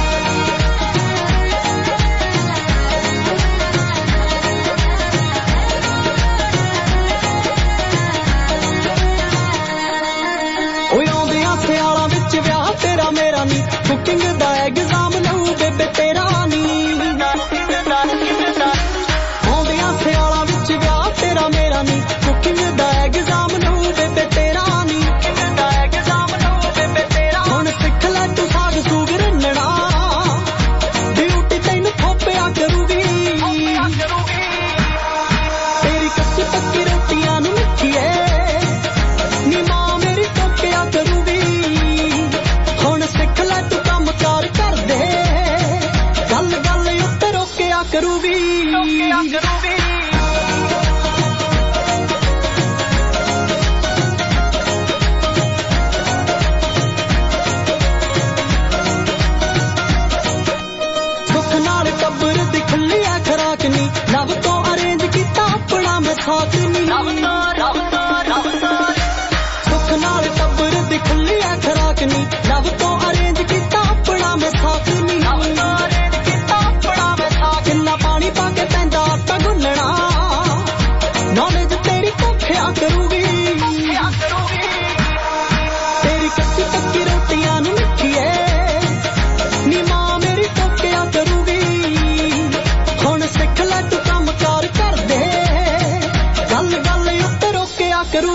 J: ਓਏ ਆਉਂਦਿਆਂ ਸਿਆਲਾਂ ਵਿੱਚ ਵਿਆਹ ਤੇਰਾ ਮੇਰਾ ਨੀ ਕੁਕਿੰਗ ਦਾ ਐਗਜ਼ਾਮ ਲਊ ਬੇਬੇ ਤੇਰਾ ਨੀ ਆਉਂਦਿਆਂ ਸਿਆਲਾਂ ਵਿੱਚ ਵਿਆਹ ਤੇਰਾ ਮੇਰਾ ਨੀ ਕੁਕਿੰਗ ਦਾ ਐਗਜ਼ਾਮ ਲਊ ਬੇਬੇ ਤੇਰਾ ਨੀ ਦਾ ਐਗਜ਼ਾਮ ਲਊ ਬੇਬੇ ਤੇਰਾ ਹੁਣ ਸਿੱਖ ਲੈ ਤੂੰ ਸਾਗ ਸੂਗ ਰੰਨਣਾ ਡਿਊਟੀ ਤੈਨੂੰ ਥੋਪਿਆ ਕਰੂਗੀ ਤੇਰੀ ਕੱਚੀ ਪੱਕੀ ਰੋਟੀਆਂ ਨੂੰ ਮਿੱਠੀਏ ਨੀ ਮਾਂ ਮੇਰੀ ਟੋਕਿਆ ਕਰੂਗੀ ਹੁਣ ਸਿੱਖ ਲੈ ਤੂੰ ਕੰਮ ਕਾਰ ਕਰਦੇ ਗੱਲ ਗੱਲ ਉੱਤੇ ਰੋਕਿਆ ਕਰੂਗੀ ਰੋਕਿਆ ਕਰੂਗੀ ਸੁੱਖ ਨਾਲ ਟੱਬਰ ਦੀ ਖੁੱਲੀ ਆ ਖਰਾਕ ਨੀ ਲਵ ਤੋਂ ਅਰੇਂਜ ਕੀਤਾ ਆਪਣਾ ਮੈਂ ਸਾਥ ਨੀ ਲਵ ਤੋਂ ਲਵ ਤੋਂ ਲਵ ਤੋਂ ਸੁੱਖ ਨਾਲ ਟੱਬਰ ਦੀ ਖੁੱਲੀ ਆ ਖਰਾਕ ਨੀ ਲਵ ਤੋਂ ਅਰੇਂਜ ਕੀਤਾ ਆਪਣਾ ਮੈਂ ਸਾਥ ਨੀ ਲਵ ਤੋਂ ਅਰੇਂਜ ਕੀਤਾ ਆਪਣਾ ਮੈਂ ਸਾਥ ਕਿੰਨਾ ਪਾਣੀ ਪਾ ਕੇ ਪੈਂਦਾ ਆਟਾ ਗੁੰਨਣਾ ਨੌਲੇਜ ਤੇਰੀ ਭੁੱਖਿਆ ਕਰੂਗੀ ਤੇਰੀ ਕੱਚੀ ਪੱਕੀ ਰੋਟੀਆਂ ਨੂੰ ਮਿੱਠੀਏ ਨੀ ਮਾਂ ਮੇਰੀ ਟੋਕਿਆ ਕਰੂਗੀ ਹੁਣ ਸਿੱਖ ਲੈ ਤੂੰ ਕੰਮ ਕਾਰ ਕਰਦੇ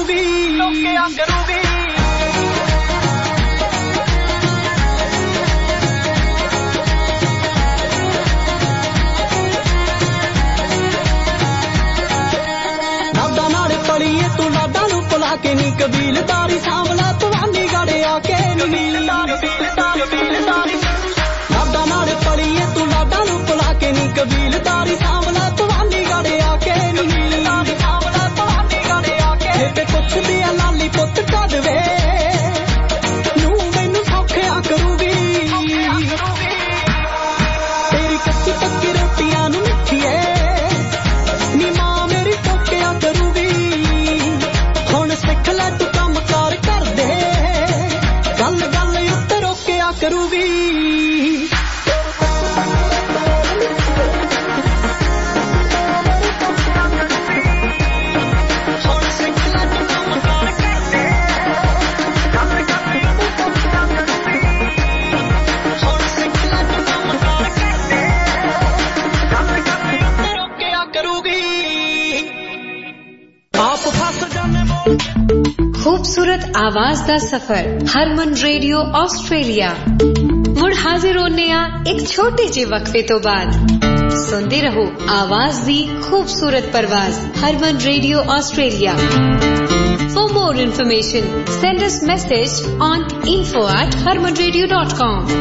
J: ਕਰੂਗੀ ਟੋਕਿਆ ਕਰੂਗੀ ਲਾਡਾ ਨਾਲ ਪੜੀਏ ਤੂੰ ਲਾਡਾ ਨੂੰ ਭੁਲਾ ਕੇ ਨੀ ਕਬੀਲਦਾਰੀ ਸਾਂਭਲਾ ਤਵਾਨੀ ਗੜੇ ਆ ਕੇ ਨੀ ਲਾਡਾ ਨਾਲ ਪੜੀਏ ਤੂੰ ਲਾਡਾ ਨੂੰ ਭੁਲਾ ਕੇ ਨੀ ਕਬੀਲਦਾਰੀ ਸਾਂਭਲਾ ਤਵਾਨੀ ਗੜੇ ਆ ਕੇ ਨੀ ਸਾਂਭਲਾ ਤਵਾਨੀ ਗੜੇ ਆ ਕੇ ਤੇ ਪੁੱਛਦੀ ਆ ਲਾਲੀ ਪੁੱਤ ਕਦ ਵੇ ਨੂੰ ਮੈਨੂੰ ਸੌਖਿਆ ਕਰੂਗੀ ਤੇਰੀ ਕੱਚੀ ਪੱਕੀ ਰੋਟੀਆਂ ਨੂੰ ਮਿੱਠੀਏ ਨੀ ਮਾਂ ਮੇਰੀ ਟੋਕਿਆ ਕਰੂਗੀ ਹੁਣ ਸਿੱਖ ਲੈ ਤੂੰ ਕੰਮ ਕਾਰ ਕਰਦੇ ਗੱਲ ਗੱਲ ਉੱਤੇ ਰੋਕਿਆ ਕਰੂਗੀ
M: खूबसूरत आवाज दा सफर हरमन रेडियो ऑस्ट्रेलिया मुड़ हाजिर होने आ एक छोटे जे वक्फे तो बाद सुनते रहो आवाज दी खूबसूरत परवाज Harman radio Australia For more information send us message on info at harman radio dot com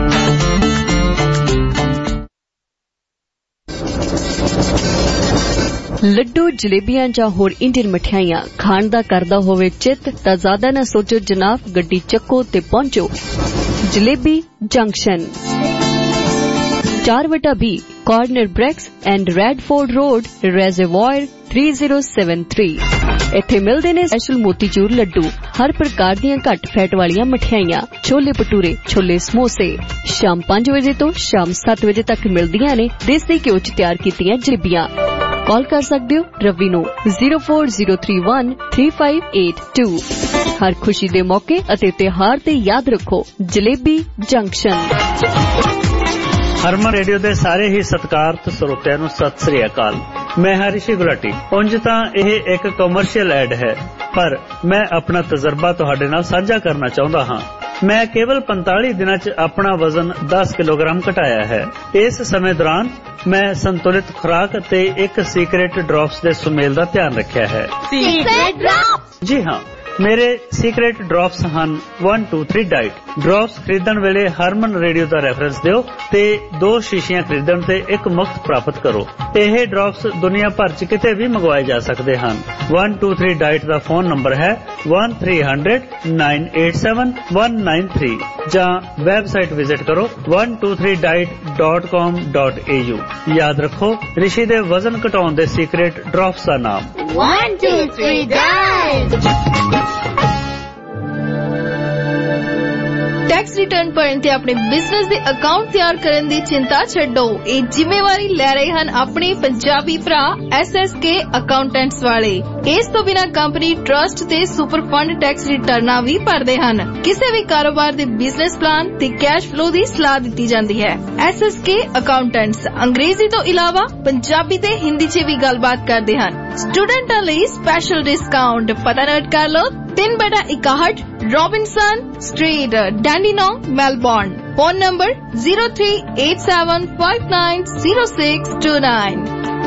C: laddoo ਜਲੇਬੀਆਂ ਜਾਂ ਹੋਰ ਇੰਡੀਅਨ ਮਠਿਆਈਆਂ ਖਾਣ ਦਾ ਕਰਦਾ ਹੋਵੇ ਚਿੱਤ ਤਾਂ ਜ਼ਿਆਦਾ ਨਾ ਸੋਚੋ ਜਨਾਬ ਗੱਡੀ ਚੱਕੋ ਤੇ ਪਹੁੰਚੋ ਜਲੇਬੀ ਜੰਕਸ਼ਨ ਚਾਰ ਵਟਾ ਵੀਹ corner Bracks and Radford Road Reservoir three zero seven three ਇੱਥੇ ਮਿਲਦੇ ਨੇ ਸਪੈਸ਼ਲ ਮੋਤੀਚੂਰ ਲੱਡੂ ਹਰ ਪ੍ਰਕਾਰ ਦੀਆਂ ਘੱਟ ਫੈਟ ਵਾਲੀਆਂ ਮਠਿਆਈਆਂ ਛੋਲੇ ਭਟੂਰੇ ਛੋਲੇ ਸਮੋਸੇ ਸ਼ਾਮ ਪੰਜ ਵਜੇ ਤੋਂ ਸ਼ਾਮ ਸੱਤ ਵਜੇ ਤੱਕ ਮਿਲਦੀਆਂ ਨੇ ਦੇਸੀ ਘਿਓ ਚ ਤਿਆਰ ਕੀਤੀਆਂ ਜਲੇਬੀਆਂ ਕਾਲ ਕਰ ਸਕਦੇ ਹੋ ਰਵੀ ਨੂੰ zero four zero three one three five eight two ਹਰ ਖੁਸ਼ੀ ਦੇ ਮੌਕੇ ਅਤੇ ਤਿਉਹਾਰ ਤੇ ਯਾਦ ਰੱਖੋ ਜਲੇਬੀ ਜੰਕਸ਼ਨ
A: ਹਰਮਨ ਰੇਡੀਓ ਦੇ ਸਾਰੇ ਹੀ ਸਤਿਕਾਰਤ ਸਰੋਤਿਆਂ ਨੂੰ ਸਤਿ ਸ੍ਰੀ ਅਕਾਲ ਮੈਂ ਹਾਂ ਰਿਸ਼ੀ ਗੁਲਾਟੀ ਉਂਝ ਤਾਂ ਇਹ ਇੱਕ ਕਮਰਸ਼ੀਅਲ ਐਡ ਹੈ ਪਰ ਮੈਂ ਆਪਣਾ ਤਜਰਬਾ ਤੁਹਾਡੇ ਨਾਲ ਸਾਂਝਾ ਕਰਨਾ ਚਾਹੁੰਦਾ ਹਾਂ ਮੈਂ ਕੇਵਲ ਪੰਤਾਲੀ ਦਿਨਾਂ 'ਚ ਆਪਣਾ ਵਜ਼ਨ ਦਸ ਕਿਲੋਗ੍ਰਾਮ ਘਟਾਇਆ ਹੈ ਇਸ ਸਮੇਂ ਦੌਰਾਨ ਮੈਂ ਸੰਤੁਲਿਤ ਖੁਰਾਕ ਅਤੇ ਇੱਕ ਸੀਕ੍ਰੇਟ ਡ੍ਰੌਪਸ ਦੇ ਸੁਮੇਲ ਦਾ ਧਿਆਨ ਰੱਖਿਆ ਹੈ ਸੀਕ੍ਰੇਟ ਡ੍ਰੌਪਸ ਜੀ ਹਾਂ ਮੇਰੇ ਸੀਕ੍ਰੇਟ ਡ੍ਰੌਪਸ ਹਨ one two three diet drops ਖਰੀਦਣ ਵੇਲੇ ਹਰਮਨ ਰੇਡੀਓ ਦਾ ਰੈਫਰੈਂਸ ਦਿਓ ਤੇ ਦੋ ਸ਼ੀਸ਼ੀਆਂ ਖਰੀਦਣ ਤੇ ਇੱਕ ਮੁਫਤ ਪ੍ਰਾਪਤ ਕਰੋ ਇਹ ਡ੍ਰੌਪਸ ਦੁਨੀਆ ਭਰ 'ਚ ਕਿਤੇ ਵੀ ਮੰਗਵਾਏ ਜਾ ਸਕਦੇ ਹਨ one two three ਡਾਈਟ ਦਾ ਫੋਨ ਨੰਬਰ ਹੈ one three hundred nine eight seven one nine three ਜਾਂ ਵੈਬਸਾਈਟ ਵਿਜ਼ਿਟ ਕਰੋ one two three diet dot com dot a u ਯਾਦ ਰੱਖੋ ਰਿਸ਼ੀ ਦੇ ਵਜ਼ਨ ਘਟਾਉਣ ਦੇ ਸੀਕ੍ਰੇਟ ਡ੍ਰੌਪਸ ਦਾ ਨਾਮ
K: one two three diet tax return ਭਰਨ ਤੇ ਆਪਣੇ ਬਿਜ਼ਨਸ ਦੇ ਅਕਾਊਂਟ ਤਿਆਰ ਕਰਨ ਦੀ ਚਿੰਤਾ ਛੱਡੋ ਇਹ ਜ਼ਿੰਮੇਵਾਰੀ ਲੈ ਰਹੇ ਹਨ ਆਪਣੇ ਪੰਜਾਬੀ ਭਰਾ ਐਸ ਐਸ ਕੇ ਅਕਾਊਂਟੈਂਟਸ ਵਾਲੇ ਇਸ ਤੋਂ ਬਿਨਾਂ ਕੰਪਨੀ ਟਰਸਟ ਤੇ ਸੁਪਰ ਫੰਡ ਟੈਕਸ ਰਿਟਰਨਾਂ ਵੀ ਭਰਦੇ ਹਨ ਕਿਸੇ ਵੀ ਕਾਰੋਬਾਰ ਦੇ ਬਿਜ਼ਨਸ ਪਲਾਨ ਤੇ ਕੈਸ਼ ਫਲੋ ਦੀ ਸਲਾਹ ਦਿੱਤੀ ਜਾਂਦੀ ਹੈ ਐਸ ਐਸ ਕੇ ਅਕਾਊਂਟੈਂਟਸ ਅੰਗਰੇਜ਼ੀ ਤੋਂ ਇਲਾਵਾ ਪੰਜਾਬੀ ਤੇ ਹਿੰਦੀ 'ਚ ਵੀ ਗੱਲਬਾਤ ਕਰਦੇ ਹਨ ਸਟੂਡੈਂਟਾਂ ਲਈ ਸਪੈਸ਼ਲ ਡਿਸਕਾਊਂਟ ਪਤਾ ਨੋਟ ਕਰ ਲਓ तीन बटा इकाहठ Robinson Street Dandenong Melbourne phone number zero three eight seven five nine zero six two nine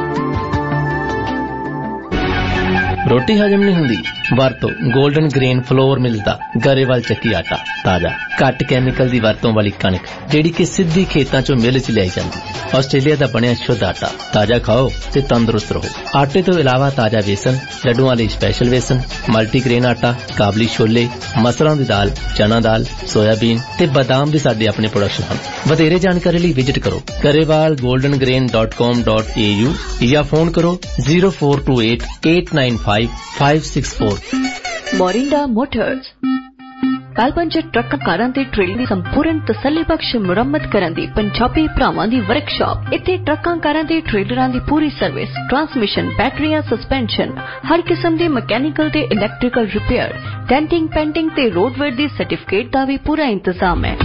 Q: ਰੋਟੀ ਹਜਮ ਨਹੀਂ ਹੁੰਦੀ ਵਰਤੋ 골ਡਨ ਗ੍ਰੇਨ ਫਲੋਰ ਮਿਲਦਾ ਗਰੇਵਾਲ ਚੱਕੀ ਆਟਾ ਤਾਜ਼ਾ ਘੱਟ ਕੈਮੀਕਲ ਦੀ ਵਰਤੋਂ ਵਾਲੀ ਕਣਕ ਜਿਹੜੀ ਕਿ ਸਿੱਧੀ ਖੇਤਾਂ ਚੋਂ ਮਿਲ ਚ ਲਿਆਈ ਜਾਂਦੀ ਆਸਟ੍ਰੇਲੀਆ ਦਾ ਬਣਿਆ ਸ਼ੁੱਧ ਆਟਾ ਤਾਜ਼ਾ ਖਾਓ ਤੇ ਤੰਦਰੁਸਤ ਰਹੋ ਆਟੇ ਤੋਂ ਇਲਾਵਾ ਤਾਜ਼ਾ ਵੇਸਣ ਲੱਡੂਆਂ ਲਈ ਸਪੈਸ਼ਲ ਵੇਸਣ ਮਲਟੀਗ੍ਰੇਨ ਆਟਾ ਕਾਬਲੀ ਛੋਲੇ ਮਸਰਾਂ ਦੀ ਦਾਲ ਚਨਾ ਦਾਲ ਸੋਇਆਬੀਨ ਤੇ ਬਦਾਮ ਵੀ ਸਾਡੇ ਆਪਣੇ ਪ੍ਰੋਡਕਸ਼ਨ ਹਨ ਵਧੇਰੇ ਜਾਣਕਾਰੀ ਲਈ ਵਿਜ਼ਿਟ ਕਰੋ Grewal golden grain dot com dot a u ਜਾਂ ਫੋਨ ਕਰੋ zero four two eight eight nine five five six four
C: Morinda motors ਕਾਲਪੰਜ ਟਰੱਕਾਂ ਕਾਰਾਂ ਤੇ ਟ੍ਰੇਲਰ ਦੀ ਸੰਪੂਰਨ ਤਸੱਲੀਬਖਸ਼ ਮੁਰੰਮਤ ਕਰਨ ਦੀ ਪੰਜਾਬੀ ਭਰਾਵਾਂ ਦੀ ਵਰਕਸ਼ਾਪ ਇੱਥੇ ਟਰੱਕਾਂ ਕਾਰਾਂ ਤੇ ਟ੍ਰੇਲਰਾਂ ਦੀ ਪੂਰੀ ਸਰਵਿਸ ਟਰਾਂਸਮਿਸ਼ਨ ਬੈਟਰੀਆਂ ਸਸਪੈਂਸ਼ਨ ਹਰ ਕਿਸਮ ਦੀ ਮਕੈਨੀਕਲ ਤੇ ਇਲੈਕਟ੍ਰੀਕਲ ਰਿਪੇਅਰ ਡੈਂਟਿੰਗ ਪੈਂਟਿੰਗ ਤੇ ਰੋਡਵੇਅਰ ਦੀ ਸਰਟੀਫਿਕੇਟ ਦਾ ਵੀ ਪੂਰਾ ਇੰਤਜ਼ਾਮ ਹੈ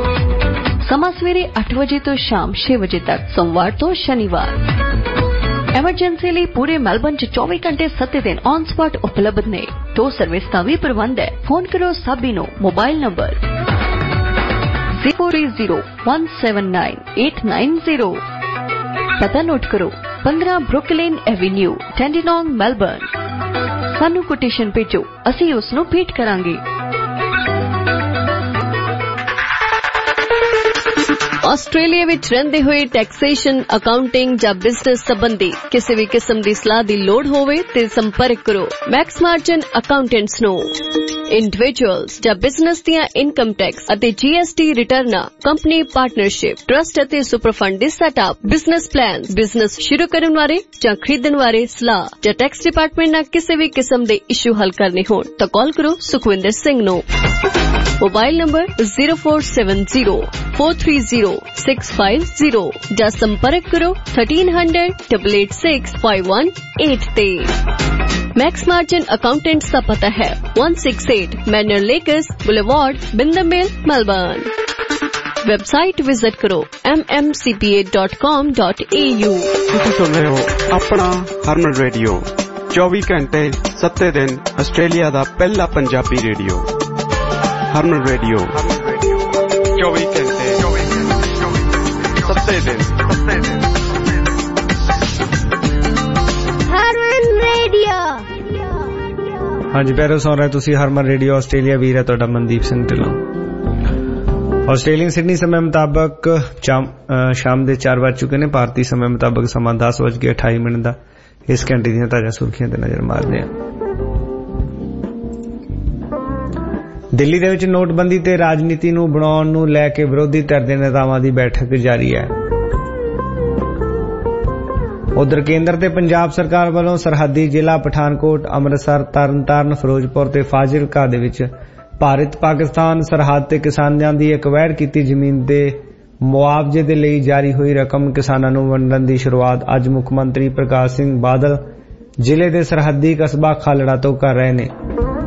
C: ਸਮਾਂ ਸਵੇਰੇ ਅੱਠ ਵਜੇ ਤੋਂ ਸ਼ਾਮ ਛੇ ਵਜੇ ਤੱਕ ਸੋਮਵਾਰ ਤੋਂ ਸ਼ਨੀਵਾਰ ਐਮਰਜੈਂਸੀ ਲਈ ਪੂਰੇ ਮੈਲਬਨ ਚ ਚੌਵੀ ਘੰਟੇ ਸੱਤ ਦਿਨ ਔਨ ਸਪੌਟ ਉਪਲਬਧ ਨੇ। ਟੋ ਸਰਵਿਸ ਦਾ ਵੀ ਪ੍ਰਬੰਧ ਹੈ। ਫੋਨ ਕਰੋ ਸਾਬੀ ਨੂੰ। Mobile number zero three zero one seven nine eight nine zero। ਪਤਾ ਨੋਟ ਕਰੋ, ਪੰਦਰਾਂ ਬਰੁਕਲਿਨ ਐਵੇਨਿਊ, ਟੈਂਡੀਨੋਂਗ, ਮੈਲਬਰਨ। ਸਾਨੂੰ ਕੋਟੇਸ਼ਨ ਭੇਜੋ, ਅਸੀਂ ਉਸ ਨੂੰ ਭੇਟ ਕਰਾਂਗੇ। ਆਸਟ੍ਰੇਲੀਆ ਵਿੱਚ ਰਹਿੰਦੇ ਹੋਏ ਟੈਕਸੇਸ਼ਨ, ਅਕਾਊਂਟਿੰਗ ਜਾਂ ਬਿਜ਼ਨਸ ਸੰਬੰਧੀ ਕਿਸੇ ਵੀ ਕਿਸਮ ਦੀ ਸਲਾਹ ਦੀ ਲੋੜ ਹੋਵੇ ਤੇ ਸੰਪਰਕ ਕਰੋ ਮੈਕਸ ਮਾਰਜਨ ਅਕਾਊਂਟੈਂਟਸ ਨੂੰ। ਇੰਡੀਵਿਜੂਅਲਸ ਜਾਂ ਬਿਜ਼ਨਸ ਦੀਆਂ ਇਨਕਮ ਟੈਕਸ ਅਤੇ ਜੀਐਸਟੀ ਰਿਟਰਨਾਂ, ਕੰਪਨੀ ਪਾਰਟਨਰਸ਼ਿਪ, ਟਰਸਟ ਅਤੇ ਸੁਪਰ ਫੰਡ ਦੇ ਸੈਟਅਪ, ਬਿਜ਼ਨਸ ਪਲਾਨ, ਬਿਜ਼ਨਸ ਸ਼ੁਰੂ ਕਰਨ ਬਾਰੇ ਜਾਂ ਖਰੀਦਣ ਬਾਰੇ ਸਲਾਹ ਜਾਂ ਟੈਕਸ ਡਿਪਾਰਟਮੈਂਟ ਨਾਲ ਕਿਸੇ ਵੀ ਕਿਸਮ ਦੇ ਇਸ਼ੂ ਹੱਲ ਕਰਨੇ ਹੋਣ ਤਾਂ ਕਾਲ ਕਰੋ ਸੁਖਵਿੰਦਰ ਸਿੰਘ ਨੂੰ। Mobile number zero four seven zero four three zero six five zero ਜਾਂ ਸੰਪਰਕ ਕਰੋ thirteen hundred eight eight six five one eight ਤੇ। ਮੈਕਸ ਮਾਰਜਨ ਅਕਾਊਂਟੈਂਟਸ ਦਾ ਪਤਾ ਹੈ one six eight Manor Lakes Boulevard, Wyndham Vale, Melbourne. Website visit ਕਰੋ m m c p a dot com dot a u।
E: ਤੁਸੀਂ ਸੁਣ ਰਹੇ ਹੋ ਆਪਣਾ ਹਰਮਨ ਰੇਡੀਓ, ਚੌਵੀ ਘੰਟੇ ਸੱਤੇ ਦਿਨ ਆਸਟ੍ਰੇਲੀਆ ਦਾ ਪਹਿਲਾ ਪੰਜਾਬੀ ਰੇਡੀਓ। ਹਰਮਨ ਰੇਡੀਓ ਚੌਵੀ ਘੰਟੇ ਸੱਤੇ ਦਿਨ।
L: ਹਰਮਨ ਰੇਡੀਓ।
H: ਹਾਂਜੀ ਪਿਆਰੋ, ਸੁਣ ਰਹੇ ਤੁਸੀਂ ਹਰਮਨ ਰੇਡੀਓ ਆਸਟ੍ਰੇਲੀਆ। ਵੀਰ ਹੈ ਤੁਹਾਡਾ ਮਨਦੀਪ ਸਿੰਘ ਢਿੱਲੋਂ। ਆਸਟ੍ਰੇਲੀਅਨ ਸਿਡਨੀ ਸਮੇਂ ਮੁਤਾਬਕ ਸ਼ਾਮ ਦੇ ਚਾਰ ਵੱਜ ਚੁੱਕੇ ਨੇ। ਭਾਰਤੀ ਸਮੇਂ ਮੁਤਾਬਕ ਸਮਾਂ ਦਸ ਵੱਜ ਕੇ ਅਠਾਈ ਮਿੰਟ ਦਾ। ਇਸ ਘੰਟੇ ਦੀਆਂ ਤਾਜ਼ਾ ਸੁਰਖੀਆਂ ਤੇ ਨਜ਼ਰ ਮਾਰਦੇ ਹਾਂ। ਦਿੱਲੀ ਦੇ ਵਿੱਚ ਨੋਟਬੰਦੀ ਤੇ ਰਾਜਨੀਤੀ ਨੂੰ ਬਣਾਉਣ ਨੂੰ ਲੈ ਕੇ ਵਿਰੋਧੀ ਧਿਰ ਦੇ ਨੇਤਾਵਾਂ ਦੀ ਬੈਠਕ ਜਾਰੀ ਹੈ। ਉਧਰ ਕੇਂਦਰ ਤੇ ਪੰਜਾਬ ਸਰਕਾਰ ਵੱਲੋਂ ਸਰਹੱਦੀ ਜ਼ਿਲ੍ਹਾ ਪਠਾਨਕੋਟ, ਅੰਮ੍ਰਿਤਸਰ, ਤਰਨਤਾਰਨ, ਫਿਰੋਜ਼ਪੁਰ ਤੇ ਫਾਜ਼ਿਲਕਾ ਦੇ ਵਿੱਚ ਭਾਰਤ ਪਾਕਿਸਤਾਨ ਸਰਹੱਦ ਤੇ ਕਿਸਾਨਾਂ ਦੀ ਅਕਵਾਇਰ ਕੀਤੀ ਜ਼ਮੀਨ ਦੇ ਮੁਆਵਜ਼ੇ ਦੇ ਲਈ ਜਾਰੀ ਹੋਈ ਰਕਮ ਕਿਸਾਨਾਂ ਨੂੰ ਵੰਡਣ ਦੀ ਸ਼ੁਰੂਆਤ ਅੱਜ ਮੁੱਖ ਮੰਤਰੀ ਪ੍ਰਕਾਸ਼ ਸਿੰਘ ਬਾਦਲ ਜ਼ਿਲ੍ਹੇ ਦੇ ਸਰਹੱਦੀ ਕਸਬਾ ਖਾਲੜਾ ਤੋਂ ਕਰ ਰਹੇ ਨੇ।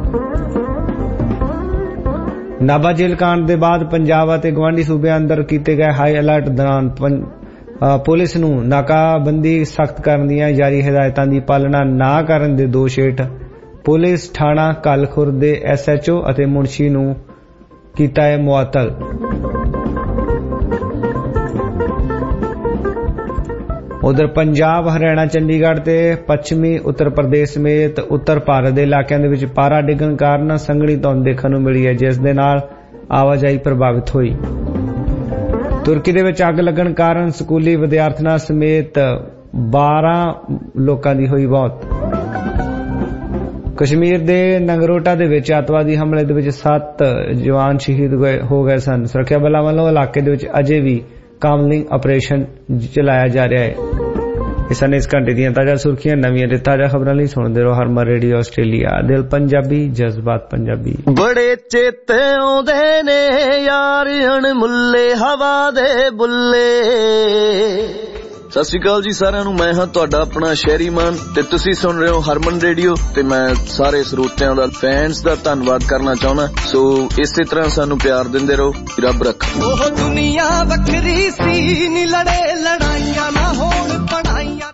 H: ਨਾਭਾ ਜੇਲ੍ਹ ਕਾਂਡ ਦੇ ਬਾਅਦ ਪੰਜਾਬ ਅਤੇ ਗਵਾਂਢੀ ਸੂਬਿਆਂ ਅੰਦਰ ਕੀਤੇ ਗਏ ਹਾਈ ਅਲਰਟ ਦੌਰਾਨ ਪੁਲਿਸ ਨੂੰ ਨਾਕਾਬੰਦੀ ਸਖਤ ਕਰਨ ਦੀਆਂ ਜਾਰੀ ਹਦਾਇਤਾਂ ਦੀ ਪਾਲਣਾ ਨਾ ਕਰਨ ਦੇ ਦੋਸ਼ ਹੇਠ ਪੁਲਿਸ ਥਾਣਾ ਕਲਖੁਰ ਦੇ ਐਸ ਐਚ ਓ ਅਤੇ ਮੁਨਸ਼ੀ ਨੂੰ ਕੀਤਾ ਹੈ ਮੁਅੱਤਲ। ਉਧਰ ਪੰਜਾਬ, ਹਰਿਆਣਾ, ਚੰਡੀਗੜ੍ਹ ਤੇ ਪੱਛਮੀ ਉੱਤਰ ਪ੍ਰਦੇਸ਼ ਸਮੇਤ ਉੱਤਰ ਭਾਰਤ ਦੇ ਇਲਾਕਿਆਂ ਦੇ ਵਿੱਚ ਪਾਰਾ ਡਿੱਗਣ ਕਾਰਨ ਸੰਘਣੀ ਧੁੰਦ ਦੇਖਣ ਨੂੰ ਮਿਲੀ ਹੈ, ਜਿਸ ਦੇ ਨਾਲ ਆਵਾਜਾਈ ਪ੍ਰਭਾਵਿਤ ਹੋਈ। ਤੁਰਕੀ ਦੇ ਵਿੱਚ ਅੱਗ ਲੱਗਣ ਕਾਰਨ ਸਕੂਲੀ ਵਿਦਿਆਰਥੀਆਂ ਸਮੇਤ ਬਾਰਾਂ ਲੋਕਾਂ ਦੀ ਹੋਈ ਮੌਤ। ਕਸ਼ਮੀਰ ਦੇ ਨਗਰੋਟਾ ਦੇ ਵਿੱਚ ਅੱਤਵਾਦੀ ਹਮਲੇ ਦੇ ਵਿੱਚ ਸੱਤ ਜਵਾਨ ਸ਼ਹੀਦ ਹੋ ਗਏ ਸਨ। ਸੁਰੱਖਿਆ ਬਲਾਂ ਵੱਲੋਂ ਇਲਾਕੇ ਦੇ ਵਿੱਚ ਅਜੇ ਵੀ ਕਾਮਲਿੰਗ ਆਪਰੇਸ਼ਨ ਚਲਾਇਆ ਜਾ ਰਿਹਾ ਹੈ। ਇਸ ਨੇ ਇਸ ਘੰਟੇ ਦੀਆਂ ਤਾਜ਼ਾ ਸੁਰਖੀਆਂ, ਨਵੀਆਂ ਤੇ ਤਾਜ਼ਾ ਖਬਰਾਂ ਲਈ ਸੁਣਦੇ ਰਹੋ ਹਰਮਨ ਰੇਡੀਓ ਆਸਟ੍ਰੇਲੀਆ। ਦਿਲ ਪੰਜਾਬੀ, ਜਜ਼ਬਾਤ ਪੰਜਾਬੀ।
G: ਬੜੇ ਚੇਤੇ ਆਉਂਦੇ ਨੇ ਯਾਰ ਅਣਮੁੱਲੇ ਹਵਾ ਦੇ ਬੁੱਲੇ। ਸਤਿ ਸ਼੍ਰੀ ਅਕਾਲ ਜੀ ਸਾਰਿਆਂ ਨੂੰ, ਮੈਂ ਹਾਂ ਤੁਹਾਡਾ ਆਪਣਾ ਸ਼ਹਿਰੀ ਮਾਨ ਤੇ ਤੁਸੀਂ ਸੁਣ ਰਹੇ ਹੋ ਹਰਮਨ ਰੇਡੀਓ। ਤੇ ਮੈਂ ਸਾਰੇ ਸਰੋਤਿਆਂ ਦਾ, ਫੈਨਸ ਦਾ ਧੰਨਵਾਦ ਕਰਨਾ ਚਾਹੁੰਦਾ। ਸੋ ਇਸੇ ਤਰ੍ਹਾਂ ਸਾਨੂੰ ਪਿਆਰ ਦਿੰਦੇ ਰਹੋ, ਰੱਬ ਰੱਖੇ।
J: ਉਹ ਦੁਨੀਆ ਵੱਖਰੀ ਸੀ, ਨੀ ਲੜੇ ਲੜਾਈਆਂ ਨਾ ਹੋਣ ਪੜਾਈਆਂ।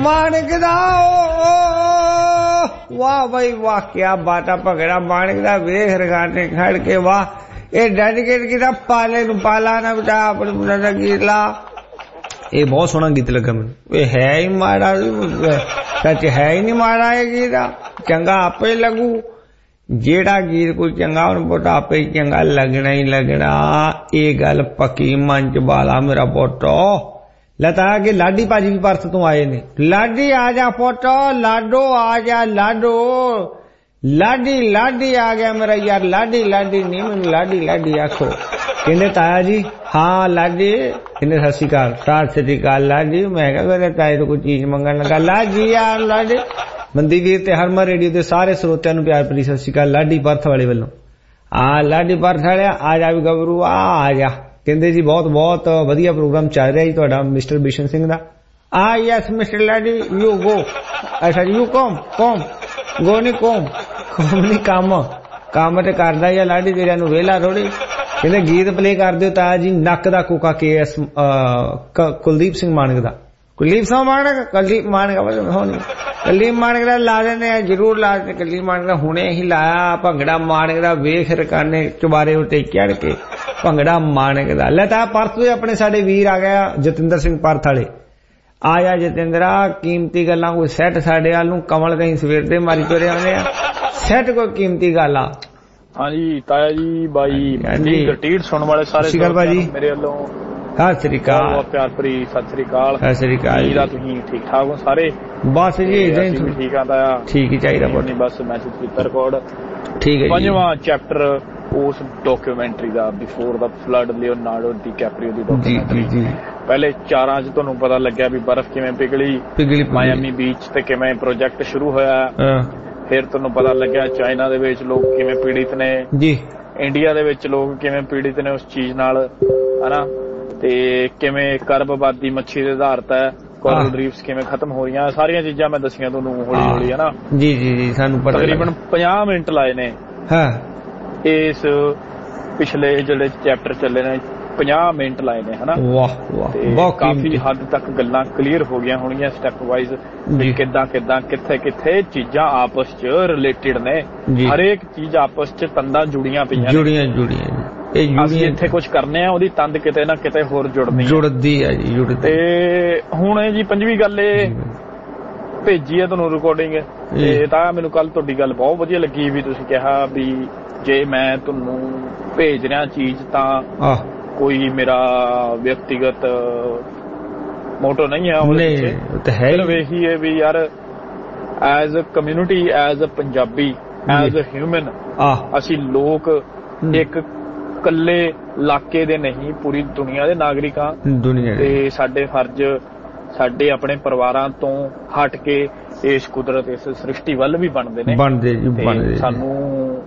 I: माणक दा वाह भाई वाह क्या बात है भंगड़ा माणक दा वेख रगाने खड़ के वाह ये डेडिकेट किया पाले नूं पाला ना बेटा अपने मुंडे दा गीत ला ये बहुत सोहना गीत लगा मैनूं ये है ही माड़ा सच है ही नहीं माड़ा ये गीत चंगा आपे लगू जेड़ा गीत कोई चंगा उन पुट आपे चंगा लगना ही लगना ये गल पक्की मन च बाला मेरा पुटो लता के लाडी भाजी भी परस तू आए ने लाडी आ जा पुटो लाडो आ जा लाडो लाडी लाडी आ गया मेरा यार लाडी लाडी नहीं मैनूं लाडी लाडी आखो कहंदे ताया जी हाँ लाडी कहंदे सत श्री अकाल सत श्री अकाल लाडी मैं कहा मेरे ताए तो कोई चीज मंगन लगा लाडी यार लाडी मंदीवीर ते हरमन रेडियो दे सारे श्रोतियां नूं प्यार भरी सत श्री अकाल लाडी परथ वाले वालों आ लाडी परथ वाले आ जा भी गबरू आ आ जा कहंदे जी बहुत बहुत वधिया प्रोग्राम चल रहा जी तुहाडा मिस्टर बिशन सिंह दा आ yes mister Laddi you go अच्छा यू कम कम गो नहीं कम कम नहीं काम काम ते करदा या लाडी तेरे नूं वेला थोड़ी कहंदे गीत प्ले कर दिओ ताया जी नक दा कोका के एस कुलदीप सिंह मानक दा कुलदीप सिंह मानक कुलदीप मानक होनी कुलदीप मानक दा ला देने जरूर ला देने कुलदीप मानक दा हुणे ही लाया भंगड़ा मानक दा वेख रकाने चुबारे उते चढ़ के भंगड़ा मानक दा लता परसों अपने साडे वीर आ गया जतिंदर सिंह परथ वाले आया जतिंदरा कीमती गल्लां कोई सैट साडे वाल नूं कमल कहीं सवेर दे मारी तुरे आउंदे आ सैट कोई कीमती गल आ
L: हाँ जी ताया जी बाई गटीर सुनने वाले सारे मेरे वालों सत श्री अकाल बहुत प्यार भरी सत श्री अकाल
I: सत श्री अकाल
L: तुसीं ठीक ठाक हो सारे
I: बस जी इदां ही
L: ठीक आता
I: ठीक ही चाहिदा
L: नहीं बस मैसेज कीता रिकॉर्ड
I: ठीक है
L: पंजवां चैप्टर उस डॉक्यूमेंट्री दा before the flood Leonardo DiCaprio दी डॉक्यूमेंट्री पहले चारां च तुहानूं पता लग्या भी बर्फ किवें पिघली
I: पिघली
L: मायामी बीच ते किवें प्रोजेक्ट शुरू होया फिर तुहानूं पता लग्या चाइना दे विच लोग किवें पीड़ित ने
I: जी
L: इंडिया दे विच लोग किवें पीड़ित ने उस चीज नाल है ना ते किवें करबबादी मच्छी दे आधारित है कोरल रीफ्स किवें खत्म हो रही सारियां चीजां मैं दसियां तुहानूं हौली हौली है ना
I: जी जी जी सानूं पता
L: तकरीबन पचास मिनट लाए ने
I: हां
L: इस पिछले जिहड़े चैप्टर चले ने पचास मिनट लाए ने है ना
I: वाह वाह बहुत
L: काफी हद तक गल्लां क्लीयर हो गईयां होणगीਆਂ स्टैप वाइज भी किदां किदां किथे किथे चीजां आपस च रिलेटेड ने हर एक चीज आपस च तंदां जुड़ियां पईयां
I: जुड़ियां जुड़ियां
L: ਅਸੀਂ ਇੱਥੇ ਕੁਝ ਕਰਨੇ ਆ ਉਹਦੀ ਤੰਦ ਕਿਤੇ ਨਾ ਕਿਤੇ ਹੋਰ ਜੁੜਨੀ
I: ਜੁੜਦੀ ਹੈ ਜੀ ਜੁੜਦੀ
L: ਤੇ ਹੁਣ ਜੀ ਪੰਜਵੀਂ ਗੱਲ ਇਹ ਭੇਜੀ ਹੈ ਤੁਹਾਨੂੰ ਰਿਕਾਰਡਿੰਗ ਤੇ ਤਾਂ ਮੈਨੂੰ ਕੱਲ ਤੁਹਾਡੀ ਗੱਲ ਬਹੁਤ ਵਧੀਆ ਲੱਗੀ ਵੀ ਤੁਸੀਂ ਕਿਹਾ ਵੀ ਜੇ ਮੈਂ ਤੁਹਾਨੂੰ ਭੇਜ ਰਿਹਾ ਚੀਜ਼ ਤਾਂ ਕੋਈ ਮੇਰਾ ਵਿਅਕਤੀਗਤ ਮੋਟੋ ਨਹੀਂ ਹੈ
I: ਨਹੀਂ ਉਹ ਤਾਂ ਹੈ
L: ਸਿਰਫ ਇਹੀ ਹੈ ਵੀ ਯਾਰ as a community as a Punjabi as a human ਅਸੀਂ ਲੋਕ ਇੱਕ ਕੱਲੇ ਇਲਾਕੇ ਦੇ ਨਹੀਂ ਪੂਰੀ ਦੁਨੀਆ ਦੇ ਨਾਗਰਿਕਾਂ
I: ਦੁਨੀਆ
L: ਤੇ ਸਾਡੇ ਫਰਜ਼ ਸਾਡੇ ਆਪਣੇ ਪਰਿਵਾਰਾਂ ਤੋਂ ਹਟ ਕੇ ਇਸ ਕੁਦਰਤ ਇਸ ਸ੍ਰਿਸ਼ਟੀ ਵੱਲ ਵੀ ਬਣਦੇ ਨੇ
I: ਬਣਦੇ ਜੀ ਬਣਦੇ
L: ਸਾਨੂੰ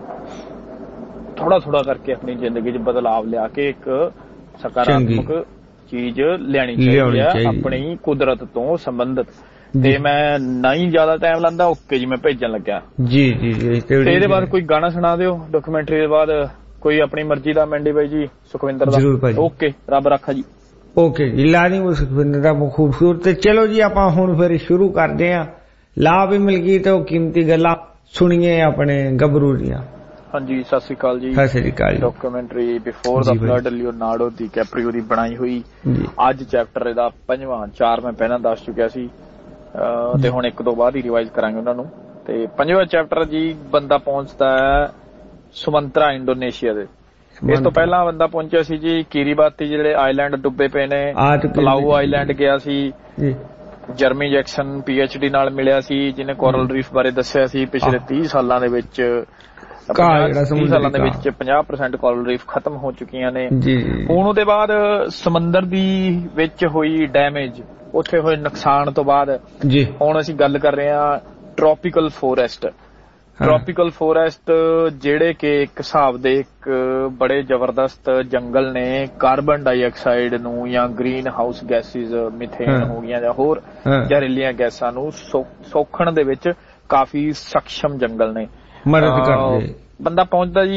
L: ਥੋੜਾ ਥੋੜਾ ਕਰਕੇ ਆਪਣੀ ਜ਼ਿੰਦਗੀ 'ਚ ਬਦਲਾਵ ਲਿਆ ਕੇ ਇੱਕ ਸਕਾਰਾਤਮਕ ਚੀਜ਼ ਲਿਆਣੀ ਚਾਹੀਦੀ ਹੈ ਆਪਣੀ ਕੁਦਰਤ ਤੋਂ ਸੰਬੰਧਿਤ ਤੇ ਮੈਂ ਨਾ ਹੀ ਜ਼ਿਆਦਾ ਟਾਈਮ ਲਾਂਦਾ ਓਕੇ ਜੀ ਮੈਂ ਭੇਜਣ ਲੱਗਿਆ
I: ਜੀ ਜੀ ਜੀ
L: ਤੇ ਇਹਦੇ ਬਾਅਦ ਕੋਈ ਗਾਣਾ ਸੁਣਾ ਦਿਓ ਡਾਕੂਮੈਂਟਰੀ ਦੇ ਬਾਅਦ ਕੋਈ ਆਪਣੀ ਮਰਜ਼ੀ ਦਾ ਮੈਂਡੀ ਬਾਈ ਜੀ ਸੁਖਵਿੰਦਰ ਦਾ
I: ਜ਼ਰੂਰ ਭਾਈ
L: ਓਕੇ ਰੱਬ ਰੱਖਾ ਜੀ
I: ਓਕੇ ਜੀ ਲਾਣੀ ਉਹ ਸੁਖਵਿੰਦਰ ਦਾ ਬਹੁਤ ਖੂਬਸੂਰਤ ਤੇ ਚਲੋ ਜੀ ਆਪਾਂ ਹੁਣ ਫਿਰ ਸ਼ੁਰੂ ਕਰਦੇ ਆਂ ਲਾ ਵੀ ਮਿਲ ਗਈ ਤੇ ਉਹ ਕੀਮਤੀ ਗੱਲਾਂ ਸੁਣੀਏ ਆਪਣੇ ਗੱਭਰੂ ਦੀਆਂ
L: ਹਾਂਜੀ ਸਤਿ ਸ੍ਰੀ ਅਕਾਲ ਜੀ
I: ਸਤਿ ਸ੍ਰੀ ਅਕਾਲ
L: documentary before the flood Leonardo DiCaprio ਦੀ ਬਣਾਈ ਹੋਈ ਅੱਜ ਚੈਪਟਰ ਇਹਦਾ ਪੰਜਵਾਂ ਚਾਰ ਮੈਂ ਪਹਿਲਾਂ ਦੱਸ ਚੁੱਕਿਆ ਸੀ ਤੇ ਹੁਣ ਇੱਕ ਤੋਂ ਬਾਅਦ ਹੀ ਰਿਵਾਈਜ਼ ਕਰਾਂਗੇ ਉਹਨਾਂ ਨੂੰ ਤੇ ਪੰਜਵਾਂ ਚੈਪਟਰ ਜੀ ਬੰਦਾ ਪਹੁੰਚਦਾ ਹੈ ਸੁਮੰਤਰਾ ਇੰਡੋਨੇਸ਼ੀਆ ਦੇ ਇਸ ਤੋਂ ਪਹਿਲਾਂ ਬੰਦਾ ਪਹੁੰਚਿਆ ਸੀ ਜੀ ਕੀਰੀਬਾਤੀ ਜਿਹੜੇ ਆਈਲੈਂਡ ਡੁੱਬੇ ਪਏ ਨੇ ਪਲਾਊ ਆਈਲੈਂਡ ਗਿਆ ਸੀ Jeremy Jackson P H D ਨਾਲ ਮਿਲਿਆ ਸੀ ਜਿਹਨੇ ਕੋਰਲ ਰੀਫ ਬਾਰੇ ਦੱਸਿਆ ਸੀ ਪਿਛਲੇ ਤੀਹ ਸਾਲਾਂ ਦੇ ਵਿੱਚ ਤੀਹ ਸਾਲਾਂ ਦੇ ਵਿੱਚ ਪੰਜਾਹ ਪਰਸੈਂਟ ਕੋਰਲ ਰੀਫ ਖਤਮ ਹੋ ਚੁੱਕੀਆਂ ਨੇ ਹੁਣ ਉਹਦੇ ਬਾਅਦ ਸਮੁੰਦਰ ਦੀ ਵਿੱਚ ਹੋਈ ਡੈਮੇਜ ਉੱਥੇ ਹੋਏ ਨੁਕਸਾਨ ਤੋਂ ਬਾਅਦ ਹੁਣ ਅਸੀਂ ਗੱਲ ਕਰ ਰਹੇ ਹਾਂ ਟ੍ਰੋਪੀਕਲ ਫੋਰੈਸਟ ਟ੍ਰੋਪੀਕਲ ਫੋਰੈਸਟ ਜਿਹੜੇ ਕਿ ਇੱਕ ਹਿਸਾਬ ਦੇ ਇੱਕ ਬੜੇ ਜ਼ਬਰਦਸਤ ਜੰਗਲ ਨੇ ਕਾਰਬਨ ਡਾਈਆਕਸਾਈਡ ਨੂੰ ਜਾਂ ਗ੍ਰੀਨ ਹਾਊਸ ਗੈਸਿਸ ਮਿਥੇਨ ਹੋ ਗਈਆਂ ਜਾਂ ਹੋਰ ਜ਼ਹਿਰੀਲੀਆਂ ਗੈਸਾਂ ਨੂੰ ਸੋਖਣ ਦੇ ਵਿੱਚ ਕਾਫੀ ਸક્ષਮ ਜੰਗਲ ਨੇ
I: ਮਦਦ ਕਰਦੇ
L: ਬੰਦਾ ਪਹੁੰਚਦਾ ਜੀ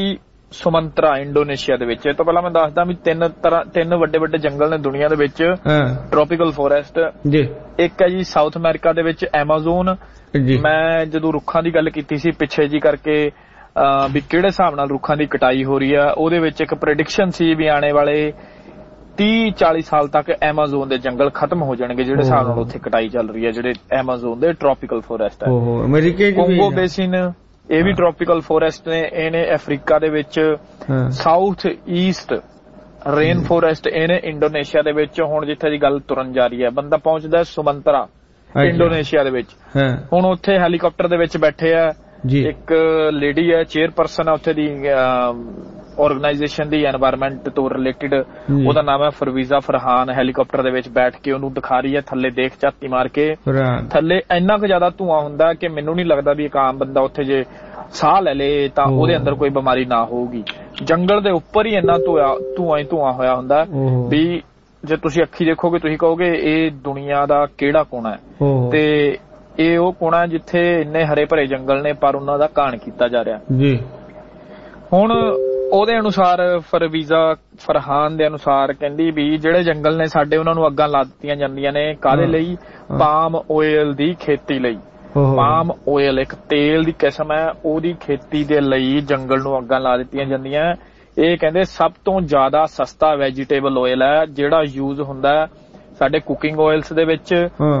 L: ਸੁਮੰਤਰਾ ਇੰਡੋਨੇਸ਼ੀਆ ਦੇ ਵਿੱਚ। ਇਹ ਤੋਂ ਪਹਿਲਾਂ ਮੈਂ ਦੱਸਦਾ ਵੀ ਤਿੰਨ ਤਰ੍ਹਾਂ ਤਿੰਨ ਵੱਡੇ ਵੱਡੇ ਜੰਗਲ ਨੇ ਦੁਨੀਆ ਦੇ ਵਿੱਚ ਟ੍ਰੋਪੀਕਲ ਫੋਰੈਸਟ ਜੀ। ਇੱਕ ਹੈ ਜੀ ਸਾਊਥ ਅਮਰੀਕਾ ਦੇ ਵਿੱਚ ਐਮਾਜ਼ੋਨ। ਮੈਂ ਜਦੋਂ ਰੁੱਖਾਂ ਦੀ ਗੱਲ ਕੀਤੀ ਸੀ ਪਿੱਛੇ ਜੀ ਕਰਕੇ ਵੀ ਕਿਹੜੇ ਹਿਸਾਬ ਨਾਲ ਰੁੱਖਾਂ ਦੀ ਕਟਾਈ ਹੋ ਰਹੀ ਆ, ਉਹਦੇ ਵਿੱਚ ਇੱਕ ਪ੍ਰੈਡਿਕਸ਼ਨ ਸੀ ਵੀ ਆਉਣੇ ਵਾਲੇ ਤੀਹ ਚਾਲੀ ਸਾਲ ਤੱਕ ਐਮਾਜ਼ੋਨ ਦੇ ਜੰਗਲ ਖਤਮ ਹੋ ਜਾਣਗੇ ਜਿਹੜੇ ਹਿਸਾਬ ਨਾਲ ਉੱਥੇ ਕਟਾਈ ਚੱਲ ਰਹੀ ਹੈ, ਜਿਹੜੇ ਐਮਾਜ਼ੋਨ ਦੇ ਟ੍ਰੋਪੀਕਲ ਫੋਰੈਸਟ ਹੈ। ਕੋਂਗੋ ਬੇਸਿਨ ਇਹ ਵੀ ਟ੍ਰੋਪੀਕਲ ਫੋਰੈਸਟ ਨੇ, ਇਹਨੇ ਅਫਰੀਕਾ ਦੇ ਵਿੱਚ। ਸਾਊਥ ਈਸਟ ਰੇਨ ਫੋਰੈਸਟ ਇਹਨੇ ਇੰਡੋਨੇਸ਼ੀਆ ਦੇ ਵਿੱਚ। ਹੁਣ ਜਿੱਥੇ ਦੀ ਗੱਲ ਤੁਰਨ ਜਾ ਰਹੀ ਹੈ ਬੰਦਾ ਪਹੁੰਚਦਾ ਸੁਮੰਤਰਾ ਇੰਡੋਨੇਸ਼ੀਆ ਦੇ ਵਿੱਚ। ਹੁਣ ਉੱਥੇ ਹੈਲੀਕਾਪਟਰ ਦੇ ਵਿੱਚ ਬੈਠੇ ਆ, ਇੱਕ ਲੇਡੀ ਹੈ ਚੇਅਰਪਰਸਨ ਹੈ ਉੱਥੇ ਦੀ ਆਰਗੇਨਾਈਜੇਸ਼ਨ ਦੀ ਐਨਵਾਇਰਨਮੈਂਟ ਤੋਂ ਰਿਲੇਟਡ, ਉਹਦਾ ਨਾਮ ਹੈ ਫਰਵੀਜ਼ਾ ਫਰਹਾਨ। ਹੈਲੀਕਾਪਟਰ ਦੇ ਵਿੱਚ ਬੈਠ ਕੇ ਉਹਨੂੰ ਦਿਖਾ ਰਹੀ ਹੈ ਥੱਲੇ ਦੇਖ ਝਾਤੀ ਮਾਰ ਕੇ, ਥੱਲੇ ਇੰਨਾ ਕੁ ਜ਼ਿਆਦਾ ਧੂੰਆਂ ਹੁੰਦਾ ਕਿ ਮੈਨੂੰ ਨਹੀਂ ਲੱਗਦਾ ਵੀ ਇੱਕ ਆਮ ਬੰਦਾ ਉੱਥੇ ਜੇ ਸਾਹ ਲੈ ਲੇ ਤਾਂ ਉਹਦੇ ਅੰਦਰ ਕੋਈ ਬਿਮਾਰੀ ਨਾ ਹੋਊਗੀ। ਜੰਗਲ ਦੇ ਉੱਪਰ ਹੀ ਇੰਨਾ ਧੂਆਂ ਧੂਆਂ ਹੀ ਧੂਆਂ ਹੋਇਆ ਹੁੰਦਾ ਵੀ ਜੇ ਤੁਸੀਂ ਅੱਖੀ ਦੇਖੋਗੇ ਤੁਸੀਂ ਕਹੋਗੇ ਇਹ ਦੁਨੀਆ ਦਾ ਕਿਹੜਾ ਕੋਣਾ ਹੈ। ਤੇ ਇਹ ਉਹ ਕੋਣਾ ਜਿੱਥੇ ਇੰਨੇ ਹਰੇ ਭਰੇ ਜੰਗਲ ਨੇ ਪਰ ਉਹਨਾਂ ਦਾ ਘਾਣ ਕੀਤਾ ਜਾ ਰਿਹਾ ਜੀ। ਹੁਣ ਉਹਦੇ ਅਨੁਸਾਰ ਫਰਵੀਜ਼ਾ ਫਰਹਾਨ ਦੇ ਅਨੁਸਾਰ ਕਹਿੰਦੀ ਵੀ ਜਿਹੜੇ ਜੰਗਲ ਨੇ ਸਾਡੇ ਉਹਨਾਂ ਨੂੰ ਅੱਗਾਂ ਲਾ ਦਿੱਤੀਆਂ ਜਾਂਦੀਆਂ ਨੇ ਕਾਹਦੇ ਲਈ? ਪਾਮ ਆਇਲ ਦੀ ਖੇਤੀ ਲਈ। ਪਾਮ ਆਇਲ ਇੱਕ ਤੇਲ ਦੀ ਕਿਸਮ ਹੈ, ਉਹਦੀ ਖੇਤੀ ਦੇ ਲਈ ਜੰਗਲ ਨੂੰ ਅੱਗਾਂ ਲਾ ਦਿੱਤੀਆਂ ਜਾਂਦੀਆਂ। ਇਹ ਕਹਿੰਦੇ ਸਭ ਤੋਂ ਜ਼ਿਆਦਾ ਸਸਤਾ ਵੈਜੀਟੇਬਲ ਆਇਲ ਹੈ ਜਿਹੜਾ ਯੂਜ਼ ਹੁੰਦਾ ਸਾਡੇ ਕੁਕਿੰਗ ਆਇਲਸ ਦੇ ਵਿੱਚ,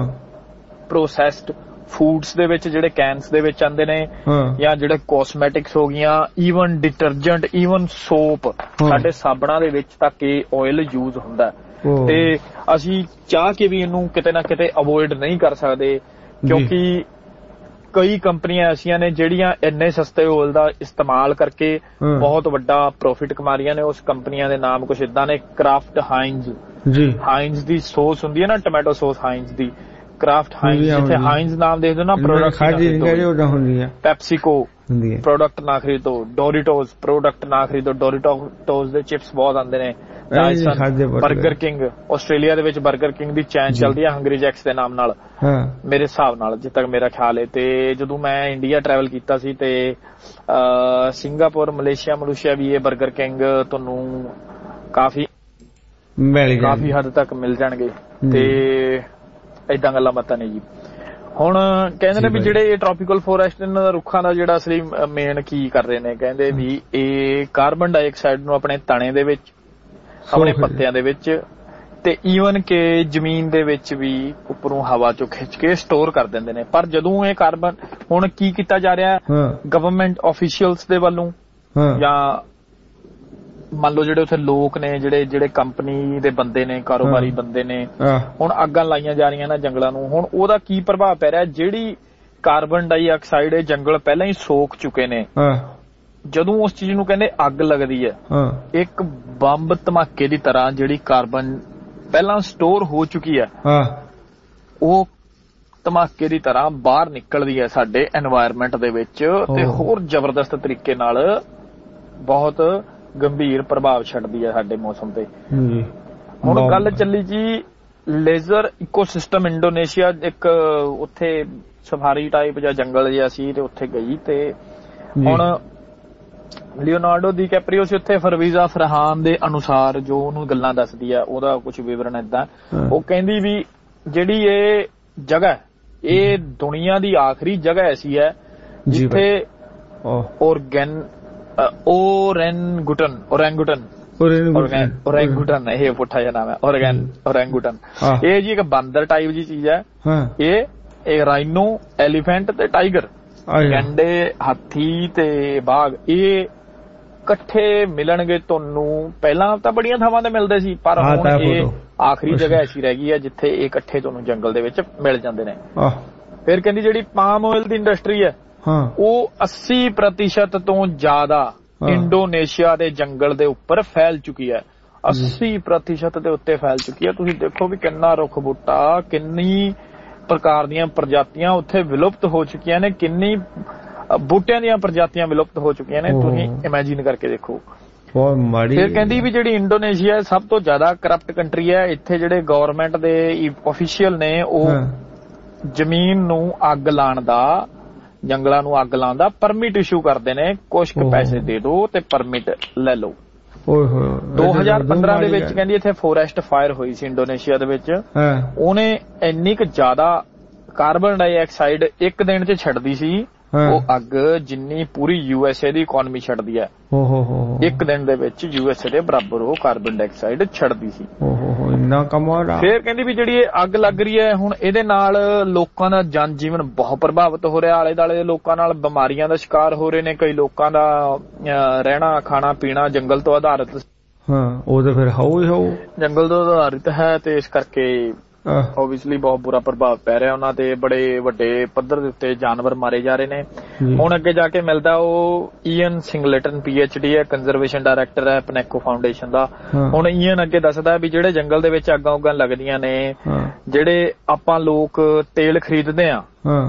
L: ਪ੍ਰੋਸੈਸਡ ਫੂਡਸ ਦੇ ਵਿੱਚ ਜਿਹੜੇ ਕੈਨਸ ਦੇ ਵਿੱਚ ਆਉਂਦੇ ਨੇ, ਜਾਂ ਜਿਹੜੇ ਕਾਸਮੈਟਿਕਸ ਹੋ ਗਈਆਂ, ਈਵਨ ਡਿਟਰਜੈਂਟ, ਈਵਨ ਸੋਪ, ਸਾਡੇ ਸਾਬਣਾਂ ਦੇ ਵਿੱਚ ਤੱਕ ਇਹ ਆਇਲ ਯੂਜ਼ ਹੁੰਦਾ। ਤੇ ਅਸੀਂ ਚਾਹ ਕੇ ਵੀ ਇਹਨੂੰ ਕਿਤੇ ਨਾ ਕਿਤੇ ਅਵੋਇਡ ਨਹੀਂ ਕਰ ਸਕਦੇ ਕਿਉਂਕਿ ਕਈ ਕੰਪਨੀਆਂ ਐਸੀਆਂ ਨੇ ਜਿਹੜੀਆਂ ਇੰਨੇ ਸਸਤੇ ਆਇਲ ਦਾ ਇਸਤੇਮਾਲ ਕਰਕੇ ਬਹੁਤ ਵੱਡਾ ਪ੍ਰੋਫਿਟ ਕਮਾ ਰਹੀਆਂ ਨੇ। ਉਸ ਕੰਪਨੀਆਂ ਦੇ ਨਾਮ ਕੁਛ ਇਦਾਂ ਨੇ, ਕਰਾਫਟ ਹਾਈਨਜ਼ ਜੀ, ਹਾਈਨਜ਼ ਦੀ ਸੌਸ ਹੁੰਦੀ ਹੈ ਨਾ ਟੋਮੈਟੋ ਸੌਸ ਹਾਈਨਜ਼ ਦੀ, ਕਰਾਫਟ ਹਾਈਨਜ਼, ਜਿੱਥੇ ਹਾਈਨਜ਼ ਨਾਮ ਦੇਖ ਦੋ ਨਾ ਪ੍ਰੋਡਕਟ, ਪੈਪਸੀਕੋ ਪ੍ਰੋਡਕਟ ਨਾ ਖਰੀਦੋ, ਡੋਰੀਟੋਸ ਪ੍ਰੋਡਕਟ ਨਾ ਖਰੀਦੋ, ਡੋਰੀਟੋਸ ਦੇ ਚਿਪਸ ਬਹੁਤ ਆਉਂਦੇ ਨੇ। ਬਰਗਰ ਕਿੰਗ ਆਸਟ੍ਰੇਲੀਆ ਦੇ ਵਿੱਚ ਬਰਗਰ ਕਿੰਗ ਦੀ ਚੈਨ ਚੱਲਦੀ ਹੈ ਹੰਗਰੀ ਜੈਕਸ ਦੇ ਨਾਮ ਨਾਲ ਮੇਰੇ ਹਿਸਾਬ ਨਾਲ ਜਿੱਥੇ ਤੱਕ ਮੇਰਾ ਖਿਆਲ ਹੈ। ਤੇ ਜਦੋਂ ਮੈਂ ਇੰਡੀਆ ਟਰੈਵਲ ਕੀਤਾ ਸੀ ਤੇ ਸਿੰਗਾਪੁਰ, ਮਲੇਸ਼ੀਆ, ਮਲੂਸ਼ੀਆ ਵੀ ਇਹ ਬਰਗਰ ਕਿੰਗ ਤੁਹਾਨੂੰ ਕਾਫੀ ਕਾਫੀ ਹੱਦ ਤੱਕ ਮਿਲ ਜਾਣਗੇ। ਤੇ ਏਦਾਂ ਗੱਲਾਂ ਬਾਤਾਂ ਨੇ ਜੀ। ਹੁਣ ਕਹਿੰਦੇ ਨੇ ਵੀ ਜਿਹੜੇ ਇਹ ਟ੍ਰੋਪੀਕਲ ਫੋਰੈਸਟ ਇਹਨਾਂ ਦਾ ਰੁੱਖਾਂ ਦਾ ਜਿਹੜਾ ਅਸਲੀ ਮੇਨ ਕੀ ਕਰ ਰਹੇ ਨੇ, ਕਹਿੰਦੇ ਵੀ ਇਹ ਕਾਰਬਨ ਡਾਈਆਕਸਾਈਡ ਨੂੰ ਆਪਣੇ ਤਣੇ ਦੇ ਵਿੱਚ, ਆਪਣੇ ਪੱਤਿਆਂ ਦੇ ਵਿੱਚ ਤੇ ਈਵਨ ਕਿ ਜ਼ਮੀਨ ਦੇ ਵਿੱਚ ਵੀ ਉੱਪਰੋਂ ਹਵਾ ਚੋਂ ਖਿੱਚ ਕੇ ਸਟੋਰ ਕਰ ਦਿੰਦੇ ਨੇ। ਪਰ ਜਦੋਂ ਇਹ ਕਾਰਬਨ ਹੁਣ ਕੀ ਕੀਤਾ ਜਾ ਰਿਹਾ ਗਵਰਨਮੈਂਟ ਆਫੀਸ਼ੀਅਲਸ ਦੇ ਵੱਲੋਂ ਜਾਂ ਮੰਨ ਲਓ ਜਿਹੜੇ ਉੱਥੇ ਲੋਕ ਨੇ, ਜਿਹੜੇ ਜਿਹੜੇ ਕੰਪਨੀ ਦੇ ਬੰਦੇ ਨੇ, ਕਾਰੋਬਾਰੀ ਬੰਦੇ ਨੇ, ਹੁਣ ਅੱਗਾਂ ਲਾਈਆਂ ਜਾ ਰਹੀਆਂ ਨਾ ਜੰਗਲਾਂ ਨੂੰ। ਹੁਣ ਉਹਦਾ ਕੀ ਪ੍ਰਭਾਵ ਪੈ ਰਿਹਾ? ਜਿਹੜੀ ਕਾਰਬਨ ਡਾਈਆਕਸਾਈਡ ਇਹ ਜੰਗਲ ਪਹਿਲਾਂ ਹੀ ਸੋਖ ਚੁੱਕੇ ਨੇ, ਜਦੋਂ ਉਸ ਚੀਜ਼ ਨੂੰ ਕਹਿੰਦੇ ਅੱਗ ਲੱਗਦੀ ਹੈ, ਇੱਕ ਬੰਬ ਧਮਾਕੇ ਦੀ ਤਰ੍ਹਾਂ ਜਿਹੜੀ ਕਾਰਬਨ ਪਹਿਲਾਂ ਸਟੋਰ ਹੋ ਚੁੱਕੀ ਹੈ ਉਹ ਧਮਾਕੇ ਦੀ ਤਰ੍ਹਾਂ ਬਾਹਰ ਨਿਕਲਦੀ ਹੈ ਸਾਡੇ ਐਨਵਾਇਰਨਮੈਂਟ ਦੇ ਵਿੱਚ ਤੇ ਹੋਰ ਜ਼ਬਰਦਸਤ ਤਰੀਕੇ ਨਾਲ ਬਹੁਤ ਗੰਭੀਰ ਪ੍ਰਭਾਵ ਛੱਡਦੀ ਹੈ ਸਾਡੇ ਮੌਸਮ ਤੇ। ਹੁਣ ਗੱਲ ਚੱਲੀ ਜੀ ਲੇਜ਼ਰ ਇਕੋਸਿਸਟਮ ਇੰਡੋਨੇਸ਼ੀਆ, ਇੱਕ ਉੱਥੇ ਸਫਾਰੀ ਟਾਈਪ ਜਾਂ ਜੰਗਲ ਜਿਹਾ ਸੀ ਤੇ ਉੱਥੇ ਗਈ ਤੇ ਹੁਣ ਲਿਓਨਾਰਡੋ ਦੀ ਕੈਪਰੀਓ ਸੀ ਉੱਥੇ। ਫਰਵੀਜ਼ਾ ਫਰਹਾਨ ਦੇ ਅਨੁਸਾਰ ਜੋ ਉਹਨੂੰ ਗੱਲਾਂ ਦੱਸਦੀ ਆ ਉਹਦਾ ਕੁਝ ਵਿਵਰਣ ਏਦਾਂ, ਉਹ ਕਹਿੰਦੀ ਵੀ ਜਿਹੜੀ ਇਹ ਜਗ੍ਹਾ ਇਹ ਦੁਨੀਆ ਦੀ ਆਖਰੀ ਜਗ੍ਹਾ ਐਸੀ ਹੈ ਜਿੱਥੇ ਔਰਗਨ ओरेंगुटन ओरेंगुटन ओरेंगुटन ਇਹ ਪੁੱਠਾ ਜਿਹਾ ਨਾਮ ਹੈ ਔਰਗਨ ਔਰੈਂਗੂਟਨ। ਇਹ ਜੀ ਇੱਕ ਬਾਂਦਰ ਟਾਈਪ ਜੀ ਚੀਜ਼ ਹੈ। ਇਹ ਇਹ ਰਾਈਨੋ, ਐਲੀਫੈਂਟ ਤੇ ਟਾਈਗਰ, ਗੈਂਡੇ, ਹਾਥੀ ਤੇ ਬਾਘ ਇਹ ਇਕੱਠੇ ਮਿਲਣਗੇ ਤੁਹਾਨੂੰ। ਪਹਿਲਾਂ ਤਾਂ ਬੜੀਆਂ ਥਾਵਾਂ ਤੇ ਮਿਲਦੇ ਸੀ ਪਰ ਹੁਣ ਇਹ ਆਖਰੀ ਜਗ੍ਹਾ ਐਸੀ ਰਹਿ ਗਈ ਹੈ ਜਿੱਥੇ ਇਹ ਇਕੱਠੇ ਤੁਹਾਨੂੰ ਜੰਗਲ ਦੇ ਵਿੱਚ ਮਿਲ ਜਾਂਦੇ ਨੇ। ਫਿਰ ਕਹਿੰਦੀ ਜਿਹੜੀ ਪਾਮ ਆਇਲ ਦੀ ਇੰਡਸਟਰੀ ਹੈ ਉਹ ਅੱਸੀ ਪ੍ਰਤੀਸ਼ਤ ਤੋਂ ਜ਼ਿਆਦਾ ਇੰਡੋਨੇਸ਼ੀਆ ਦੇ ਜੰਗਲ ਦੇ ਉੱਪਰ ਫੈਲ ਚੁੱਕੀ ਹੈ। ਅੱਸੀ ਪ੍ਰਤੀਸ਼ਤ ਦੇ ਉੱਤੇ ਫੈਲ ਚੁੱਕੀ ਹੈ। ਤੁਸੀਂ ਦੇਖੋ ਵੀ ਕਿੰਨਾ ਰੁੱਖ ਬੂਟਾ, ਕਿੰਨੀ ਪ੍ਰਕਾਰ ਦੀਆਂ ਪ੍ਰਜਾਤੀਆਂ ਉੱਥੇ ਵਿਲੁਪਤ ਹੋ ਚੁੱਕੀਆਂ ਨੇ, ਕਿੰਨੀ ਬੂਟਿਆਂ ਦੀਆਂ ਪ੍ਰਜਾਤੀਆਂ ਵਿਲੁਪਤ ਹੋ ਚੁੱਕੀਆਂ ਨੇ। ਤੁਸੀਂ ਇਮੈਜਿਨ ਕਰਕੇ ਦੇਖੋ। ਫਿਰ ਕਹਿੰਦੀ ਵੀ ਜਿਹੜੀ ਇੰਡੋਨੇਸ਼ੀਆ ਸਭ ਤੋਂ ਜ਼ਿਆਦਾ ਕਰਪਟ ਕੰਟਰੀ ਹੈ। ਇੱਥੇ ਜਿਹੜੇ ਗਵਰਨਮੈਂਟ ਦੇ ਆਫੀਸ਼ੀਅਲ ਨੇ ਉਹ ਜ਼ਮੀਨ ਨੂੰ ਅੱਗ ਲਾਉਣ ਦਾ ਜੰਗਲਾਂ ਨੂੰ ਅੱਗ ਲਾਉਣ ਦਾ ਪਰਮਿਟ ਇਸ਼ੂ ਕਰਦੇ ਨੇ, ਕੁਛ ਕੁ ਪੈਸੇ ਦੇ ਦਿਓ ਤੇ ਪਰਮਿਟ ਲੈ ਲਓ। ਦੋ ਹਜ਼ਾਰ ਪੰਦਰਾਂ ਦੇ ਵਿੱਚ ਕਹਿੰਦੀ ਇੱਥੇ ਫੋਰੈਸਟ ਫਾਇਰ ਹੋਈ ਸੀ ਇੰਡੋਨੇਸ਼ੀਆ ਦੇ ਵਿੱਚ, ਉਹਨੇ ਇੰਨੀ ਕੁ ਜ਼ਿਆਦਾ ਕਾਰਬਨ ਡਾਈਆਕਸਾਈਡ ਇੱਕ ਦਿਨ ਚ ਛੱਡਦੀ ਸੀ, ਉਹ ਅੱਗ ਜਿੰਨੀ ਪੂਰੀ ਯੂਐਸਏ ਦੀ ਇਕਨੋਮੀ ਛੱਡਦੀ ਹੈ ਇੱਕ ਦਿਨ ਦੇ ਵਿੱਚ, ਯੂਐਸਏ ਦੇ ਬਰਾਬਰ ਉਹ ਕਾਰਬਨ ਡਾਈਆਕਸਾਈਡ ਛੱਡਦੀ ਸੀ। ਫਿਰ ਕਹਿੰਦੀ ਵੀ ਜਿਹੜੀ ਇਹ ਅੱਗ ਲੱਗ ਰਹੀ ਹੈ ਹੁਣ ਇਹਦੇ ਨਾਲ ਲੋਕਾਂ ਦਾ ਜਨ ਜੀਵਨ ਬਹੁਤ ਪ੍ਰਭਾਵਿਤ ਹੋ ਰਿਹਾ, ਆਲੇ ਦੁਆਲੇ ਦੇ ਲੋਕਾਂ ਨਾਲ ਬਿਮਾਰੀਆਂ ਦਾ ਸ਼ਿਕਾਰ ਹੋ ਰਹੇ ਨੇ, ਕਈ ਲੋਕਾਂ ਦਾ ਰਹਿਣਾ ਖਾਣਾ ਪੀਣਾ ਜੰਗਲ ਤੋਂ ਆਧਾਰਿਤ,
I: ਉਹ ਤਾਂ ਫਿਰ ਹਾਉ ਹੀ ਹਾਉ
L: ਜੰਗਲ ਤੋਂ ਆਧਾਰਿਤ ਹੈ, ਤੇ ਇਸ ਕਰਕੇ ਓਬਵੀਅਸਲੀ ਬਹੁਤ ਬੁਰਾ ਪ੍ਰਭਾਵ ਪੈ ਰਿਹਾ ਉਹਨਾਂ ਤੇ, ਬੜੇ ਵੱਡੇ ਪੱਧਰ ਦੇ ਉੱਤੇ ਜਾਨਵਰ ਮਾਰੇ ਜਾ ਰਹੇ ਨੇ। ਹੁਣ ਅੱਗੇ ਜਾ ਕੇ ਮਿਲਦਾ ਉਹ Ian Singleton P H D ਹੈ, ਕੰਜ਼ਰਵੇਸ਼ਨ ਡਾਇਰੈਕਟਰ ਹੈ ਪਨੈਕੋ ਫਾਊਂਡੇਸ਼ਨ ਦਾ। ਹੁਣ ਈਅਨ ਅੱਗੇ ਦੱਸਦਾ ਵੀ ਜਿਹੜੇ ਜੰਗਲ ਦੇ ਵਿੱਚ ਅੱਗਾਂ ਉੱਗਾਂ ਲੱਗਦੀਆਂ ਨੇ, ਜਿਹੜੇ ਆਪਾਂ ਲੋਕ ਤੇਲ ਖਰੀਦਦੇ ਆ,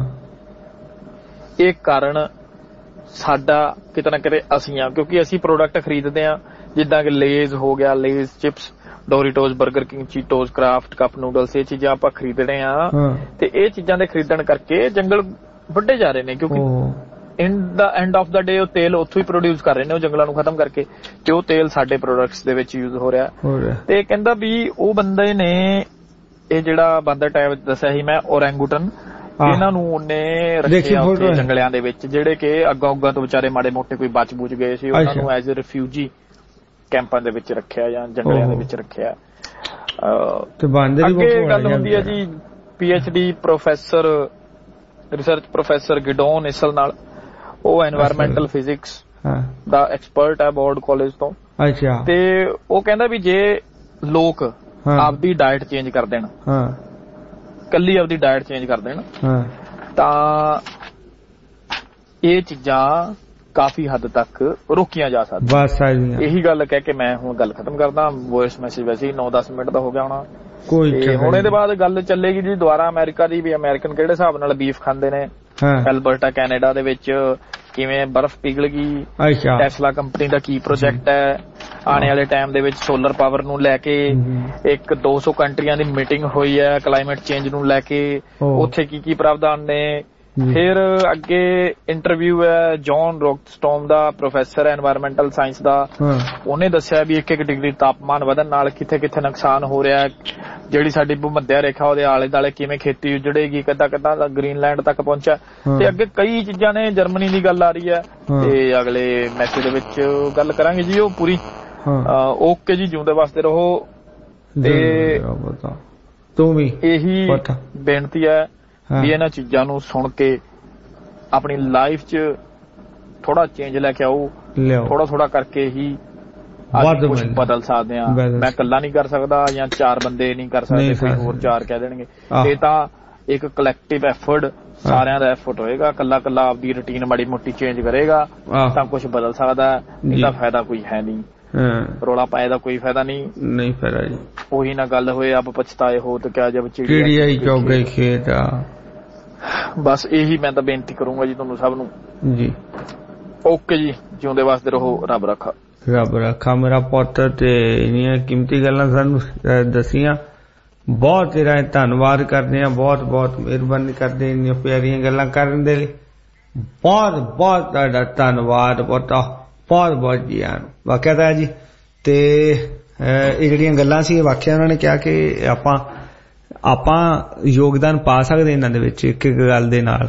L: ਇਹ ਕਾਰਨ ਸਾਡਾ ਕਿਤੇ ਨਾ ਕਿਤੇ ਅਸੀਂ ਆ, ਕਿਉਂਕਿ ਅਸੀਂ ਪ੍ਰੋਡਕਟ ਖਰੀਦਦੇ ਆ ਜਿੱਦਾਂ ਕਿ ਲੇਜ਼ ਹੋ ਗਿਆ, Lay's chips, Doritos, Burger King, Cheetos, Kraft, cup noodles, ਇਹ ਚੀਜ਼ਾਂ ਆਪਾਂ ਖਰੀਦ ਰਹੇ ਆ, ਤੇ ਇਹ ਚੀਜ਼ਾਂ ਦੇ ਖਰੀਦਣ ਕਰਕੇ ਜੰਗਲ ਵੱਡੇ ਜਾ ਰਹੇ ਨੇ, ਕਿਉਂਕਿ ਇਨ ਦਾ ਐਂਡ ਆਫ ਦਾ ਡੇ ਉਹ ਤੇਲ ਉੱਥੋਂ ਹੀ ਪ੍ਰੋਡਿਊਸ ਕਰ ਰਹੇ ਨੇ ਉਹ ਜੰਗਲਾਂ ਨੂੰ ਖਤਮ ਕਰਕੇ, ਤੇ ਉਹ ਤੇਲ ਸਾਡੇ ਪ੍ਰੋਡਕਟਸ ਦੇ ਵਿੱਚ ਯੂਜ਼ ਹੋ ਰਿਹਾ। ਤੇ ਕਹਿੰਦਾ ਵੀ ਉਹ ਬੰਦੇ ਨੇ ਇਹ ਜਿਹੜਾ ਬਾਂਦਰ ਟਾਈਪ ਦੱਸਿਆ ਸੀ ਮੈਂ, ਔਰੈਂਗੂਟਨ, ਇਹਨਾਂ ਨੂੰ ਉਹਨੇ ਰੱਖਿਆ ਉੱਥੇ ਜੰਗਲਿਆਂ ਦੇ ਵਿੱਚ, ਜਿਹੜੇ ਕਿ ਅੱਗਾਂ ਉੱਗਾਂ ਤੋਂ ਵਿਚਾਰੇ ਮਾੜੇ ਮੋਟੇ ਕੋਈ ਬਚ ਬੁਝ ਗਏ ਸੀ, ਉਹਨਾਂ ਨੂੰ ਐਜ਼ ਅ ਰਿਫਿਊਜੀ ਕੈਂਪਾਂ ਦੇ ਵਿੱਚ ਰੱਖਿਆ ਜਾਂ ਜੰਗਲਿਆਂ ਦੇ ਵਿੱਚ ਰੱਖਿਆ। ਅੱਗੇ ਗੱਲ ਹੁੰਦੀ ਹੈ ਜੀ P H D professor research professor Gidon Eshel ਨਾਲ, ਉਹ ਐਨਵਾਇਰਮੈਂਟਲ ਫਿਜ਼ਿਕਸ ਦਾ ਐਕਸਪਰਟ ਹੈ ਬੋਰਡ ਕਾਲਜ ਤੋਂ, ਤੇ ਉਹ ਕਹਿੰਦਾ ਵੀ ਜੇ ਲੋਕ ਆਪਦੀ ਡਾਇਟ ਚੇਂਜ ਕਰ ਦੇਣ, ਕੱਲੀ ਆਪਦੀ ਡਾਇਟ ਚੇਂਜ ਕਰ ਦੇਣ, ਤਾਂ ਇਹ ਚੀਜ਼ਾਂ ਕਾਫੀ ਹੱਦ ਤੱਕ ਰੋਕੀਆਂ ਜਾ ਸਕਦੀਆਂ। ਇਹੀ ਗੱਲ ਕਹਿ ਕੇ ਮੈਂ ਹੁਣ ਗੱਲ ਖਤਮ ਕਰਦਾ। ਵੌਇਸ ਮੈਸੇਜ ਵੈਸੇ ਹੀ ਨੌ ਦਸ ਮਿੰਟ ਦਾ ਹੋ ਗਿਆ ਹੋਣਾ, ਤੇ ਹੁਣ ਇਹਦੇ ਬਾਅਦ ਗੱਲ ਚੱਲੇਗੀ ਜੀ ਦੁਬਾਰਾ ਅਮਰੀਕਾ ਦੀ, ਵੀ ਅਮਰੀਕਨ ਕਿਹੜੇ ਹਿਸਾਬ ਨਾਲ ਬੀਫ ਖਾਂਦੇ ਨੇ। ਐਲਬਰਟਾ ਕੈਨੇਡਾ ਦੇ ਵਿੱਚ ਕਿਵੇਂ ਬਰਫ਼ ਪਿਘਲ ਗਈ, ਟੈਸਲਾ ਕੰਪਨੀ ਦਾ ਕੀ ਪ੍ਰੋਜੈਕਟ ਹੈ, ਆਉਣ ਵਾਲੇ ਟਾਈਮ ਦੇ ਵਿੱਚ ਸੋਲਰ ਪਾਵਰ ਨੂੰ ਲੈ ਕੇ ਇੱਕ ਦੋ ਸੌ ਕੰਟਰੀਆਂ ਦੀ ਮੀਟਿੰਗ ਹੋਈ ਹੈ ਕਲਾਈਮੇਟ ਚੇਂਜ ਨੂੰ ਲੈ ਕੇ, ਉੱਥੇ ਕੀ ਕੀ ਪ੍ਰਾਵਧਾਨ ਨੇ। ਫਿਰ ਅੱਗੇ ਇੰਟਰਵਿਊ ਹੈ ਜੌਨ ਰੌਕਸਟੋਮ ਦਾ, ਪ੍ਰੋਫੈਸਰ ਹੈ ਐਨਵਾਇਰਮੈਂਟਲ ਸਾਇੰਸ ਦਾ, ਉਹਨੇ ਦੱਸਿਆ ਵੀ ਇੱਕ ਇੱਕ ਡਿਗਰੀ ਤਾਪਮਾਨ ਵਧਣ ਨਾਲ ਕਿੱਥੇ ਕਿੱਥੇ ਨੁਕਸਾਨ ਹੋ ਰਿਹਾ, ਜਿਹੜੀ ਸਾਡੀ ਭੂਮੱਧ ਰੇਖਾ ਉਹਦੇ ਆਲੇ ਦੁਆਲੇ ਕਿਵੇਂ ਖੇਤੀ ਉਜੜੇਗੀ, ਕਿੱਦਾਂ ਕਿੱਦਾਂ ਗ੍ਰੀਨਲੈਂਡ ਤੱਕ ਪਹੁੰਚਿਆ, ਤੇ ਅੱਗੇ ਕਈ ਚੀਜ਼ਾਂ ਨੇ। ਜਰਮਨੀ ਦੀ ਗੱਲ ਆ ਰਹੀ ਹੈ, ਤੇ ਅਗਲੇ ਮੈਸੇਜ ਦੇ ਵਿੱਚ ਗੱਲ ਕਰਾਂਗੇ ਜੀ ਉਹ ਪੂਰੀ। ਓਕੇ ਜੀ, ਜਿਉਂਦੇ ਵਾਸਤੇ ਰਹੋ। ਤੇ
I: ਤੂੰ ਵੀ
L: ਇਹੀ ਬੇਨਤੀ ਹੈ ਵੀ ਇਹਨਾਂ ਚੀਜ਼ਾਂ ਨੂੰ ਸੁਣ ਕੇ ਆਪਣੀ ਲਾਈਫ 'ਚ ਥੋੜਾ ਚੇਂਜ ਲੈ ਕੇ ਆਓ, ਥੋੜਾ ਥੋੜਾ ਕਰਕੇ ਹੀ ਕੁਝ ਬਦਲ ਸਕਦੇ ਆ। ਮੈਂ ਇਕੱਲਾ ਨਹੀਂ ਕਰ ਸਕਦਾ, ਜਾਂ ਚਾਰ ਬੰਦੇ ਨਹੀਂ ਕਰ ਸਕਦੇ, ਕੋਈ ਹੋਰ ਚਾਰ ਕਹਿ ਦੇਣਗੇ। ਇਹ ਤਾਂ ਇੱਕ ਕਲੈਕਟਿਵ ਐਫਰਟ, ਸਾਰਿਆਂ ਦਾ ਐਫਰਟ ਹੋਏਗਾ। ਇਕੱਲਾ ਇਕੱਲਾ ਆਪਦੀ ਰੂਟੀਨ ਮਾੜੀ ਮੋਟੀ ਚੇਂਜ ਕਰੇਗਾ ਤਾਂ ਕੁਝ ਬਦਲ ਸਕਦਾ, ਇਹਦਾ ਫਾਇਦਾ ਕੋਈ ਹੈ ਨਹੀਂ। ਰੌਲਾ ਪਾਏ ਦਾ ਕੋਈ ਫਾਇਦਾ ਨਹੀਂ
I: ਨਹੀਂ ਫਾਇਦਾ ਜੀ।
L: ਉਹੀ ਨਾ ਗੱਲ ਹੋਏ ਆਪ ਪਛਤਾਏ ਹੋ ਤੇ ਕਿਆ ਜਬ
I: ਚਿੜੀਆ ਹੀ ਚੁਗ ਗਈ ਖੇਤ ਆ।
L: ਬਸ ਇਹੀ ਮੈਂ ਤਾਂ ਬੇਨਤੀ ਕਰੂੰਗਾ ਜੀ ਤੁਹਾਨੂੰ ਸਭ ਨੂੰ
I: ਜੀ।
L: ਓਕੇ ਜੀ, ਜਿਉਂਦੇ ਵਾਸਤੇ ਰਹੋ, ਰੱਬ ਰੱਖਾ।
I: ਰੱਬ ਰੱਖਾ ਮੇਰਾ ਪੁੱਤ, ਤੇ ਇੰਨੀਆਂ ਕੀਮਤੀ ਗੱਲਾਂ ਸਾਨੂੰ ਦੱਸੀਆਂ, ਬਹੁਤ ਤੇਰਾ ਧੰਨਵਾਦ ਕਰਦੇ ਹਾਂ, ਬਹੁਤ ਬਹੁਤ ਮਿਹਰਬਾਨੀ ਕਰਦੇ ਇੰਨੀਆਂ ਪਿਆਰੀਆਂ ਗੱਲਾਂ ਕਰਨ ਦੇ ਲਈ। ਬਹੁਤ ਬਹੁਤ ਤੁਹਾਡਾ ਧੰਨਵਾਦ ਪੁੱਤ, ਬਹੁਤ ਬਹੁਤ ਜੀ ਆਨ। ਵਾਕਿਆ ਤਾਂ ਜੀ, ਤੇ ਇਹ ਜਿਹੜੀਆਂ ਗੱਲਾਂ ਸੀ ਵਾਕਿਆ ਉਹਨਾਂ ਨੇ ਕਿਹਾ ਕਿ ਆਪਾਂ ਆਪਾਂ ਯੋਗਦਾਨ ਪਾ ਸਕਦੇ ਇਹਨਾਂ ਦੇ ਵਿੱਚ ਇੱਕ ਇੱਕ ਗੱਲ ਦੇ ਨਾਲ।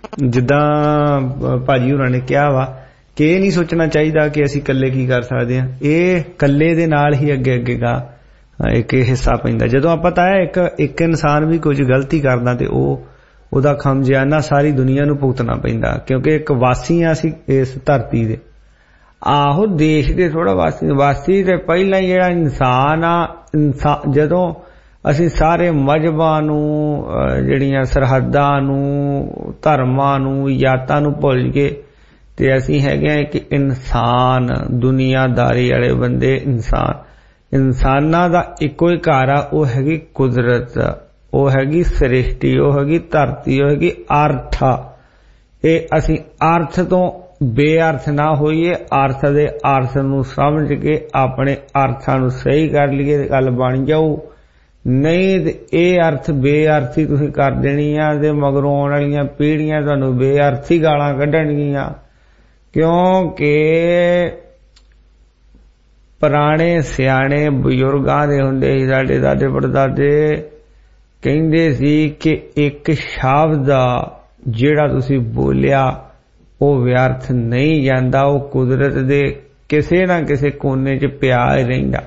I: ਜਿੱਦਾਂ ਭਾਜੀ ਹੋਰਾਂ ਨੇ ਕਿਹਾ ਵਾ ਕਿ ਇਹ ਨਹੀਂ ਸੋਚਣਾ ਚਾਹੀਦਾ ਕਿ ਅਸੀਂ ਇਕੱਲੇ ਕੀ ਕਰ ਸਕਦੇ ਹਾਂ, ਇਹ ਇਕੱਲੇ ਦੇ ਨਾਲ ਹੀ ਅੱਗੇ ਅੱਗੇ ਗਾ ਇੱਕ ਹਿੱਸਾ ਪੈਂਦਾ। ਜਦੋਂ ਆਪਾਂ ਤਾਂ ਇੱਕ ਇੱਕ ਇਨਸਾਨ ਵੀ ਕੁਝ ਗਲਤੀ ਕਰਦਾ ਤੇ ਉਹ ਉਹਦਾ ਖਮਿਆਜ਼ਾ ਸਾਰੀ ਦੁਨੀਆ ਨੂੰ ਭੁਗਤਣਾ ਪੈਂਦਾ, ਕਿਉਂਕਿ ਇੱਕ ਵਾਸੀ ਆ ਅਸੀਂ ਇਸ ਧਰਤੀ ਦੇ। ਆਹੋ ਦੇਸ਼ ਦੇ ਥੋੜਾ ਵਾਸੀ ਵਾਸੀ ਤੇ ਪਹਿਲਾਂ ਹੀ ਜਿਹੜਾ ਇਨਸਾਨ ਆ, ਇਨਸਾਨ ਜਦੋਂ ਅਸੀਂ ਸਾਰੇ ਮਜ਼ਹਬਾਂ ਨੂੰ, ਜਿਹੜੀਆਂ ਸਰਹੱਦਾਂ ਨੂੰ, ਧਰਮਾਂ ਨੂੰ, ਜਾਤਾਂ ਨੂੰ ਭੁੱਲ ਗਏ ਤੇ ਅਸੀਂ ਹੈਗੇ ਆ ਕਿ ਇਨਸਾਨ, ਦੁਨੀਆਦਾਰੀ ਵਾਲੇ ਬੰਦੇ ਇਨਸਾਨ। ਇਨਸਾਨਾਂ ਦਾ ਇੱਕੋ ਹੀ ਘਰ ਆ, ਉਹ ਹੈਗੀ ਕੁਦਰਤ, ਉਹ ਹੈਗੀ ਸ੍ਰਿਸ਼ਟੀ, ਉਹ ਹੈਗੀ ਧਰਤੀ, ਉਹ ਹੈਗੀ ਅਰਥ। ਇਹ ਅਸੀਂ ਅਰਥ ਤੋਂ ਬੇਅਰਥ ਨਾ ਹੋਈਏ, ਅਰਥ ਦੇ ਅਰਥ ਨੂੰ ਸਮਝ ਕੇ ਆਪਣੇ ਅਰਥਾਂ ਨੂੰ ਸਹੀ ਕਰ ਲਈਏ, ਗੱਲ ਬਣ ਜਾਊ। नहीं ते ਇਹ अर्थ बेअर्थी ਤੁਸੀਂ ਕਰ ਦੇਣੀ ਆ ਤੇ ਮਗਰੋਂ ਆਉਣ ਵਾਲੀਆਂ ਪੀੜ੍ਹੀਆਂ ਤੁਹਾਨੂੰ ਬੇਅਰਥੀ ਗਾਲਾਂ ਕੱਢਣਗੀਆਂ ਕਿਉਂਕਿ ਪੁਰਾਣੇ ਸਿਆਣੇ ਬਜ਼ੁਰਗਾਂ ਦੇ ਹੁੰਦੇ ਸੀ ਸਾਡੇ ਦਾਦੇ ਪੜਦਾਦੇ ਕਹਿੰਦੇ ਸੀ ਕਿ ਇੱਕ ਸ਼ਬਦ ਦਾ ਜਿਹੜਾ ਤੁਸੀਂ ਬੋਲਿਆ ਉਹ ਵਿਅਰਥ ਨਹੀਂ ਜਾਂਦਾ ਉਹ ਕੁਦਰਤ ਦੇ ਕਿਸੇ ਨਾ ਕਿਸੇ ਕੋਨੇ 'ਚ ਪਿਆ ਰਹਿੰਦਾ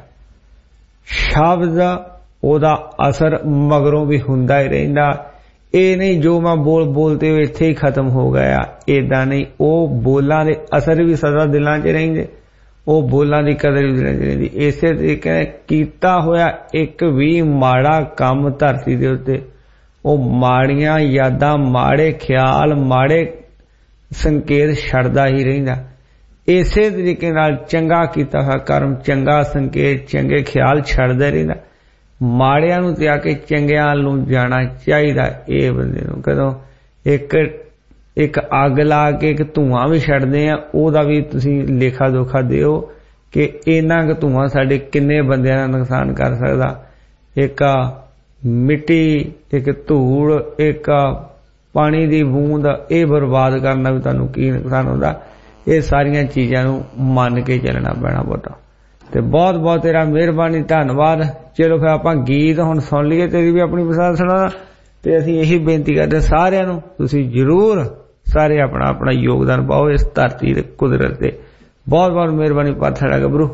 I: ਸ਼ਬਦ ਉਹਦਾ ਅਸਰ ਮਗਰੋਂ ਵੀ ਹੁੰਦਾ ਹੀ ਰਹਿੰਦਾ ਇਹ ਨਹੀਂ ਜੋ ਮੈਂ ਬੋਲ ਬੋਲਤੇ ਹੋਏ ਇੱਥੇ ਹੀ ਖਤਮ ਹੋ ਗਿਆ ਏਦਾਂ ਨਹੀਂ ਉਹ ਬੋਲਾਂ ਦੇ ਅਸਰ ਵੀ ਸਦਾ ਦਿਲਾਂ 'ਚ ਰਹਿੰਦੇ ਉਹ ਬੋਲਾਂ ਦੀ ਕਦਰ ਵੀ ਦਿਲਾਂ 'ਚ ਰਹਿੰਦੀ ਇਸੇ ਤਰੀਕੇ ਕੀਤਾ ਹੋਇਆ ਇੱਕ ਵੀ ਮਾੜਾ ਕੰਮ ਧਰਤੀ ਦੇ ਉੱਤੇ ਉਹ ਮਾੜੀਆਂ ਯਾਦਾਂ ਮਾੜੇ ਖਿਆਲ ਮਾੜੇ ਸੰਕੇਤ ਛੱਡਦਾ ਹੀ ਰਹਿੰਦਾ ਇਸੇ ਤਰੀਕੇ ਨਾਲ ਚੰਗਾ ਕੀਤਾ ਹੋਇਆ ਕਰਮ ਚੰਗਾ ਸੰਕੇਤ ਚੰਗੇ ਖਿਆਲ ਛੱਡਦਾ ਰਹਿੰਦਾ ਮਾੜਿਆਂ ਨੂੰ ਤਿਆਗ ਕੇ ਚੰਗਿਆਂ ਨੂੰ ਜਾਣਾ ਚਾਹੀਦਾ ਇਹ ਬੰਦੇ ਨੂੰ ਕਦੋਂ ਇੱਕ ਇੱਕ ਅੱਗ ਲਾ ਕੇ ਇੱਕ ਧੂਆਂ ਵੀ ਛੱਡਦੇ ਆ ਉਹਦਾ ਵੀ ਤੁਸੀਂ ਲੇਖਾ ਦੋਖਾ ਦਿਓ ਕਿ ਇੰਨਾ ਕੁ ਧੂਆਂ ਸਾਡੇ ਕਿੰਨੇ ਬੰਦਿਆਂ ਦਾ ਨੁਕਸਾਨ ਕਰ ਸਕਦਾ ਇੱਕ ਮਿੱਟੀ ਇੱਕ ਧੂੜ ਇੱਕ ਪਾਣੀ ਦੀ ਬੂੰਦ ਇਹ ਬਰਬਾਦ ਕਰਨਾ ਵੀ ਤੁਹਾਨੂੰ ਕੀ ਨੁਕਸਾਨ ਹੁੰਦਾ ਇਹ ਸਾਰੀਆਂ ਚੀਜ਼ਾਂ ਨੂੰ ਮੰਨ ਕੇ ਚੱਲਣਾ ਪੈਣਾ ਬੋਟਾ ਤੇ ਬਹੁਤ ਬਹੁਤ ਤੇਰਾ ਮਿਹਰਬਾਨੀ ਧੰਨਵਾਦ ਚਲੋ ਫਿਰ ਆਪਾਂ ਗੀਤ ਹੁਣ ਸੁਣ ਲਈਏ ਤੇਰੀ ਵੀ ਆਪਣੀ ਪਸੰਦ ਸੁਣਾ ਤੇ ਅਸੀਂ ਇਹੀ ਬੇਨਤੀ ਕਰਦੇ ਸਾਰਿਆਂ ਨੂੰ ਤੁਸੀਂ ਜ਼ਰੂਰ ਸਾਰੇ ਆਪਣਾ ਆਪਣਾ ਯੋਗਦਾਨ ਪਾਓ ਇਸ ਧਰਤੀ ਤੇ ਕੁਦਰਤ ਤੇ ਬਹੁਤ ਬਹੁਤ ਮਿਹਰਬਾਨੀ ਪਾਥੜਾ ਗੱਭਰੂ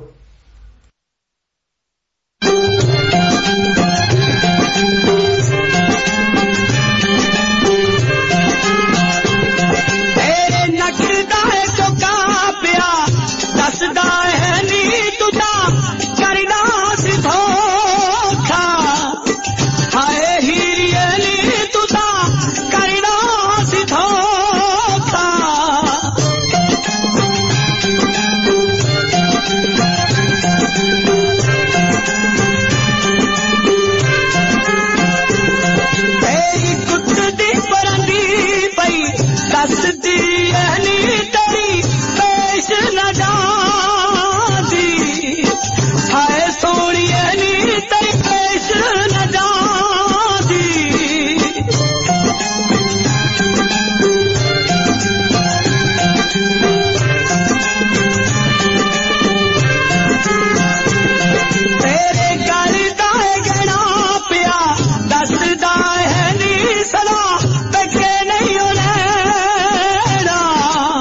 J: सदा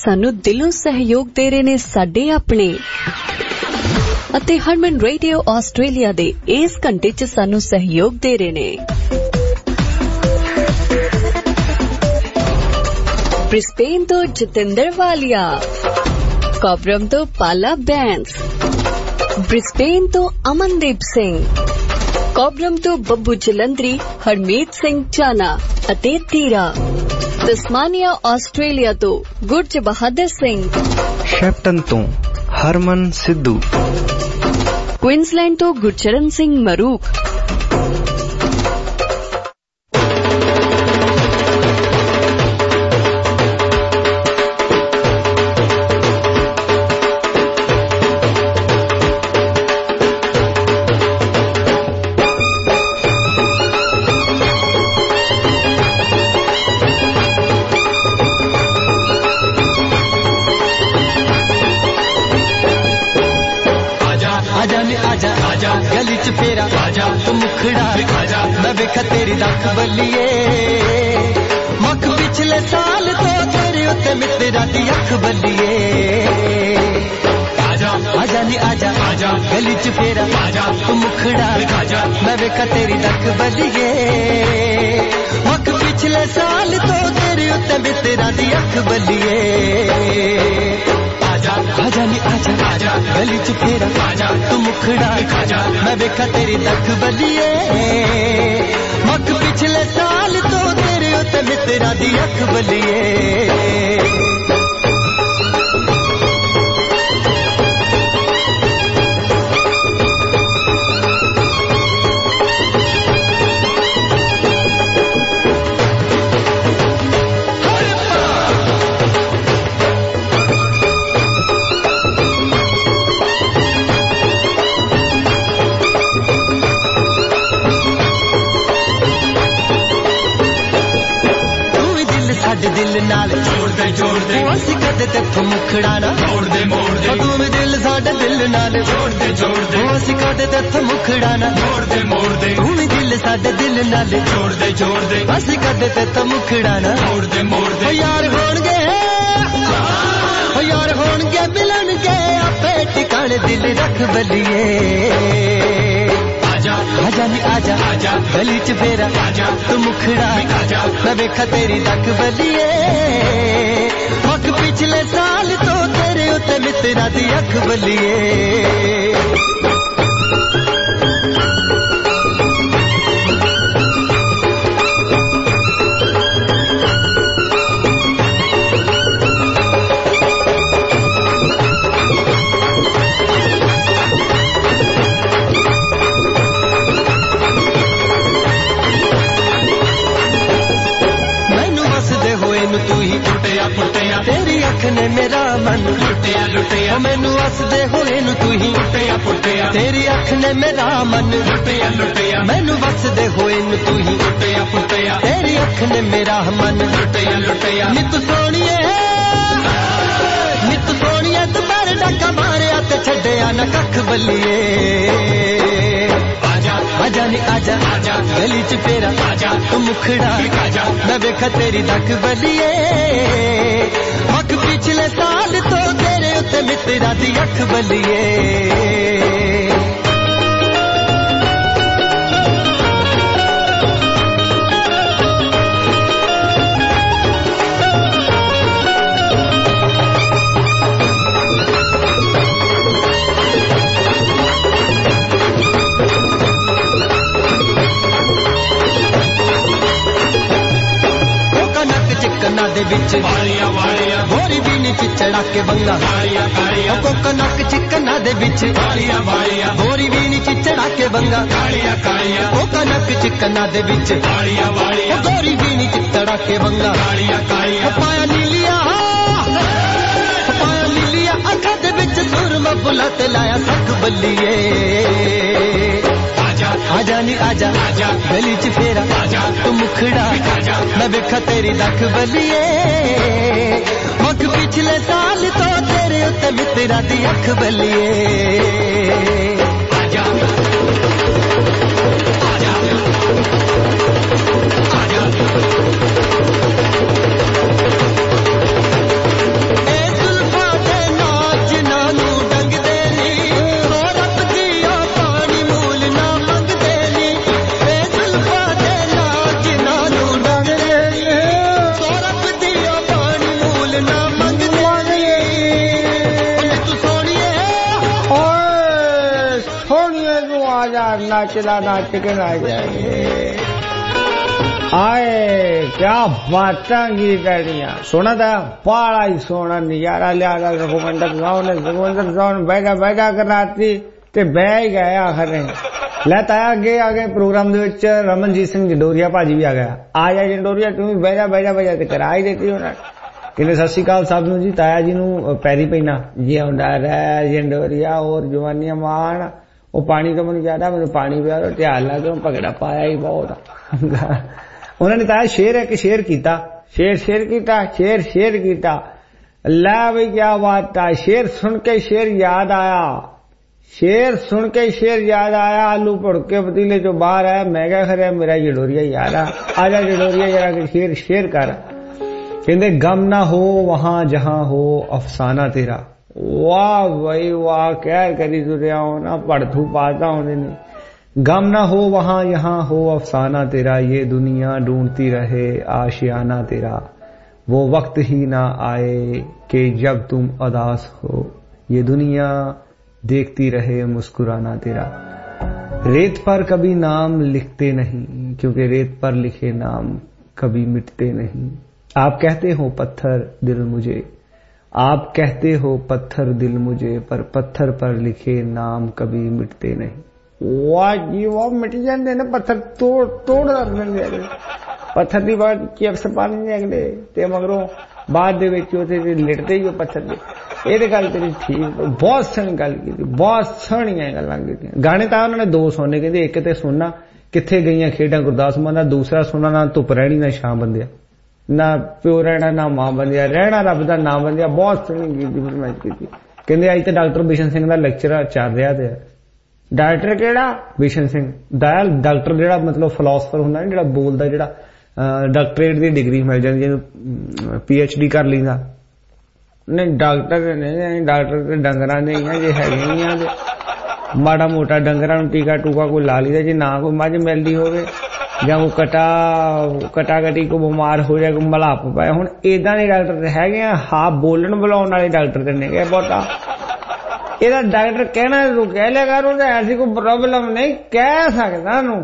C: सानू दिलों सहयोग दे रहे ने साडे अपने ਅਤੇ ਹਰਮਨ ਰੇਡੀਓ ਆਸਟ੍ਰੇਲੀਆ ਦੇ ਇਸ ਘੰਟੇ 'ਚ ਸਾਨੂੰ ਸਹਿਯੋਗ ਦੇ ਰਹੇ ਨੇ ਬ੍ਰਿਸਬੇਨ ਤੋਂ ਜਤਿੰਦਰ ਵਾਲੀਆ, ਕੋਬਰਮ ਤੋਂ ਪਾਲਾ ਬੈਂਸ, ਬ੍ਰਿਸਬੇਨ ਤੋਂ ਅਮਨਦੀਪ ਸਿੰਘ, ਕੋਬਰਮ ਤੋਂ ਬੱਬੂ ਜਲੰਧਰੀ, ਹਰਮੀਤ ਸਿੰਘ ਚਾਨਾ ਅਤੇ ਤੀਰਾ, ਤਸਮਾਨੀਆ ਆਸਟ੍ਰੇਲੀਆ ਤੋਂ ਗੁਰਜ ਬਹਾਦਰ ਸਿੰਘ,
N: ਸ਼ੈਪਟਨ ਤੋਂ ਹਰਮਨ ਸਿੱਧੂ,
C: क्वींसलैंड तो गुरचरण सिंह मरूक,
G: गली च फेरा आजा तू मुखड़ा आजा मैं वेखा तेरी दख बल्लिए मख पिछले साल तो तेरे उत्ते मित्रा दी अख बल्लिए आजा आजा नी आजा आजा गली च फेरा आजा तू मुखड़ा आजा मैं वेखा तेरी दख बल्लिए मख पिछले साल तो तेरे उत्ते मित्रा दी अख बल्लिए आजा नी आजा आजा गली च फेरा आजा तू मुखड़ा आजा मैं वेखा तेरी दख बलिए मख पिछले साल तो तेरे उत्ते मित्रा दी अख बलिए दिल नाल जोड़दे जोड़दे असीं कदे तेथों मुखड़ा ना मोड़दे मोड़दे तू भी दिल साडे दिल नाल जोड़दे जोड़दे असीं कदे तेथों मुखड़ा ना मोड़दे मोड़दे तू भी दिल साडे दिल नाल जोड़दे जोड़दे असीं कदे तेथों मुखड़ा ना मोड़दे मोड़दे ओ यार होणगे ओ यार होणगे मिलणगे आपे ठिकाने दिल रख बलिए आजा नी आजा आजा गली च फेरा आजा तू मुखड़ा आजा मैं वेखा तेरी दख बलिए मख पिछले साल तो तेरे उत्ते मित्रा दी अख बलिए तू ही टुटिया पुटिया तेरी अख ने मेरा मन लुटिया लुटिया मैनू हसदे होए नू तू ही टुटिया पुटिया तेरी अख ने मेरा मन लुटिया लुटिया मैनू हसदे होए नू तू ही टुटिया पुटिया तेरी अख ने मेरा मन लुटिया लुटिया नित सोनिए नित सोनिए तू पर डका मारिया ते छड्डिया ना कख बलिए आजा नी आजा आजा गली च फेरा आजा तू मुखड़ा आजा मैं वेखा तेरी दख बलिए मख पिछले साल तो तेरे उत्ते मित्रा दी अख बलिए कन्ना दे विच वालिया वालिया गोरी बीनी च चढ़ा के बंगा कालिया कालिया को कनक चिकना दे विच वालिया वालिया गोरी बीनी च चढ़ा के बंगा कालिया कालिया को कनक चिकना दे विच वालिया वालिया गोरी बीनी च चढ़ा के बंगा कालिया कालिया पाया नीलिया पाया नीलिया अखा दे विच सुरमा बुलत लाया सख बलिए आजा नी आजा आजा गली च फेरा आजा तू मुखड़ा आजा मैं वेखा तेरी दख बलिए मख पिछले साल तो तेरे उत्ते मित्रा दी अख बलिए आजा आजा आजा
I: सोनिए तू आजा नाचला नाच के ना जाए आए क्या बातां की करियां सोना था बड़ा ही सोना नजारा लिया रघुवंदर साहब ने रघुवंदर साहब ने बैठा बैठा कर राती ते बह ही गए आखिर लैता अगे आ गए प्रोग्राम दे विच रमनजीत सिंह जंडोरिया भाजी भी आ गया आ जा जंडोरिया तू भी बह जा बह जा बह जा ते करा ही देती उन्हें कहते सत श्री अकाल साहब जी ताया जी नूं पैरी पैना जी आउंदा रह जंडोरिया और जवानियां मान वो पानी तो मैनूं ज्यादा मैनूं पानी पिया ध्यान ला के भगड़ा पाया ही बहुत उन्होंने ताया शेर है कि शेर कीता शेर शेर कीता शेर शेर कीता लै भाई क्या बात था शेर सुन के शेर याद आया शेर सुन के शेर याद आया आलू भुड़ के पतीले जो बाहर आया मैं क्या खरे मेरा जडोरिया याद आ आजा जडोरिया जरा के शेर शेर कर कहते गम ना हो वहां जहां हो अफसाना तेरा वाह भाई वाह कह करी तुरिया हो ना पढ़थू पाता होने ने गम ना हो वहां यहां हो अफसाना तेरा ये दुनिया ढूंढती रहे आशियाना तेरा वो वक्त ही ना आए कि जब तुम उदास हो ये दुनिया देखती रहे मुस्कुराना तेरा रेत पर कभी नाम लिखते नहीं क्योंकि रेत पर लिखे नाम कभी मिटते नहीं आप कहते हो पत्थर दिल मुझे आप कहते हो पत्थर दिल मुझे पर पत्थर पर लिखे नाम कभी मिटते नहीं वाह जी वाह मिट जाते ना पत्थर तोड़ तोड़ देंगे पत्थर की बात चिप्स पाने अगले ते मगरों बाद दे विच उथे लिटते ही पत्थर दे ਇਹ ਤੇ ਗੱਲ ਤੇਰੀ ਠੀਕ ਬਹੁਤ ਸੋਹਣੀ ਗੱਲ ਕੀਤੀ ਬਹੁਤ ਸੋਹਣੀਆਂ ਗੱਲਾਂ ਕੀਤੀਆਂ ਗਾਣੇ ਤਾਂ ਉਹਨਾਂ ਨੇ ਦੋ ਸੁਣਨੇ ਕਹਿੰਦੇ ਇੱਕ ਤੇ ਸੁਣਨਾ ਕਿੱਥੇ ਗਈਆਂ ਖੇਡਾਂ ਗੁਰਦਾਸ ਮਾਨ ਦਾ ਦੂਸਰਾ ਸੁਣਨਾ ਨਾ ਧੁੱਪ ਰਹਿਣੀ ਨਾ ਛਾਂ ਬੰਦਿਆ ਨਾ ਪਿਓ ਰਹਿਣਾ ਨਾ ਮਾਂ ਬੰਦਿਆ ਰਹਿਣਾ ਰੱਬ ਦਾ ਨਾਮ ਬੰਦਿਆ ਬਹੁਤ ਸੋਹਣੀ ਗੀਤ ਦੀ ਫਰਮਾਇਸ਼ ਕੀਤੀ ਕਹਿੰਦੇ ਅੱਜ ਤੇ ਡਾਕਟਰ ਬਿਸ਼ਨ ਸਿੰਘ ਦਾ ਲੈਕਚਰ ਚੱਲ ਰਿਹਾ ਤੇ ਡਾਕਟਰ ਕਿਹੜਾ ਬਿਸ਼ਨ ਸਿੰਘ ਦਇਆਲ ਡਾਕਟਰ ਜਿਹੜਾ ਮਤਲਬ ਫਿਲਾਸਫਰ ਹੁੰਦਾ ਜਿਹੜਾ ਬੋਲਦਾ ਜਿਹੜਾ ਡਾਕਟਰੇਟ ਦੀ ਡਿਗਰੀ ਮਿਲ ਜਾਂਦੀ ਜਿਹਨੂੰ ਪੀ ਐਚ ਡੀ ਕਰ ਲੈਂਦਾ नहीं डॉक्टर नहीं डॉक्टर तो डंगरां दे ही जे है माड़ा मोटा डंगरां नूं टीका टूका कोई ला लीदा जे ना कोई मझ मिलदी होवे जां कोई कटा कटा कटी को बीमार हो जाए कोई मलाप पाए हुण इदां दे डॉक्टर हैगे हाँ बोलन बुलाउण वाले डॉक्टर ते नहीं बहुता ਇਹਦਾ ਡਾਕਟਰ ਕਹਿਣਾ ਤੂੰ ਕਹਿ ਲਿਆ ਕਰ ਉਹਦਾ ਐਸੀ ਕੋਈ ਪ੍ਰੋਬਲਮ ਨਹੀਂ ਕਹਿ ਸਕਦਾ ਨੂੰ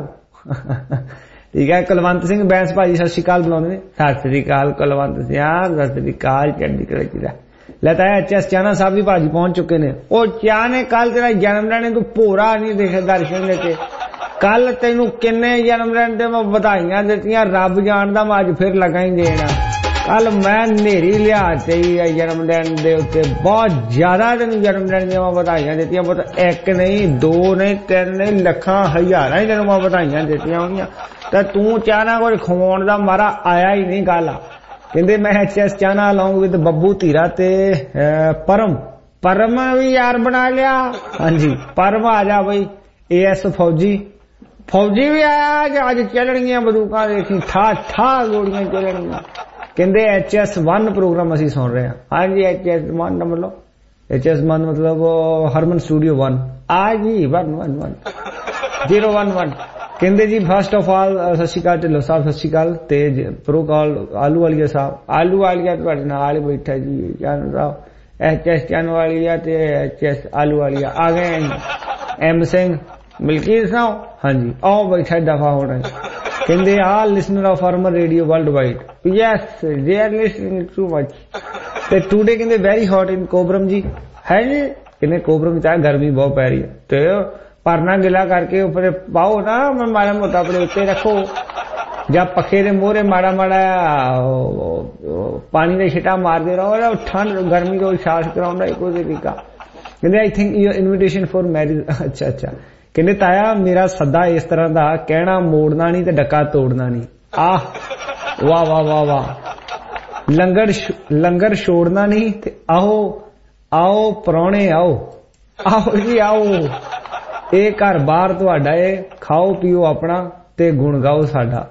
I: ਠੀਕ ਹੈ ਕੁਲਵੰਤ ਸਿੰਘ ਬੈਂਸ ਭਾਜੀ ਸਤਿ ਸ਼੍ਰੀ ਅਕਾਲ ਬੁਲਾਉਂਦੇ ਨੇ ਸਤਿ ਸ਼੍ਰੀ ਅਕਾਲ ਕੁਲਵੰਤ ਸਿੰਘ ਸਤਿ ਸ਼੍ਰੀ ਅਕਾਲ ਚੜ੍ਹਦੀ ਕਲਾ ਚ ਦਾ लेता है एच एस चाना साहब भी भाजी पहुंच चुके ने ओ चा ने कल तेरा जन्मदिन तू भोरा नहीं देखे दर्शन देते कल तेनू किन्ने जन्मदिन ते मैं बधाइयां दित्तियां रब जानदा मैं अज फिर लगा ही देना कल मैं नेरी लिया चाहिए जन्मदिन दे उत्ते बहुत ज्यादा तेनू जन्मदिन दी मैं बधाइयां दित्तियां बहुत एक नहीं दो नहीं तीन नहीं लखां हजारां ही तेनू मैं बधाइयां दित्तियां होणियां ते तू चाहना कोई खवाउण दा मारा आया ही नहीं गल कहते मैं एच एस चाहना अलॉन्ग विद बब्बू धीरा ते परम परम भी यार बना लिया हाँ जी परम आ जा बई ए एस फौजी फौजी भी आया अज चलनियां बंदूकां देखी ठा ठा गोलियां चलनियां कहते एच एस वन प्रोग्राम असी सुन रहे हैं हाँ जी एच एस वन मतलब एच एस वन मतलब हरमन स्टूडियो वन आ जी one one one zero one one कहते जी फर्स्ट ऑफ ऑल सत श्री अकाल ढिल्लों साहब सत श्री अकाल ते प्रो कॉल आलू वालिया साहब आलू वालिया तुहाडे नाल ही बैठा जी चानू साहब एच एस चानू वालिया ते एच एस आलू वालिया आ गए एम सिंह मलकीत साहब हाँ जी आओ बैठा दफा होना कहते all listener of Harman radio world wide yes they are listening to much ते टुडे कहते वेरी हॉट इन कोबरम जी है जी कहते कोबरम चाहे गर्मी बहुत पै रही है ते परना गिला करके ऊपर पाओ ना माड़ा मोटा अपने उत्ते रखो या पखे दे मोहरे माड़ा माड़ा पानी का छिटा मारते रहो ठंड गर्मी को एहसास कराउंदा इको तरीका कहते I think your invitation for marriage अच्छा अच्छा कहते ताया मेरा सदा इस तरह दा कहना मोड़ना नहीं ते डका तोड़ना नहीं आह वाह वाह वाह वाह लंगर लंगर छोड़ना नहीं ते आओ आओ परौणे आओ आओ जी आओ ਇਹ ਘਰ ਬਾਹਰ ਤੁਹਾਡਾ ਏ ਖਾਓ ਪੀਓ ਆਪਣਾ ਤੇ ਗੁਣ ਗਾਓ ਸਾਡਾ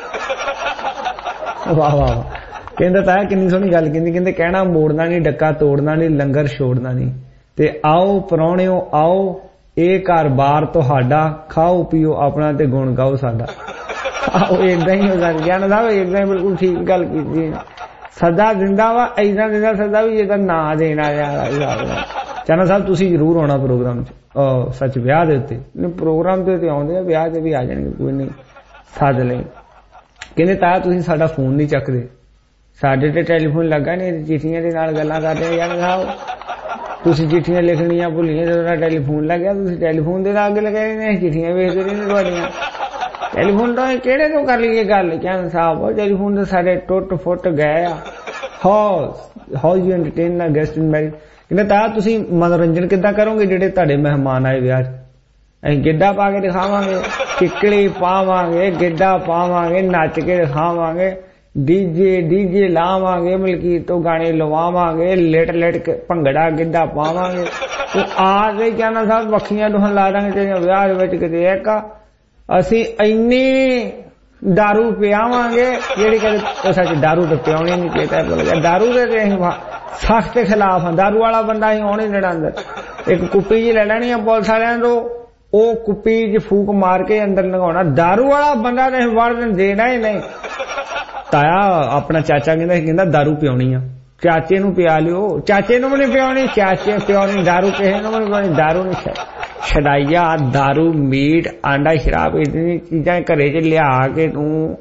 I: ਵਾਹ ਵਾਹ ਕਹਿੰਦਾ ਤਾਂ ਕਿੰਨੀ ਸੋਹਣੀ ਗੱਲ ਕਹਿੰਦੀ ਕਹਿੰਦੇ ਕਹਿਣਾ ਮੋੜਨਾ ਨਹੀਂ ਡੱਕਾ ਤੋੜਨਾ ਨਹੀਂ ਲੰਗਰ ਛੋੜਨਾ ਨਹੀਂ ਤੇ ਆਓ ਪਰੌਣਿਓ ਆਓ ਇਹ ਘਰ ਬਾਹਰ ਤੁਹਾਡਾ ਖਾਓ ਪੀਓ ਆਪਣਾ ਤੇ ਗੁਣ ਗਾਓ ਸਾਡਾ ਆਓ ਇਦਾਂ ਹੀ ਹੋ ਗਿਆ ਨਾ ਸਾਹਿਬ ਇਦਾਂ ਹੀ ਬਿਲਕੁਲ ਠੀਕ ਗੱਲ ਕੀਤੀ ਸਦਾ ਜ਼ਿੰਦਾ ਵਾ ਇਦਾਂ ਦਿੰਦਾ ਸਦਾ ਵੀ ਇਹਦਾ ਨਾਂ ਦੇਣਾ ਯਾਰ ਚਾਨਾ ਸਾਹਿਬ ਤੁਸੀਂ ਜ਼ਰੂਰ ਆਉਣਾ ਪ੍ਰੋਗਰਾਮ 'ਚ सच ਵਿਆਹ ਦੇ ਉੱਤੇ ਪ੍ਰੋਗਰਾਮ ਤੇ ਆਉਂਦੇ ਆ ਵਿਆਹ ਤੇ ਵੀ ਆ ਜਾਣਗੇ ਕੋਈ ਨਹੀਂ ਸੱਦ ਲੈ ਕਹਿੰਦੇ ਤਾਂ ਤੁਸੀਂ ਸਾਡਾ ਫੋਨ ਨਹੀਂ ਚੱਕਦੇ ਸਾਡੇ ਤੇ ਟੈਲੀਫੋਨ ਲੱਗਾ ਨਹੀਂ ਚਿੱਠੀਆਂ ਦੇ ਨਾਲ ਗੱਲਾਂ ਕਰਦੇ ਆ ਯਾਰ ਖਾਓ ਤੁਸੀਂ ਚਿੱਠੀਆਂ ਲਿਖਣੀਆਂ ਭੁੱਲੀਆਂ ਜਦੋਂ ਟੈਲੀਫੋਨ ਲੱਗਿਆ ਤੁਸੀਂ ਟੈਲੀਫੋਨ ਦੇ ਅੱਗੇ ਲਗਾਏ ਨੇ ਚਿੱਠੀਆਂ ਵੇਖਦੇ ਰਹਿੰਦੇ ਤੁਹਾਡੀਆਂ ਟੈਲੀਫੋਨ ਤੋਂ ਕਿਹੜੇ ਤੋਂ ਕਰ ਲਈਏ ਗੱਲ ਕਹਿੰਦੇ ਸਾਹਿਬ ਟੈਲੀਫੋਨ ਦੇ ਸਾਡੇ ਟੁੱਟ ਫੁੱਟ ਗਏ ਆ ਹਾਊਸ ਹਾਊ ਯੂ ਐਂਟਰਟੇਨ ਨਾ ਗੈਸਟ ਇਨ ਮੈਰਿਜ ਕਹਿੰਦੇ ਤਾਂ ਤੁਸੀਂ ਮਨੋਰੰਜਨ ਕਿੱਦਾਂ ਕਰੋਗੇ ਜਿਹੜੇ ਤੁਹਾਡੇ ਮਹਿਮਾਨ ਆਏ ਵਿਆਹ 'ਚ ਅਸੀਂ ਗਿੱਧਾ ਪਾ ਕੇ ਦਿਖਾਵਾਂਗੇ ਕਿੱਕਲੀ ਪਾਵਾਂਗੇ ਗਿੱਧਾ ਪਾਵਾਂਗੇ ਨੱਚ ਕੇ ਦਿਖਾਵਾਂਗੇ ਡੀਜੇ ਡੀਜੇ ਲਾਵਾਂਗੇ ਮਲਕੀਤ ਤੋਂ ਗਾਣੇ ਲਵਾਵਾਂਗੇ ਲਿਟ ਲਿਟ ਕੇ ਭੰਗੜਾ ਗਿੱਧਾ ਪਾਵਾਂਗੇ ਉਹ ਆ ਕੇ ਕਹਿੰਦਾ ਸਾਹਿਬ ਵੱਖੀਆਂ ਦੋਹਾਂ ਲਾ ਦਾਂਗੇ ਤੇਰੀਆਂ ਵਿਆਹ ਦੇ ਵਿੱਚ ਕਿਤੇ ਇੱਕ ਅਸੀਂ ਇੰਨੀ ਦਾਰੂ ਪਿਆਵਾਂਗੇ ਜਿਹੜੀ ਕਦੇ ਸੱਚ ਦਾਰੂ ਤਾਂ ਪਿਆਉਣੀ ਨਹੀਂ ਚਾਹੀਦਾ ਭੁੱਲ ਗਿਆ ਦਾਰੂ ਦੇ ਤੇ ਅਸੀਂ ਸਖਤ ਖਿਲਾਫ ਹਾਂ ਦਾਰੂ ਵਾਲਾ ਬੰਦਾ ਅਸੀਂ ਆਉਣ ਹੀ ਦੇਣਾ ਅੰਦਰ ਇੱਕ ਕੁੱਪੀ ਜੀ ਲੈ ਲੈਣੀ ਆ ਪੁਲਿਸ ਵਾਲਿਆਂ ਤੋਂ ਉਹ ਕੁੱਪੀ 'ਚ ਫੂਕ ਮਾਰ ਕੇ ਅੰਦਰ ਲਗਾਉਣਾ ਦਾਰੂ ਵਾਲਾ ਬੰਦਾ ਤਾਂ ਅਸੀਂ ਵੜ ਦੇਣਾ ਹੀ ਨਹੀਂ ਤਾਇਆ ਆਪਣਾ ਚਾਚਾ ਕਹਿੰਦਾ ਕਹਿੰਦਾ ਦਾਰੂ ਪਿਆਉਣੀ ਆ ਚਾਚੇ ਨੂੰ ਪਿਆ ਲਿਓ ਚਾਚੇ ਨੂੰ ਵੀ ਨਹੀਂ ਪਿਆਉਣੀ ਚਾਚੇ ਪਿਆਉਣੀ ਦਾਰੂ ਕਿਸੇ ਨੂੰ ਵੀ ਨਹੀਂ ਪਿਆਉਣੀ ਦਾਰੂ ਨਹੀਂ ਛਡਾਈਆ ਦਾਰੂ ਮੀਟ ਆਂਡਾ ਸ਼ਰਾਬ ਇਤਨੀ ਚੀਜ਼ਾਂ ਘਰੇ 'ਚ ਲਿਆ ਕੇ ਤੂੰ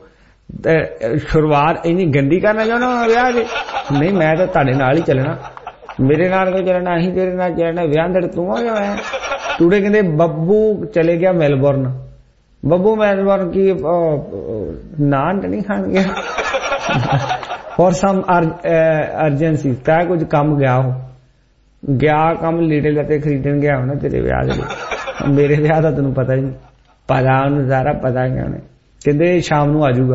I: ਸ਼ੁਰੂਆਤ ਇੰਨੀ ਗੰਦੀ ਕਰਨਾ ਚਾਹੁੰਦਾ ਵਿਆਹ ਦੀ ਨਹੀਂ ਮੈਂ ਤਾਂ ਤੁਹਾਡੇ ਨਾਲ ਹੀ ਚੱਲਣਾ ਮੇਰੇ ਨਾਲ ਕੋਈ ਚੱਲਣਾ ਅਸੀਂ ਤੇਰੇ ਨਾਲ ਚੱਲਣਾ ਵਿਆਹ ਦੇ ਤੂੰ ਆ ਗਿਆ ਮੈਂ ਟੂੜੇ ਕਹਿੰਦੇ ਬੱਬੂ ਚਲੇ ਗਿਆ ਮੈਲਬੌਰਨ ਬੱਬੂ ਮੈਲਬੌਰਨ ਕੀ ਨਾਨ ਨਹੀਂ ਖਾਣ ਗਿਆ ਫॉर सम अर्जेंसी ਤਾਂ ਕੁਝ ਕੰਮ ਗਿਆ ਉਹ ਗਿਆ ਕੰਮ ਲੀੜੇ ਲੱਤੇ ਖਰੀਦਣ ਗਿਆ ਹੋਣਾ ਤੇਰੇ ਵਿਆਹ ਦੇ ਲਈ ਮੇਰੇ ਵਿਆਹ ਦਾ ਤੈਨੂੰ ਪਤਾ ਹੀ ਨਹੀਂ ਪਤਾ ਉਹਨੂੰ ਸਾਰਾ ਪਤਾ ਗਿਆ ਉਹਨੇ ਕਹਿੰਦੇ ਸ਼ਾਮ ਨੂੰ ਆ ਜਾਊਗਾ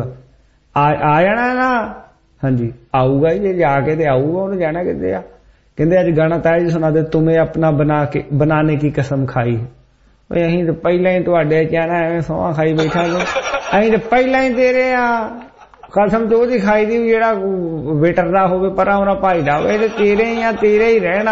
I: ਆ ਜਾਣਾ ਨਾ ਹਾਂਜੀ ਆਊਗਾ ਹੀ ਜੇ ਜਾ ਕੇ ਤੇ ਆਊਗਾ ਉਹਨੇ ਜਾਣਾ ਕਿੱਥੇ ਆ ਕਹਿੰਦੇ ਅੱਜ ਗਾਣਾ ਤਾਇਆ ਜੀ ਸੁਣਾ ਦੇ ਤੁਮੇ ਆਪਣਾ ਬਣਾ ਕੇ ਬਣਾने की कसम खाई ਓਏ ਅਸੀਂ ਤਾਂ ਪਹਿਲਾਂ ਹੀ ਤੁਹਾਡੇ ਕਹਿਣਾ ਐਵੇਂ ਸੋਹਾਂ ਖਾਈ ਬੈਠਾ ਤੂੰ ਅਸੀਂ ਤਾਂ ਪਹਿਲਾਂ ਹੀ ਤੇਰੇ ਆ ਕਸਮ ਤੇ ਉਹਦੀ ਖਾਈ ਦੀ ਜਿਹੜਾ ਵੇਟਰ ਦਾ ਹੋਵੇ ਪਰਾਂ ਉਹਨਾਂ ਭਾਈ ਦਾ ਹੋਵੇ ਤੇ ਤੇਰੇ ਹੀ ਆ ਤੇਰੇ ਹੀ ਰਹਿਣਾ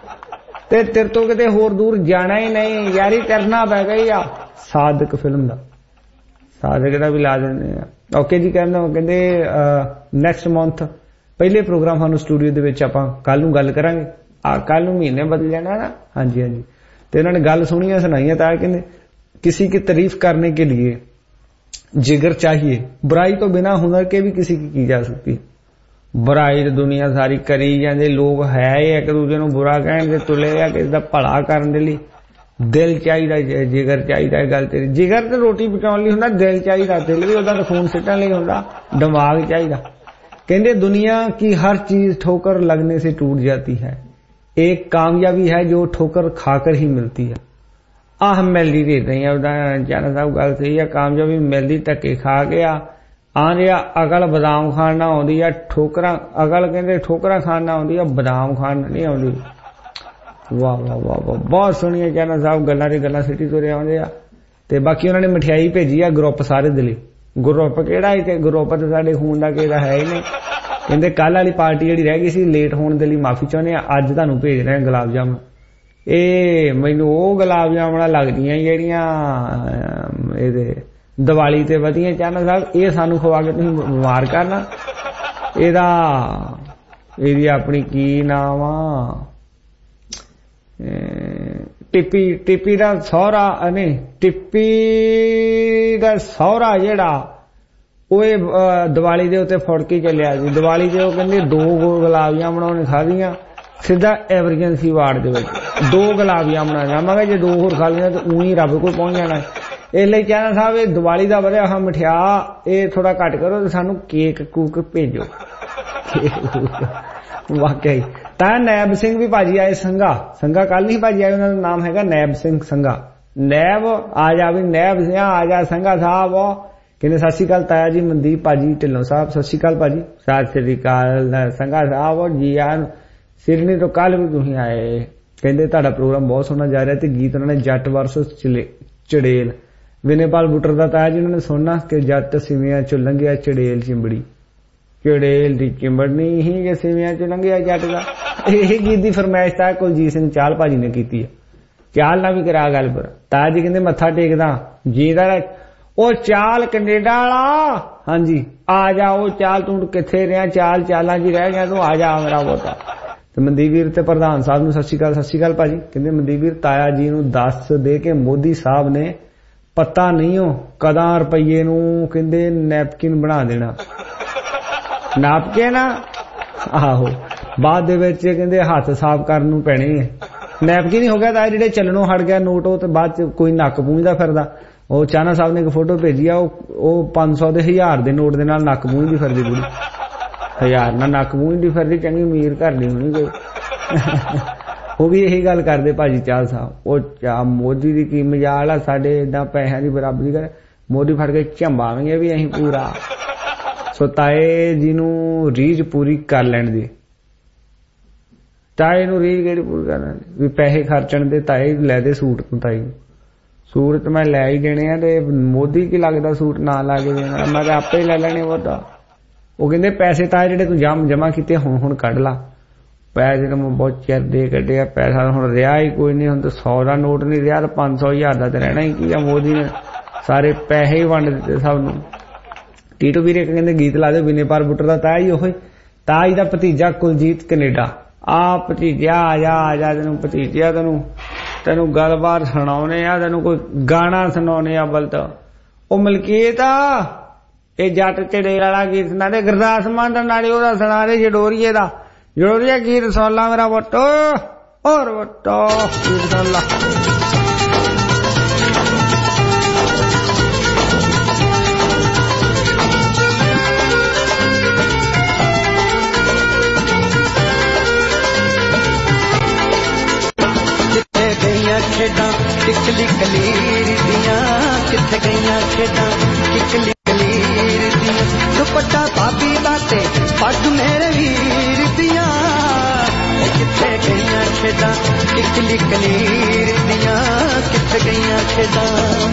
I: ਤੇ ਤੇਰੇ ਤੋਂ ਕਿਤੇ ਹੋਰ ਦੂਰ ਜਾਣਾ ਹੀ ਨਹੀਂ ਯਾਰੀ ਕਰਨਾ ਪੈ ਗਈ ਆ ਸਾਦਕ ਫਿਲਮ ਦਾ ਸਾਦਕ ਦਾ ਵੀ ਲਾ ਦਿੰਦੇ ਆ ਓਕੇ ਜੀ ਕਹਿੰਦਾ ਕਹਿੰਦੇ ਨੈਕਸਟ ਮੰਥ ਪਹਿਲੇ ਪ੍ਰੋਗਰਾਮ ਸਾਨੂੰ ਸਟੂਡੀਓ ਦੇ ਵਿੱਚ ਆਪਾਂ ਕੱਲ ਨੂੰ ਗੱਲ ਕਰਾਂਗੇ ਆ ਕੱਲ ਨੂੰ ਮਹੀਨੇ ਬਦਲ ਜਾਣਾ ਨਾ ਹਾਂਜੀ ਹਾਂਜੀ ਤੇ ਇਹਨਾਂ ਨੇ ਗੱਲ ਸੁਣੀਆਂ ਸੁਣਾਈਆਂ ਤਾਂ ਕਹਿੰਦੇ किसी की तारीफ करने के लिए जिगर चाहिए बुराई तो बिना हुनर के भी किसी की की जा सकती बुराई तो दुनिया सारी करी जाते लोग है एक दूसरे को बुरा कहने तुले या किसी का भला करने लिए दिल चाहिए जिगर चाहिए गल तेरी जिगर तो रोटी पकाने लिए होंदा दिल चाहिए दिल भी उदा खून सिटन लिए होंदा दिमाग चाहिए कहते दुनिया की हर चीज ठोकर लगने से टूट जाती है एक कामयाबी है जो ठोकर खाकर ही मिलती है आह मिलती दे रही है जाना साहब गल सही है कामयाबी मिलती धक्के खा गया आंदे अकल बदाम खान ना आउंदी है ठोकरा अकल कहते ठोकरा खान ना आउंदी है बदाम खान नहीं आउंदी वाह वाह वाह वाह बहुत सोहणियां जाना साहब गल्लां दी गल्लां सिटी तुरे आउंदे आ ते बाकी उन्होंने मिठाई भेजी है ग्रुप सारे दे लई ग्रुप किहड़ा है ते ग्रुप ते साडे खून दा किहड़ा है ही नहीं कहते कल वाली पार्टी जिहड़ी रह गई सी लेट होने दे लई माफी चाहुंदे आ अज तुहानूं भेज रहे हैं गुलाब जामुन ਇਹ ਮੈਨੂੰ ਉਹ ਗੁਲਾਬ ਜਾਮਣਾ ਲੱਗਦੀਆਂ ਜਿਹੜੀਆਂ ਇਹਦੇ ਦੀਵਾਲੀ ਤੇ ਵਧੀਆਂ ਚਾਹਨਾ ਸਾਹਿਬ ਇਹ ਸਾਨੂੰ ਖਵਾ ਕੇ ਤੁਸੀਂ ਬਿਮਾਰ ਕਰਨਾ ਇਹਦਾ ਇਹਦੀ ਆਪਣੀ ਕੀ ਨਾਮ ਆ ਟਿੱਪੀ ਟਿੱਪੀ ਦਾ ਸਹੁਰਾ ਨਹੀਂ ਟਿੱਪੀ ਦਾ ਸਹੁਰਾ ਜਿਹੜਾ ਉਹ ਦੀਵਾਲੀ ਦੇ ਉੱਤੇ ਫੁੜ ਕੇ ਚੱਲਿਆ ਸੀ ਦੀਵਾਲੀ ਤੇ ਉਹ ਕਹਿੰਦੇ ਦੋ ਗੁਲਾਬ ਜਾਮਣਾ ਉਹਨੇ ਖਾਧੀਆਂ ਸਿੱਧਾ ਐਮਰਜੈਂਸੀ ਵਾਰਡ ਦੇ ਵਿੱਚ ਦੋ ਗੁਲਾਬੀਆਂ ਬਣਾਇਆ ਮੈਂ ਕਿਹਾ ਜੇ ਦੋ ਹੋਰ ਖਾ ਲਈਆਂ ਤਾਂ ਉਹੀ ਰੱਬ ਕੋਲ ਪਹੁੰਚ ਜਾਣਾ ਇਸ ਲਈ ਕਹਿਣਾ ਸਾਹਿਬ ਇਹ ਦੀਵਾਲੀ ਦਾ ਵਧਿਆ ਹਾਂ ਮਠਿਆ ਇਹ ਥੋੜਾ ਘੱਟ ਕਰੋ ਤੇ ਸਾਨੂੰ ਕੇਕ ਕੂਕ ਭੇਜੋ ਵਾਕਈ ਤਾਂ ਨੈਬ ਸਿੰਘ ਵੀ ਭਾਜੀ ਆਏ ਸੰਘਾ ਸੰਘਾ ਕੱਲ ਨਹੀਂ ਭਾਜੀ ਆਏ ਉਹਨਾਂ ਦਾ ਨਾਮ ਹੈਗਾ ਨੈਬ ਸਿੰਘ ਸੰਘਾ ਨੈਬ ਆ ਜਾ ਵੀ ਨੈਬ ਸਿੰਘ ਆ ਜਾ ਸੰਘਾ ਸਾਹਿਬ ਕਹਿੰਦੇ ਸਤਿ ਸ਼੍ਰੀ ਅਕਾਲ ਤਾਇਆ ਜੀ ਮਨਦੀਪ ਭਾਜੀ ਢਿੱਲੋਂ ਸਾਹਿਬ ਸਤਿ ਸ਼੍ਰੀ ਅਕਾਲ ਭਾਜੀ ਸਤਿ ਸ਼੍ਰੀ ਅਕਾਲ ਸੰਘਾ ਸਾਹਿਬ ਜੀ ਆਨ ਸਿਰਨੀ ਤੋਂ ਕੱਲ ਵੀ ਤੁਸੀਂ ਆਏ ਕਹਿੰਦੇ ਤੁਹਾਡਾ ਪ੍ਰੋਗਰਾਮ ਬਹੁਤ ਸੋਹਣਾ ਜਾ ਰਿਹਾ ਤੇ ਗੀਤ ਉਹਨਾਂ ਨੇ ਜੱਟ ਵਰਸਸ ਚੜੇਲ ਵਿਨੇਪਾਲ ਬੁੱਟਰ ਦਾ ਤਾਇਆ ਜੀ ਉਹਨਾਂ ਨੇ ਸੁਣਨਾ ਕਿ ਜੱਟ ਸਿਵਿਆਂ ਚੋਂ ਲੰਘਿਆ ਚੜੇਲ ਚਿੰਬੜੀ ਚੜੇਲ ਦੀ ਚਿੰਬੜਨੀ ਹੀ ਕਿ ਸਿਵਿਆਂ ਚੋਂ ਲੰਘਿਆ ਜੱਟ ਦਾ ਇਹ ਗੀਤ ਦੀ ਫਰਮਾਇਸ਼ ਤਾਂ ਕੁਲਜੀਤ ਸਿੰਘ ਚਾਲ ਭਾਜੀ ਨੇ ਕੀਤੀ ਹੈ ਚਾਲ ਨਾਲ ਵੀ ਕਰਾ ਗੱਲ ਪਰ ਤਾਇਆ ਜੀ ਕਹਿੰਦੇ ਮੱਥਾ ਟੇਕਦਾ ਜੀਦਾ ਉਹ ਚਾਲ ਕੈਨੇਡਾ ਵਾਲਾ ਹਾਂਜੀ ਆ ਜਾ ਉਹ ਚਾਲ ਤੂੰ ਕਿੱਥੇ ਰਿਹਾ ਚਾਲ ਚਾਲਾਂ ਜੀ ਰਹਿ ਗਿਆ ਤੂੰ ਆ ਜਾ ਮੇਰਾ ਬੋਤਾ
H: ਤੇ ਮਨਦੀਪ ਵੀਰ ਤੇ ਪ੍ਰਧਾਨ ਸਾਹਿਬ ਨੂੰ ਸਤਿ ਸ਼੍ਰੀ ਅਕਾਲ। ਸਤਿ ਸ਼੍ਰੀ ਅਕਾਲ ਭਾਜੀ। ਕਹਿੰਦੇ ਮਨਦੀਪ ਵੀਰ ਤਾਇਆ ਜੀ ਨੂੰ ਦੱਸ ਦੇ ਕੇ ਮੋਦੀ ਸਾਹਿਬ ਨੇ ਪਤਾ ਨਹੀਂ ਹੋ ਕਦਾਂ ਰੁਪਈਏ ਨੂੰ ਕਹਿੰਦੇ ਨੈਪਕਿਨ ਬਣਾ ਦੇਣਾ। ਨਾਪਕਿਨ ਆਹੋ ਬਾਅਦ ਦੇ ਵਿੱਚ ਕਹਿੰਦੇ ਹੱਥ ਸਾਫ਼ ਕਰਨ ਨੂੰ ਪੈਣੇ ਹੈ। ਨੈਪਕਿਨ ਹੀ ਹੋ ਗਿਆ ਤਾਂ ਜਿਹੜੇ ਚੱਲਣੋਂ ਹਟ ਗਿਆ ਨੋਟ ਉਹ ਤੇ ਬਾਅਦ ਚ ਕੋਈ ਨੱਕ ਪੂੰਝਦਾ ਫਿਰਦਾ। ਉਹ ਚਾਹਨਾ ਸਾਹਿਬ ਨੇ ਇੱਕ ਫੋਟੋ ਭੇਜੀ ਆ ਉਹ ਪੰਜ ਸੌ ਦੇ ਹਜ਼ਾਰ ਦੇ ਨੋਟ ਦੇ ਨਾਲ ਨੱਕ ਪੂੰਝਦੀ ਫਿਰਦੀ ਬੁੜੀ। ਹਜ਼ਾਰ ਨਾਲ ਨੱਕ ਪੂੰਝਦੀ ਫਿਰਦੀ ਚੰਗੀ ਅਮੀਰ ਘਰ ਦੀ ਹੋਣੀ ਕੋਈ। ਉਹ ਵੀ ਇਹੀ ਗੱਲ ਕਰਦੇ ਭਾਜੀ ਚਾਲ ਸਾਹਿਬ। ਉਹ ਚਾ ਮੋਦੀ ਦੀ ਕੀ ਮਜਾਲ ਆ ਸਾਡੇ ਏਦਾਂ ਪੈਸਿਆਂ ਦੀ ਬਰਾਬਰੀ ਕਰ ਮੋਦੀ ਫੜ ਕੇ ਝੰਬਾਵਾਂਗੇ ਵੀ ਅਸੀਂ ਪੂਰਾ। ਸੋ ਤਾਏ ਜੀ ਨੂੰ ਰੀਝ ਪੂਰੀ ਕਰ ਲੈਣ ਦੀ। ਤਾਏ ਨੂੰ ਰੀਝ ਕਿਹੜੀ ਪੂਰੀ ਕਰਨਾ ਵੀ ਪੈਸੇ ਖਰਚਣ ਦੇ ਤਾਏ ਲੈ ਦੇ ਸੂਟ ਤੋਂ। ਤਾਈ ਸੂਟ ਮੈਂ ਲੈ ਹੀ ਦੇਣੇ ਆ ਤੇ ਮੋਦੀ ਕੀ ਲੱਗਦਾ ਸੂਟ ਨਾ ਲਾ ਕੇ ਦੇਣਾ ਮੈਂ ਤਾਂ ਆਪੇ ਲੈ ਲੈਣੇ। ਉਹ ਤਾਂ ਉਹ ਕਹਿੰਦੇ ਪੈਸੇ ਤਾਏ ਜਿਹੜੇ ਤੂੰ ਜਮ ਜਮਾ ਕੀਤੇ ਹੁਣ ਹੁਣ ਕੱਢ ਲਾ। ਪੈਸੇ ਤਾਂ ਮੈਂ ਬਹੁਤ ਚਿਰ ਦੇ ਕੱਢਿਆ ਪੈਸਾ ਹੁਣ ਰਿਹਾ ਹੀ ਕੋਈ ਨਹੀਂ। ਹੁਣ ਤਾਂ ਸੌ ਦਾ ਨੋਟ ਨਹੀਂ ਰਿਹਾ ਤਾਂ ਪੰਜ ਸੌ ਹਜ਼ਾਰ ਦਾ ਤਾਂ ਰਹਿਣਾ ਹੀ ਕੀ ਆ। ਮੋਦੀ ਨੇ ਸਾਰੇ ਪੈਸੇ ਹੀ ਵੰਡ ਦਿੱਤੇ ਸਭ ਨੂੰ। ਟੀਟੂ ਵੀਰੇ ਕਹਿੰਦੇ ਗੀਤ ਲਾ ਦਿਓ ਬਿਨੇ ਪਰ ਬੁੱਟਰ ਦਾ ਤਾਇਆ ਹੀ ਉਹੀ ਤਾਜ ਦਾ ਭਤੀਜਾ ਕੁਲਜੀਤ ਕੈਨੇਡਾ। ਆ ਭਤੀਜਾ ਆ ਜਾ ਆ ਜਾ ਤੈਨੂੰ ਭਤੀਜਿਆ ਤੈਨੂੰ ਤੈਨੂੰ ਗੱਲਬਾਤ ਸੁਣਾਉਣੇ ਆ ਤੈਨੂੰ ਕੋਈ ਗਾਣਾ ਸੁਣਾਉਣੇ ਆ। ਬਲ ਤਾਂ ਉਹ ਮਲਕੀਤ ਆ ਇਹ ਜੱਟ ਚੜੇਲ ਵਾਲਾ ਗੀਤ ਸੁਣਾ ਦੇ ਗੁਰਦਾਸ ਮਾਨ ਦਾ ਨਾਲੇ ਉਹਦਾ ਸੁਣਾ ਦੇ ਜਡੋਰੀਏ ਦਾ। ਜਡੋਰੀਆ ਗੀਤ ਸੁਣ ਲਾ ਮੇਰਾ ਵੱਟੋ ਹੋਰ ਵੱਟੋ ਗੀਤ ਸੁਣ ਲਾ।
J: ਖੇਡਾਂ ਕਿਕਲੀ ਕਲੀਰ ਦੀਆਂ ਕਿੱਥੇ ਗਈਆਂ ਖੇਡਾਂ ਕਿਕਲੀ ਕਲੀਰ ਦੀਆਂ ਦੁਪੱਟਾ ਭਾਬੀ ਦਾ ਤੇ ਪੱਗ ਮੇਰੇ ਵੀਰ ਦੀਆਂ ਕਿੱਥੇ ਗਈਆਂ ਖੇਡਾਂ ਕਿਕਲੀ ਕਲੀਰ ਦੀਆਂ ਕਿੱਥੇ ਗਈਆਂ ਖੇਡਾਂ।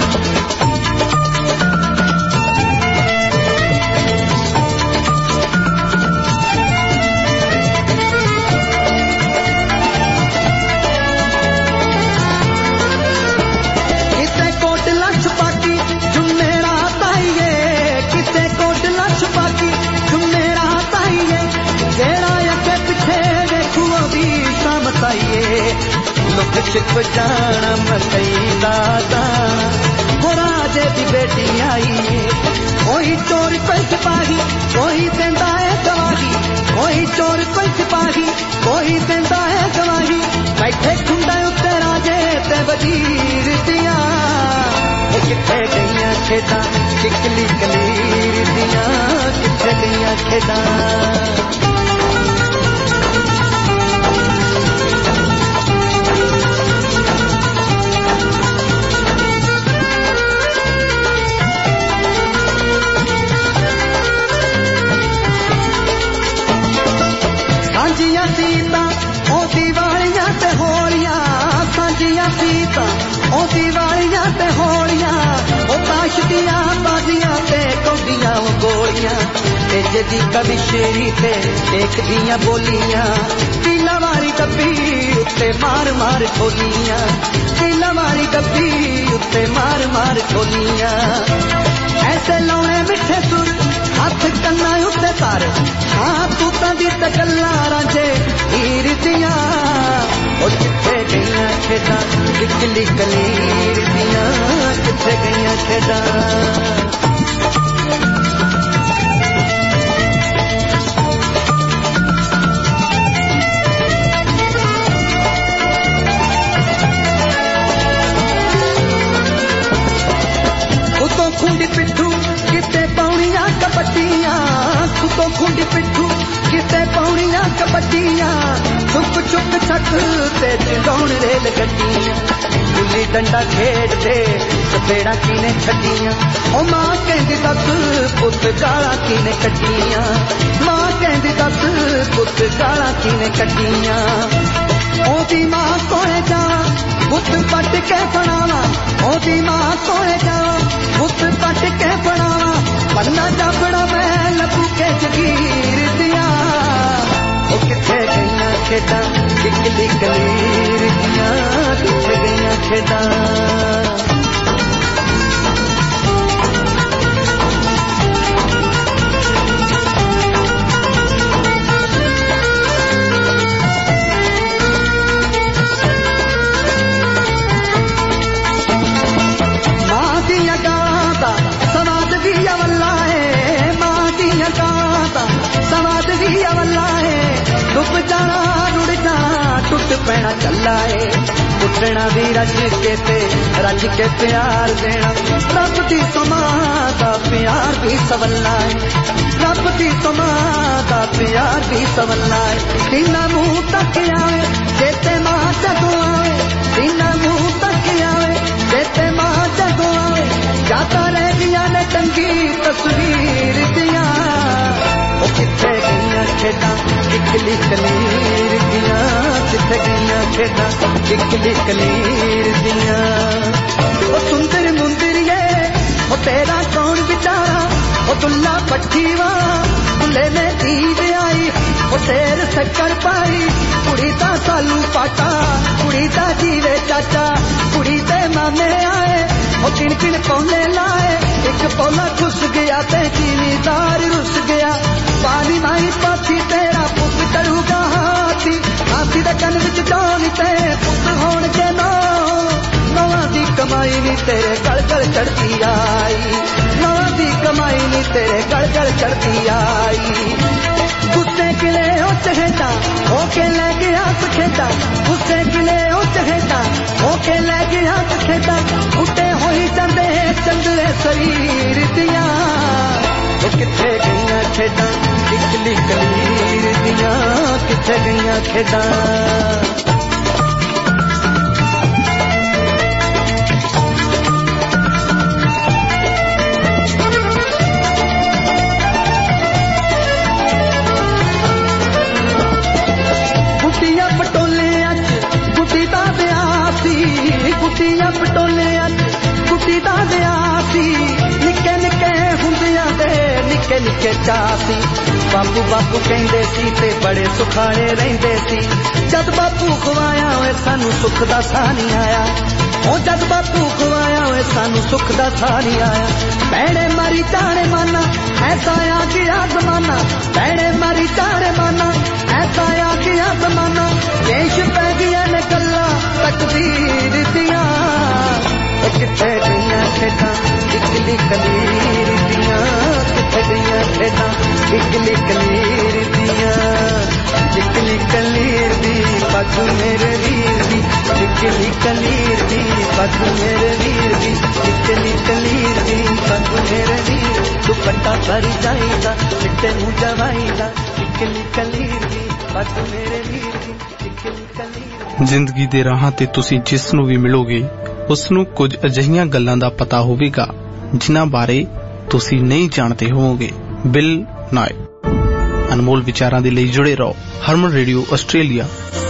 J: लुक छिप जाना मकई दादा हो राजे दी बेटी आई है। कोई चोर कोई सिपाही कोई देंदा है गवाही कोई चोर कोई सिपाही कोई देंदा है गवाही बैठे खुंडा उत्ते राजे ते वजीर दिया किथे गईयां खेडां किकली कलीर दिया किथे गईयां खेडां। ਸਾਂਝੀਆਂ ਸੀਤਾਂ ਉਹ ਦੀਵਾਲੀਆਂ ਤੇ ਹੋਲੀਆਂ ਸਾਂਝੀਆਂ ਸੀਤਾਂ ਉਹ ਦੀਵਾਲੀਆਂ ਤੇ ਹੋਲੀਆਂ ਉਹ ਤਾਸ਼ ਦੀਆਂ ਬਾਜ਼ੀਆਂ ਤੇ ਕੌਡੀਆਂ ਗੋਲੀਆਂ ਤੇ ਜਿਹਦੀ ਕਵੀ ਸ਼ੇਰੀ ਤੇ ਦੇਖਦੀਆਂ ਬੋਲੀਆਂ ਤੀਲਾ ਵਾਲੀ ਡੱਬੀ ਉੱਤੇ ਮਾਰ ਮਾਰ ਖੋਲੀਆਂ ਤੀਲਾ ਵਾਲੀ ਡੱਬੀ ਉੱਤੇ ਮਾਰ ਮਾਰ ਖੋਲੀਆਂ ਐਸੇ ਲਾਉਣੇ ਮਿੱਠੇ ਸੁਰ ਹੱਥ ਕੰਨਾਂ ਉੱਤੇ ਧਰ ਹਾਂ ਤੂੰ ਤਾਂ ਦੀ ਤੇ ਗੱਲਾਂ ਰਾਂਝੇ ਹੀਰ ਦੀਆਂ ਉਹ ਕਿੱਥੇ ਗਈਆਂ ਖੇਡਾਂ ਕਿਕਲੀ ਕਲੀਰ ਦੀਆਂ ਕਿੱਥੇ ਗਈਆਂ ਖੇਡਾਂ। ਉਤੋਂ ਖੁੰਡੀ ਪਿੱਠੂ ਕਿਤੇ ਪਾਉਣੀਆਂ ਕਬੱਡੀਆਂ ਉਤੋਂ ਖੁੰਡੀ ਪਿੱਠੂ ਕਿਤੇ ਪਾਉਣੀਆਂ ਕਬੱਡੀਆਂ ਚੁੱਕ ਚੁੱਕ ਛੱਕ ਤੇ ਚੰਗਾਉਣ ਰੇਲ ਗੱਡੀਆਂ ਗੁੱਲੀ ਡੰਡਾ ਖੇਡਦੇ ਚਪੇੜਾ ਕਿਨੇ ਛੱਡੀਆਂ ਉਹ ਮਾਂ ਕਹਿੰਦੀ ਦੱਸ ਪੁੱਤ ਗਾਲਾਂ ਕਿਨੇ ਕੱਢੀਆਂ ਮਾਂ ਕਹਿੰਦੀ ਦੱਸ ਪੁੱਤ ਗਾਲਾਂ ਕਿਨੇ ਕੱਢੀਆਂ। ਉਹਦੀ ਮਾਂ ਕੋਲੇ ਜਾ ਪੁੱਤ ਪੱਟ ਕੇ ਫੜਾਵਾ ਉਹਦੀ ਮਾਂ ਕੋਲੇ ਜਾ ਪੁੱਤ ਪੱਟ ਕੇ ਫੜਾਵਾ ਪੰਨਾ ਜਾਪੜਾ ਮੈਂ ਲੱਭੂ ਕੇ ਜਗੀਰ ਦੀਆਂ ਉਹ ਕਿੱਥੇ ਗਈਆਂ ਖੇਡਾਂ ਕਿਕਲੀ ਕਲੀਰ ਦੀਆਂ ਕਿੱਥੇ ਗਈਆਂ ਖੇਡਾਂ। पैना चला है उठना भी रज के ते रज के प्यार देना रब दी समादा प्यार भी सवला है रब दी समादा प्यार भी सवला है सीना मुंह तक आवे जेते मां जदों आवे सीना मुंह तक आवे जेते मां जदों आवे जाता रह गया ने टंगी तस्वीर दिया ओ किथे गईयां खेडां इकली कलीर दिया किथे गईयां खेडां इकली कलीर दिया ओ सुंदर मुंदरिए ओ तेरा कौन बिचारा ओ दुल्ला पट्टीवा दुल्ले ने ईद आई ओ तेर शक्कर पाई कुड़ी दा सालू पाटा कुड़ी दा जीवे चाचा कुड़ी दे मामे आए ओ किन किन पौने लाए एक पौला घुस गया ते जिमीदार रुस गया पानी माई पाथी तेरा पुत करूगा हाथी हाथी दे कन विच जानी ते पुत होण के नो नौवां दी कमाई नी तेरे गल गल चढ़ती आई नौवां दी कमाई नी तेरे गल गल चढ़ती आई गुस्से किले हो चहेता होके ले गया खेता गुस्से किले हो चहेता होके ले गया खेता उठे होई चंदे चंदरे शरीर दिया किथे गईयां खेडां इकली कलीर दिया किथे गईयां खेडां गुड्डियां पटोले अच गुड्डी दा ब्याह सी गुड्डियां पटोले अच गुड्डी दा ब्याह सी निक्के निक्के हुंदियां दे निक्के निक्के चासी बापू बापू कहंदे सी ते बड़े सुखाने रहिंदे सी जद बापू खवाया होए सानू सुख दा साह नहीं आया ओ जद बापू खवाया होए सानू सुख दा साह नहीं आया भैणे मारी जाने माना ऐसा आ गया जमाना भैणे मारी जाने माना ऐसा आ गया जमाना देश पै गया ने गल्ला तकदीर दिया किथे गईयां खेडां इकली कलीर दिया किथे गईयां खेडां इकली कलीर दिया इकली कलीर दी पग मेरे वीर दी इकली कलीर दी पग मेरे वीर दी इकली कलीर दी पग मेरे वीर दुपट्टा भरी जाईदा चिट्टे मुंह जवाईदा इकली कलीर दी पग मेरे वीर दी इकली कलीर
V: ਜ਼ਿੰਦਗੀ ਦੇ ਰਾਹਾਂ ਤੇ ਤੁਸੀਂ ਜਿਸ ਨੂੰ ਵੀ ਮਿਲੋਗੇ ਉਸ ਨੂੰ ਕੁਝ ਅਜਿਹੀਆਂ ਗੱਲਾਂ ਦਾ ਪਤਾ ਹੋਵੇਗਾ ਜਿਨ੍ਹਾਂ ਬਾਰੇ ਤੁਸੀਂ ਨਹੀਂ ਜਾਣਦੇ ਹੋਵੋਗੇ। ਬਿਲ ਨਾਇ ਅਨਮੋਲ ਵਿਚਾਰਾਂ ਦੇ ਲਈ ਜੁੜੇ ਰਹੋ ਹਰਮਨ ਰੇਡੀਓ ਆਸਟ੍ਰੇਲੀਆ।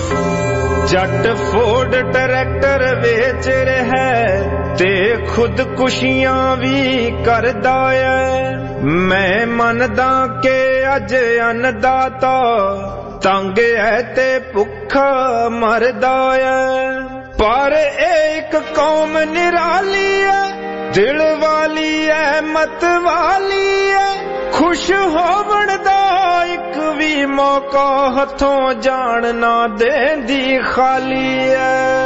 F: ਜੱਟ ਫੋਰਡ ਟਰੈਕਟਰ ਵੇਚ ਰਿਹਾ ਤੇ ਖੁਦਕੁਸ਼ੀਆਂ ਵੀ ਕਰਦਾ ਏ ਮੈਂ ਮੰਨਦਾ ਕਿ ਅੱਜ ਅੰਨਦਾਤਾ ਤੰਗ ਐ ਤੇ ਭੁੱਖਾ ਮਰਦਾ ਏ ਪਰ ਇਹ ਇੱਕ ਕੌਮ ਨਿਰਾਲੀ ਐ ਦਿਲ ਵਾਲੀ ਐ ਮਤ ਵਾਲੀ ਐ ਖੁਸ਼ ਹੋਵਣ ਦਾ ਇੱਕ ਵੀ ਮੌਕਾ ਹੱਥੋਂ ਜਾਣ ਨਾ ਦੇਂਦੀ ਖਾਲੀ ਐ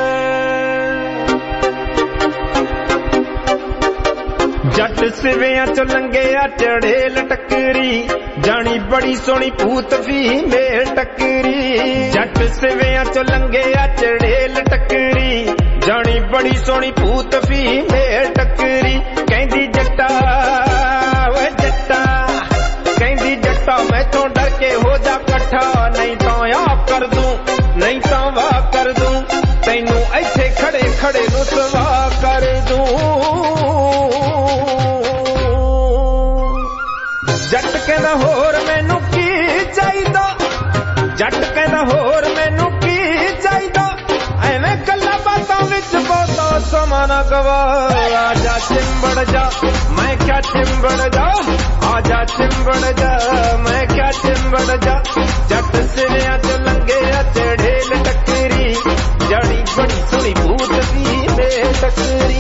F: ਜੱਟ ਸਿਵਿਆਂ ਚ ਲੰਘਿਆ ਚੜੇਲ ਟੱਕਰੀ ਜਾਣੀ ਬੜੀ ਸੋਹਣੀ ਭੂਤ ਫੀਮੇਲ ਟੱਕਰੀ ਜੱਟ ਸਿਵਿਆਂ ਚ ਲੰਘਿਆ ਚੜੇਲ ਟੱਕਰੀ ਜਾਣੀ ਬੜੀ ਸੋਹਣੀ ਭੂਤ ਫੀਮੇਲ ਟੱਕਰੀ ਕਹਿੰਦੀ ਜੱਟਾ ਓਏ ਜੱਟਾ ਕਹਿੰਦੀ ਜੱਟਾ ਮੈਥੋਂ ਡਰ ਕੇ ਹੋ ਜਾ ਇਕੱਠਾ ਨਹੀਂ ਤਾਂ ਆਪ ਕਰ ਦੂੰ ਨਹੀਂ ਤਾਂ ਵਾਹ ਕਰ ਦੂੰ ਤੈਨੂੰ ਇੱਥੇ ਖੜੇ ਖੜੇ ਨੂੰ ਸਵਾ ਕਰ ਦੂੰ ਜੱਟ ਕਹਿੰਦਾ ਹੋਰ ਮੈਨੂੰ ਕੀ ਚਾਹੀਦਾ ਜੱਟ ਕਹਿੰਦਾ ਹੋਰ ਮੈਨੂੰ ਕੀ ਚਾਹੀਦਾ ਐਵੇਂ ਗੱਲਾਂ ਬਾਤਾਂ ਵਿੱਚ ਬਹੁਤਾ ਸਮਾਂ ਨਾ ਗਵਾ ਆਜਾ ਚਿੰਬੜ ਜਾ ਮੈਂ ਕਿਆ ਚਿੰਬੜ ਜਾ ਆਜਾ ਚਿੰਬੜ ਜਾ ਮੈਂ ਕਿਆ ਚਿੰਬੜ ਜਾ ਜੱਟ ਸਿਰਿਆਂ ਚ ਲੰਘਿਆ ਚੜੇਲ ਟੱਕਰੀ ਜੜੀ ਬੜੀ ਸੋਹਣੀ ਭੂਤ ਦੀ ਮੇ ਟੱਕਰੀ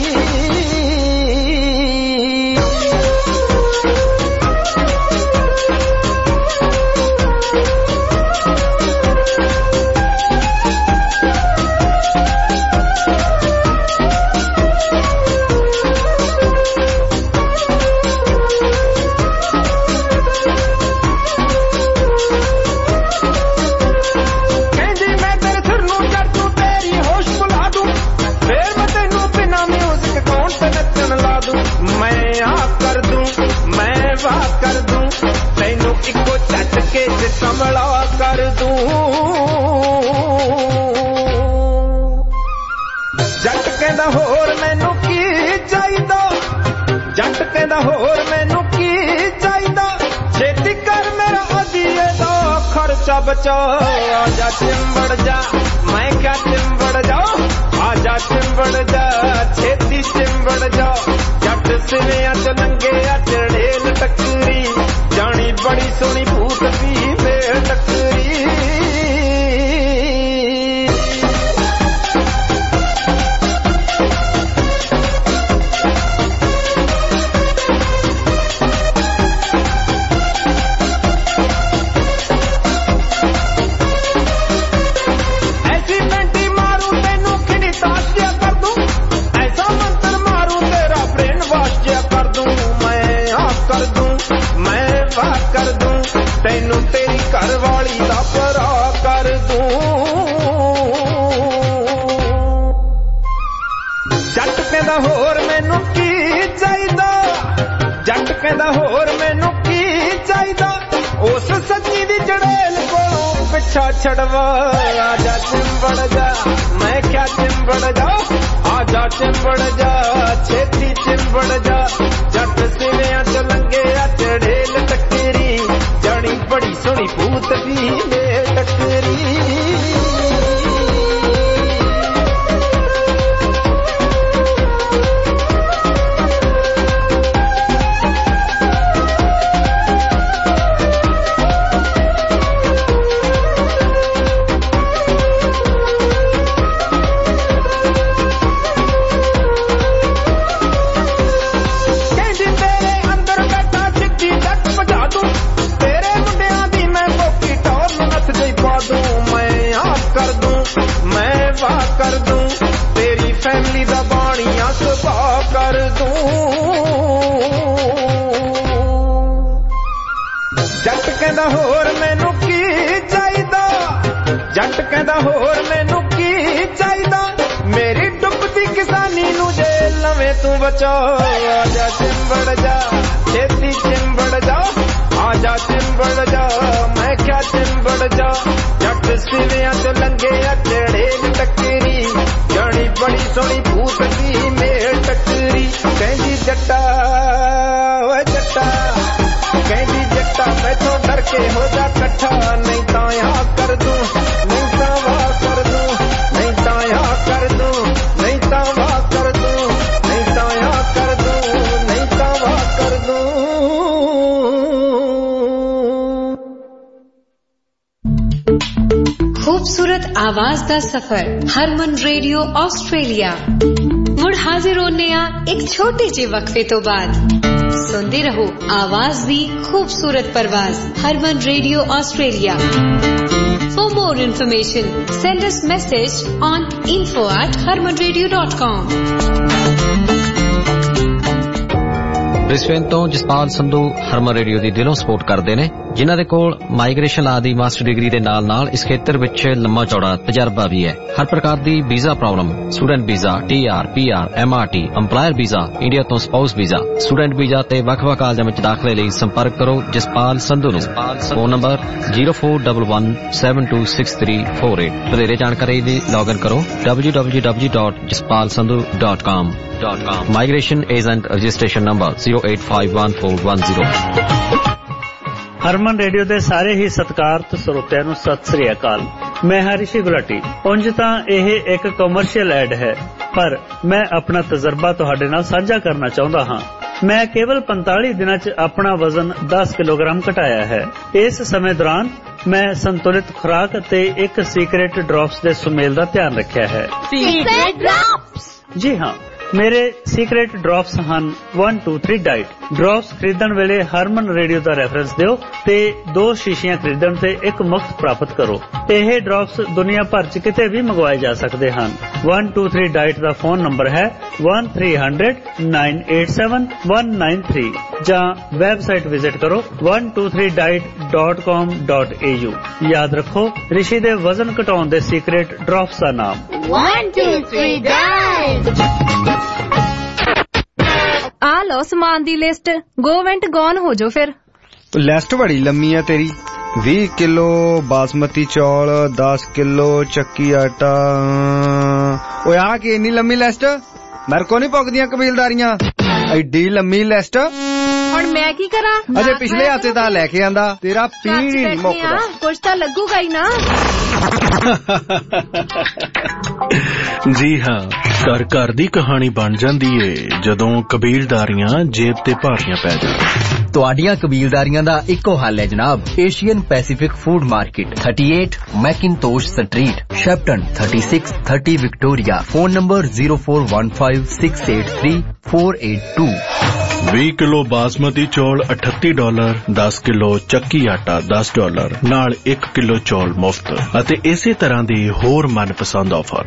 F: ਕਹਿੰਦੀ ਮੈਂ ਤੇਰੇ ਸਿਰ ਨੂੰ ਜੱਟ ਨੂੰ
O: कर दूं मैं वाह कर दूं तैनू इको झटके च कमला कर दूं जट कहंदा होर मैनू की चाहीदा जट कहंदा होर मैनू की चाहीदा छेती कर मेरा अधीए दा खर्चा बचा आजा चिंबड़ जा मैं क्या चिंबड़ जाओ आजा चिंबड़ जा छेती चिंबड़ जा जट सिवियां च नंगे चढ़ेल टकरी जानी बड़ी सोहनी भूत भी मेल टकरी तैनू तेरी घरवाली दा भरा कर दूं जट कहंदा होर मैनू की चाहीदा जट कहंदा होर मैनू की चाहीदा उस सच्ची दी जड़ेल कोलों पिछा छड़वा आजा चिंबड़ जा मैं क्या चिंबड़ जा आजा चिंबड़ जा छेती चिंबड़ जा जट सिवियां च लंगे चढ़ेल टकरी जानी बड़ी सोहनी भूत भी मेल टकरी कर दूं तेरी फैमिली दा बाणिया सुभा कर दूं जट कहंदा होर मैनू की चाहीदा जट कहंदा होर मैनू की चाहीदा मेरी डुबदी किसानी नू जे लवें तू बचा आजा चिंबड़ जा छेती चिंबड़ जा आजा चिंबड़ जा मैं क्या चिंबड़ जा जट सिवियां च लंगे चढ़ेल टकरी जानी बड़ी सोहनी भूत दी मेल टकरी कहंदी जट्टा ओए जट्टा कहंदी जट्टा मैथों डर के हो जा कट्ठा नहीं तां आ कर दूं नहीं तां वाह कर दूं नहीं तां आ कर दूं नहीं तां वाह कर दूं नहीं तां आ कर दूं नहीं तां वाह कर दूं
M: खूबसूरत आवाज दा सफर हरमन रेडियो ऑस्ट्रेलिया मुड़ हाजिर होने आ एक छोटे जे वक्फे तो बाद सुनते रहो आवाज दी खूबसूरत परवाज Harman radio Australia for more information send us message on info at harmanradio dot com
P: Brisbane तो जसपाल संधू हरमन रेडियो ਦੀ ਦਿਲੋਂ ਸਪੋਰਟ ਕਰਦੇ ਨੇ ਜਿਨ੍ਹਾਂ ਦੇ ਕੋਲ ਮਾਈਗ੍ਰੇਸ਼ਨ ਲਾ ਦੀ ਮਾਸਟਰ ਡਿਗਰੀ ਦੇ ਨਾਲ ਨਾਲ ਇਸ ਖੇਤਰ ਵਿੱਚ ਲੰਮਾ ਚੌੜਾ ਤਜਰਬਾ ਵੀ ਹੈ ਹਰ ਪ੍ਰਕਾਰ ਦੀ visa problem student visa TR PR MRT EMPLOYER visa India ਤੋਂ ਸਪਾਊਸ ਵੀਜ਼ਾ ਸਟੂਡੈਂਟ ਵੀਜ਼ਾ ਤੇ ਵੱਖ-ਵੱਖ ਕਾਲਜਾਂ ਵਿੱਚ ਦਾਖਲੇ ਲਈ ਸੰਪਰਕ ਕਰੋ ਜਸਪਾਲ ਸੰਧੂ ਨੂੰ phone number zero four one one seven two six three four eight ਵਧੇਰੇ ਜਾਣਕਾਰੀ ਲਈ ਲੌਗਇਨ ਕਰੋ w w w dot jaspal sandhu dot com migration agent registration number zero eight five one four one zero
A: Harman radio ਦੇ ਸਾਰੇ ਹੀ ਸਤਿਕਾਰਤ ਸਰੋਤਿਆਂ ਨੂੰ ਸਤਿ ਸ੍ਰੀ ਅਕਾਲ ਮੈਂ ਹਰੀਸ਼ੀ ਗੁਲਾਟੀ ਉਂਝ ਤਾਂ ਇਹ ਇੱਕ ਕਮਰਸ਼ੀਅਲ ਐਡ ਹੈ ਪਰ ਮੈਂ ਆਪਣਾ ਤਜਰਬਾ ਤੁਹਾਡੇ ਨਾਲ ਸਾਂਝਾ ਕਰਨਾ ਚਾਹੁੰਦਾ ਹਾਂ ਮੈਂ ਕੇਵਲ ਪੰਤਾਲੀ ਦਿਨਾਂ 'ਚ ਆਪਣਾ ਵਜ਼ਨ ਦਸ ਕਿਲੋਗ੍ਰਾਮ ਘਟਾਇਆ ਹੈ ਇਸ ਸਮੇਂ ਦੌਰਾਨ ਮੈਂ ਸੰਤੁਲਿਤ ਖੁਰਾਕ ਅਤੇ ਇੱਕ ਸੀਕ੍ਰੇਟ ਡ੍ਰੌਪਸ ਦੇ ਸੁਮੇਲ ਦਾ ਧਿਆਨ ਰੱਖਿਆ ਹੈ
W: ਸੀਕ੍ਰੇਟ ਡ੍ਰੌਪਸ
A: ਜੀ ਹਾਂ ਮੇਰੇ ਸੀਕ੍ਰੇਟ ਡ੍ਰੌਪਸ ਹਨ one two three diet drops ਖਰੀਦਣ ਵੇਲੇ ਹਰਮਨ ਰੇਡੀਓ ਦਾ ਰੈਫਰੈਂਸ ਦਿਓ ਤੇ ਦੋ ਸ਼ੀਸ਼ੀਆਂ ਖਰੀਦਣ ਤੇ ਇੱਕ ਮੁਫਤ ਪ੍ਰਾਪਤ ਕਰੋ ਇਹ ਡ੍ਰੌਪਸ ਦੁਨੀਆ ਭਰ 'ਚ ਕਿਤੇ ਵੀ ਮੰਗਵਾਏ ਜਾ ਸਕਦੇ ਹਨ one two three ਡਾਈਟ ਦਾ ਫੋਨ ਨੰਬਰ ਹੈ one three hundred nine eight seven one nine three ਜਾਂ ਵੈਬਸਾਈਟ ਵਿਜ਼ਿਟ ਕਰੋ one two three diet dot com dot a u ਯਾਦ ਰੱਖੋ ਰਿਸ਼ੀ ਦੇ ਵਜ਼ਨ ਘਟਾਉਣ ਦੇ ਸੀਕ੍ਰੇਟ ਡ੍ਰੌਪਸ ਦਾ ਨਾਮ
W: one two three diet
B: ਆ
D: ਲਓ ਸਮਾਨ ਦੀ ਲਿਸਟ। ਗੋਵੈਂਟ ਗੌਨ ਹੋ ਜਾਓ ਫਿਰ।
H: ਲਿਸਟ ਬੜੀ ਲੰਮੀ ਆ ਤੇਰੀ। ਵੀਹ ਕਿਲੋ ਬਾਸਮਤੀ ਚੌਲ, ਦਸ ਕਿਲੋ ਚੱਕੀ ਆਟਾ। ਓਏ ਆ ਕੀ ਇੰਨੀ ਲੰਮੀ ਲਿਸਟ? ਮੇਰੇ ਕੋ ਨਹੀਂ ਪੁੱਗਦੀਆਂ ਕਬੀਲਦਾਰੀਆਂ, ਐਡੀ ਲੰਮੀ ਲਿਸਟ।
D: ਹੁਣ ਮੈਂ ਕੀ ਕਰਾਂ?
H: ਅਜੇ ਪਿਛਲੇ ਹਫ਼ਤੇ ਤਾਂ ਲੈ ਕੇ ਆਂਦਾ, ਤੇਰਾ ਪੀਣ ਹੀ ਨਹੀਂ ਮੁੱਕਦਾ।
D: ਕੁਛ ਤਾਂ ਲੱਗੂਗਾ ਹੀ ਨਾ।
R: ਜੀ ਹਾਂ, ਘਰ ਘਰ ਦੀ ਕਹਾਣੀ ਬਣ ਜਾਂਦੀ ਏ ਜਦੋਂ ਕਬੀਲਦਾਰੀਆਂ ਜੇਬ ਤੇ ਭਾਰੀਆਂ ਪੈ ਜਾਣ।
S: ਤੁਹਾਡੀਆਂ ਕਬੀਲਦਾਰੀਆਂ ਦਾ ਇੱਕੋ ਹੱਲ ਹੈ ਜਨਾਬ, Asian Pacific food market, thirty-eight McIntosh Street, Shepparton, thirty-six thirty Victoria. Phone number zero four one five six eight three four eight two।
R: ਵੀਹ ਕਿਲੋ ਬਾਸਮਤੀ ਚੌਲ ਅਠੱਤੀ ਡਾਲਰ, ਦਸ ਕਿਲੋ ਚੱਕੀ ਆਟਾ ਦਸ ਡਾਲਰ ਨਾਲ ਇੱਕ ਕਿਲੋ ਚੌਲ ਮੁਫਤ ਅਤੇ ਇਸੇ ਤਰ੍ਹਾਂ ਦੇ ਹੋਰ ਮਨਪਸੰਦ offer.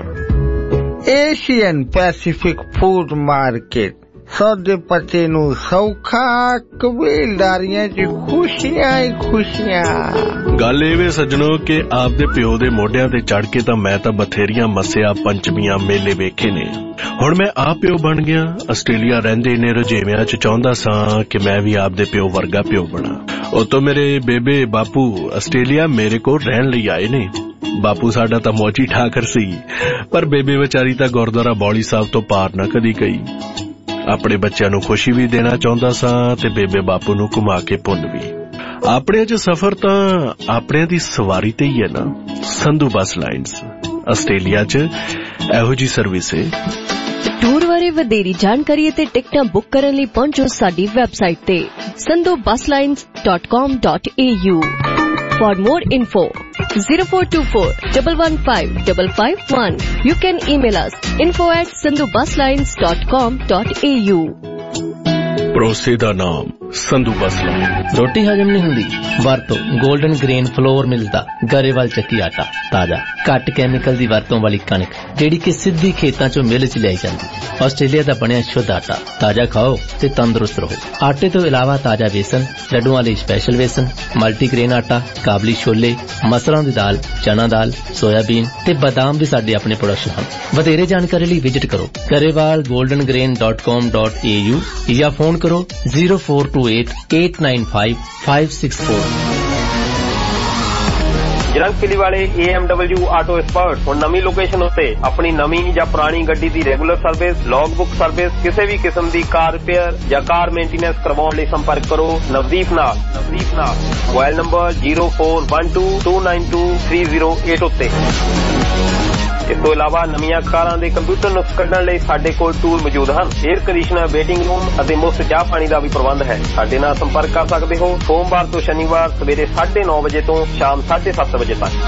I: Asian Pacific food market, ਸੌਦੇ ਪੱਤੇ ਨੂੰ ਸੌਖਾ, ਕਬੀਲਦਾਰੀਆਂ 'ਚ ਖੁਸ਼ੀਆਂ ਹੀ ਖੁਸ਼ੀਆਂ।
R: ਗੱਲ ਇਹ ਵੇ ਸੱਜਣੋ ਕਿ ਆਪਦੇ ਪਿਓ ਦੇ ਮੋਢਿਆਂ ਤੇ ਚੜ ਕੇ ਤਾਂ ਮੈਂ ਤਾਂ ਬਥੇਰੀਆਂ ਮੱਸਿਆ ਪੰਚਮੀਆਂ ਮੇਲੇ ਵੇਖੇ ਨੇ। ਹੁਣ ਮੈਂ ਆਪ ਪਿਓ ਬਣ ਗਿਆ। ਆਸਟ੍ਰੇਲੀਆ ਰਹਿੰਦੇ ਨੇ ਰੁਝੇਵਿਆਂ 'ਚ ਚਾਹੁੰਦਾ ਸਾਂ ਕਿ ਮੈਂ ਵੀ ਆਪਦੇ ਪਿਓ ਵਰਗਾ ਪਿਓ ਬਣਾ। ਉਤੋਂ ਮੇਰੇ ਬੇਬੇ ਬਾਪੂ ਆਸਟ੍ਰੇਲੀਆ ਮੇਰੇ ਕੋਲ ਰਹਿਣ ਲਈ ਆਏ ਨੇ। ਬਾਪੂ ਸਾਡਾ ਤਾਂ ਮੋਚੀ ਠਾਕਰ ਸੀ, ਪਰ ਬੇਬੇ ਵਿਚਾਰੀ ਤਾਂ ਗੁਰਦੁਆਰਾ ਬੌਲੀ ਸਾਹਿਬ ਤੋਂ ਪਾਰ ਨਾ ਕਦੀ ਗਈ। ਆਪਣੇ ਬੱਚਿਆਂ ਨੂੰ ਖੁਸ਼ੀ ਵੀ ਦੇਣਾ ਚਾਹੁੰਦਾ ਸਾਂ ਤੇ ਬੇਬੇ ਬਾਪੂ ਨੂੰ ਘੁਮਾ ਕੇ ਪੁੰਨ ਵੀ। ਆਪਣੇ 'ਚ ਸਫ਼ਰ ਤਾਂ ਆਪਣਿਆਂ ਦੀ ਸਵਾਰੀ ਤੇ ਹੀ ਹੈ ਨਾ। ਸੰਧੂ ਬੱਸ ਲਾਈਨਸ ਆਸਟ੍ਰੇਲੀਆ 'ਚ ਇਹੋ ਜੀ ਸਰਵਿਸ ਹੈ।
C: ਟੂਰ ਬਾਰੇ ਵਧੇਰੀ ਜਾਣਕਾਰੀ ਅਤੇ ਟਿਕਟਾਂ ਬੁੱਕ ਕਰਨ ਲਈ ਪਹੁੰਚੋ ਸਾਡੀ ਵੈਬਸਾਈਟ ਤੇ Sandhu bus lines dot com dot a u। For more info, zero four two four one one five five five one. You can email us info at sandhu bus lines dot com dot a u।
R: ਭਰੋਸੇ ਦਾ ਨਾਮ Sandhu bus line.
Q: ਰੋਟੀ ਹਜਮ ਨਹੀਂ ਹੁੰਦੀ? ਵਰਤੋ golden grain floor ਮਿਲਦਾ ਗਰੇਵਾਲ ਚੱਕੀ ਆਟਾ। ਤਾਜ਼ਾ ਘੱਟ ਕੈਮੀਕਲ ਦੀ ਵਰਤੋਂ ਵਾਲੀ ਕਣਕ ਜਿਹੜੀ ਕਿ ਸਿੱਧੀ ਖੇਤਾਂ ਚੋਂ ਮਿਲ 'ਚ ਲਿਆਈ ਜਾਂਦੀ। ਆਸਟ੍ਰੇਲੀਆ ਦਾ ਬਣਿਆ ਸ਼ੁੱਧ ਆਟਾ। ਤਾਜ਼ਾ ਖਾਓ ਤੇ ਤੰਦਰੁਸਤ ਰਹੋ। ਆਟੇ ਤੋਂ ਇਲਾਵਾ ਤਾਜ਼ਾ ਵੇਸਣ, ਲੱਡੂਆਂ ਲਈ ਸਪੈਸ਼ਲ ਵੇਸਣ, ਮਲਟੀਗ੍ਰੇਨ ਆਟਾ, ਕਾਬਲੀ ਛੋਲੇ, ਮਸਰਾਂ ਦੀ ਦਾਲ, ਚਨਾ ਦਾਲ, ਸੋਇਆਬੀਨ ਤੇ ਬਦਾਮ ਵੀ ਸਾਡੇ ਆਪਣੇ ਪ੍ਰੋਡਕਟ ਹਨ। ਵਧੇਰੇ ਜਾਣਕਾਰੀ ਲਈ ਵਿਜ਼ਿਟ ਕਰੋ Grewal golden grain dot com dot a u ਜਾਂ ਫੋਨ ਕਰੋ zero four two eight eight nine five five six four।
X: ਜਰੰਗ ਪਿਲੀ ਵਾਲੇ A M W auto expert ਹੁਣ ਨਵੀਂ ਲੋਕੇਸ਼ਨ ਉੱਤੇ ਆਪਣੀ ਨਵੀਂ ਜਾਂ ਪੁਰਾਣੀ ਗੱਡੀ ਦੀ regular service, log book service, ਕਿਸੇ ਵੀ ਕਿਸਮ ਦੀ ਕਾਰ ਰਿਪੇਅਰ ਜਾਂ ਕਾਰ ਮੇਨਟੇਨੈਂਸ ਕਰਵਾਉਣ ਲਈ ਸੰਪਰਕ ਕਰੋ ਨਵਦੀਪ ਨਾਲ। ਨਵਦੀਪ ਨਾਲ mobile number zero four one two two nine two three zero eight ਉੱਤੇ। ਇਸ ਤੋਂ ਇਲਾਵਾ ਨਵੀਆਂ ਕਾਰਾਂ ਦੇ ਕੰਪਿਊਟਰ ਨੁਕਸ ਕੱਢਣ ਲਈ ਸਾਡੇ ਕੋਲ ਟੂਲ ਮੌਜੂਦ ਹਨ। ਏਅਰ ਕੰਡੀਸ਼ਨਰ, ਵੇਟਿੰਗ ਰੂਮ ਅਤੇ ਮੁਫਤ ਚਾਹ ਪਾਣੀ ਦਾ ਵੀ ਪ੍ਰਬੰਧ ਹੈ। ਸਾਡੇ ਨਾਲ ਸੰਪਰਕ ਕਰ ਸਕਦੇ ਹੋ ਸੋਮਵਾਰ ਤੋਂ ਸ਼ਨੀਵਾਰ ਸਵੇਰੇ ਸਾਢੇ ਨੌ ਵਜੇ ਤੋਂ ਸ਼ਾਮ ਸਾਢੇ ਸੱਤ ਵਜੇ ਤੱਕ।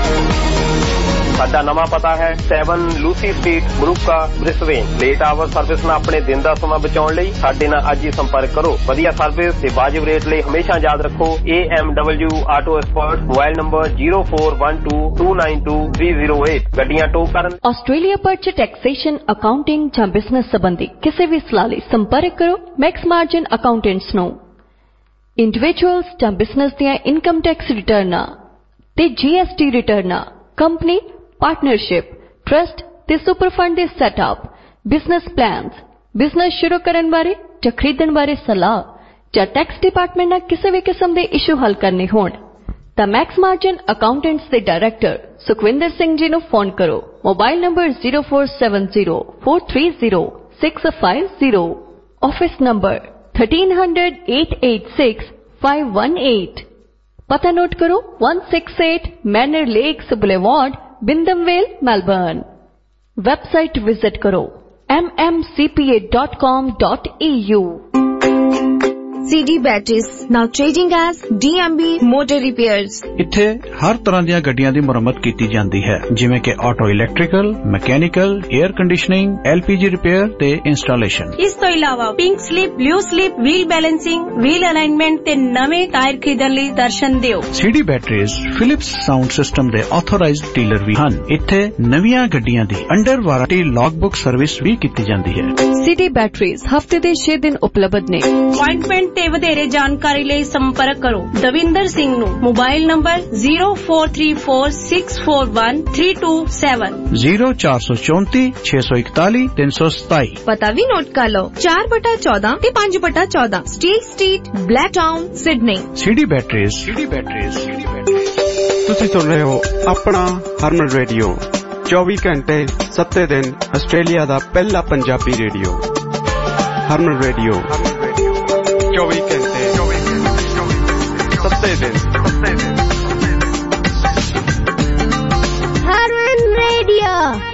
X: ਸਾਡਾ ਨਵਾਂ ਪਤਾ ਹੈ seven ਲੂਸੀ ਸਟਰੀਟ, ਬਰੂਕਾ, ਬ੍ਰਿਸਬੇਨ। ਲੇਟ ਆਵਰ ਸਰਵਿਸ ਨਾਲ ਆਪਣੇ ਦਿਨ ਦਾ ਸਮਾਂ ਬਚਾਉਣ ਲਈ ਸਾਡੇ ਨਾਲ ਅੱਜ ਹੀ ਸੰਪਰਕ ਕਰੋ। ਵਧੀਆ ਸਰਵਿਸ ਤੇ ਵਾਜਿਬ ਰੇਟ ਲਈ ਹਮੇਸ਼ਾ ਯਾਦ ਰੱਖੋ A M W auto expert. Mobile number zero four one two two nine two three zero eight। ਗੱਡੀਆਂ ਟੋ ਕਰਨ।
C: ਆਸਟ੍ਰੇਲੀਆ ਪਰ ਚ ਟੈਕਸੇਸ਼ਨ, ਅਕਾਊਂਟਿੰਗ ਜਾਂ ਬਿਜ਼ਨਸ ਸੰਬੰਧੀ ਕਿਸੇ ਵੀ ਸਲਾਹ ਲਈ ਸੰਪਰਕ ਕਰੋ ਮੈਕਸ ਮਾਰਜਨ ਅਕਾਊਂਟੈਂਟਸ ਨੂੰ। ਇੰਡੀਵਿਜੂਅਲਸ ਜਾਂ ਬਿਜ਼ਨਸ ਦੀਆਂ ਇਨਕਮ ਟੈਕਸ ਰਿਟਰਨਾਂ ਤੇ G S T ਰਿਟਰਨਾਂ, ਕੰਪਨੀ, ਪਾਰਟਨਰਸ਼ਿਪ, ਟਰਸਟ ਤੇ ਸੁਪਰ ਫੰਡ ਦੇ ਸੈਟਅਪ, ਬਿਜ਼ਨਸ ਪਲਾਨਸ, ਬਿਜ਼ਨਸ ਸ਼ੁਰੂ ਕਰਨ ਬਾਰੇ ਜਾਂ ਖਰੀਦਣ ਬਾਰੇ ਸਲਾਹ ਜਾਂ ਟੈਕਸ ਡਿਪਾਰਟਮੈਂਟ ਨਾਲ ਕਿਸੇ ਵੀ ਕਿਸਮ ਦੇ ਇਸ਼ੂ ਹੱਲ ਕਰਨੇ ਹੋਣ ਤਾਂ ਮੈਕਸ ਮਾਰਜਨ ਅਕਾਊਂਟੈਂਟਸ ਦੇ ਡਾਇਰੈਕਟਰ ਸੁਖਵਿੰਦਰ ਸਿੰਘ ਜੀ ਨੂੰ ਫੋਨ ਕਰੋ। Mobile number zero four seven zero four three zero six five zero। Office number thirteen hundred eight eight six five one eight। ਪਤਾ ਨੋਟ ਕਰੋ one six eight Manor Lakes Boulevard, Wyndham Vale, Melbourne. Website visit ਕਰੋ m m c p a dot com dot a u।
B: C D Batteries, now trading as D M B Motor Repairs।
Y: ਇੱਥੇ ਹਰ ਤਰ੍ਹਾਂ ਦੀਆਂ ਗੱਡੀਆਂ ਦੀ ਮੁਰੰਮਤ ਕੀਤੀ ਜਾਂਦੀ ਹੈ, ਜਿਵੇਂ ਕਿ auto electrical, mechanical, air conditioning, L P G repair ਤੇ ਇੰਸਟਾਲੇਸ਼ਨ।
Z: ਇਸ ਤੋਂ ਇਲਾਵਾ pink slip, blue slip, wheel balancing, wheel alignment ਤੇ ਨਵੇਂ ਟਾਇਰ ਖਰੀਦਣ ਲਈ ਦਰਸ਼ਨ ਦਿਓ। C D
Y: Batteries Philips sound system ਦੇ ਆਥੋਰਾਈਜ਼ਡ ਡੀਲਰ ਵੀ ਹਨ। ਇੱਥੇ ਨਵੀਆਂ ਗੱਡੀਆਂ ਦੀ under warranty log book service ਵੀ ਕੀਤੀ ਜਾਂਦੀ ਹੈ।
C: C D Batteries ਹਫਤੇ ਦੇ ਛੇ ਦਿਨ ਉਪਲਬਧ ਨੇ।
Z: ਅਪਾਇੰਟਮੈਂਟ ਅਪਾਇੰਟਮੈਂਟ ਤੇ ਵਧੇਰੇ ਜਾਣਕਾਰੀ ਲਈ ਸੰਪਰਕ ਕਰੋ ਦਵਿੰਦਰ ਸਿੰਘ ਨੂੰ mobile number zero four three four six four one three two seven
Y: zero four two four six one four three seven seven।
B: ਪਤਾ ਵੀ ਨੋਟ ਕਰ ਲਓ ਚਾਰ ਬਟਾ ਚੌਦਾਂ ਤੇ ਪੰਜ ਬਟਾ ਚੌਦਾਂ State Street Blacktown Sydney.
Y: City Batteries City Batteries
E: ਤੁਸੀਂ ਸੁਣ ਰਹੇ ਹੋ ਆਪਣਾ ਹਰਮਨ ਰੇਡੀਓ ਚੌਵੀ ਘੰਟੇ ਸੱਤੇ ਦਿਨ ਆਸਟ੍ਰੇਲੀਆ ਦਾ ਪਹਿਲਾ ਪੰਜਾਬੀ ਰੇਡੀਓ ਹਰਮਨ ਰੇਡੀਓ ਚੌਵੀ ਘੰਟੇ ਸੱਤੇ ਦਿਨ
W: ਹਰਮਨ ਰੇਡੀਓ।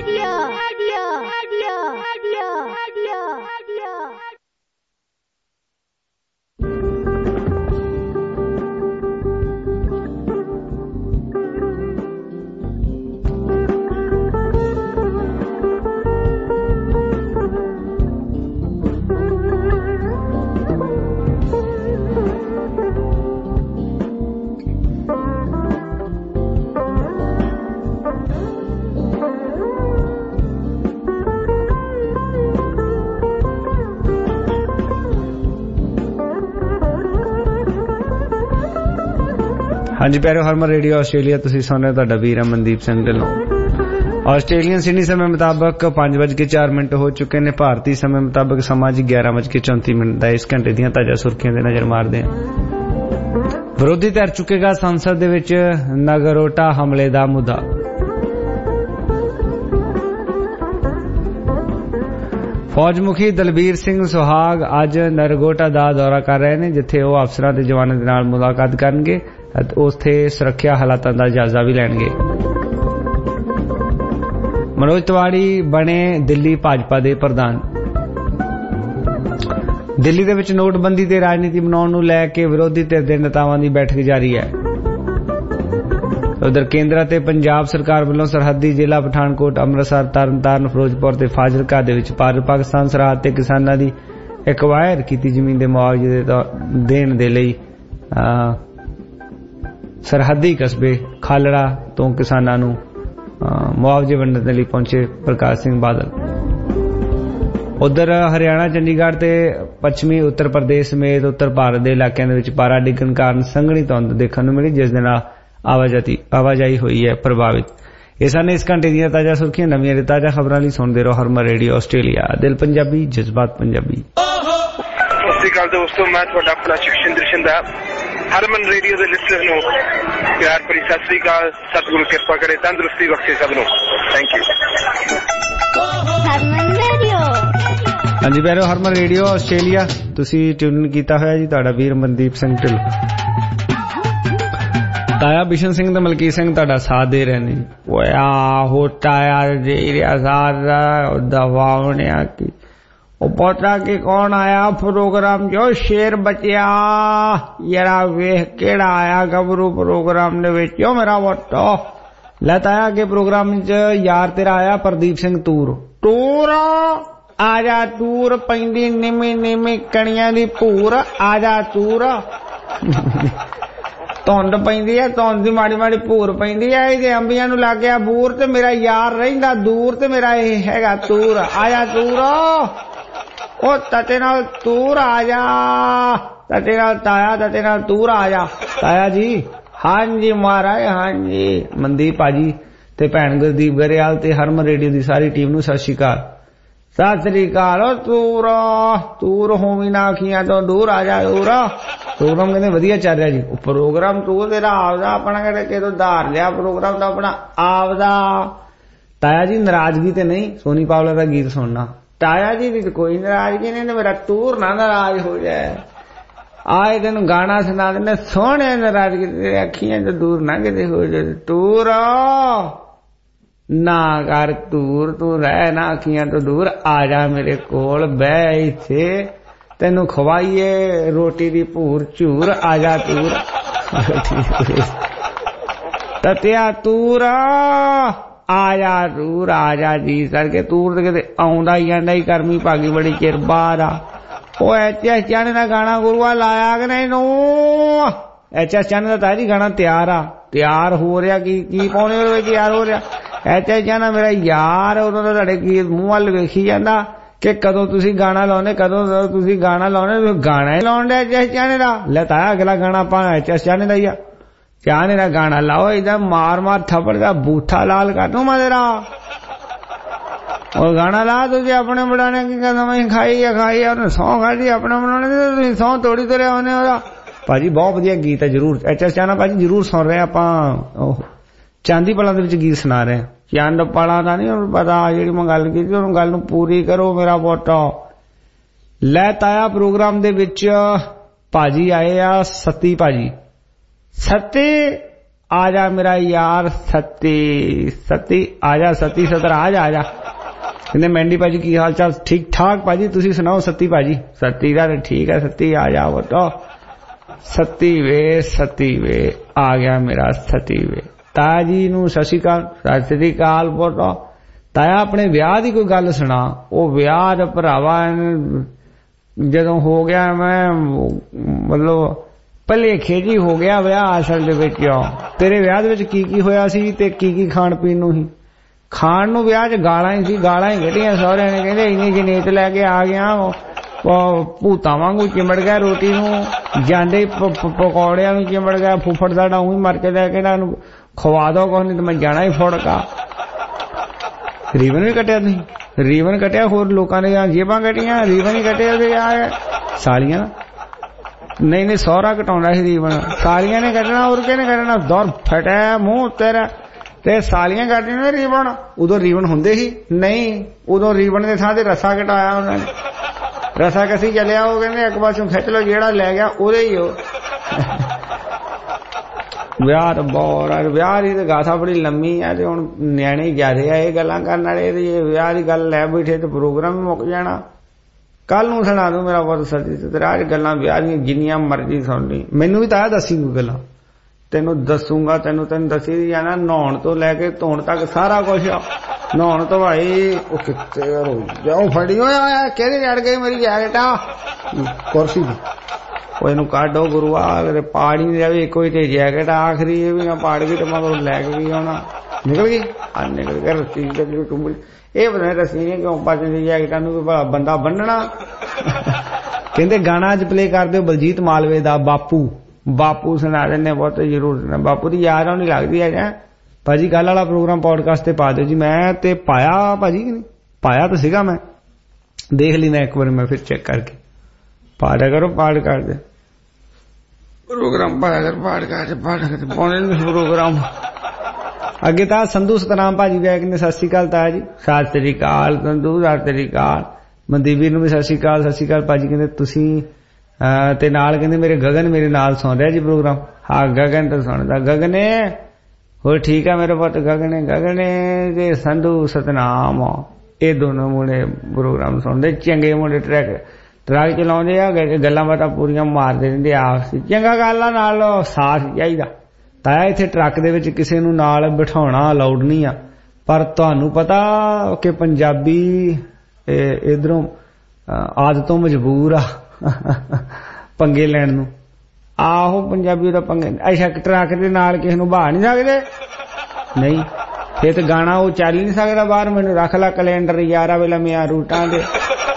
H: ਹਾਂਜੀ ਪਿਆਰੇ ਹਰਮਨ ਰੇਡੀਓ ਆਸਟ੍ਰੇਲੀਆ ਤੁਸੀਂ ਸੁਣ ਰਹੇ ਤੁਹਾਡਾ ਵੀਰ ਅਮਨਦੀਪ ਸਿੰਘ ਢਿੱਲੋਂ। ਆਸਟ੍ਰੇਲੀਅਨ ਸਿਡਨੀ ਸਮੇਂ ਮੁਤਾਬਕ ਪੰਜ ਵੱਜ ਕੇ ਚਾਰ ਮਿੰਟ ਹੋ ਚੁੱਕੇ ਨੇ। ਭਾਰਤੀ ਸਮੇਂ ਮੁਤਾਬਕ ਸਮਾਂ ਜੀ ਗਿਆਰਾਂ ਵੱਜ ਕੇ ਚੌਂਤੀ ਮਿੰਟ ਦਾ। ਇਸ ਘੰਟੇ ਦੀਆਂ ਤਾਜ਼ਾ ਸੁਰਖੀਆਂ ਦੇ ਨਜ਼ਰ ਮਾਰਦੇ ਹਾਂ। ਵਿਰੋਧੀ ਧਿਰ ਚੁੱਕੇਗਾ ਸੰਸਦ ਦੇ ਵਿੱਚ ਨਗਰੋਟਾ ਹਮਲੇ ਦਾ ਮੁੱਦਾ। ਫੌਜ ਮੁਖੀ ਦਲਬੀਰ ਸਿੰਘ ਸੁਹਾਗ ਅੱਜ ਨਰਗੋਟਾ ਦਾ ਦੌਰਾ ਕਰ ਰਹੇ ਨੇ ਜਿੱਥੇ ਉਹ ਅਫਸਰਾਂ ਤੇ ਜਵਾਨਾਂ ਦੇ ਨਾਲ ਮੁਲਾਕਾਤ ਕਰਨਗੇ ਅਤੇ ਉੱਥੇ ਸੁਰੱਖਿਆ ਹਾਲਾਤਾਂ ਦਾ ਜਾਇਜ਼ਾ ਵੀ ਲੈਣਗੇ। ਮਨੋਜ ਤਿਵਾੜੀ ਬਣੇ ਦਿੱਲੀ ਭਾਜਪਾ ਦੇ ਪ੍ਰਧਾਨ। ਦਿੱਲੀ ਦੇ ਵਿੱਚ ਨੋਟਬੰਦੀ ਤੇ ਰਾਜਨੀਤੀ ਬਣਾਉਣ ਨੂੰ ਲੈ ਕੇ ਵਿਰੋਧੀ ਧਿਰ ਦੇ ਨੇਤਾਵਾਂ ਦੀ ਬੈਠਕ ਜਾਰੀ ਹੈ। ਉਧਰ ਕੇਂਦਰ ਅਤੇ ਪੰਜਾਬ ਸਰਕਾਰ ਵੱਲੋਂ ਸਰਹੱਦੀ ਜ਼ਿਲ੍ਹਾ ਪਠਾਨਕੋਟ ਅੰਮ੍ਰਿਤਸਰ ਤਰਨਤਾਰਨ ਫਿਰੋਜ਼ਪੁਰ ਤੇ ਫਾਜ਼ਿਲਕਾ ਦੇ ਵਿੱਚ ਭਾਰਤ ਪਾਕਿਸਤਾਨ ਸਰਹੱਦ ਤੇ ਕਿਸਾਨਾਂ ਦੀ ਐਕਵਾਇਰ ਕੀਤੀ ਜ਼ਮੀਨ ਦੇ ਮੁਆਵਜ਼ੇ ਦੇਣ ਦੇ ਲਈ ਸਰਹੱਦੀ ਕਸਬੇ ਖਾਲੜਾ ਤੋਂ ਕਿਸਾਨਾਂ ਨੂੰ ਮੁਆਵਜ਼ੇ ਵੰਡਣ ਦੇ ਲਈ ਪਹੁੰਚੇ ਪ੍ਰਕਾਸ਼ ਸਿੰਘ ਬਾਦਲ। ਉਧਰ ਹਰਿਆਣਾ ਚੰਡੀਗੜ੍ਹ ਤੇ ਪੱਛਮੀ ਉੱਤਰ ਪ੍ਰਦੇਸ਼ ਸਮੇਤ ਉੱਤਰ ਭਾਰਤ ਦੇ ਇਲਾਕਿਆਂ ਦੇ ਵਿੱਚ ਪਾਰਾ ਡਿੱਗਣ ਕਾਰਨ ਸੰਘਣੀ ਧੁੰਦ ਦੇਖਣ ਨੂੰ ਮਿਲੀ ਜਿਸ ਦੇ ਨਾਲ ਆਵਾਜਾਈ ਆਵਾਜਾਈ ਹੋਈ ਹੈ ਪ੍ਰਭਾਵਿਤ। ਇਹ ਸਨ ਇਸ ਘੰਟੇ ਦੀਆਂ ਤਾਜ਼ਾ ਸੁਰਖੀਆਂ। ਨਵੀਆਂ ਤੇ ਤਾਜ਼ਾ ਖਬਰਾਂ ਲਈ ਸੁਣਦੇ ਰਹੋ ਹਰਮਨ ਰੇਡੀਓ ਆਸਟ੍ਰੇਲੀਆ। ਦਿਲ ਪੰਜਾਬੀ ਜਜ਼ਬਾਤ ਪੰਜਾਬੀ।
K: ਸਤਿ ਸ਼੍ਰੀ ਅਕਾਲ ਦੋਸਤੋ, ਮੈਂ ਤੁਹਾਡਾ ਆਪਣਾ ਸ਼ਿਵਸ਼ਿੰਦਰ ਸ਼ਿੰਦਾ ਹਰਮਨ ਰੇਡੀਓ ਦੇ ਲਿਸਟਰ ਨੂੰ ਪਿਆਰ ਭਰੀ ਸਤਿ ਸ਼੍ਰੀ ਅਕਾਲ। ਸਤਿਗੁਰੂ ਕਿਰਪਾ ਕਰੇ, ਤੰਦਰੁਸਤੀ ਬਖਸ਼ੇ ਸਭ ਨੂੰ। Thank you.
W: ਹਰਮਨ ਰੇਡੀਓ।
H: ਹਾਂਜੀ ਪਿਆਰੋ ਹਰਮਨ ਰੇਡੀਓ ਆਸਟ੍ਰੇਲੀਆ ਤੁਸੀਂ ਟਿਊਨ ਕੀਤਾ ਹੋਇਆ ਜੀ ਤੁਹਾਡਾ ਵੀਰ ਮਨਦੀਪ ਸਿੰਘ ਢਿੱਲੋਂ। ਤਾਇਆ ਬਿਸ਼ਨ ਸਿੰਘ ਤੇ ਮਲਕੀਤ ਸਿੰਘ ਤੁਹਾਡਾ ਸਾਥ ਦੇ ਰਹੇ ਨੇ। ਓਏ ਆਹੋ ਤਾਇਆ ਦੇ ਰਿਹਾ ਸਾਥ ਦਵਾਉਣਿਆ ਕੀ ਉਹ ਪੋਤਰਾ ਕੇ ਕੌਣ ਆਇਆ ਪ੍ਰੋਗਰਾਮ ਜੋ ਸ਼ੇਰ ਬਚਿਆ ਯਾਰਾ ਵੇਖ ਕਿਹੜਾ ਆਇਆ ਗੱਭਰੂ ਪ੍ਰੋਗਰਾਮ ਦੇ ਵਿੱਚ ਓ ਮੇਰਾ ਵੋਟੋ ਲੈ ਤਾਇਆ ਕੇ ਪ੍ਰੋਗਰਾਮ ਚ ਯਾਰ ਤੇਰਾ ਆਇਆ ਪ੍ਰਦੀਪ ਸਿੰਘ ਤੂਰ। ਤੂਰ ਆ ਜਾ ਤੂਰ ਪੈਂਦੀ ਨਿਮੀ ਨਿਮੀ ਕਣੀਆਂ ਦੀ ਭੂਰ ਆ ਜਾ ਤੂਰ। ਧੁੰਦ ਪੈਂਦੀ ਹੈ ਧੁੰਦ ਦੀ ਮਾੜੀ ਮਾੜੀ ਭੂਰ ਪੈਂਦੀ ਹੈ ਇਹਦੇ ਅੰਬੀਆਂ ਨੂੰ ਲੱਗ ਗਿਆ ਬੂਰ ਤੇ ਮੇਰਾ ਯਾਰ ਰਹਿੰਦਾ ਦੂਰ ਤੇ ਮੇਰਾ ਇਹ ਹੈਗਾ ਤੂਰ। ਆ ਜਾ ਤੂਰ ਉਹ ਤਤੇ ਨਾਲ ਤੂਰ ਆ ਜਾ ਤਤੇ ਨਾਲ ਤਾਇਆ ਤਤੇ ਨਾਲ ਤੂਰ ਆ ਜਾ। ਤਾਇਆ ਜੀ ਹਾਂਜੀ ਮਹਾਰਾਜ ਹਾਂਜੀ। ਮਨਦੀਪ ਭਾਜੀ ਤੇ ਭੈਣ ਗੁਰਦੀਪ ਗਰੇਵਾਲ ਤੇ ਹਰਮਨ ਰੇਡੀਓ ਦੀ ਸਾਰੀ ਟੀਮ ਨੂੰ ਸਤਿ ਸ਼੍ਰੀ ਅਕਾਲ। ਸਤਿ ਸ੍ਰੀ ਅਕਾਲ। ਉਹ ਤੂਰ ਤੂਰ ਹੋਵੀ ਨਾ ਅੱਖੀਆਂ ਤੋਂ ਦੂਰ ਆ ਜਾ ਦੂਰ। ਪ੍ਰੋਗਰਾਮ ਕਹਿੰਦੇ ਵਧੀਆ ਚੱਲ ਰਿਹਾ ਜੀ। ਉਹ ਪ੍ਰੋਗਰਾਮ ਤੂੰ ਤੇਰਾ ਆਪਦਾ ਆਪਣਾ ਕਹਿੰਦੇ ਕਿਦੋਂ ਧਾਰ ਲਿਆ ਪ੍ਰੋਗਰਾਮ ਦਾ ਆਪਣਾ ਆਪਦਾ। ਤਾਇਆ ਜੀ ਨਾਰਾਜ਼ਗੀ ਤੇ ਨਹੀਂ ਸੋਨੀ ਪਾਵਲਾ ਦਾ ਗੀਤ ਸੁਣਨਾ। ਤਾਇਆ ਜੀ ਦੀ ਕੋਈ ਨਾਰਾਜ਼ਗੀ ਨਹੀਂ ਮੇਰਾ ਤੂਰ ਨਾ ਨਾਰਾਜ਼ ਹੋ ਜਾਏ। ਆਏ ਤੈਨੂੰ ਗਾਣਾ ਸੁਣਾ ਦਿੰਦੇ ਸੋਹਣੇ ਨਾਰਾਜ਼ਗੀ ਤੇਰੇ ਅੱਖੀਆਂ ਤੋਂ ਦੂਰ ਨਾ ਕਿਤੇ ਹੋ ਜਾਏ। ਤੂਰ ਨਾ ਕਰ ਤੂਰ ਤੂੰ ਰਹਿ ਨਾ ਅੱਖੀਆਂ ਤੋਂ ਦੂਰ ਆ ਜਾ ਮੇਰੇ ਕੋਲ ਬਹਿ ਇੱਥੇ ਤੈਨੂੰ ਖਵਾਈਏ ਰੋਟੀ ਦੀ ਭੂਰ ਝੂਰ ਆ ਜਾ ਤੂਰ। ਤਤਿਆ ਤੂਰ ਆ ਜਾ ਤੂਰ ਆ ਜਾ ਜੀ ਕਰਕੇ ਤੂਰ ਤੇ ਕਿਤੇ ਆਉਂਦਾ ਹੀ ਆਂਦਾ ਹੀ ਕਰਮੀ ਭਾਗੀ ਬੜੀ ਚਿਰ ਬਾਹਰ ਆ। ਉਹ ਐਚ ਐਸ ਚਾਣੇ ਦਾ ਗਾਣਾ ਗੁਰੂਆ ਲਾਇਆ ਕਿ ਨਹੀਂ ਨੂੰ ਐਚ ਐਸ ਚਾਣੇ ਦਾ ਤਾਂ ਜੀ ਗਾਣਾ ਤਿਆਰ ਆ ਤਿਆਰ ਹੋ ਰਿਹਾ ਕੀ ਕੀ ਪਾਉਣੇ ਉਹਦੇ ਵਿੱਚ ਤਿਆਰ ਹੋ ਰਿਹਾ। ਐਚ ਐਸ ਚਾਣਾ ਮੇਰਾ ਯਾਰ ਉਦੋਂ ਦਾ ਤੁਹਾਡੇ ਗੀਤ ਮੂੰਹ ਵੱਲ ਵੇਖੀ ਜਾਂਦਾ
I: ਕਿ ਕਦੋਂ ਤੁਸੀਂ ਗਾਣਾ ਲਾਉਣੇ, ਕਦੋਂ ਤੁਸੀਂ ਗਾਣਾ ਲਾਉਣੇ, ਗਾਣਾ ਹੀ ਲਾਉਣ ਡਿਆ ਐਚ ਐਸ ਚਾਹਨੇ ਦਾ। ਲੈ ਤਾਇਆ ਅਗਲਾ ਗਾਣਾ ਆਪਾਂ ਐਚ ਐਸ ਚਾਹਨੇ ਦਾ ਹੀ ਆ, ਚਾਹਨੇ ਦਾ ਗਾਣਾ ਲਾਓ, ਇਹਦਾ ਮਾਰ ਮਾਰ ਥੱਪੜ ਦਾ ਬੂਥਾ ਲਾਲ ਕਰ ਦੂੰ ਮੈਂ ਤੇਰਾ। और गाना ला तुझे अपने बनाने की कसम खाई है खाई है और सौ खाई अपने बनाने की सौ तोड़ी तो होने वाला। भाजी बहुत वधिया गीत है, जरूर एच एस चाहना भाजी जरूर सुन रहे ਆਪਾਂ ਚਾਂਦੀ ਪਲਾਂ ਦੇ ਵਿੱਚ ਗੀਤ ਸੁਣਾ ਰਹੇ ਹਾਂ। ਚੰਦ ਪਲਾਂ ਦਾ ਨਹੀਂ ਪਤਾ ਜਿਹੜੀ ਮੈਂ ਗੱਲ ਕੀਤੀ ਉਹਨੂੰ ਗੱਲ ਨੂੰ ਪੂਰੀ ਕਰੋ ਮੇਰਾ ਪੁੱਤ। ਲੈ ਤਾਇਆ ਪ੍ਰੋਗਰਾਮ ਦੇ ਵਿੱਚ ਭਾਜੀ ਆਏ ਆ ਸੱਤੀ ਭਾਜੀ। ਸੱਤੀ ਆ ਜਾ ਮੇਰਾ ਯਾਰ ਸੱਤੀ ਸੱਤੀ ਆ ਜਾ ਸੱਤੀ ਸੱਤਰ ਆ ਜਾ ਆ ਜਾ। ਕਹਿੰਦੇ ਮੈਂਡੀ ਭਾਜੀ ਕੀ ਹਾਲ ਚਾਲ? ਠੀਕ ਠਾਕ ਭਾਜੀ ਤੁਸੀਂ ਸੁਣਾਓ ਸੱਤੀ ਭਾਜੀ? ਸੱਤੀ ਦਾ ਠੀਕ ਹੈ ਸੱਤੀ ਆ ਜਾ ਪੁੱਤ। ਸੱਤੀ ਵੇ ਸੱਤੀ ਵੇ ਆ ਗਿਆ ਮੇਰਾ ਸੱਤੀ ਵੇ। ਤਾਇਆ ਜੀ ਨੂੰ ਸਤਿ ਸ਼੍ਰੀ ਅਕਾਲ। ਸਤਿ ਸ਼੍ਰੀ ਅਕਾਲ ਪੁੱਤ। ਤਾਇਆ ਆਪਣੇ ਵਿਆਹ ਦੀ ਕੋਈ ਗੱਲ ਸੁਣਾ। ਉਹ ਵਿਆਹ ਦਾ ਭਰਾਵਾ ਜਦੋਂ ਹੋ ਗਿਆ ਮੈਂ ਮਤਲਬ ਭਲੇਖੇ ਜੀ ਹੋ ਗਿਆ ਵਿਆਹ ਅਸਲ ਦੇ ਵਿੱਚ। ਤੇਰੇ ਵਿਆਹ ਦੇ ਵਿੱਚ ਕੀ ਕੀ ਹੋਇਆ ਸੀ ਤੇ ਕੀ ਕੀ ਖਾਣ ਪੀਣ ਨੂੰ ਸੀ? ਖਾਣ ਨੂੰ ਵਿਆਹ 'ਚ ਗਾਲਾਂ ਹੀ ਸੀ, ਗਾਲਾਂ ਹੀ ਕੱਢੀਆਂ ਸਹੁਰਿਆਂ ਨੇ। ਕਹਿੰਦੇ ਇੰਨੀ ਜਨੇਤ ਲੈ ਕੇ ਆ ਗਿਆ ਭੂਤਾਂ ਵਾਂਗੂ ਚਿਮੜ ਗਿਆ ਰੋਟੀ ਨੂੰ, ਜਾਂਦੇ ਪਕੌੜਿਆਂ ਨੂੰ ਚਿਮੜ ਗਿਆ। ਫੁੱਫੜ ਸਾਡਾ ਊਂ ਹੀ ਮਰ ਕੇ ਲੈ ਕੇ ਨਾ ਇਹਨੂੰ ਖਵਾ ਦੋ ਕੁਛ ਨਹੀਂ ਤੇ ਮੈਂ ਜਾਣਾ ਹੀ ਫੁੜਕਾ। ਰੀਵਨ ਵੀ ਕੱਟਿਆ ਤੁਸੀਂ? ਰੀਵਨ ਕੱਟਿਆ ਹੋਰ ਲੋਕਾਂ ਨੇ ਜੇਬਾਂ ਕੱਟੀਆਂ, ਰੀਵਨ ਹੀ ਕੱਟਿਆ ਉਹਦੇ ਯਾਰ ਸਾਲੀਆਂ। ਨਹੀਂ ਨਹੀਂ ਸਹੁਰਾ ਘਟਾਉਂਦਾ ਸੀ ਰੀਵਨ, ਸਾਲੀਆਂ ਨੇ ਕੱਟਣਾ ਹੋਰ ਕਿਹਨੇ ਕੱਟਣਾ? ਦੌਰ ਫਟਿਆ ਮੂੰਹ ਤੇਰਾ ਤੇ ਸਾਲੀਆਂ ਕੱਟਦੀਆਂ ਨੇ ਰੀਵਨ। ਉਦੋਂ ਰੀਵਨ ਹੁੰਦੇ ਸੀ ਨਹੀਂ, ਉਦੋਂ ਰੀਵਨ ਦੇ ਥਾਂ ਤੇ ਰੱਸਾ ਘਟਾਇਆ ਉਹਨਾਂ ਨੇ। ਰੱਸਾ ਕਸੀ ਚੱਲਿਆ ਉਹ ਕਹਿੰਦੇ ਇੱਕ ਪਾਸੋਂ ਖਿੱਚ ਲਓ ਜਿਹੜਾ ਲੈ ਗਿਆ ਉਹਦੇ ਹੀ ਉਹ। ਵਿਆਹ ਤਾਂ ਬਹੁਤ ਵਿਆਹ ਦੀ ਤਾਂ ਗਾਥਾ ਬੜੀ ਲੰਮੀ ਆ ਤੇ ਹੁਣ ਨਿਆਣੇ ਜ਼ਿਆਦੇ ਆ ਇਹ ਗੱਲਾਂ ਕਰਨ ਵਾਲੇ। ਤੇ ਵਿਆਹ ਦੀ ਗੱਲ ਲੈ ਬੈਠੇ ਤੇ ਪ੍ਰੋਗਰਾਮ ਵੀ ਮੁੱਕ ਜਾਣਾ। ਕੱਲ ਨੂੰ ਸੁਣਾ ਦੂੰ ਮੇਰਾ ਬਹੁਤ ਸਰਦੀ ਤੇ ਤੇਰਾ ਗੱਲਾਂ ਵਿਆਹ ਦੀਆਂ ਜਿੰਨੀਆਂ ਮਰਜ਼ੀ ਸੁਣ ਲਈ। ਮੈਨੂੰ ਵੀ ਤਾਂ ਦੱਸੀ ਕੋਈ ਗੱਲਾਂ ਤੈਨੂੰ ਦੱਸੂਗਾ। ਤੈਨੂੰ ਤੈਨੂੰ ਦੱਸੀ ਜਾਣਾ ਨਹਾਉਣ ਤੋਂ ਲੈ ਕੇ ਧੋਣ ਤੱਕ ਸਾਰਾ ਕੁਛ। ਨਹਾਉਣ ਤੋਂ ਭਾਈ ਉਹ ਕਿੱਥੇ ਜਾਓ ਫੜੀ ਹੋਇਆ ਕਿਹਦੇ ਚੜ ਗਈ ਮੇਰੀ ਜੈਕਟ ਆ ਕੁਰਸੀ ਦੀ। ਉਹ ਇਹਨੂੰ ਕਾਢੋ ਗੁਰੂਆ ਪਾੜ ਹੀ ਨਹੀਂ ਜਾਵੇ ਕੋਈ ਤੇ ਜੈਕਟ ਆਖਰੀ ਇਹ ਵੀ ਨਾ ਪਾੜ ਗਈ ਤੇ ਮਗਰ ਲੈ ਕੇ ਵੀ ਆਉਣਾ। ਨਿਕਲ ਗਈ ਆ ਨਿਕਲ ਕੇ ਰੱਸੀ ਟੁੰਬੜੀ। ਇਹ ਪਤਾ ਨਹੀਂ ਰੱਸੀ ਨੇ ਕਿਉਂ ਪਚਦੀ ਜੈਕਟਾਂ ਨੂੰ ਵੀ ਬੰਦਾ ਬੰਨਣਾ। ਕਹਿੰਦੇ ਗਾਣਾ ਅੱਜ ਪਲੇ ਕਰ ਦਿਓ ਬਲਜੀਤ ਮਾਲਵੇ ਦਾ ਬਾਪੂ। ਬਾਪੂ ਸੁਣਾ ਦਿੰਦੇ ਬਹੁਤ ਜ਼ਰੂਰ ਸੁਣਾ। ਬਾਪੂ ਦੀ ਯਾਦ ਆਉਣੀ ਲੱਗਦੀ ਹੈ ਭਾਜੀ। ਕੱਲ ਵਾਲਾ ਪ੍ਰੋਗਰਾਮ ਪੋਡਕਾਸਟ ਤੇ ਪਾ ਦਿਓ ਜੀ। ਮੈਂ ਤੇ ਪਾਇਆ ਭਾਜੀ ਕਿ ਨਹੀਂ ਪਾਇਆ ਤਾਂ ਸੀਗਾ, ਮੈਂ ਦੇਖ ਲੈਣਾ ਇੱਕ ਵਾਰ ਮੈਂ ਫਿਰ ਚੈੱਕ ਕਰਕੇ। ਪਾ ਦਿਆ ਕਰੋ ਪਾੜ ਕਰ ਦੇ ਪ੍ਰੋਗਰਾਮ ਪਾਇਆ ਕਰ ਪਾੜ ਕਰ ਪਾੜ ਕਰ ਪਾਉਣੇ ਪ੍ਰੋਗਰਾਮ। ਅੱਗੇ ਤਾਂ ਸੰਧੂ ਸਤਨਾਮ ਭਾਜੀ ਵੀ ਆਏ ਕਹਿੰਦੇ ਸਤਿ ਸ਼੍ਰੀ ਅਕਾਲ ਤਾਇਆ ਜੀ। ਸਤਿ ਸ਼੍ਰੀ ਅਕਾਲ ਸੰਧੂ ਸਤਿ ਸ਼੍ਰੀ ਅਕਾਲ। ਮਨਦੀਪ ਵੀਰ ਨੂੰ ਵੀ ਸਤਿ ਸ਼੍ਰੀ ਅਕਾਲ ਸਤਿ ਸ਼੍ਰੀ ਅਕਾਲ ਭਾਜੀ। ਕਹਿੰਦੇ ਤੁਸੀਂ ਤੇ ਨਾਲ ਕਹਿੰਦੇ ਮੇਰੇ ਗਗਨ ਮੇਰੇ ਨਾਲ ਸੁਣ ਰਿਹਾ ਜੀ ਪ੍ਰੋਗਰਾਮ। ਹਾਂ ਗਗਨ ਤਾਂ ਸੁਣਦਾ। ਗਗਨੇ ਹੋਰ ਠੀਕ ਆ ਮੇਰੇ ਪੁੱਤ? ਗਗਨੇ ਗਗਨੇ ਤੇ ਸੰਧੂ ਸਤਨਾਮ ਇਹ ਦੋਨੋਂ ਮੁੰਡੇ ਪ੍ਰੋਗਰਾਮ ਸੁਣਦੇ। ਚੰਗੇ ਮੁੰਡੇ ਟਰੈਕ ਟਰੱਕ ਚਲਾਉਂਦੇ ਆ, ਗੱਲਾਂ ਬਾਤਾਂ ਪੂਰੀਆਂ ਮਾਰਦੇ ਰਹਿੰਦੇ ਆ। ਚੰਗਾ ਗੱਲ ਆ, ਨਾਲ ਸਾਥ ਚਾਹੀਦਾ। ਤਾਇਆ ਇੱਥੇ ਟਰੱਕ ਦੇ ਵਿੱਚ ਕਿਸੇ ਨੂੰ ਨਾਲ ਬਿਠਾਉਣਾ ਅਲਾਉਡ ਨਹੀਂ ਆ, ਪਰ ਤੁਹਾਨੂੰ ਪਤਾ ਕਿ ਪੰਜਾਬੀ ਇਧਰੋਂ ਆਦਤੋਂ ਮਜਬੂਰ ਆ ਪੰਗੇ ਲੈਣ ਨੂੰ। ਆਹੋ ਪੰਜਾਬੀ ਦਾ ਪੰਗੇ। ਅੱਛਾ ਟਰੱਕ ਦੇ ਨਾਲ ਕਿਸੇ ਨੂੰ ਬਹਾ ਨਹੀਂ ਸਕਦੇ? ਨਹੀਂ ਫਿਰ ਤੇ ਗਾਣਾ ਉਹ ਚੱਲ ਹੀ ਨਹੀਂ ਸਕਦਾ ਬਾਹਰ। ਮੈਨੂੰ ਰੱਖ ਲਾ ਕੈਲੰਡਰ ਯਾਰਾ ਵੇਲਾ ਮਿਆਂ ਰੂਟਾਂ ਦੇ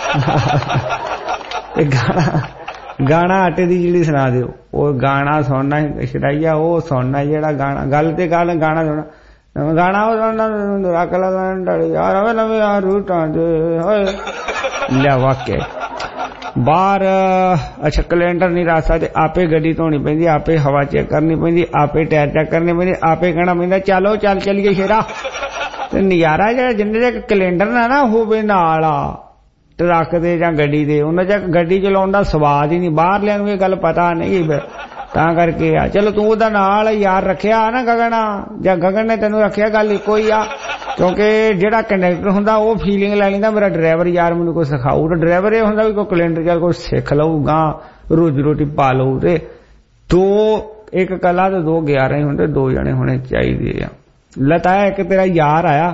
I: ਗਾਣਾ ਗਾਣਾ ਆਟੇ ਦੀ ਜਿਹੜੀ ਸੁਣਾ ਦਿਓ। ਉਹ ਗਾਣਾ ਸੁਣਨਾ ਛਡਾਈਆ ਉਹ ਸੁਣਨਾ ਜਿਹੜਾ ਗਾਣਾ ਗੱਲ ਤੇ ਗੱਲ ਗਾਣਾ ਸੁਣਨਾ ਗਾਣਾ ਉਹ ਸੁਣਨਾ ਰੱਖ ਲਾ ਕੈਲੰਡਰ ਯਾਰਾ ਵੇਲਾ ਮਿਆਂ ਰੂਟਾਂ ਦੇ ਹੋਏ ਲਿਆ ਵਾਕਿਆ ਬਾਹਰ। ਅੱਛਾ ਕੈਲੰਡਰ ਨਹੀਂ ਰੱਖ ਸਕਦੇ, ਆਪੇ ਗੱਡੀ ਧੋਣੀ ਪੈਂਦੀ, ਆਪੇ ਹਵਾ ਚੈੱਕ ਕਰਨੀ ਪੈਂਦੀ, ਆਪੇ ਟਾਇਰ ਚੈੱਕ ਕਰਨੇ ਪੈਂਦੇ, ਆਪੇ ਕਹਿਣਾ ਪੈਂਦਾ ਚਲੋ ਚੱਲ ਚੱਲੀਏ ਸ਼ੇਰਾ। ਤੇ ਨਜ਼ਾਰਾ ਜਿਹੜਾ ਜਿੰਨੇ ਤੱਕ ਕੈਲੰਡਰ ਨਾ ਨਾ ਹੋਵੇ ਨਾਲ ਆ ਟਰੱਕ ਦੇ ਜਾਂ ਗੱਡੀ ਦੇ ਉਹਨਾਂ ਚ ਗੱਡੀ ਚਲਾਉਣ ਦਾ ਸਵਾਦ ਹੀ ਨਹੀਂ। ਬਾਹਰਲਿਆਂ ਨੂੰ ਇਹ ਗੱਲ ਪਤਾ ਨਹੀਂ ਤਾਂ ਕਰਕੇ ਆ। ਚਲੋ ਤੂੰ ਉਹਦਾ ਨਾਲ ਯਾਰ ਰੱਖਿਆ ਨਾ ਗਗਨ ਜਾਂ ਗਗਨ ਨੇ ਤੈਨੂੰ ਰੱਖਿਆ ਗੱਲ ਇੱਕੋ ਹੀ ਆ, ਕਿਉਂਕਿ ਜਿਹੜਾ ਕੰਡਕਟਰ ਹੁੰਦਾ ਉਹ ਫੀਲਿੰਗ ਲੈ ਲੈਂਦਾ ਮੇਰਾ ਡਰਾਈਵਰ ਯਾਰ ਮੈਨੂੰ ਕੋਈ ਸਿਖਾਊ। ਤਾਂ ਡਰਾਈਵਰ ਇਹ ਹੁੰਦਾ ਵੀ ਕੋਈ ਕੈਲੰਡਰ ਜਾਂ ਕੋਈ ਸਿੱਖ ਲਊਗਾ ਰੋਜੀ ਰੋਟੀ ਪਾ ਲਊ। ਤੇ ਦੋ ਇੱਕ ਕਲਾ ਤੇ ਦੋ ਗਿਆਰਾਂ ਹੀ ਹੁੰਦੇ, ਦੋ ਜਣੇ ਹੋਣੇ ਚਾਹੀਦੇ ਆ। ਲਤਾ ਇੱਕ ਤੇਰਾ ਯਾਰ ਆਇਆ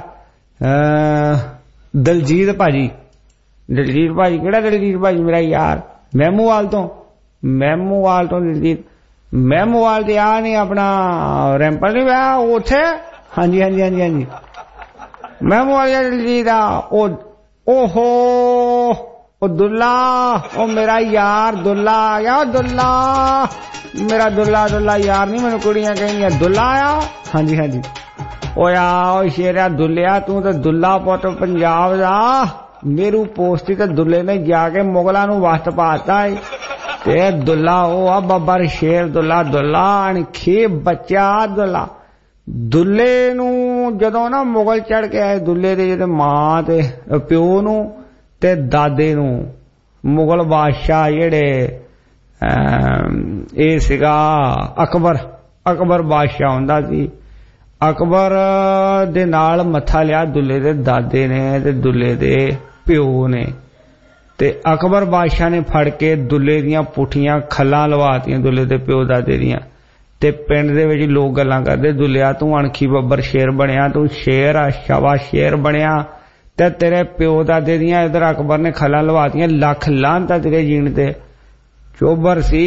I: ਦਲਜੀਤ ਭਾਜੀ। ਦਲਜੀਤ ਭਾਜੀ ਕਿਹੜਾ ਦਲਜੀਤ ਭਾਜੀ? ਮੇਰਾ ਯਾਰ ਮੈਮੂਵਾਲ ਤੋਂ। ਮੈਮੂਵਾਲ ਤੋਂ ਦਲਜੀਤ। ਮੈਮੂਵਾਲ ਤੇ ਆ ਨਹੀਂ ਆਪਣਾ ਰੈਂਪਲ ਨਹੀਂ ਵਿਆਹ ਉੱਥੇ? ਹਾਂਜੀ ਹਾਂਜੀ ਹਾਂਜੀ ਹਾਂਜੀ ਮੈਮੂਵਾਲ ਦਲਜੀਤ ਆ। ਉਹ ਓਹੋ ओ दुल्ला ओ मेरा यार दुल्ला आ गया ओ दुल्ला मेरा दुल्ला दुल्ला यार नहीं मैनू कुड़ियां कहिंदियां दुल्ला आया हाँ जी हाँ जी ओ या ओ शेरा दुल्लिया तू तो दुल्ला पुत पंजाब दा मेरू पोस्टी ते दुल्ले ने जाके मुगलां नू वस्त पाता है ते दुल्ला ओ आ बब्बर शेर दुल्ला दुल्ला अणखी बच्चा दुल्ला दुल्ले नू जदों ना मुगल चढ़ के आए दुल्ले दे जेदे मां ते प्यो नू ते दादे नू मुगल बादशाह जेड़े ए सीगा अकबर अकबर बादशाह हुंदा सी अकबर दे नाल मत्था लिया दुल्ले दे दादे ने ते दुल्ले दे प्यो ने ते अकबर बादशाह ने फड़ के दुल्ले दियां पुठियां खल्लां लवातियां दुल्ले दे प्यो दादे दियां ते पिंड दे विच लोग गल्लां करदे दुल्लिया तू अणखी बब्बर शेर बनिया तू शेर आ शाबा शेर बनिया ते तेरे प्यो दादे दियां इधर अकबर ने खल्लां लवातियां लख लानता तेरे जीण ते चोबर सी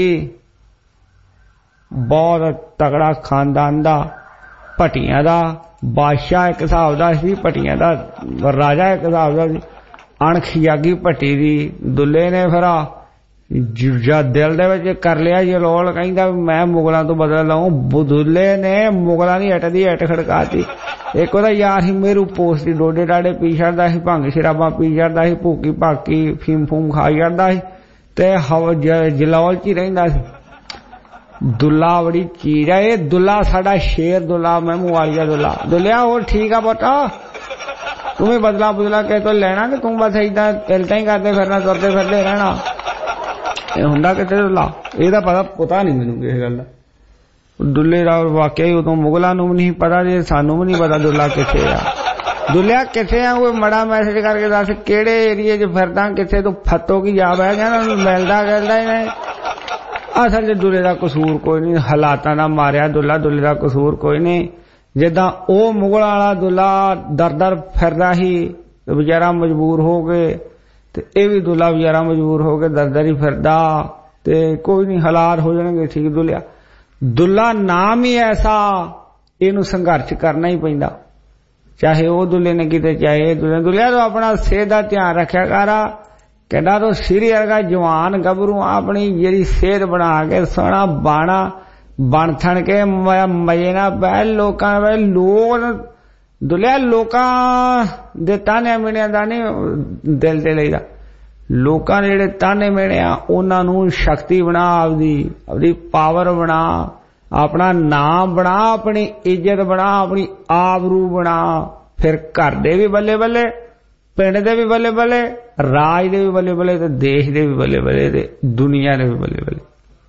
I: बहुत तगड़ा खानदान दा भटियां दा बादशाह एक हिसाब दा सी भटियां दा राजा एक हिसाब दा सी अणख जागी भट्टी दी दुल्ले ने फिर जा दिल दे विच कर लिया जलोल कहंदा मैं मुगलां तो बदला लऊं दुल्ले ने मुगलां दी हट दी हट खड़काती एक ओदा यार ही मेरू पोस दी डोडे डाडे पी छड़दा सी भंग शराबां पी छड़दा सी भूकी भाकी फीम फूम खा छड़दा सी ते जलोल च ही रहिंदा सी दुल्ला बड़ी चीज है ये दुल्ला साडा शेर दुल्ला मैं मुआलिया दुल्ला दुल्लिया और ठीक आ पुत्त तुम्हें बदला बुदला के तो लेना कि तुम बस इदा तिलटा ही करते फिरना तुरते फिरते रहना हुंदा किते दुल्ला एदा पता पता नहीं मैनू किस गल दा दुल्ले दा वाकई उदों मुगलां नूं नहीं पता जे सानू भी नहीं पता दुल्ला किथे आ दुल्लिया किथे आ कोई मड़ा मैसेज करके दस केड़े एरिए च फिरदा किथे तू फत्तो की जा बह गया ना मिलदा गिलदा ही नहीं असल च दुल्ले दा कसूर कोई नहीं हालातां दा मारिया दुल्ला दुल्ले दा कसूर कोई नहीं जिद्दां ओ मुगल वाला दुल्ला दर दर फिरदा ही बेचारा मजबूर हो गए ते ए भी दुल्ला बेचारा मजबूर हो के दर दर ही फिरदा ते कोई नहीं हालात हो जाणगे ठीक दुल्लिया दुल्ला नाम ही ऐसा इनू संघर्ष करना ही पैंदा चाहे वो दुल्ले ने किते चाहे दुल्ले दुल्लिया तो अपना सेहत दा ध्यान रखिया कर कहना तो सिरी वर्गा जवान गभरू अपनी जेड़ी सेहत बना के सोना बाणा बन थन के मजे ना बह लोकां बह लोग दुल्लिया लोकां दे ताने मिणियां दा नहीं दिल ते लईदा लोकां दे जेड़े ताने मिणे आ उन्हां नूं शक्ति बना आपदी आपदी पावर बना अपना नाम बना अपनी इज्जत बना अपनी आबरू बना फिर घर दे भी बल्ले बल्ले पिंड दे भी बल्ले बल्ले राज दे भी बल्ले बल्ले ते देश दे भी बल्ले बल्ले ते दुनिया दे भी बल्ले बल्ले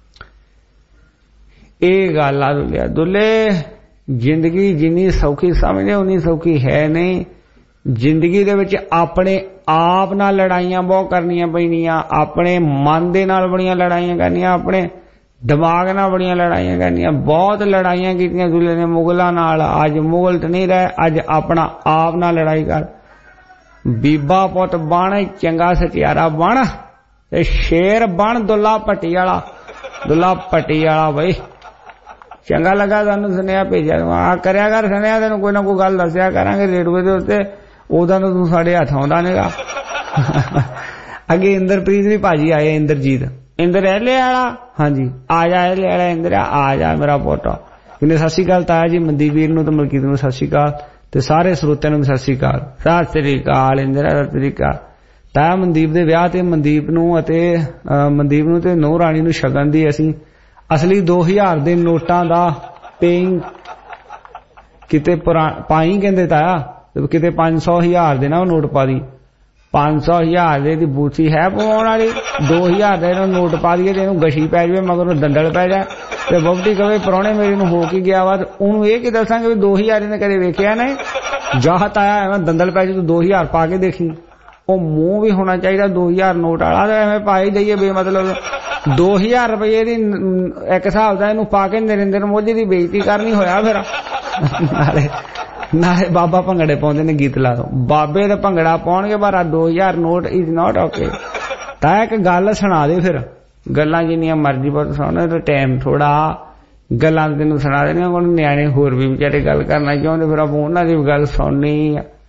I: ਇਹ ਗੱਲ ਆ ਦੁੱਲਿਆ ਦੁੱਲੇ ਜ਼ਿੰਦਗੀ ਜਿੰਨੀ ਸੌਖੀ ਸਮਝਦੇ ਉਨੀ ਸੌਖੀ ਹੈ ਨਹੀਂ ਜ਼ਿੰਦਗੀ ਦੇ ਵਿੱਚ ਆਪਣੇ ਆਪ ਨਾਲ ਲੜਾਈਆਂ ਬਹੁਤ ਕਰਨੀਆਂ ਪੈਣੀਆਂ ਆਪਣੇ ਮਨ ਦੇ ਨਾਲ ਬੜੀਆਂ ਲੜਾਈਆਂ ਕਰਨੀਆਂ ਆਪਣੇ ਦਿਮਾਗ ਨਾਲ ਬੜੀਆਂ ਲੜਾਈਆਂ ਕਰਨੀਆਂ ਬਹੁਤ ਲੜਾਈਆਂ ਕੀਤੀਆਂ ਦੁੱਲੇ ਨੇ ਮੁਗਲਾਂ ਨਾਲ ਅੱਜ ਮੁਗਲ ਤੇ ਨਹੀਂ ਰਹੇ ਅੱਜ ਆਪਣਾ ਆਪ ਨਾਲ ਲੜਾਈ ਕਰ ਬੀਬਾ ਪੁੱਤ ਬਣ ਚੰਗਾ ਸਚਿਆਰਾ ਬਣ ਤੇ ਸ਼ੇਰ ਬਣ ਦੁੱਲਾ ਭੱਟੀ ਵਾਲਾ ਦੁੱਲਾ ਭੱਟੀ ਵਾਲਾ ਬਈ चंगा लगा तुहानू सुनिया भेजा आ करया कर सुनिया तेन कोई ना कोई गल दसिया करांगे रेडियो दे उत्ते ओदा तू साडे हथ आउंदा नेगा अगे इंद्रप्रीत भी भाजी आए इंद्रजीत इंद्र एले वाला हां जी आ जा एले वाला इंद्र आ जा मेरा पोटा इन्हें सत श्री अकाल ताया जी मनदीप वीर नू ते मलकीत नू सत श्री अकाल ते सारे श्रोतिਆਂ नू सत श्री अकाल सत श्री अकाल इंद्र सत श्री अकाल ताया मनदीप दे विआह ते मनदीप नू अते मनदीप नू ते नौ राणी नू शगन दी असीं असली दो हजार दे नोटां दा पेइंग किते पाई कहंदे ताया किते पांच सौ हजार दे ना नोट पा दी पांच सौ हजार दे दी बूथी है पवाउण वाली दो हजार दे नोट पा दिए ते इहनूं गशी पै जावे मगर दंदल पै जाए ते बहुती कवे परौणे मेरे नूं हो के गया वा ते ओनूं इह कि दसांगे भी दो हजार इहने कदे वेखिया नहीं जाहत आया एवें दंदल पै जाए तूं दो हजार पा के देखी ਉਹ ਮੂੰਹ ਵੀ ਹੋਣਾ ਚਾਹੀਦਾ दो हजार ਨੋਟ ਵਾਲਾ ਤੇ ਐਵੇਂ ਪਾਈ ਦਈਏ ਬੇਮਤਲਬ दो हजार ਰੁਪਏ ਦੀ ਇੱਕ ਹਿਸਾਬ ਦਾ ਇਹਨੂੰ ਪਾ ਕੇ ਨਰਿੰਦਰ ਮੋਦੀ ਦੀ ਬੇਇੱਜ਼ਤੀ ਕਰਨੀ ਹੋਇਆ ਫਿਰ ਨਾਲੇ ਨਾਲੇ ਬਾਬਾ ਭੰਗੜੇ ਪਾਉਂਦੇ ਨੇ ਗੀਤ ਲਾ ਦੋ ਬਾਬੇ ਤੇ ਭੰਗੜਾ ਪਾਉਣਗੇ ਪਰ दो हजार ਨੋਟ ਇਜ਼ ਨਾਟ ਓਕੇ ਤਾਂ ਇੱਕ ਗੱਲ ਸੁਣਾ ਦੇ ਫਿਰ ਗੱਲਾਂ ਜਿੰਨੀਆਂ ਮਰਜ਼ੀ ਬਹੁਤ ਸੁਣਾਉਣਾ ਤੇ ਟਾਈਮ ਥੋੜਾ ਗੱਲਾਂ ਤੈਨੂੰ ਸੁਣਾ ਦੇਣੀਆਂ ਕੋਲ ਨਿਆਣੇ ਹੋਰ ਵੀ ਵਿਚਾਰੇ ਗੱਲ ਕਰਨਾ ਚਾਹੁੰਦੇ ਫਿਰ ਆਪਾਂ ਉਹਨਾਂ ਦੀ ਗੱਲ ਸੁਣਨੀ ਆ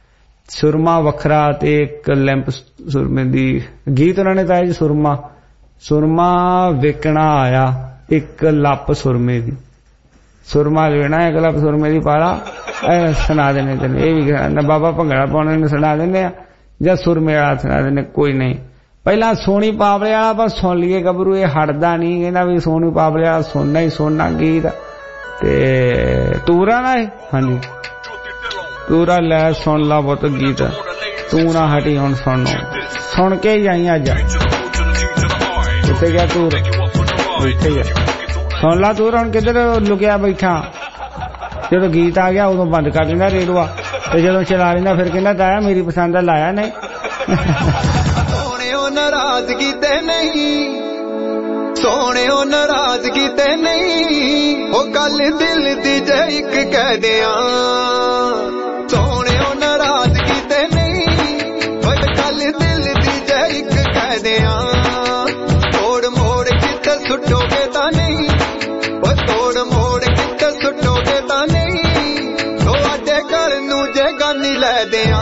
H: ਸੁਰਮਾ ਵੱਖਰਾ ਤੇ ਇੱਕ ਲੈਂਪ ਸੁਰਮੇ ਦੀ ਗੀਤ ਉਹਨਾਂ ਨੇ ਤਾਂ ਜੀ ਸੁਰਮਾ ਸੁਰਮਾ ਵੇਚਣਾ ਆਇਆ ਇੱਕ ਲੱਪ ਸੁਰਮੇ ਦੀ ਸੁਰਮਾ ਲੈਣਾ ਇੱਕ ਲੱਪ ਸੁਰਮੇ ਦੀ ਪਾਲਾ ਇਹ ਸੁਣਾ ਦੇਣੇ ਤੈਨੂੰ ਇਹ ਵੀ ਬਾਬਾ ਭੰਗੜਾ ਪਾਉਣੇ ਨੂੰ ਸੁਣਾ ਦਿੰਦੇ ਆ ਜਾਂ ਸੁਰਮੇ ਵਾਲਾ ਸੁਣਾ ਦਿੰਦੇ ਕੋਈ ਨਹੀਂ ਪਹਿਲਾਂ ਸੋਨੀ ਪਾਵਲੇ ਵਾਲਾ ਆਪਾਂ ਸੁਣ ਲਈਏ ਗੱਭਰੂ ਇਹ ਹਟਦਾ ਨਹੀਂ ਕਹਿੰਦਾ ਵੀ ਸੋਨੀ ਪਾਵਲੇ ਵਾਲਾ ਸੁਣਨਾ ਹੀ ਸੁਣਨਾ ਗੀਤ ਤੇ ਤੂਰਾ ਨਾ ਇਹ ਹਾਂਜੀ ਤੂਰਾ ਲੈ ਸੁਣ ਲਾ ਬਹੁਤ ਗੀਤ ਤੂੰ ਨਾ ਹਟੀ ਹੁਣ ਸੁਣ ਸੁਣ ਕੇ ਹੀ ਆਈ ਅੱਜ ਕਿੱਥੇ ਗਿਆ ਤੂਰ ਇੱਥੇ ਗਿਆ ਸੁਣ ਲਾ ਤੂਰ ਹੁਣ ਕਿੱਧਰ ਲੁਕਿਆ ਬੈਠਾ ਜਦੋਂ ਗੀਤ ਆ ਗਿਆ ਉਦੋਂ ਬੰਦ ਕਰ ਦਿੰਦਾ ਰੇਡੂਆ ਤੇ ਜਦੋਂ ਚਲਾ ਲੈਂਦਾ ਫਿਰ ਕਹਿੰਦਾ ਤਾਇਆ ਮੇਰੀ ਪਸੰਦ ਦਾ ਲਾਇਆ ਨਹੀਂ
F: ਸੋਹਣਿਓ ਨਾਰਾਜ਼ਗੀ ਤੇ ਨਹੀਂ ਸੋਹਣਿਓ ਨਾਰਾਜ਼ਗੀ ਤੇ ਨਹੀਂ ਉਹ ਗੱਲ ਦਿਲ ਦੀ ਜੇ ਇੱਕ ਕਹਿ ਦਿਆਂ ਸੋਹਣਿਓ ਨਾਰਾਜ਼ਗੀ ਤੇ ਨਹੀਂ ਉਹ ਗੱਲ ਦਿਲ ਦੀ ਜੇ ਇੱਕ ਕਹਿ ਦਿਆਂ ਤੋੜ ਮੋੜ ਕਿਤੇ ਸੁੱਟੋਗੇ ਤਾਂ ਨਹੀਂ ਉਹ ਤੋੜ ਮੋੜ ਕਿਤੇ ਸੁੱਟੋਗੇ ਤਾਂ ਨਹੀਂ ਤੁਹਾਡੇ ਘਰ ਨੂੰ ਜੇ ਗਾਨੀ ਲੈ ਦਿਆਂ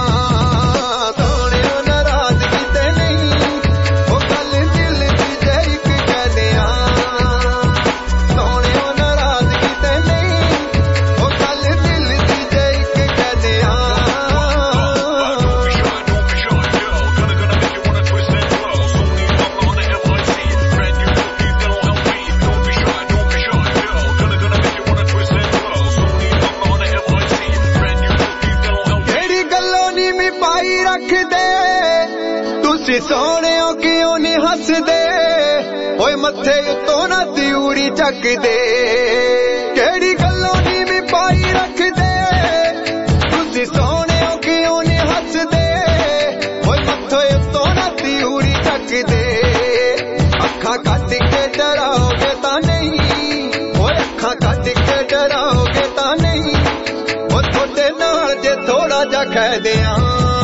F: ਸੋਹਣਿਓ ਕਿਉਂ ਨੀ ਹੱਸਦੇ ਓਏ ਮੱਥੇ ਉੱਤੋਂ ਨਾ ਤਿਉੜੀ ਚੱਕਦੇ ਕਿਹੜੀ ਗੱਲੋਂ ਨੀ ਵੀ ਪਾਈ ਰੱਖਦੇ ਤੁਸੀਂ ਸੋਹਣਿਓ ਕਿਉਂ ਨੀ ਹੱਸਦੇ ਓਏ ਮੱਥੇ ਉੱਤੋਂ ਨਾ ਤਿਉੜੀ ਚੱਕਦੇ ਅੱਖਾਂ ਕੱਢ ਕੇ ਡਰਾਓਗੇ ਤਾਂ ਨਹੀਂ ਓਏ ਅੱਖਾਂ ਕੱਢ ਕੇ ਡਰਾਓਗੇ ਤਾਂ ਨਹੀਂ ਓ ਤੁਹਾਡੇ ਨਾਲ ਜੇ ਥੋੜਾ ਜਿਹਾ ਕਹਿ ਦਿਆਂ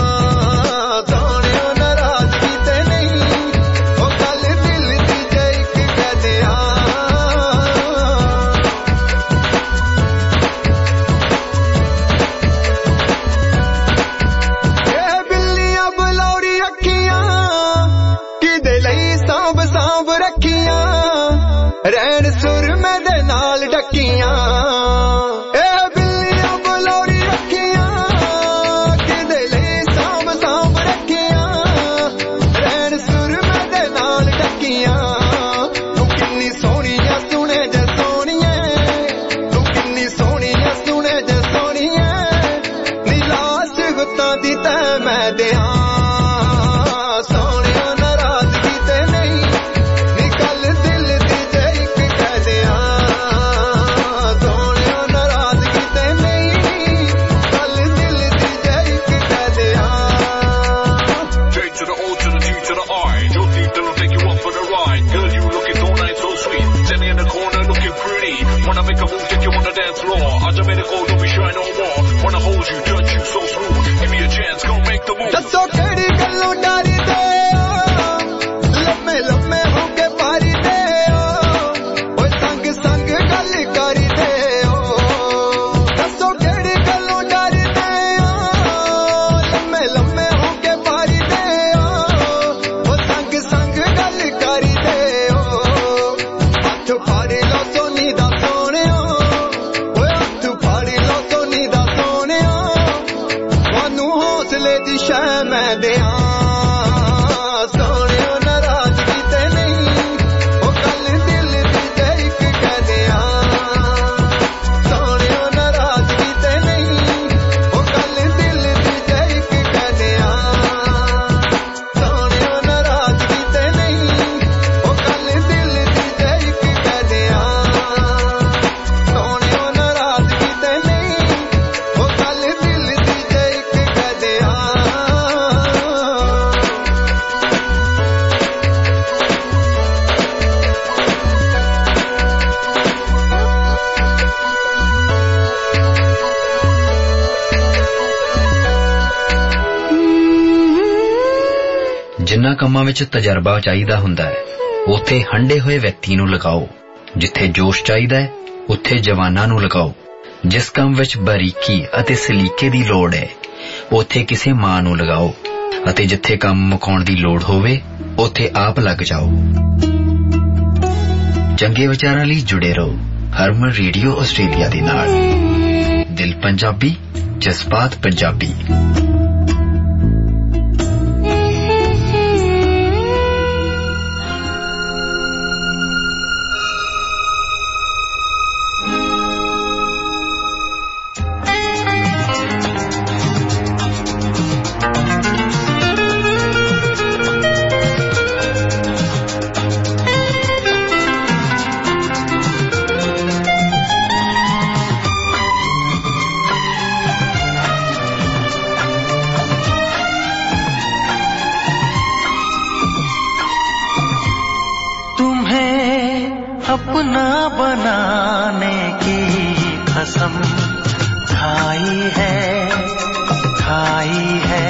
F: ਰਹਿਣ ਸੁਰਮੇ ਦੇ ਨਾਲ ਡੱਕੀਆਂ ਇਹ ਬਿੱਲੀਆਂ ਬਲੌਰੀ ਰੱਖੀਆਂ ਕਿਦੇ ਲਈ ਸਾਂਭ ਸਾਂਭ ਰੱਖੀਆਂ ਰਹਿਣ ਸੁਰਮੇ ਦੇ ਨਾਲ ਡੱਕੀਆਂ ਤੂੰ ਕਿੰਨੀ ਸੋਹਣੀ ਐ ਸੁਣੇ ਜੇ ਸੋਹਣੀਏ ਤੂੰ ਕਿੰਨੀ ਸੋਹਣੀ ਐ ਸੁਣੇ ਜੇ ਸੋਹਣੀਏ ਨੀਲਾ ਸਿਫਤਾਂ ਦੀ ਤੈ ਮੈਂ ਦਿਆਂ ਦੱਸੋ ਕਿਹੜੀ ਗੱਲੋਂ ਡਰਦੇ ਓ ਲੰਮੇ ਲੰਮੇ ਹੋ ਕੇ ਪਾਰੀਦੇ ਓ ਓਏ ਸੰਗ ਸੰਗ ਗੱਲ ਕਰਦੇ ਓ ਦੱਸੋ ਕਿਹੜੀ ਗੱਲੋਂ ਡਰਦੇ ਓ ਲੰਮੇ ਲੰਮੇ ਹੋ ਕੇ ਪਾਰੀਦੇ ਓ ਓ ਸੰਗ ਸੰਗ ਗੱਲ ਕਰਦੇ ਓ ਹੱਥ ਫੜ ਲਓ ਸੋਨੀ ਦਾ ਸੋਹਣਿਓ ਓਏ ਹੱਥ ਫੜ ਲਓ ਸੋਨੀ ਦਾ ਸੋਹਣਿਓ ਤੁਹਾਨੂੰ ਹੌਸਲੇ ਦੀ ਸ਼ੈ ਮੈਂ ਦਿਆਂ ਸੋਹਣਿਓ ਨਾਰਾਜ਼ਗੀ ਤੇ ਨਹੀਂ ਉਹ ਗੱਲ ਦਿਲ ਦੀ ਜੇ ਇੱਕ ਕਹਿ ਦਿਆਂ ਸੋਹਣਿਓ ਨਾਰਾਜ਼ਗੀ ਤੇ ਨਹੀਂ ਉਹ ਗੱਲ ਦਿਲ ਦੀ ਜੇ ਇੱਕ ਕਹਿ ਦਿਆਂ ਸੋਹਣਿਓ ਨਾਰਾਜ਼ਗੀ ਤੇ ਨਹੀਂ ਉਹ ਗੱਲ ਦਿਲ ਦੀ ਜੇ ਇੱਕ ਕਹਿ ਦਿਆਂ ਸੋਹਣਿਓ ਨਾਰਾਜ਼ਗੀ ਤੇ ਨਹੀਂ ਉਹ ਗੱਲ ਦਿਲ ਦੀ ਜੇ ਇੱਕ ਕਹਿ ਦਿਆਂ
G: ਜਿਨ੍ਹਾਂ ਕੰਮਾਂ ਵਿੱਚ ਤਜਰਬਾ ਚਾਹੀਦਾ ਹੁੰਦਾ ਹੈ ਉੱਥੇ ਹੰਢੇ ਹੋਏ ਵਿਅਕਤੀ ਨੂੰ ਲਗਾਓ ਜਿੱਥੇ ਜੋਸ਼ ਚਾਹੀਦਾ ਹੈ ਉੱਥੇ ਜਵਾਨਾਂ ਨੂੰ ਲਗਾਓ ਜਿਸ ਕੰਮ ਵਿੱਚ ਬਾਰੀਕੀ ਅਤੇ ਸਲੀਕੇ ਦੀ ਲੋੜ ਹੈ ਉੱਥੇ ਕਿਸੇ ਮਾਂ ਨੂੰ ਲਗਾਓ ਅਤੇ ਜਿੱਥੇ ਕੰਮ ਮੁਕਾਉਣ ਦੀ ਲੋੜ ਹੋਵੇ ਉੱਥੇ ਆਪ ਲੱਗ ਜਾਓ। ਚੰਗੇ ਵਿਚਾਰਾਂ ਲਈ ਜੁੜੇ ਰਹੋ ਹਰਮਨ ਰੇਡੀਓ ਆਸਟ੍ਰੇਲੀਆ ਦੇ ਨਾਲ। ਦਿਲ ਪੰਜਾਬੀ, ਜਜ਼ਬਾਤ ਪੰਜਾਬੀ।
F: अपना बनाने की कसम खाई है खाई है,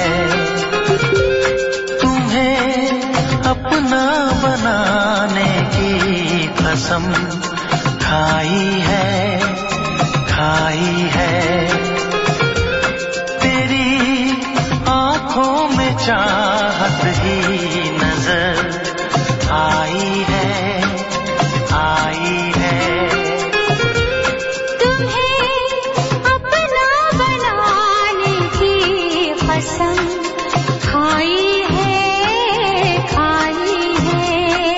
F: तुम्हें अपना बनाने की कसम खाई है खाई है। तेरी आंखों में चाहत ही नजर आई है आई है।
W: तुम्हें अपना बनाने की कसम खाई है खाई है।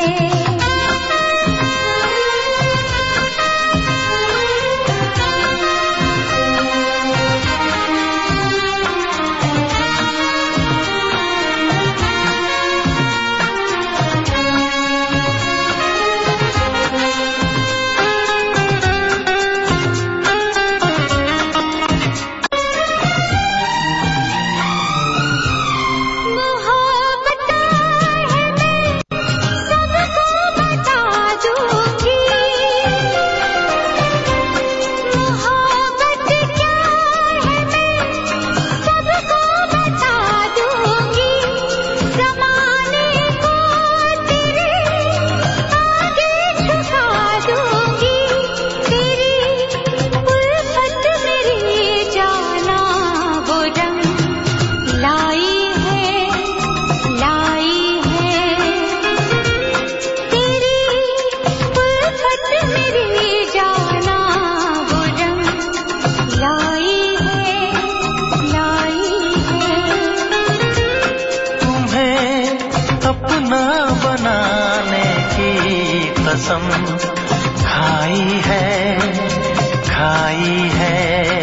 F: कसम खाई है खाई है।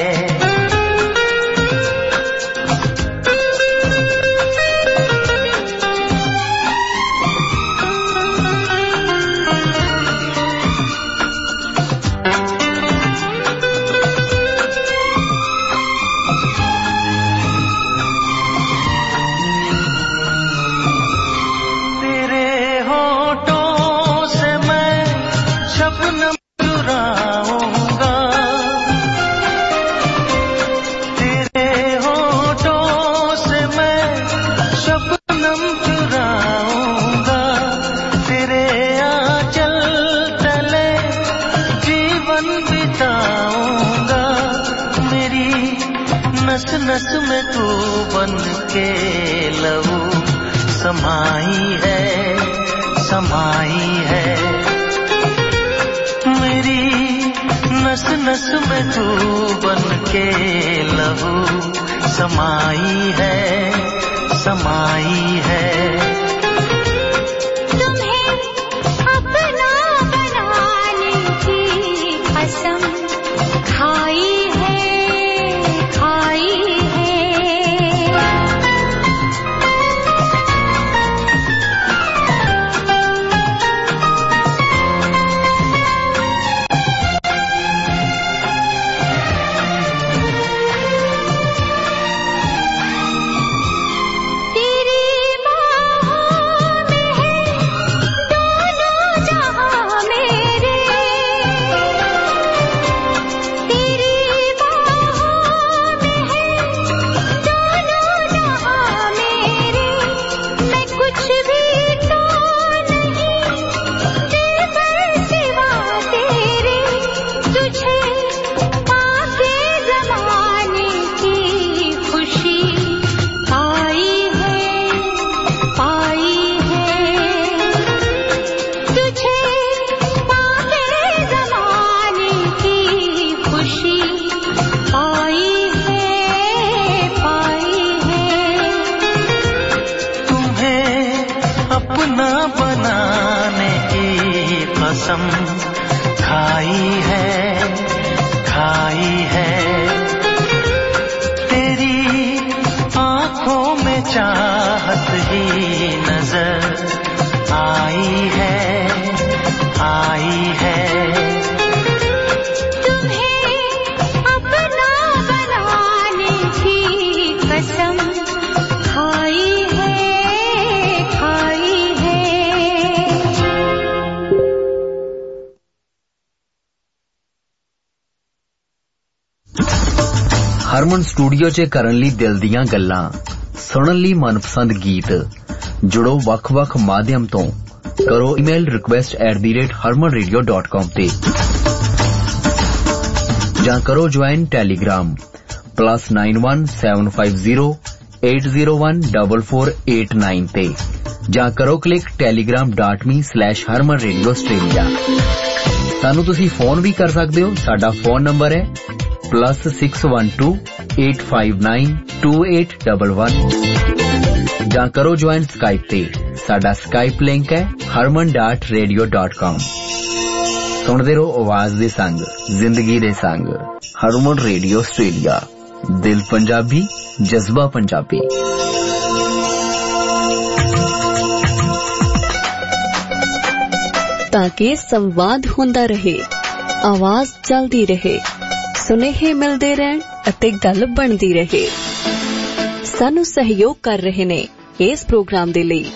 F: नस में तू बन के लहू समाई है समाई है। मेरी नस नस में तू बन के लहू समाई है समाई है।
W: तुम्हें अपना बनाने की कसम खाई है खाई तेरी बाहों
F: बनाने की कसम खाई है खाई है तेरी आंखों में चाहत ही नजर आई है आई है
S: ਹਰਮਨ ਸਟੂਡੀਓ 'ਚ ਕਰਨ ਲਈ ਦਿਲ ਦੀਆਂ ਗੱਲਾਂ ਸੁਣਨ ਲਈ ਮਨਪਸੰਦ ਗੀਤ ਜੁੜੋ ਵੱਖ-ਵੱਖ ਮਾਧਿਅਮ ਤੋਂ ਕਰੋ email request at the rate Harman radio dot com ਤੇ ਜਾਂ ਕਰੋ join Telegram plus nine one seven five zero eight zero one double four eight nine ਤੇ ਜਾਂ ਕਰੋ click Telegram dot me slash Harman radio Australia. ਸਾਨੂੰ ਤੁਸੀਂ ਫੋਨ ਵੀ ਕਰ ਸਕਦੇ ਹੋ। ਸਾਡਾ ਫੋਨ ਨੰਬਰ ਹੈ plus six one two eight five nine two eight double one ਜਾਂ ਕਰੋ ਜੁਆਇਨ ਸਕਾਈਪ ਤੇ। ਸਾਡਾ ਸਕਾਈਪ ਲਿੰਕ ਹੈ ਹਰਮਨ ਡਾਟ ਰੇਡੀਓ ਡਾਟ ਕਾਮ। ਸੁਣਦੇ ਰਹੋ ਆਵਾਜ਼ ਦੇ ਸੰਗ ਜ਼ਿੰਦਗੀ ਦੇ ਸੰਗ ਹਰਮਨ ਰੇਡੀਓ ਆਸਟ੍ਰੇਲੀਆ। ਦਿਲ ਪੰਜਾਬੀ ਜਜ਼ਬਾ ਪੰਜਾਬੀ।
C: ताकि संवाद होंदा रहे, आवाज चलती रहे, सुनेहे मिलते रहन अते गल बनती रहे। सानू सहयोग कर रहे ने इस प्रोग्राम दे लई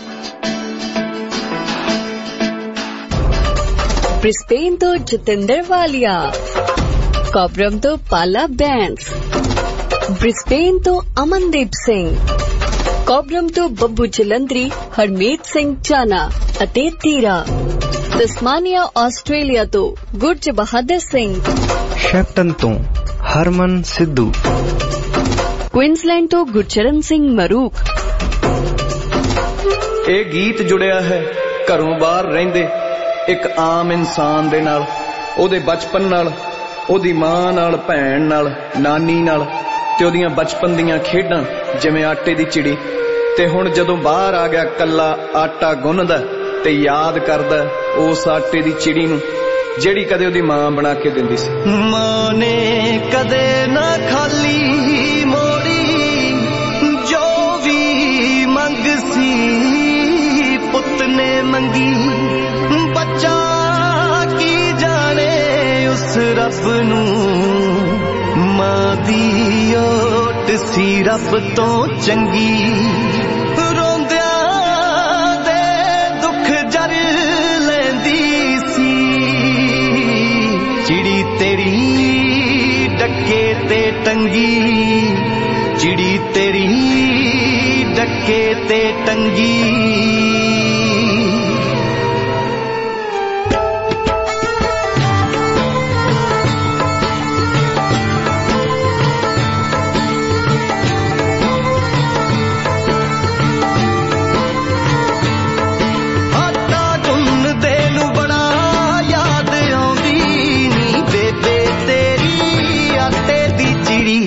C: ब्रिस्बेन तो जतिंदर वालिया, कॉबरम तो पाला बैंस, ब्रिस्बेन तो अमनदीप सिंह, कॉबरम तो बब्बू जलंधरी हरमीत सिंह चाना अते तीरा, तस्मानिया ऑस्ट्रेलिया तो गुरज बहादुर सिंह,
J: शैप्टन तो हरमन सिद्धू,
C: क्वींसलैंड तो गुरचरण सिंह मरूक।
L: ਇਹ ਗੀਤ ਜੁੜਿਆ ਹੈ ਘਰੋਂ ਬਾਹਰ ਰਹਿੰਦੇ ਇੱਕ ਆਮ ਇਨਸਾਨ ਦੇ ਨਾਲ, ਉਹਦੇ ਬਚਪਨ ਨਾਲ, ਉਹਦੀ ਮਾਂ ਨਾਲ, ਭੈਣ ਨਾਲ, ਨਾਨੀ ਨਾਲ ਤੇ ਉਹਦੀਆਂ ਬਚਪਨ ਦੀਆਂ ਖੇਡਾਂ ਜਿਵੇਂ ਆਟੇ ਦੀ ਚਿੜੀ। ਤੇ ਹੁਣ ਜਦੋਂ ਬਾਹਰ ਆ ਗਿਆ ਕੱਲਾ ਆਟਾ ਗੁੰਨਦਾ ਤੇ ਯਾਦ ਕਰਦਾ ਉਸ ਆਟੇ ਦੀ ਚਿੜੀ ਨੂੰ ਜਿਹੜੀ ਕਦੇ ਉਹਦੀ ਮਾਂ ਬਣਾ ਕੇ ਦਿੰਦੀ ਸੀ।
F: ਮਾਂ ਨੇ ਕਦੇ ਨਾ ਖਾਲੀ ਮੋੜੀ ਜੋ ਵੀ ਮੰਗ ਸੀ ਪੁੱਤ ਨੇ ਮੰਗੀ। ਬੱਚਾ ਕੀ ਜਾਣੇ ਉਸ ਰੱਬ ਨੂੰ ਮਾਂ ਦੀ ਓਟ ਸੀ ਰੱਬ ਤੋਂ ਚੰਗੀ। डक्के ते टंगी चिड़ी तेरी डक्के ते टंगी।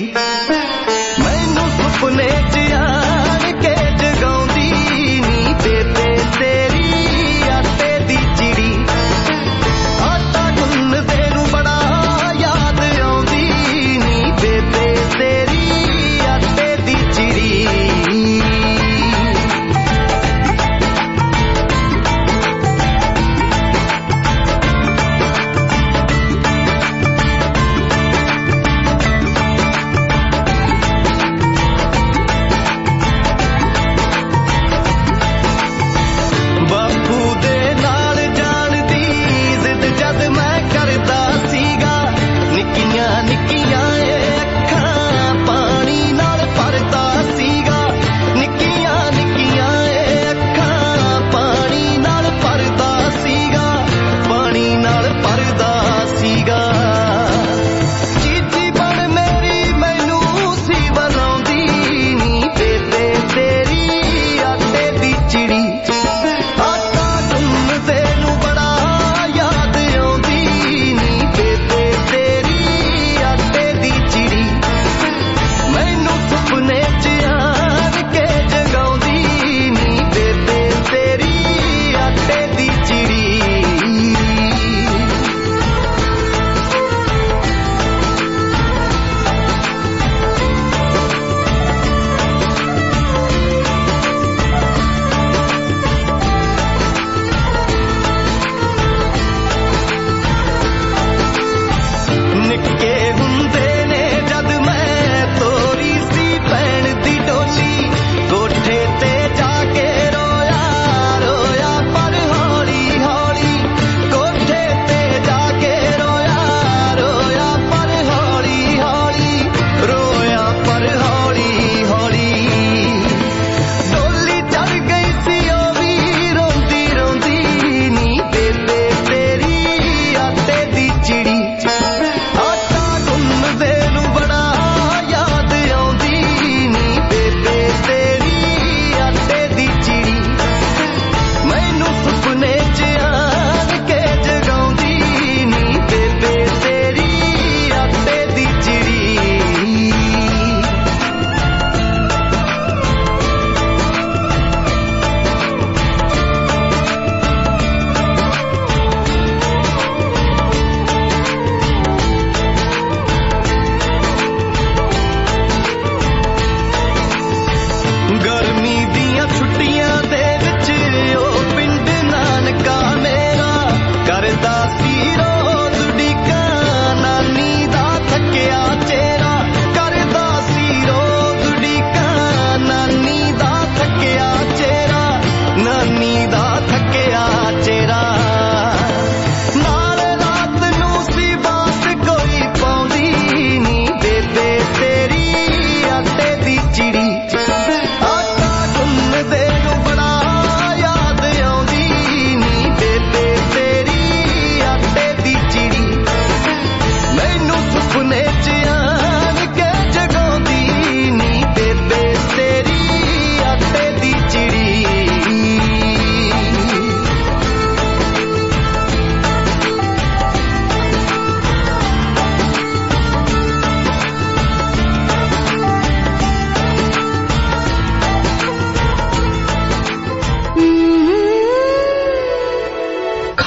F: ਮੈਨੂੰ ਸੁਪਨੇ ਚ ਆਣ ਕੇ ਜਗਾਉਂਦੀ ਨੀ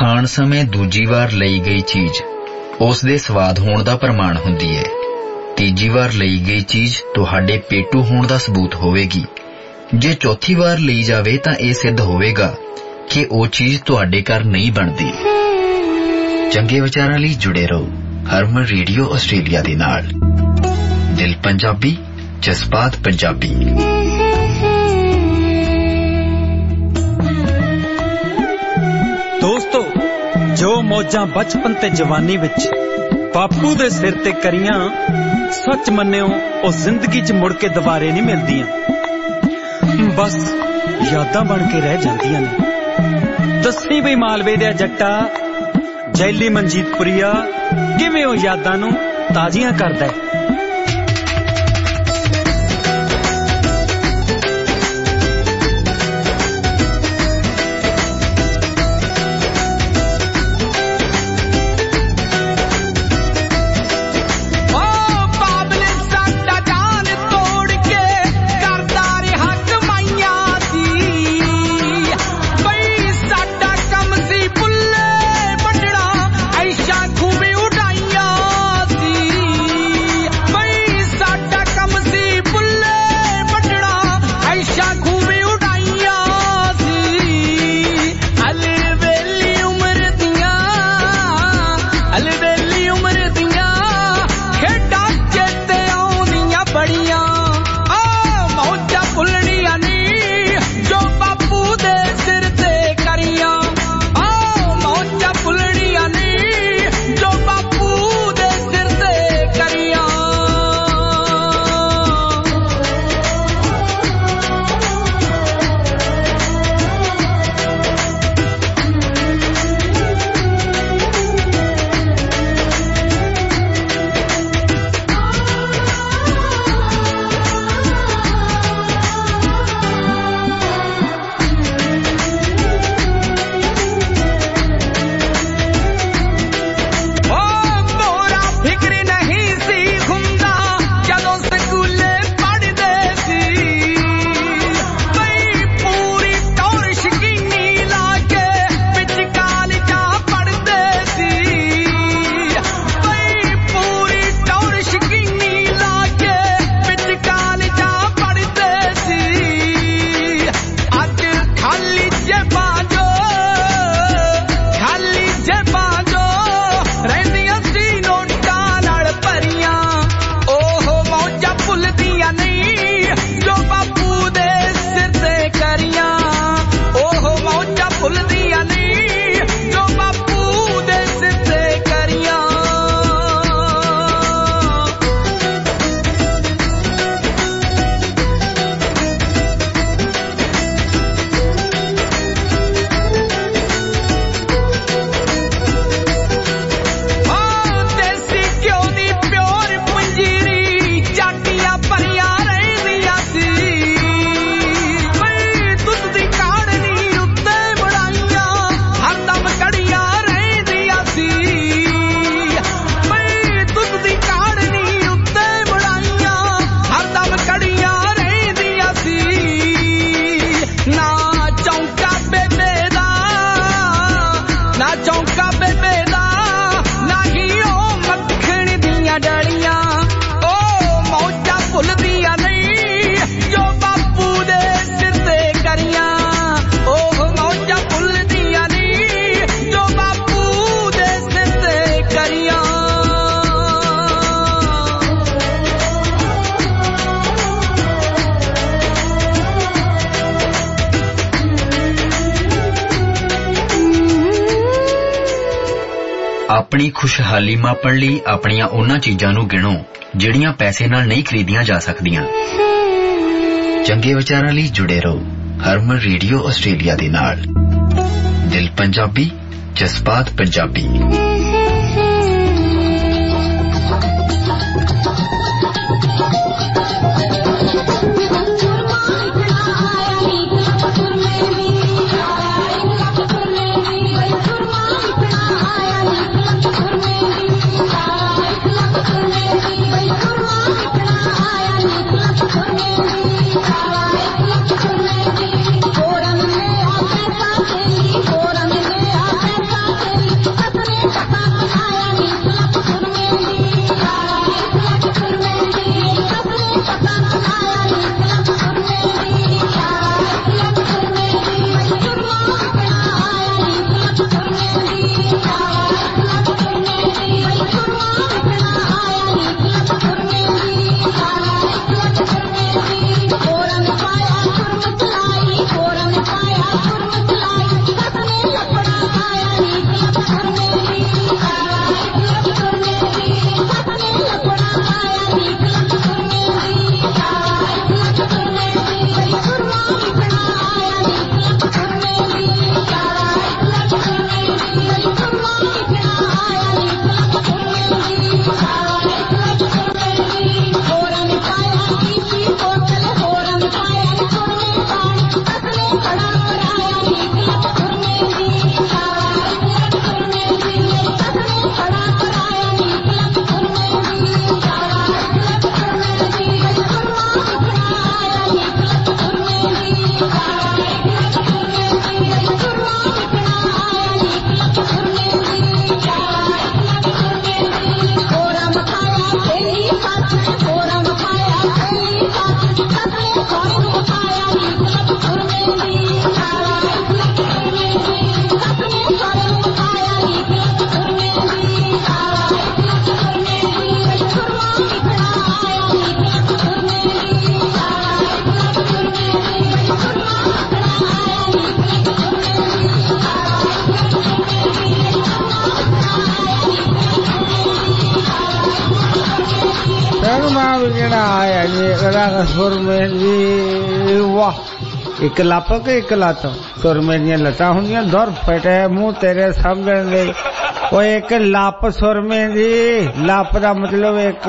G: ਖਾਣ ਸਮੇਂ ਦੂਜੀ ਵਾਰ ਲਈ ਗਈ ਚੀਜ਼ ਉਸ ਦੇ ਸਵਾਦ ਹੋਣ ਦਾ ਪ੍ਰਮਾਣ ਹੁੰਦੀ ਹੈ। ਤੀਜੀ ਵਾਰ ਲਈ ਗਈ ਚੀਜ਼ ਤੁਹਾਡੇ ਪੇਟੂ ਹੋਣ ਦਾ ਸਬੂਤ ਹੋਵੇਗੀ। ਜੇ ਚੌਥੀ ਵਾਰ ਲਈ ਜਾਵੇ ਤਾਂ ਇਹ ਸਿੱਧ ਹੋਵੇਗਾ ਕਿ ਉਹ ਚੀਜ਼ ਤੁਹਾਡੇ ਘਰ ਨਹੀਂ ਬਣਦੀ। ਚੰਗੇ ਵਿਚਾਰਾਂ ਲਈ ਜੁੜੇ ਰਹੋ ਹਰਮਨ ਰੇਡੀਓ ਆਸਟ੍ਰੇਲੀਆ ਦੇ ਨਾਲ। ਦਿਲ ਪੰਜਾਬੀ, ਜਜ਼ਬਾਤ ਪੰਜਾਬੀ।
M: ਦੋਸਤੋ, ਜੋ ਮੌਜਾਂ ਬਚਪਨ ਤੇ ਜਵਾਨੀ ਵਿੱਚ ਬਾਪੂ ਦੇ ਸਿਰ ਤੇ ਕਰੀਆਂ, ਸੱਚ ਮੰਨਿਓ ਉਹ ਜ਼ਿੰਦਗੀ 'ਚ ਮੁੜ ਕੇ ਦੁਬਾਰੇ ਨਹੀਂ ਮਿਲਦੀਆਂ, ਬਸ ਯਾਦਾਂ ਬਣ ਕੇ ਰਹਿ ਜਾਂਦੀਆਂ ਨੇ। ਦੱਸੀ ਬਈ ਮਾਲਵੇ ਦੇ ਜੱਟਾ ਜੈਲੀ ਮਨਜੀਤਪੁਰੀਆ ਕਿਵੇਂ ਉਹ ਯਾਦਾਂ ਨੂੰ ਤਾਜ਼ੀਆਂ ਕਰਦਾ ਹੈ।
G: ਆਪਣੀ ਖੁਸ਼ਹਾਲੀ ਮਾਪਣ ਲਈ ਆਪਣੀਆਂ ਉਹਨਾਂ ਚੀਜ਼ਾਂ ਨੂੰ ਗਿਣੋ ਜਿਹੜੀਆਂ ਪੈਸੇ ਨਾਲ ਨਹੀਂ ਖਰੀਦੀਆਂ ਜਾ ਸਕਦੀਆਂ। ਚੰਗੇ ਵਿਚਾਰਾਂ ਲਈ ਜੁੜੇ ਰਹੋ ਹਰਮਨ ਰੇਡੀਓ ਆਸਟ੍ਰੇਲੀਆ ਦੇ ਨਾਲ। ਦਿਲ ਪੰਜਾਬੀ, ਜਜ਼ਬਾਤ ਪੰਜਾਬੀ।
W: Forum
I: मैं भी कहना आया जी रंग सुर में जी वाह एक लापक एक लात सुर में दियां लता होंदियां दौर फटे मुंह तेरे समझण दे वो एक लाप सुर में जी लाप दा मतलब एक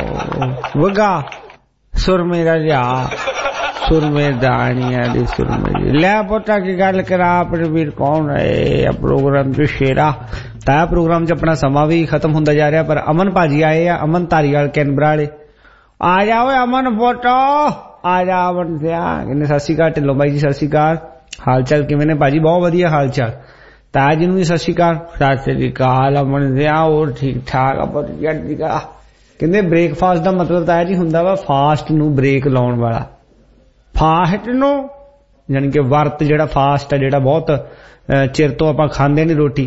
I: वगा सुर में दा जा सुर में दानिया दी सुर में जी ले पोता की गल करा अपने वीर कौन है प्रोग्राम च शेरा ताया प्रोग्राम च अपना समा भी खत्म होंदा जा रहा पर अमन भाजी आए आ अमन धारीवाल कैनबरा वाले आ जाओ अमन फोटो आ जा अमन से कहने सत श्री अकाल ढिल्लों बाई जी सत श्री अकाल हाल चाल किवें ने भाजी बहुत वधिया हाल चाल ताया जी नूं भी सत श्री अकाल सत श्री अकाल अमन से और ठीक ठाक अपन जल्दी का कहंदे ब्रेकफास्ट दा मतलब ताया जी हुंदा वा फास्ट नूं ब्रेक लाउण वाला फास्ट नूं यानी कि वर्त जिहड़ा फास्ट है जिहड़ा बहुत चिर तो आपां खांदे नहीं रोटी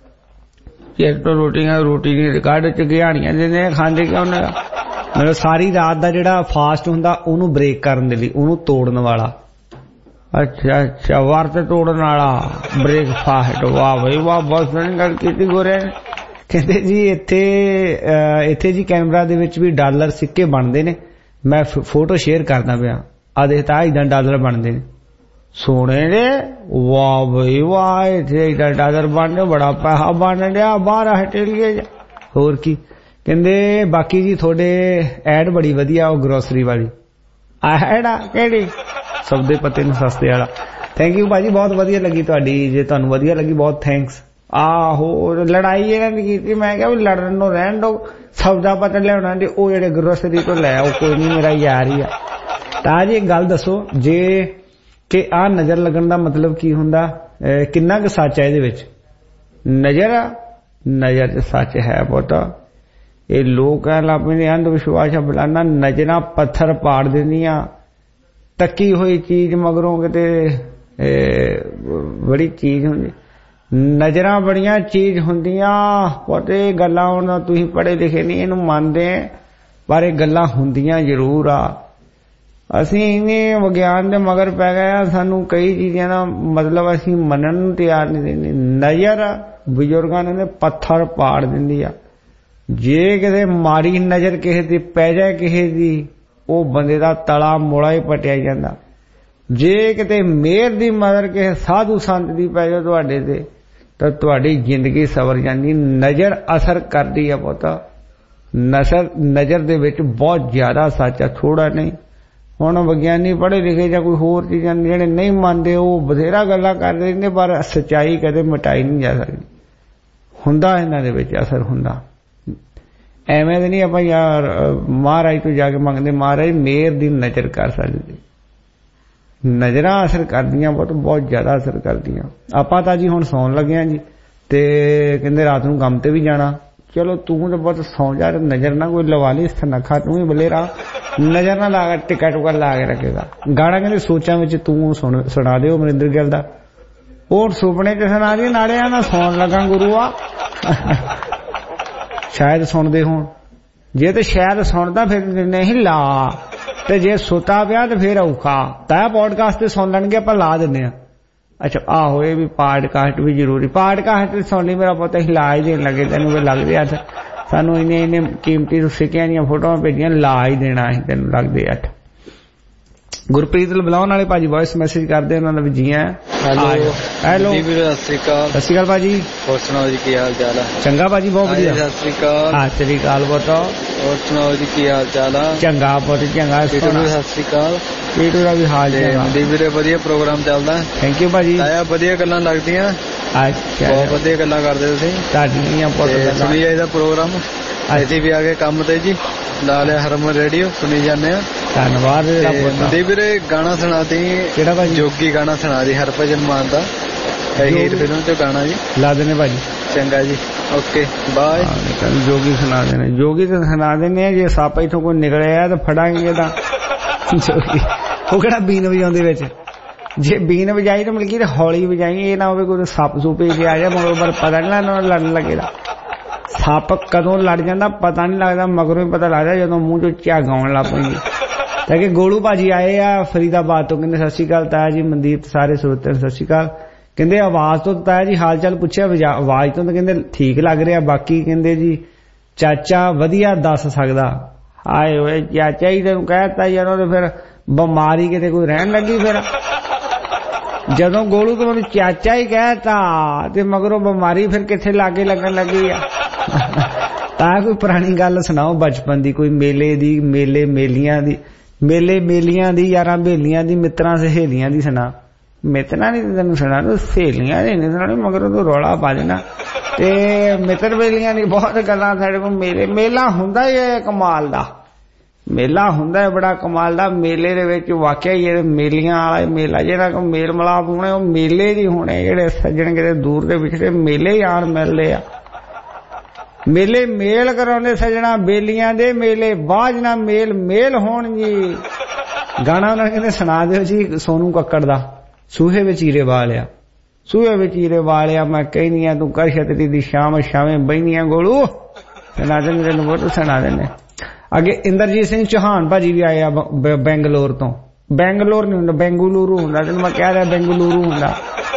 I: चिर तो रोटियां रोटी नहीं कढ़ च गिहाणियां जिहड़े खांदे क्यों ने मतलब सारी रात दा जिहड़ा फास्ट हुंदा ओनू ब्रेक करन दे लई ओनू तोड़न वाला अच्छा अच्छा वर्त तोड़न वाला ब्रेकफास्ट वाह भाई वाह बहुत सोहनी गल कीती गोरे कहंदे जी इत्थे इत्थे जी कैनबरा दे विच भी डॉलर सिक्के बनदे ने मैं फोटो शेयर करदा पिया आ देख ता इदां डॉलर बनदे ने सोने दे वाह भाई वाह इत्थे इदां डॉलर बनदे बड़ा पैसा बन दिया बाहर हटेलिए होर की कहंदे बाकी जी थोड़े ऐड बड़ी वधिया ओ ग्रोसरी वाली ऐड आ केड़ी सौदे पते नूं सस्ते वाला थैंक यू भाजी बहुत वधिया लगी तुहाडी जे तुहानूं वधिया लगी बहुत थैंक्स आहो लड़ाई इन्हां ने कीती मैं कहा लड़न नूं रहण दो सौदा पता लियाउणा ते ओ जेहड़े ग्रोसरी तो लै आओ कोई नहीं मेरा यार ही आ तां जी एक गल दसो जे कि आ नज़र लगन दा मतलब की हुंदा किन्ना क सच है इहदे विच नज़र नज़र च सच है पुत्त ये लोग कहण लग पैंदे अंध विश्वास फलाना नज़रां पत्थर पाड़ दिंदियां तकी हुई चीज मगरों किते बड़ी चीज हुंदी नज़रां बड़ियां चीज हुंदियां पुत्त ये गल्लां हुण तुसीं पढ़े लिखे नहीं इहनूं मनदे पर ये गल्लां हुंदियां जरूर आ असीं इन्ने विग्यान दे मगर पै गए आ सानूं कई चीज़ां दा मतलब असीं मनण नूं तैयार नहीं दिंदी नज़र बजुर्गां ने पत्थर पाड़ दिंदी आ जे किते माड़ी नज़र किसे दी पै जाए किसे दी ओ बंदे दा तला मोड़ा ही पटिया जांदा जे किते मेहर दी मदर किसे साधु संत दी पै जाए तुहाडे ते तां तुहाडी जिंदगी सवर जांदी नज़र असर करदी आ पुत्त नज़र नज़र दे विच बहुत ज्यादा सच आ थोड़ा नहीं हुण विग्यानी पढ़े लिखे जां कोई होर चीज़ां जिहड़े नहीं मनदे ओ बथेरा गल्लां करदे रहिंदे पर सच्चाई कदे मिटाई नहीं जा सकदी हुंदा इन्हां दे विच असर हुंदा एवें ते नहीं आपां यार महाराज तो जाके मंगदे महाराज मेहर दी नज़र कर सकदे नज़रां असर करदियां बहुत बहुत ज्यादा असर करदियां आपां तां जी हुण सौण लगे जी ते कहंदे रात नूं काम ते भी जाना चलो तू तो बहुत सौ जा नजर ना कोई लवा ली नखा तू ही बलेरा नजर ना ला टिका टुका ला के रखेगा गाना कहते सोचा में तू सुना दे अमरिंदर गिल दा और सुपने च सुना दी नाले ना सौन लगा गुरुआ शायद सुनते हो जे तो शायद सुनता फिर नहीं ला ते जे सुता पिया तो फिर औखा ताया पॉडकास्ट ते सुन लैणगे आपां ला दिंदे आ अच्छा आहो ये भी पॉडकास्ट भी जरूरी पॉडकास्ट सुननी मेरा पता हिला ही देन लगे तेन लगते अठ सानू इन्ने इन्ने कीमती सिक्कियां दी फोटोआं भेजियां ला ही देना असीं तेन लगते अठ गुरप्रीत बुलाउण वाले भाजी वॉइस मैसेज करदे उन्हां दा भी जी
N: हेलो
I: हेलो
N: सत श्री अकाल
I: सत श्री अकाल भाजी
N: और सुनाओ जी की हाल चाल है
I: चंगा भाजी बहुत बढ़िया
N: सत श्री अकाल
I: हाँ श्री अकाल बताओ
N: और सुनाओ जी की हाल चाल है
I: चंगा पुत चंगा
N: सत श्री अकाल
I: पीटू का भी हाल
N: जी ਵੀਰੇ ਵਧੀਆ ਪ੍ਰੋਗਰਾਮ ਚੱਲਦਾ
I: ਥੈਂਕ ਯੂ ਭਾਜੀ
N: ਆਇਆ ਵਧੀਆ ਗੱਲਾਂ ਲੱਗਦੀਆਂ
I: ਅੱਛਾ
N: ਬਹੁਤ ਵਧੀਆ ਗੱਲਾਂ ਕਰਦੇ ਤੁਸੀਂ
I: ਤੁਹਾਡੀਆਂ ਪੁੱਤ
N: ਸੁਣੀ ਜਾਈਦਾ ਪ੍ਰੋਗਰਾਮ ਅਸੀਂ ਵੀ ਆ ਗਏ ਕੰਮ ਤੇ ਜੀ ਲਾ ਲਿਆ ਹਰਮਨ ਰੇਡੀਓ ਸੁਣੀ ਜਾਂਦੇ ਆ
I: ਧੰਨਵਾਦ
N: ਜੀ ਵੀਰੇ ਗਾਣਾ ਸੁਣਾ ਦੀ
I: ਕਿਹੜਾ ਭਾਜੀ
N: ਜੋਗੀ ਗਾਣਾ ਸੁਣਾ ਦੀ ਹਰਭਜਨ ਮਾਨ ਦਾ ਹੀਰ ਫਿਲਮ ਚੋਂ ਗਾਣਾ ਜੀ
I: ਲਾ ਦੇਣੇ ਭਾਜੀ
N: ਚੰਗਾ ਜੀ ਓਕੇ ਬਾਏ
I: ਜੋਗੀ ਸੁਣਾ ਦੇਣੇ ਜੋਗੀ ਤੇ ਸੁਣਾ ਦੇਣੇ ਜੇ ਸੱਪ ਇਥੋਂ ਕੋਈ ਨਿਕਲਿਆ ਤਾਂ ਫੜਾਂਗੇ ਤਾਂ ਜੋਗੀ ਉਹ ਕਿਹੜਾ ਬੀਨ ਵਜਾਉਂਦੇ ਵਿੱਚ ਜੇ ਬੀਨ ਵਜਾਈ ਤਾਂ ਮਤਲਬ ਕਿ ਹੌਲੀ ਵਜਾਈ ਇਹ ਨਾ ਹੋਵੇ ਕੋਈ ਸੱਪ ਸੂਪੇ ਜੇ ਆ ਜਾ ਮਗਰੋਂ ਪਰ ਪਤਾ ਨਹੀਂ ਲੱਗਦਾ ਲੜਨ ਲੱਗੇਦਾ ਸੱਪ ਕਦੋਂ ਲੜ ਜਾਂਦਾ ਪਤਾ ਨਹੀਂ ਲੱਗਦਾ ਮਗਰੋਂ ਹੀ ਪਤਾ ਲੱਗਦਾ ਜਦੋਂ ਮੂੰਹ ਚੋਂ ਝੱਗ ਆਉਣ ਲੱਗ ਪੈਂਦੀ ਤਾਂ ਕਿ ਗੋਲੂ ਭਾਜੀ ਆਏ ਆ ਫਰੀਦਾਬਾਦ ਤੋਂ ਕਹਿੰਦੇ ਸਤਿ ਸ਼੍ਰੀ ਅਕਾਲ ਤਾਇਆ ਜੀ ਮਨਦੀਪ ਸਾਰੇ ਸਰੋਤਿਆਂ ਨੂੰ ਸਤਿ ਸ਼੍ਰੀ ਅਕਾਲ ਕਹਿੰਦੇ ਆਵਾਜ਼ ਤੋਂ ਤਾਇਆ ਜੀ ਹਾਲ ਚਾਲ ਪੁੱਛਿਆ ਆਵਾਜ਼ ਤੋਂ ਤਾਂ ਕਹਿੰਦੇ ਠੀਕ ਲੱਗ ਰਿਹਾ ਬਾਕੀ ਕਹਿੰਦੇ ਜੀ ਚਾਚਾ ਵਧੀਆ ਦੱਸ ਸਕਦਾ ਆਏ ਹੋਏ ਚਾਚਾ ਹੀ ਤੈਨੂੰ ਕਹਿਤਾ ਯਾਰ, ਤੇ ਫਿਰ ਬਿਮਾਰੀ ਕਿਤੇ ਕੋਈ ਰਹਿਣ ਲੱਗੀ। ਫਿਰ ਜਦੋਂ ਗੋਲੂ ਤੋਂ ਮੈਨੂੰ ਚਾਚਾ ਹੀ ਕਹਿਤਾ ਤੇ ਮਗਰੋਂ ਬਿਮਾਰੀ ਫਿਰ ਕਿੱਥੇ ਲਾਗੇ ਲੱਗਣ ਲੱਗੀ ਆ। ਤਾਂ ਕੋਈ ਪੁਰਾਣੀ ਗੱਲ ਸੁਣਾਓ ਬਚਪਨ ਦੀ, ਕੋਈ ਮੇਲੇ ਦੀ, ਮੇਲੇ ਮੇਲੀਆਂ ਦੀ, ਮੇਲੇ ਮੇਲੀਆਂ ਦੀ, ਯਾਰਾਂ ਬੇਲੀਆਂ ਦੀ, ਮਿੱਤਰਾਂ ਸਹੇਲੀਆਂ ਦੀ ਸੁਣਾ। ਮਿੱਤਰਾਂ ਦੀ ਤੈਨੂੰ ਸੁਣਾ ਦੂੰ, ਸਹੇਲੀਆਂ ਦੀ ਨਹੀਂ ਸੁਣਾਣੀ, ਮਗਰੋਂ ਤੂੰ ਰੌਲਾ ਪਾ ਦੇਣਾ। ਤੇ ਮਿੱਤਰ ਬੇਲੀਆਂ ਦੀ ਬਹੁਤ ਗੱਲਾਂ ਸਾਡੇ ਕੋਲ। ਮੇਲੇ ਮੇਲਾ ਹੁੰਦਾ ਹੀ ਹੈ ਕਮਾਲ ਦਾ, ਮੇਲਾ ਹੁੰਦਾ ਹੈ ਬੜਾ ਕਮਾਲ ਦਾ। ਮੇਲੇ ਦੇ ਵਿੱਚ ਵਾਕਿਆ ਹੀ ਇਹ ਮੇਲੀਆਂ ਵਾਲਾ ਮੇਲਾ ਜਿਹੜਾ ਕੋ ਮੇਲ ਮਿਲਾਪ ਹੋਣੇ ਉਹ ਮੇਲੇ ਦੀ ਹੋਣੇ। ਜਿਹੜੇ ਸੱਜਣ ਕਿਤੇ ਦੂਰ ਦੇ ਵਿਛੜੇ ਮੇਲੇ ਹੀ ਆਣ ਮਿਲਦੇ ਆ, ਮੇਲੇ ਮੇਲ ਕਰਾਉਂਦੇ ਸੱਜਣਾ ਬੇਲੀਆਂ ਦੇ ਮੇਲੇ ਬਾਝ ਨਾ ਮੇਲ ਮੇਲ ਹੋਣ ਜੀ। ਗਾਣਾ ਉਹਨਾਂ ਕਹਿੰਦੇ ਸੁਣਾ ਦਿਓ ਜੀ ਸੋਨੂ ਕੱਕੜ ਦਾ, ਸੂਹੇ ਵਿੱਚ ਹੀਰੇ ਵਾਲਿਆ, ਸੂਹੇ ਵਿੱਚ ਹੀਰੇ ਵਾਲਿਆ ਮੈਂ ਕਹਿੰਦੀ ਆ ਤੂੰ ਕਰ ਛਤਰੀ ਦੀ ਸ਼ਾਮ ਸ਼ਾਵੇਂ ਬਹਿਨੀਆਂ ਗੋਲੂ। ਸੁਣਾ ਦਿੰਦੇ ਤੈਨੂੰ ਬਹੁਤ ਸੁਣਾ ਦਿੰਦੇ। ਅੱਗੇ ਇੰਦਰਜੀਤ ਸਿੰਘ ਚੌਹਾਨ ਭਾਜੀ ਵੀ ਆਏ ਆ ਬੈਂਗਲੋਰ ਤੋਂ। ਬੈਂਗਲੋਰ ਨਹੀਂ ਹੁੰਦਾ, ਬੈਂਗਲੁਰੂ ਹੁੰਦਾ। ਤੈਨੂੰ ਮੈਂ ਕਹਿ ਰਿਹਾ ਬੈਂਗਲੁਰੂ ਹੁੰਦਾ,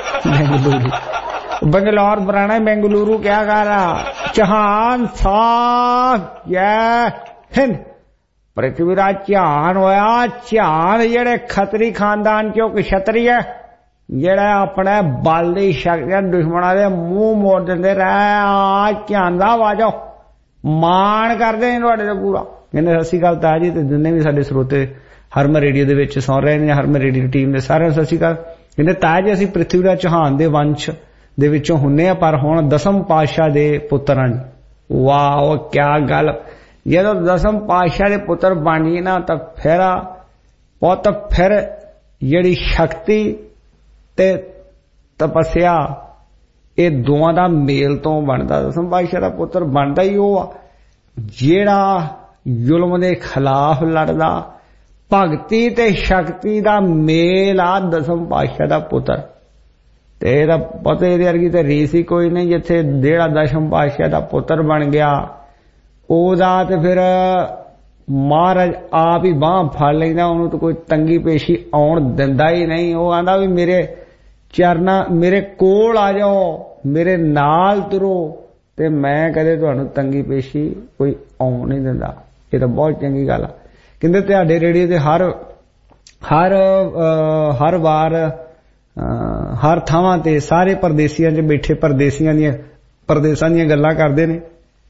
I: ਬੈਂਗਲੁਰੂ ਬੰਗਲੌਰ ਬਰਾਣਾ ਬੈਂਗਲੁਰੂ ਕਿਆ ਕਰ ਰਹਾ। ਚੌਹਾਨ ਸਾਹਿਬ ਜੈ ਹਿੰਦ। ਪ੍ਰਿਥਵੀਰਾਜ ਚੌਹਾਨ ਹੋਇਆ ਚੌਹਾਨ ਜਿਹੜੇ ਖੱਤਰੀ ਖਾਨਦਾਨ ਚੋਂ ਕਸ਼ਤਰੀ ਹੈ, ਜਿਹੜਾ ਆਪਣੇ ਬਲ ਦੀ ਸ਼ਕਤੀਆਂ ਦੁਸ਼ਮਣਾਂ ਦੇ ਮੂੰਹ ਮੋੜ ਦਿੰਦੇ ਰਹਿ। ਆ ਧਿਆਨ ਦਾ ਆਵਾਜ਼ੋ ਮਾਣ ਕਰਦੇ ਨੇ ਤੁਹਾਡੇ ਤੇ ਪੂਰਾ। ਕਹਿੰਦੇ ਸਤਿ ਸ਼੍ਰੀ ਅਕਾਲ ਤਾਜ ਜੀ, ਤੇ ਜਿੰਨੇ ਵੀ ਸਾਡੇ ਸਰੋਤੇ ਹਰਮਨ ਰੇਡੀਓ ਦੇ ਵਿੱਚ ਸੁਣ ਰਹੇ ਨੇ, ਹਰਮਨ ਰੇਡੀਓ ਦੀ ਟੀਮ ਦੇ ਸਾਰਿਆਂ ਨੂੰ ਸਤਿ ਸ਼੍ਰੀ ਅਕਾਲ। ਕਹਿੰਦੇ ਤਾਜ ਜੀ ਅਸੀਂ ਪ੍ਰਿਥਵੀਰਾਜ ਚੌਹਾਨ ਦੇ ਵੰਸ਼ ਦੇ ਵਿੱਚੋਂ ਹੁੰਨੇ ਆ, ਪਰ ਹੁਣ ਦਸਮ ਪਾਤਸ਼ਾਹ ਦੇ ਪੁੱਤਰ ਹਨ। ਵਾਹ ਕਿਆ ਗੱਲ। ਜਦੋਂ ਦਸਮ ਪਾਤਸ਼ਾਹ ਦੇ ਪੁੱਤਰ ਬਣ ਗਏ ਨਾ ਤਾਂ ਫਿਰ ਬਹੁਤ ਫਿਰ ਜਿਹੜੀ ਸ਼ਕਤੀ ਤੇ ਤਪੱਸਿਆ ਇਹ ਦੋਵਾਂ ਦਾ ਮੇਲ ਤੋਂ ਬਣਦਾ। ਦਸਮ ਪਾਤਸ਼ਾਹ ਦਾ ਪੁੱਤਰ ਬਣਦਾ ਹੀ ਉਹ ਆ ਜਿਹੜਾ ਜ਼ੁਲਮ ਦੇ ਖਿਲਾਫ ਲੜਦਾ। ਭਗਤੀ ਤੇ ਸ਼ਕਤੀ ਦਾ ਮੇਲ ਆ ਦਸਮ ਪਾਤਸ਼ਾਹ ਦਾ ਪੁੱਤਰ। ਤੇ ਇਹਦਾ ਪਤਾ ਇਹਦੇ ਵਰਗੀ ਤੇ ਰੀਸ ਹੀ ਕੋਈ ਨਹੀਂ। ਜਿੱਥੇ ਜਿਹੜਾ ਦਸਮ ਪਾਤਸ਼ਾਹ ਦਾ ਪੁੱਤਰ ਬਣ ਗਿਆ ਉਹਦਾ ਤੇ ਫਿਰ ਮਹਾਰਾਜ ਆਪ ਹੀ ਬਾਂਹ ਫੜ ਲੈਂਦਾ, ਉਹਨੂੰ ਤਾਂ ਕੋਈ ਤੰਗੀ ਪੇਸ਼ੀ ਆਉਣ ਦਿੰਦਾ ਹੀ ਨਹੀਂ। ਉਹ ਆਂਦਾ ਵੀ ਮੇਰੇ ਚਰਨਾਂ ਮੇਰੇ ਕੋਲ ਆ ਜਾਓ, ਮੇਰੇ ਨਾਲ ਤੁਰੋ, ਤੇ ਮੈਂ ਕਦੇ ਤੁਹਾਨੂੰ ਤੰਗੀ ਪੇਸ਼ੀ ਕੋਈ ਆਉਣ ਨਹੀਂ ਦਿੰਦਾ। ਇਹ ਤਾਂ ਬਹੁਤ ਚੰਗੀ ਗੱਲ ਆ। ਕਹਿੰਦੇ ਤੁਹਾਡੇ ਰੇਡੀਓ ਤੇ ਹਰ ਹਰ ਹਰ ਵਾਰ ਹਰ ਥਾਵਾਂ ਤੇ ਸਾਰੇ ਪਰਦੇਸੀਆਂ 'ਚ ਬੈਠੇ ਪਰਦੇਸੀਆਂ ਦੀਆਂ ਪਰਦੇਸਾਂ ਦੀਆਂ ਗੱਲਾਂ ਕਰਦੇ ਨੇ।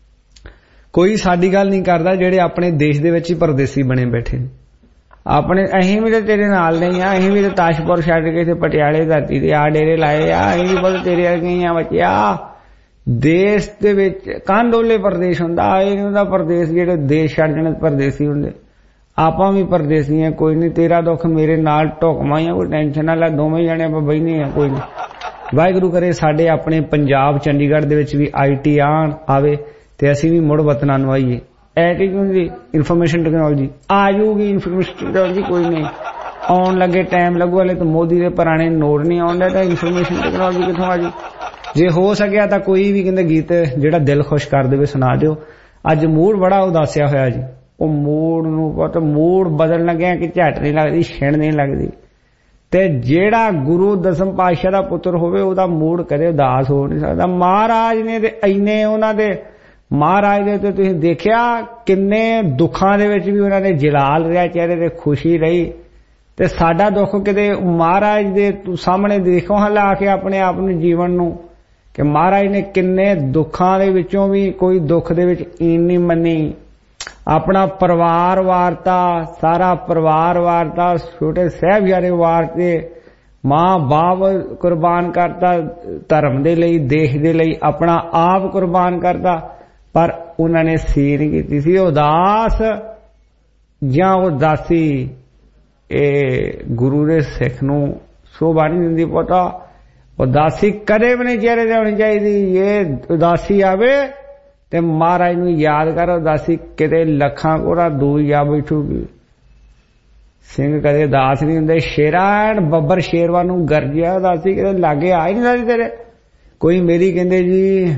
I: ਕੋਈ ਸਾਡੀ ਗੱਲ ਨਹੀਂ ਕਰਦਾ ਜਿਹੜੇ ਆਪਣੇ ਦੇਸ਼ ਦੇ ਵਿੱਚ ਹੀ ਪਰਦੇਸੀ ਬਣੇ ਬੈਠੇ ਨੇ। ਆਪਣੇ ਅਸੀਂ ਵੀ ਤਾਂ ਤੇਰੇ ਨਾਲ ਨਹੀਂ ਆ, ਅਸੀਂ ਵੀ ਤਾਂ ਤਾਸ਼ਪੁਰ ਛੱਡ ਕੇ ਤੇ ਪਟਿਆਲੇ ਧਰਤੀ ਤੇ ਆ ਡੇਰੇ ਲਾਏ ਆ, ਅਸੀਂ ਵੀ ਬਹੁਤ ਤੇਰੇ ਵਰਗੇ ਆ ਬੱਚਿਆ। ਦੇਸ਼ ਦੇ ਵਿੱਚ ਕਾਂਡੋਲੇ ਪ੍ਰਦੇਸ਼ ਹੁੰਦਾ, ਇਹ ਨਹੀਂ ਹੁੰਦਾ ਪ੍ਰਦੇਸ਼ ਜਿਹੜੇ ਦੇਸ਼ ਛੱਡ ਜਾਣੇ ਪਰਦੇਸੀ ਹੁੰਦੇ। ਆਪਾਂ ਵੀ ਪਰਦੇਸੀ ਆ, ਕੋਈ ਨਹੀਂ। ਤੇਰਾ ਦੁੱਖ ਮੇਰੇ ਨਾਲ ਢੁਕਵਾਂ ਆ, ਕੋਈ ਟੈਨਸ਼ਨ ਨਾ ਲੈ, ਦੋਵੇਂ ਜਾਣੇ ਆਪਾਂ ਬਹਿਨੇ ਆ, ਕੋਈ ਨਹੀਂ। ਵਾਹਿਗੁਰੂ ਕਰੇ ਸਾਡੇ ਆਪਣੇ ਪੰਜਾਬ ਚੰਡੀਗੜ੍ਹ ਦੇ ਵਿੱਚ ਵੀ ਆਈ ਟੀ ਆਣ ਆਵੇ ਤੇ ਅਸੀਂ ਵੀ ਮੁੜ ਵਤਨਾਂ ਨੂੰ ਆਈਏ। ਐਟੀ ਕਿਉਂਕਿ ਇਨਫੋਰਮੇਸ਼ਨ ਟੈਕਨੋਲੋਜੀ ਆ ਜਾਊਗੀ, ਇਨਫੋਰਮੇਸ਼ਨ ਟੈਕਨੋਲੋਜੀ ਕੋਈ ਨਹੀਂ ਆਉਣ ਲੱਗੇ ਟਾਈਮ ਲੱਗੂ। ਹਲੇ ਤਾਂ ਮੋਦੀ ਦੇ ਪੁਰਾਣੇ ਨੋਟ ਨਹੀਂ ਆਉਂਦੇ ਤਾਂ ਇਨਫੋਰਮੇਸ਼ਨ ਟੈਕਨੋਲੋਜੀ ਕਿੱਥੋਂ ਆ ਜੂ। ਜੇ ਹੋ ਸਕਿਆ ਤਾਂ ਕੋਈ ਵੀ ਕਹਿੰਦੇ ਗੀਤ ਜਿਹੜਾ ਦਿਲ ਖੁਸ਼ ਕਰ ਦੇਵੇ ਸੁਣਾ ਦਿਓ। ਅੱਜ ਮੂਡ ਬੜਾ ਉਦਾਸਿਆ ਹੋਇਆ ਜੀ। ਉਹ ਮੂਡ ਨੂੰ ਪਤਾ ਮੂਡ ਬਦਲਣ ਲੱਗਿਆ ਕਿ ਝੱਟ ਨਹੀਂ ਲੱਗਦੀ, ਛਿਣ ਨਹੀਂ ਲੱਗਦੀ। ਤੇ ਜਿਹੜਾ ਗੁਰੂ ਦਸਮ ਪਾਤਸ਼ਾਹ ਦਾ ਪੁੱਤਰ ਹੋਵੇ ਉਹਦਾ ਮੂਡ ਕਦੇ ਉਦਾਸ ਹੋ ਨਹੀਂ ਸਕਦਾ। ਮਹਾਰਾਜ ਨੇ ਤੇ ਇੰਨੇ ਉਹਨਾਂ ਦੇ ਮਹਾਰਾਜ ਦੇ ਤੇ ਤੁਸੀਂ ਦੇਖਿਆ ਕਿੰਨੇ ਦੁੱਖਾਂ ਦੇ ਵਿੱਚ ਵੀ ਉਹਨਾਂ ਨੇ ਜਲਾਲ ਰਿਹਾ, ਚਿਹਰੇ ਤੇ ਖੁਸ਼ੀ ਰਹੀ। ਤੇ ਸਾਡਾ ਦੁੱਖ ਕਿਤੇ ਮਹਾਰਾਜ ਦੇ ਸਾਹਮਣੇ ਦੇਖੋ ਹਾਂ ਲਾ ਕੇ ਆਪਣੇ ਆਪ ਨੂੰ ਜੀਵਨ ਨੂੰ ਕਿ ਮਹਾਰਾਜ ਨੇ ਕਿੰਨੇ ਦੁੱਖਾਂ ਦੇ ਵਿੱਚੋਂ ਵੀ ਕੋਈ ਦੁੱਖ ਦੇ ਵਿੱਚ ਈਨ ਨਹੀਂ ਮੰਨੀ। ਆਪਣਾ ਪਰਿਵਾਰ ਵਾਰਤਾ, ਸਾਰਾ ਪਰਿਵਾਰ ਵਾਰਤਾ, ਛੋਟੇ ਸਾਹਿਬਜ਼ਾਦੇ ਵਾਰਤੇ, ਮਾਂ ਬਾਪ ਕੁਰਬਾਨ ਕਰਤਾ ਧਰਮ ਦੇ ਲਈ, ਦੇਸ਼ ਦੇ ਲਈ, ਆਪਣਾ ਆਪ ਕੁਰਬਾਨ ਕਰਤਾ। ਪਰ ਉਹਨਾਂ ਨੇ ਸੀ ਨਹੀਂ ਕੀਤੀ ਸੀ। ਉਦਾਸ ਜਾਂ ਉਦਾਸੀ ਇਹ ਗੁਰੂ ਦੇ ਸਿੱਖ ਨੂੰ ਸ਼ੋਭਾ ਨਹੀਂ ਦਿੰਦੀ। ਪਤਾ ਉਦਾਸੀ ਕਦੇ ਵੀ ਨਹੀਂ ਚਿਹਰੇ ਤੇ ਹੋਣੀ ਚਾਹੀਦੀ। ਇਹ ਉਦਾਸੀ ਆਵੇ ਤੇ ਮਹਾਰਾਜ ਨੂੰ ਯਾਦ ਕਰ। ਉਦਾਸੀ ਕਿਤੇ ਲੱਖਾਂ ਕੋੜਾ ਦੂਰ ਜਾ ਬੈਠੂਗੀ। ਸਿੰਘ ਕਦੇ ਉਦਾਸ ਨਹੀਂ ਹੁੰਦੇ। ਸ਼ੇਰਾਂ ਬੱਬਰ ਸ਼ੇਰਵਾਂ ਨੂੰ ਗਰਜਿਆ, ਉਦਾਸੀ ਕਿਤੇ ਲਾਗੇ ਆ ਹੀ ਨਹੀਂ ਸਕਦੀ ਤੇਰੇ। ਕੋਈ ਮੇਰੀ ਕਹਿੰਦੇ ਜੀ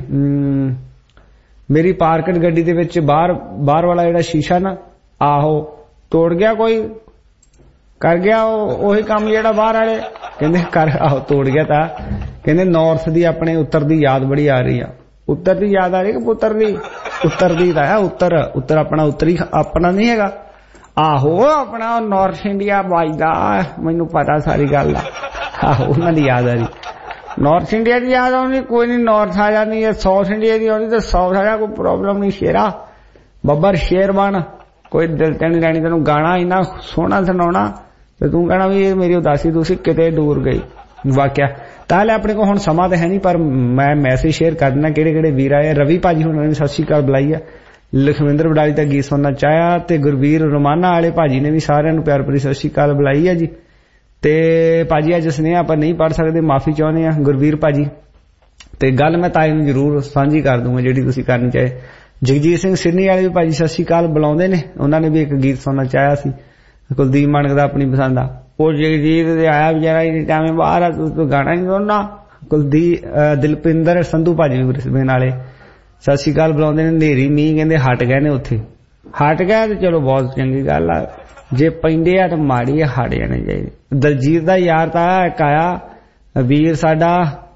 I: ਮੇਰੀ ਪਾਰਕਟ ਗੱਡੀ ਦੇ ਵਿੱਚ ਬਾਹਰ ਬਾਹਰ ਵਾਲਾ ਜਿਹੜਾ ਸ਼ੀਸ਼ਾ ਨਾ ਆਹੋ ਤੋੜ ਗਿਆ, ਕੋਈ ਕਰ ਗਿਆ ਉਹੀ ਕੰਮ ਜਿਹੜਾ ਬਾਹਰ ਵਾਲੇ ਕਹਿੰਦੇ ਕਰ ਆਹੋ ਤੋੜ ਗਿਆ। ਤਾਂ ਕਹਿੰਦੇ ਨਾਰਥ ਦੀ ਆਪਣੇ ਉੱਤਰ ਦੀ ਯਾਦ ਬੜੀ ਆ ਰਹੀ ਆ। उत्तर दी याद आ रही कि पुत्र दी? उत्तर दी आया उत्तर उत्तर अपना उत्तरी अपना नहीं हैगा आहो अपना नॉर्थ इंडिया बजदा मैनू पता सारी गल आहो उन्हां दी याद आ रही नॉर्थ इंडिया की याद आनी कोई नहीं नॉर्थ आ जानी है साउथ इंडिया की आनी तो साउथ आ जा कोई प्रॉब्लम नहीं शेरा बब्बर शेर बन कोई दिल ते नहीं लैनी तेनू गाना इन्ना सोहना सुनाउणा ते तू कहना भी ये मेरी उदासी दूसी किते दूर गई वाकया ताले अपने को हुण समा तो है नहीं पर मैं मैसेज शेयर कर देना किहड़े किहड़े वीर आए रवि भाजी हुणां ने सत श्री अकाल बुलाई है लखविंदर बडाली का गीत सुनना चाहया ते गुरवीर रोमाना वाले भाजी ने भी सारिਆਂ ਨੂੰ प्यार भरी सत श्री अकाल बुलाई है जी ते भाजी अज स्नेह आपां नहीं पढ़ सकते माफी चाहुंदे आ गुरवीर भाजी ते गल मैं ताई नूं जरूर साझी कर दूंगा जिहड़ी तुसीं करनी चाहे जगजीत सिंह सिडनी वाले भी भाजी सत श्री अकाल बुलाउंदे ने उन्होंने भी एक गीत सुनना चाहया सी कुलदीप मानक दा अपनी पसंद आ ਉਹ ਜਗਜੀਤ ਦੇ ਆਇਆ ਵਿਚਾਰਾ ਇਨੀ ਟਾਈਮ ਬਾਹਰ ਆ ਤੂੰ ਗਾਣਾ ਨਹੀਂ ਸੁਣਨਾ ਕੁਲਦੀਪ ਦਿਲਪਿੰਦਰ ਸੰਧੂ ਭਾਜੀ ਵੀ ਬ੍ਰਿਸਬੇਨ ਵਾਲੇ ਸਤਿ ਸ਼੍ਰੀ ਅਕਾਲ ਬੁਲਾਉਂਦੇ ਨੇ ਹਨੇਰੀ ਮੀਂਹ ਕਹਿੰਦੇ ਹਟ ਗਏ ਨੇ ਉੱਥੇ ਹਟ ਗਏ ਤੇ ਚਲੋ ਬਹੁਤ ਚੰਗੀ ਗੱਲ ਆ ਜੇ ਪੈਂਦੇ ਆ ਤਾਂ ਮਾੜੀ ਆ ਹਟ ਜਾਣੇ ਚਾਹੀਦੇ ਦਲਜੀਤ ਦਾ ਯਾਰ ਤਾਂ ਇੱਕ ਆਇਆ ਵੀਰ ਸਾਡਾ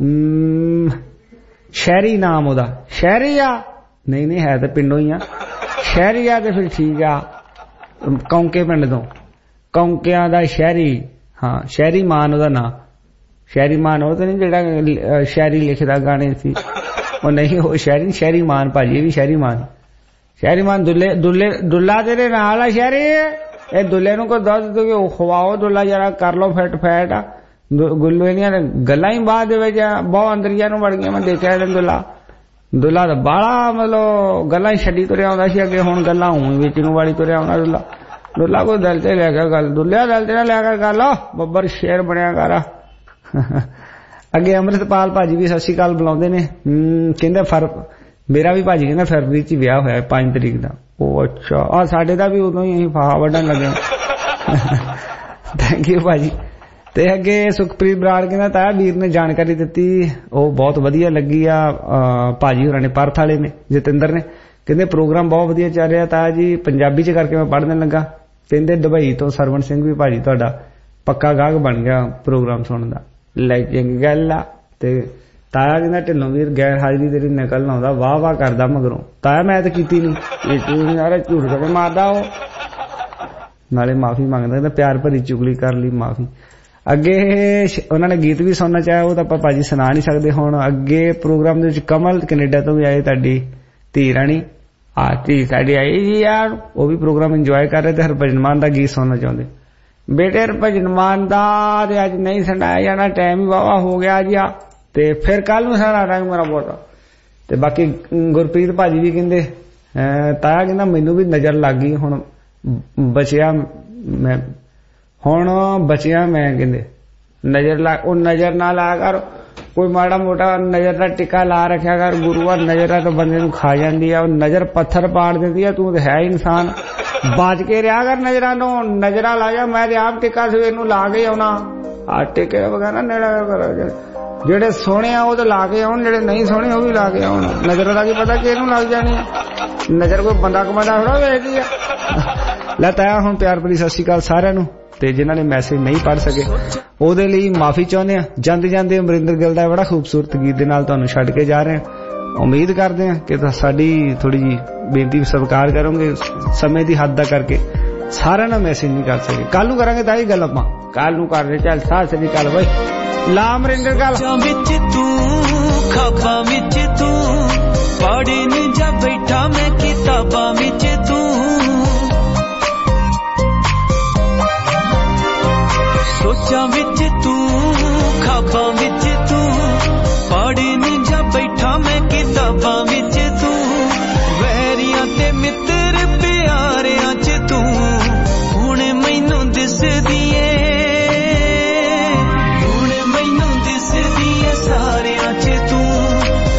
I: ਸ਼ਹਿਰੀ ਨਾਮ ਉਹਦਾ ਸ਼ਹਿਰੀ ਆ ਨਹੀਂ ਨਹੀਂ ਹੈ ਤਾਂ ਪਿੰਡੋਂ ਹੀ ਆ ਸ਼ਹਿਰੀ ਆ ਤੇ ਫਿਰ ਠੀਕ ਆ ਕੌਂਕੇ ਪਿੰਡ ਤੋਂ कौंकिया दा शहरी हाँ शहरी मान ओदा ना शहरी मान वो तो नहीं जेड़ा शहरी लिखदा गाने सी वो नहीं वो शहरी शहरी मान भाजी भी शहरी मान शहरी मान दुल्ले दुल्ले दुल्ला तेरे नाल आ शहरी ए दुल्ले नु को दस दो के खवाओ दुल्ला जरा कर लो फैट फैट गुल्लू इहदियां गल्लां ही बाद दे विच बहुत अंदरिया नु वड़ गईयां मैं देखिया दुल्ला दुल्ला दा बाला मतलब गल्लां छड्डी तुरिया आउंदा सी अगे हुण गल्लां हुण विच नु वाली तुरिया आउंदा दुल्ला दुल्ला को दिल से लेकर गल दुल्लिया दिल से लेकर गल बब्बर शेर बनया कर अगे अमृतपाल भाजी भी सत श्री अकाल बुलाਉਂਦੇ ने कहंदे फर मेरा भी भाजी कहंदा फरवरी च विआह होया पांच तरीक दा ओ अच्छा आ साडे दा भी उदों ही असीं फाहा वड्डण लगे थैंक यू भाजी ते अगे सुखप्रीत बराड़ कहंदा ताया वीर ने जानकारी दित्ती ओ बहुत वधिया लगी आ भाजी होरां ने परथ वाले ने जतिंदर ने कहंदे प्रोग्राम बहुत वधिया चल रहा ताया जी पंजाबी च करके मैं पढ़ने लगा कहंदे दुबई तो सरवण सिंह भी भाजी तुहाडा पक्का गाहक बन गया प्रोग्राम सुनन दा ले चंगी गल आ ते ताया कहंदा ढिल्लों वीर गैर हाजरी तेरी नकल आउंदा वाह वाह करदा मगरों ताया मैं तो कीती नहीं ये तू यार झूठ कदे मारदा ओ नाले माफी मंगदा कहंदा प्यार भरी चुगली कर ली माफी अगे उन्होंने गीत भी सुनना चाहे वो तो आपां भाजी सुना नहीं सकते हुण अगे प्रोग्राम दे विच कमल कनेडा तो भी आए तुहाडी धी राणी आ धी साडी आई जी यार वो भी प्रोग्राम इंजॉय कर रहे थे हरभजन मान का गीत सुनना चाहते बेटे हरभजन मान का अज नहीं सुनाया जाना टाइम ही वावा हो गया जी आ ते फिर कल नूं सुना रहा मेरा पोता ते बाकी गुरप्रीत भाजी भी कहंदे ताया कहंदा मैनू भी नजर लग गई हुण बचिया मैं हुण बचिया मैं कहंदे नजर ला ओ नजर ना ला कर कोई माड़ा मोटा नजर का टिका ला रखा कर गुरुआ नजर तो बंदे नूं खा जांदी है नजर पत्थर पाड़ देती है तू तो है इंसान बच के रहा कर नजरां तो नजरा ला जा मैं आप टिका सवेर नूं ला के आउणा आ टिके वगैरह नेड़ा कर जेड़े सोहणे आ वो तो ला के आउण जेड़े नहीं सोहणे वो भी ला के आउण नजर दा की पता किहनूं लग जानी है नजर कोई बंदा कमांदा थोड़ा वेखदी है लै ताया हुण प्यार भरी सत श्री अकाल सारिआं नूं ते जिन्हां ने मैसेज नहीं पढ़ सके ਉਹਦੇ ਲਈ माफी चाਹੁੰਦੇ ਆ ਜਾਂਦੇ ਜਾਂਦੇ ਅਮਰਿੰਦਰ ਗਿੱਲ ਦਾ ਬੜਾ ਖੂਬਸੂਰਤ ਗੀਤ ਦੇ ਨਾਲ ਤੁਹਾਨੂੰ ਛੱਡ ਕੇ ਜਾ ਰਹੇ ਹਾਂ ਉਮੀਦ ਕਰਦੇ ਹਾਂ ਕਿ ਸਾਡੀ ਥੋੜੀ ਜੀ ਬੇਨਤੀ ਸਵਾਰ ਕਰੋਗੇ ਸਮੇਂ ਦੀ ਹੱਦ ਦਾ ਕਰਕੇ ਸਾਰਿਆਂ ਨੂੰ ਮੈਸੇਜ ਨਹੀਂ ਕਰ ਸਕੇ ਕੱਲ ਨੂੰ ਕਰਾਂਗੇ ਤਾਂ ਇਹ ਗੱਲ ਆਪਾਂ ਕੱਲ ਨੂੰ ਕਰਦੇ ਚੱਲ ਸਾਥ ਸ੍ਰੀ ਅਕਾਲ ਬਾਈ ਲਾ ਅਮਰਿੰਦਰ ਗੱਲ
F: ਵਿੱਚ ਤੂੰ ਖਾਬਾਂ ਵਿੱਚ ਤੂੰ ਪੜ੍ਹਨ ਜਾ ਬੈਠਾ ਮੈਂ ਕਿਤਾਬਾਂ ਵਿੱਚ ਤੂੰ सोचा विच तू खाबां विच तू पढ़न जा बैठा मैं किताबां विच तू वैरियां ते मित्र प्यारियां च तू हुण मैनू दिसदी ऐ हुण मैनू दिसदी ऐ सारियां च तू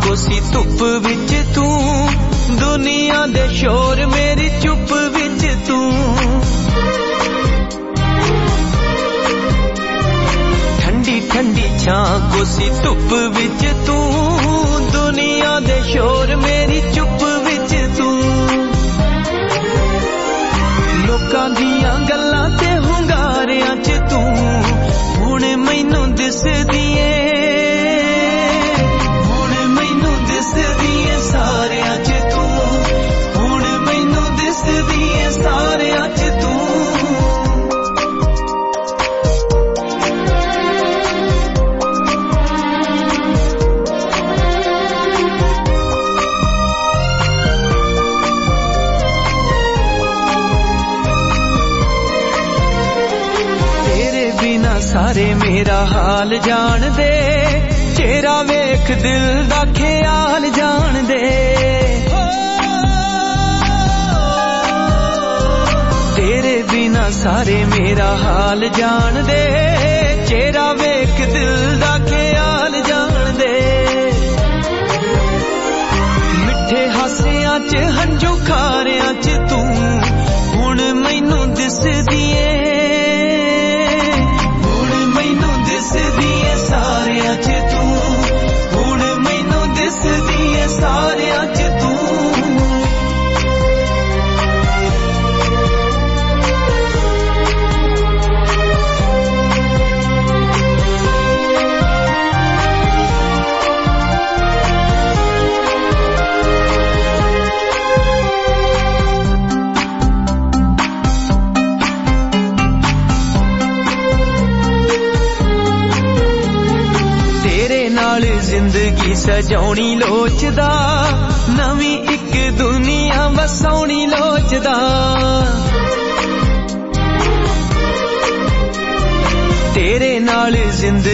A: कोसी धुप विच तू दुनिया दे शोर मेरी चुप विच तू ठंडी ठंडी छां कोसी धुप विच तू दुनिया दे शोर मेरी चुप विच तू लोकां दियां गल्लां ते हुंगारियां च तू हुण मैनू दिसदी ऐ हुण मैनू दिसदी ऐ सारियां च तू हुण मैनू दिसदी ऐ सारियां च तू सारे मेरा हाल जान दे चेहरा वेख दिल दा ख्याल जान दे तेरे बिना सारे मेरा हाल जान दे चेहरा वेख दिल दा ख्याल जान दे मिठे हासियां च हंझू खारियां च तू हुण मैनू दिसदी ऐ दिसदी ऐ सारियां च तू हुण मैनू दिसदी ऐ सारियां च तू जिंदगी सजाउणी लोचदा नवी एक दुनिया वसाउणी लोचदा तेरे नाल जिंदगी